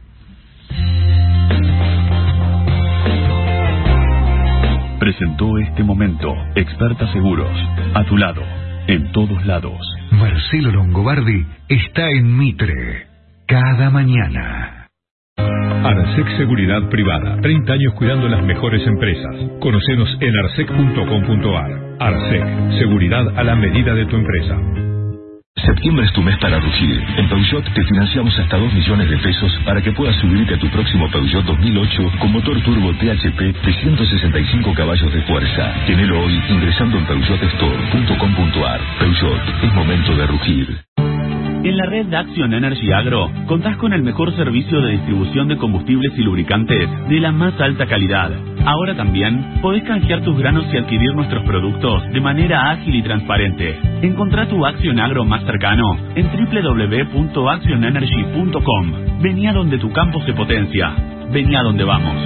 Speaker 18: Presentó este momento Experta Seguros, a tu lado, en todos lados.
Speaker 1: Marcelo Longobardi está en Mitre, cada mañana.
Speaker 28: Arsec Seguridad Privada. 30 años cuidando las mejores empresas. Conocenos en arsec.com.ar. Arsec. Seguridad a la medida de tu empresa.
Speaker 4: Septiembre es tu mes para rugir. En Peugeot te financiamos hasta 2 millones de pesos para que puedas subirte a tu próximo Peugeot 2008 con motor turbo THP de 165 caballos de fuerza. Tenelo hoy ingresando en peugeotstore.com.ar. Peugeot, es momento de rugir.
Speaker 18: En la red de Action Energy Agro contás con el mejor servicio de distribución de combustibles y lubricantes de la más alta calidad. Ahora también podés canjear tus granos y adquirir nuestros productos de manera ágil y transparente. Encontrá tu Action Agro más cercano en www.actionenergy.com. Vení a donde tu campo se potencia. Vení a donde vamos.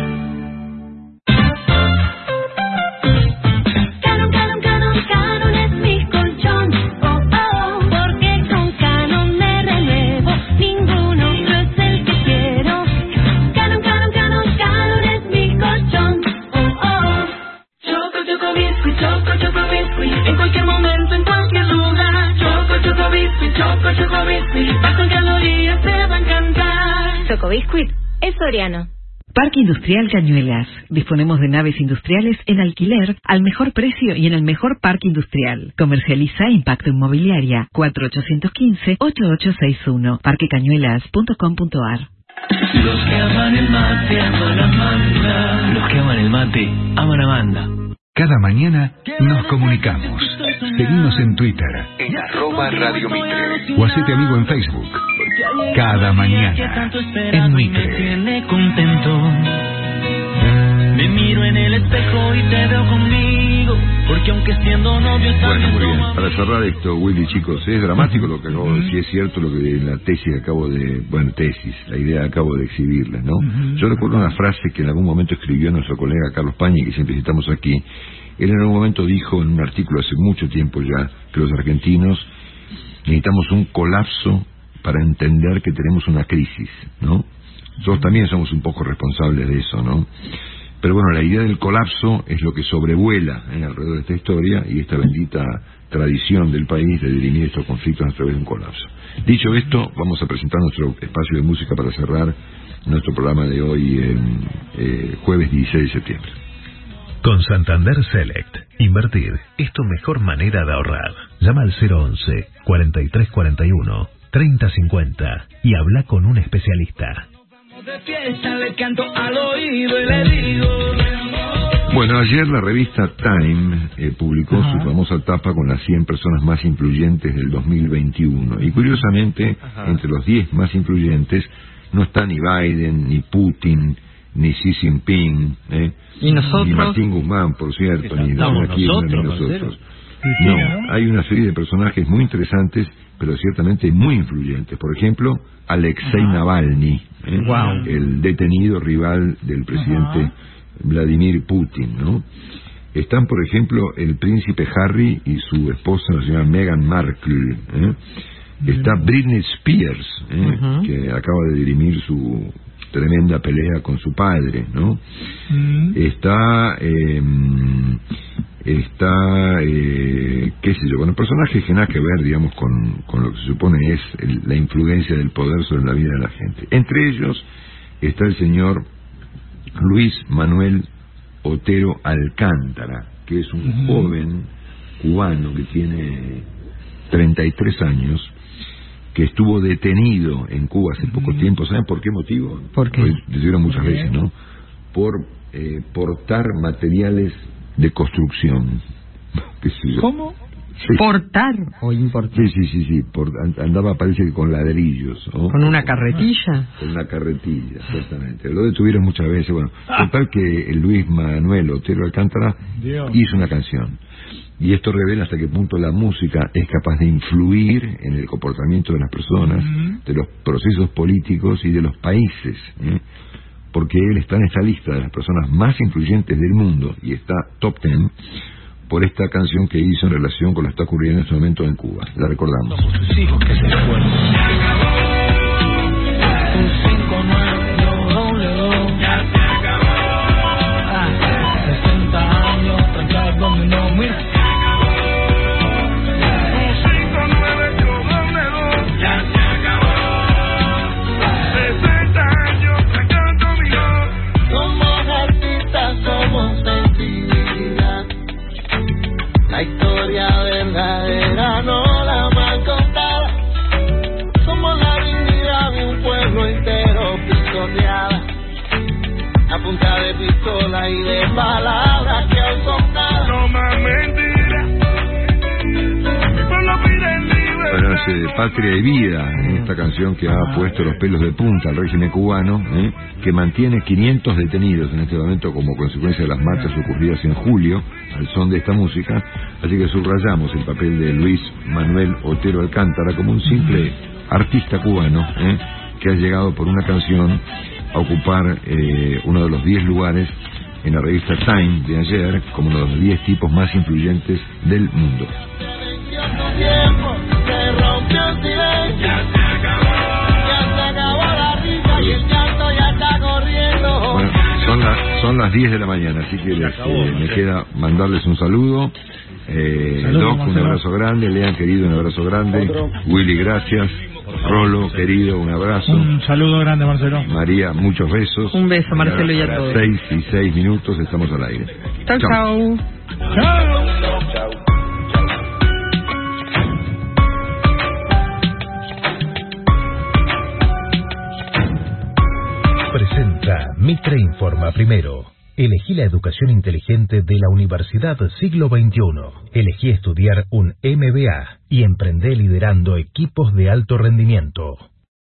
Speaker 15: Choco Biscuit es Soriano.
Speaker 12: Parque Industrial Cañuelas. Disponemos de naves industriales en alquiler al mejor precio y en el mejor parque industrial. Comercializa Impacto Inmobiliaria 4815-8861. Parquecañuelas.com.ar.
Speaker 22: Los que aman el mate aman a Amanda. Los que aman el mate aman a Amanda.
Speaker 1: Cada mañana nos comunicamos. Seguimos en Twitter, en @Radio Mitre. O hacete amigo en Facebook. Cada mañana, en Mitre.
Speaker 22: Me contento. Me miro en el espejo y te veo conmigo. Porque aunque siendo novio
Speaker 25: Bueno, muy bien. Para cerrar esto, Willy, chicos, es dramático lo que acabo de decir, es cierto lo que la tesis que acabo de... Bueno, la idea que acabo de exhibirles, ¿no? Yo recuerdo una frase que en algún momento escribió nuestro colega Carlos Pañi, que siempre citamos aquí. Él en algún momento dijo en un artículo hace mucho tiempo ya que los argentinos necesitamos un colapso para entender que tenemos una crisis, ¿no? Nosotros también somos un poco responsables de eso, ¿no? Pero bueno, la idea del colapso es lo que sobrevuela alrededor de esta historia y esta bendita tradición del país de dirimir estos conflictos a través de un colapso. Dicho esto, vamos a presentar nuestro espacio de música para cerrar nuestro programa de hoy, jueves 16 de septiembre.
Speaker 28: Con Santander Select, invertir es tu mejor manera de ahorrar. Llama al 011-4341-3050 y habla con un especialista.
Speaker 22: De fiesta le canto al oído y le digo.
Speaker 25: Bueno, ayer la revista Time publicó su famosa tapa con las 100 personas más influyentes del 2021. Y curiosamente, entre los 10 más influyentes no está ni Biden, ni Putin, ni Xi Jinping,
Speaker 12: ¿Y nosotros?
Speaker 25: Ni Martín Guzmán, por cierto, ni nosotros. No, hay una serie de personajes muy interesantes, pero ciertamente muy influyentes. Por ejemplo, Alexei Navalny, el detenido rival del presidente Vladimir Putin, ¿no? Están, por ejemplo, el príncipe Harry y su esposa, la señora Meghan Markle. Está Britney Spears, que acaba de dirimir su tremenda pelea con su padre, ¿no? Está qué sé yo, bueno, personajes que nada que ver, digamos, con lo que se supone es la influencia del poder sobre la vida de la gente. Entre ellos está el señor Luis Manuel Otero Alcántara, que es un joven cubano que tiene 33 años, que estuvo detenido en Cuba hace poco tiempo. ¿Saben por qué motivo?
Speaker 12: ¿Por qué?
Speaker 25: Lo dijeron muchas veces, ¿no? Por portar materiales de construcción. ¿Qué sé yo?
Speaker 12: ¿Cómo?
Speaker 25: Sí.
Speaker 12: ¿Portar o importar?
Speaker 25: Sí. Andaba, parece que con ladrillos. ¿no?
Speaker 12: ¿Con una carretilla?
Speaker 25: Con una carretilla, exactamente. Lo detuvieron muchas veces. Bueno, total que el Luis Manuel Otero Alcántara hizo una canción. Y esto revela hasta qué punto la música es capaz de influir en el comportamiento de las personas, de los procesos políticos y de los países. Porque él está en esta lista de las personas más influyentes del mundo y está top 10 por esta canción que hizo en relación con lo que está ocurriendo en este momento en Cuba. La recordamos.
Speaker 22: Somos tus hijos que se esfuerzan. Un 5-9 ya se acabó. 60 años, trancar donde no mira. Ya se acabó. 60 años,
Speaker 25: de Patria y Vida, esta canción que ha puesto los pelos de punta al régimen cubano, que mantiene 500 detenidos en este momento como consecuencia de las marchas ocurridas en julio, al son de esta música. Así que subrayamos el papel de Luis Manuel Otero Alcántara como un simple artista cubano, que ha llegado por una canción a ocupar uno de los 10 lugares en la revista Time de ayer como uno de los 10 tipos más influyentes del mundo. Bueno, son las 10 de la mañana, así que me queda mandarles un saludo. Doc, un abrazo grande. Lean, querido, un abrazo grande. Willy, gracias. Rolo, querido, un abrazo.
Speaker 2: Un saludo grande, Marcelo.
Speaker 25: María, muchos besos.
Speaker 12: Un beso, Marcelo, y a todos.
Speaker 25: 6:06 estamos al aire.
Speaker 12: Chau, chau.
Speaker 2: Chau.
Speaker 13: Presenta Mitre Informa Primero. Elegí la educación inteligente de la Universidad Siglo XXI. Elegí estudiar un MBA y emprendé liderando equipos de alto rendimiento.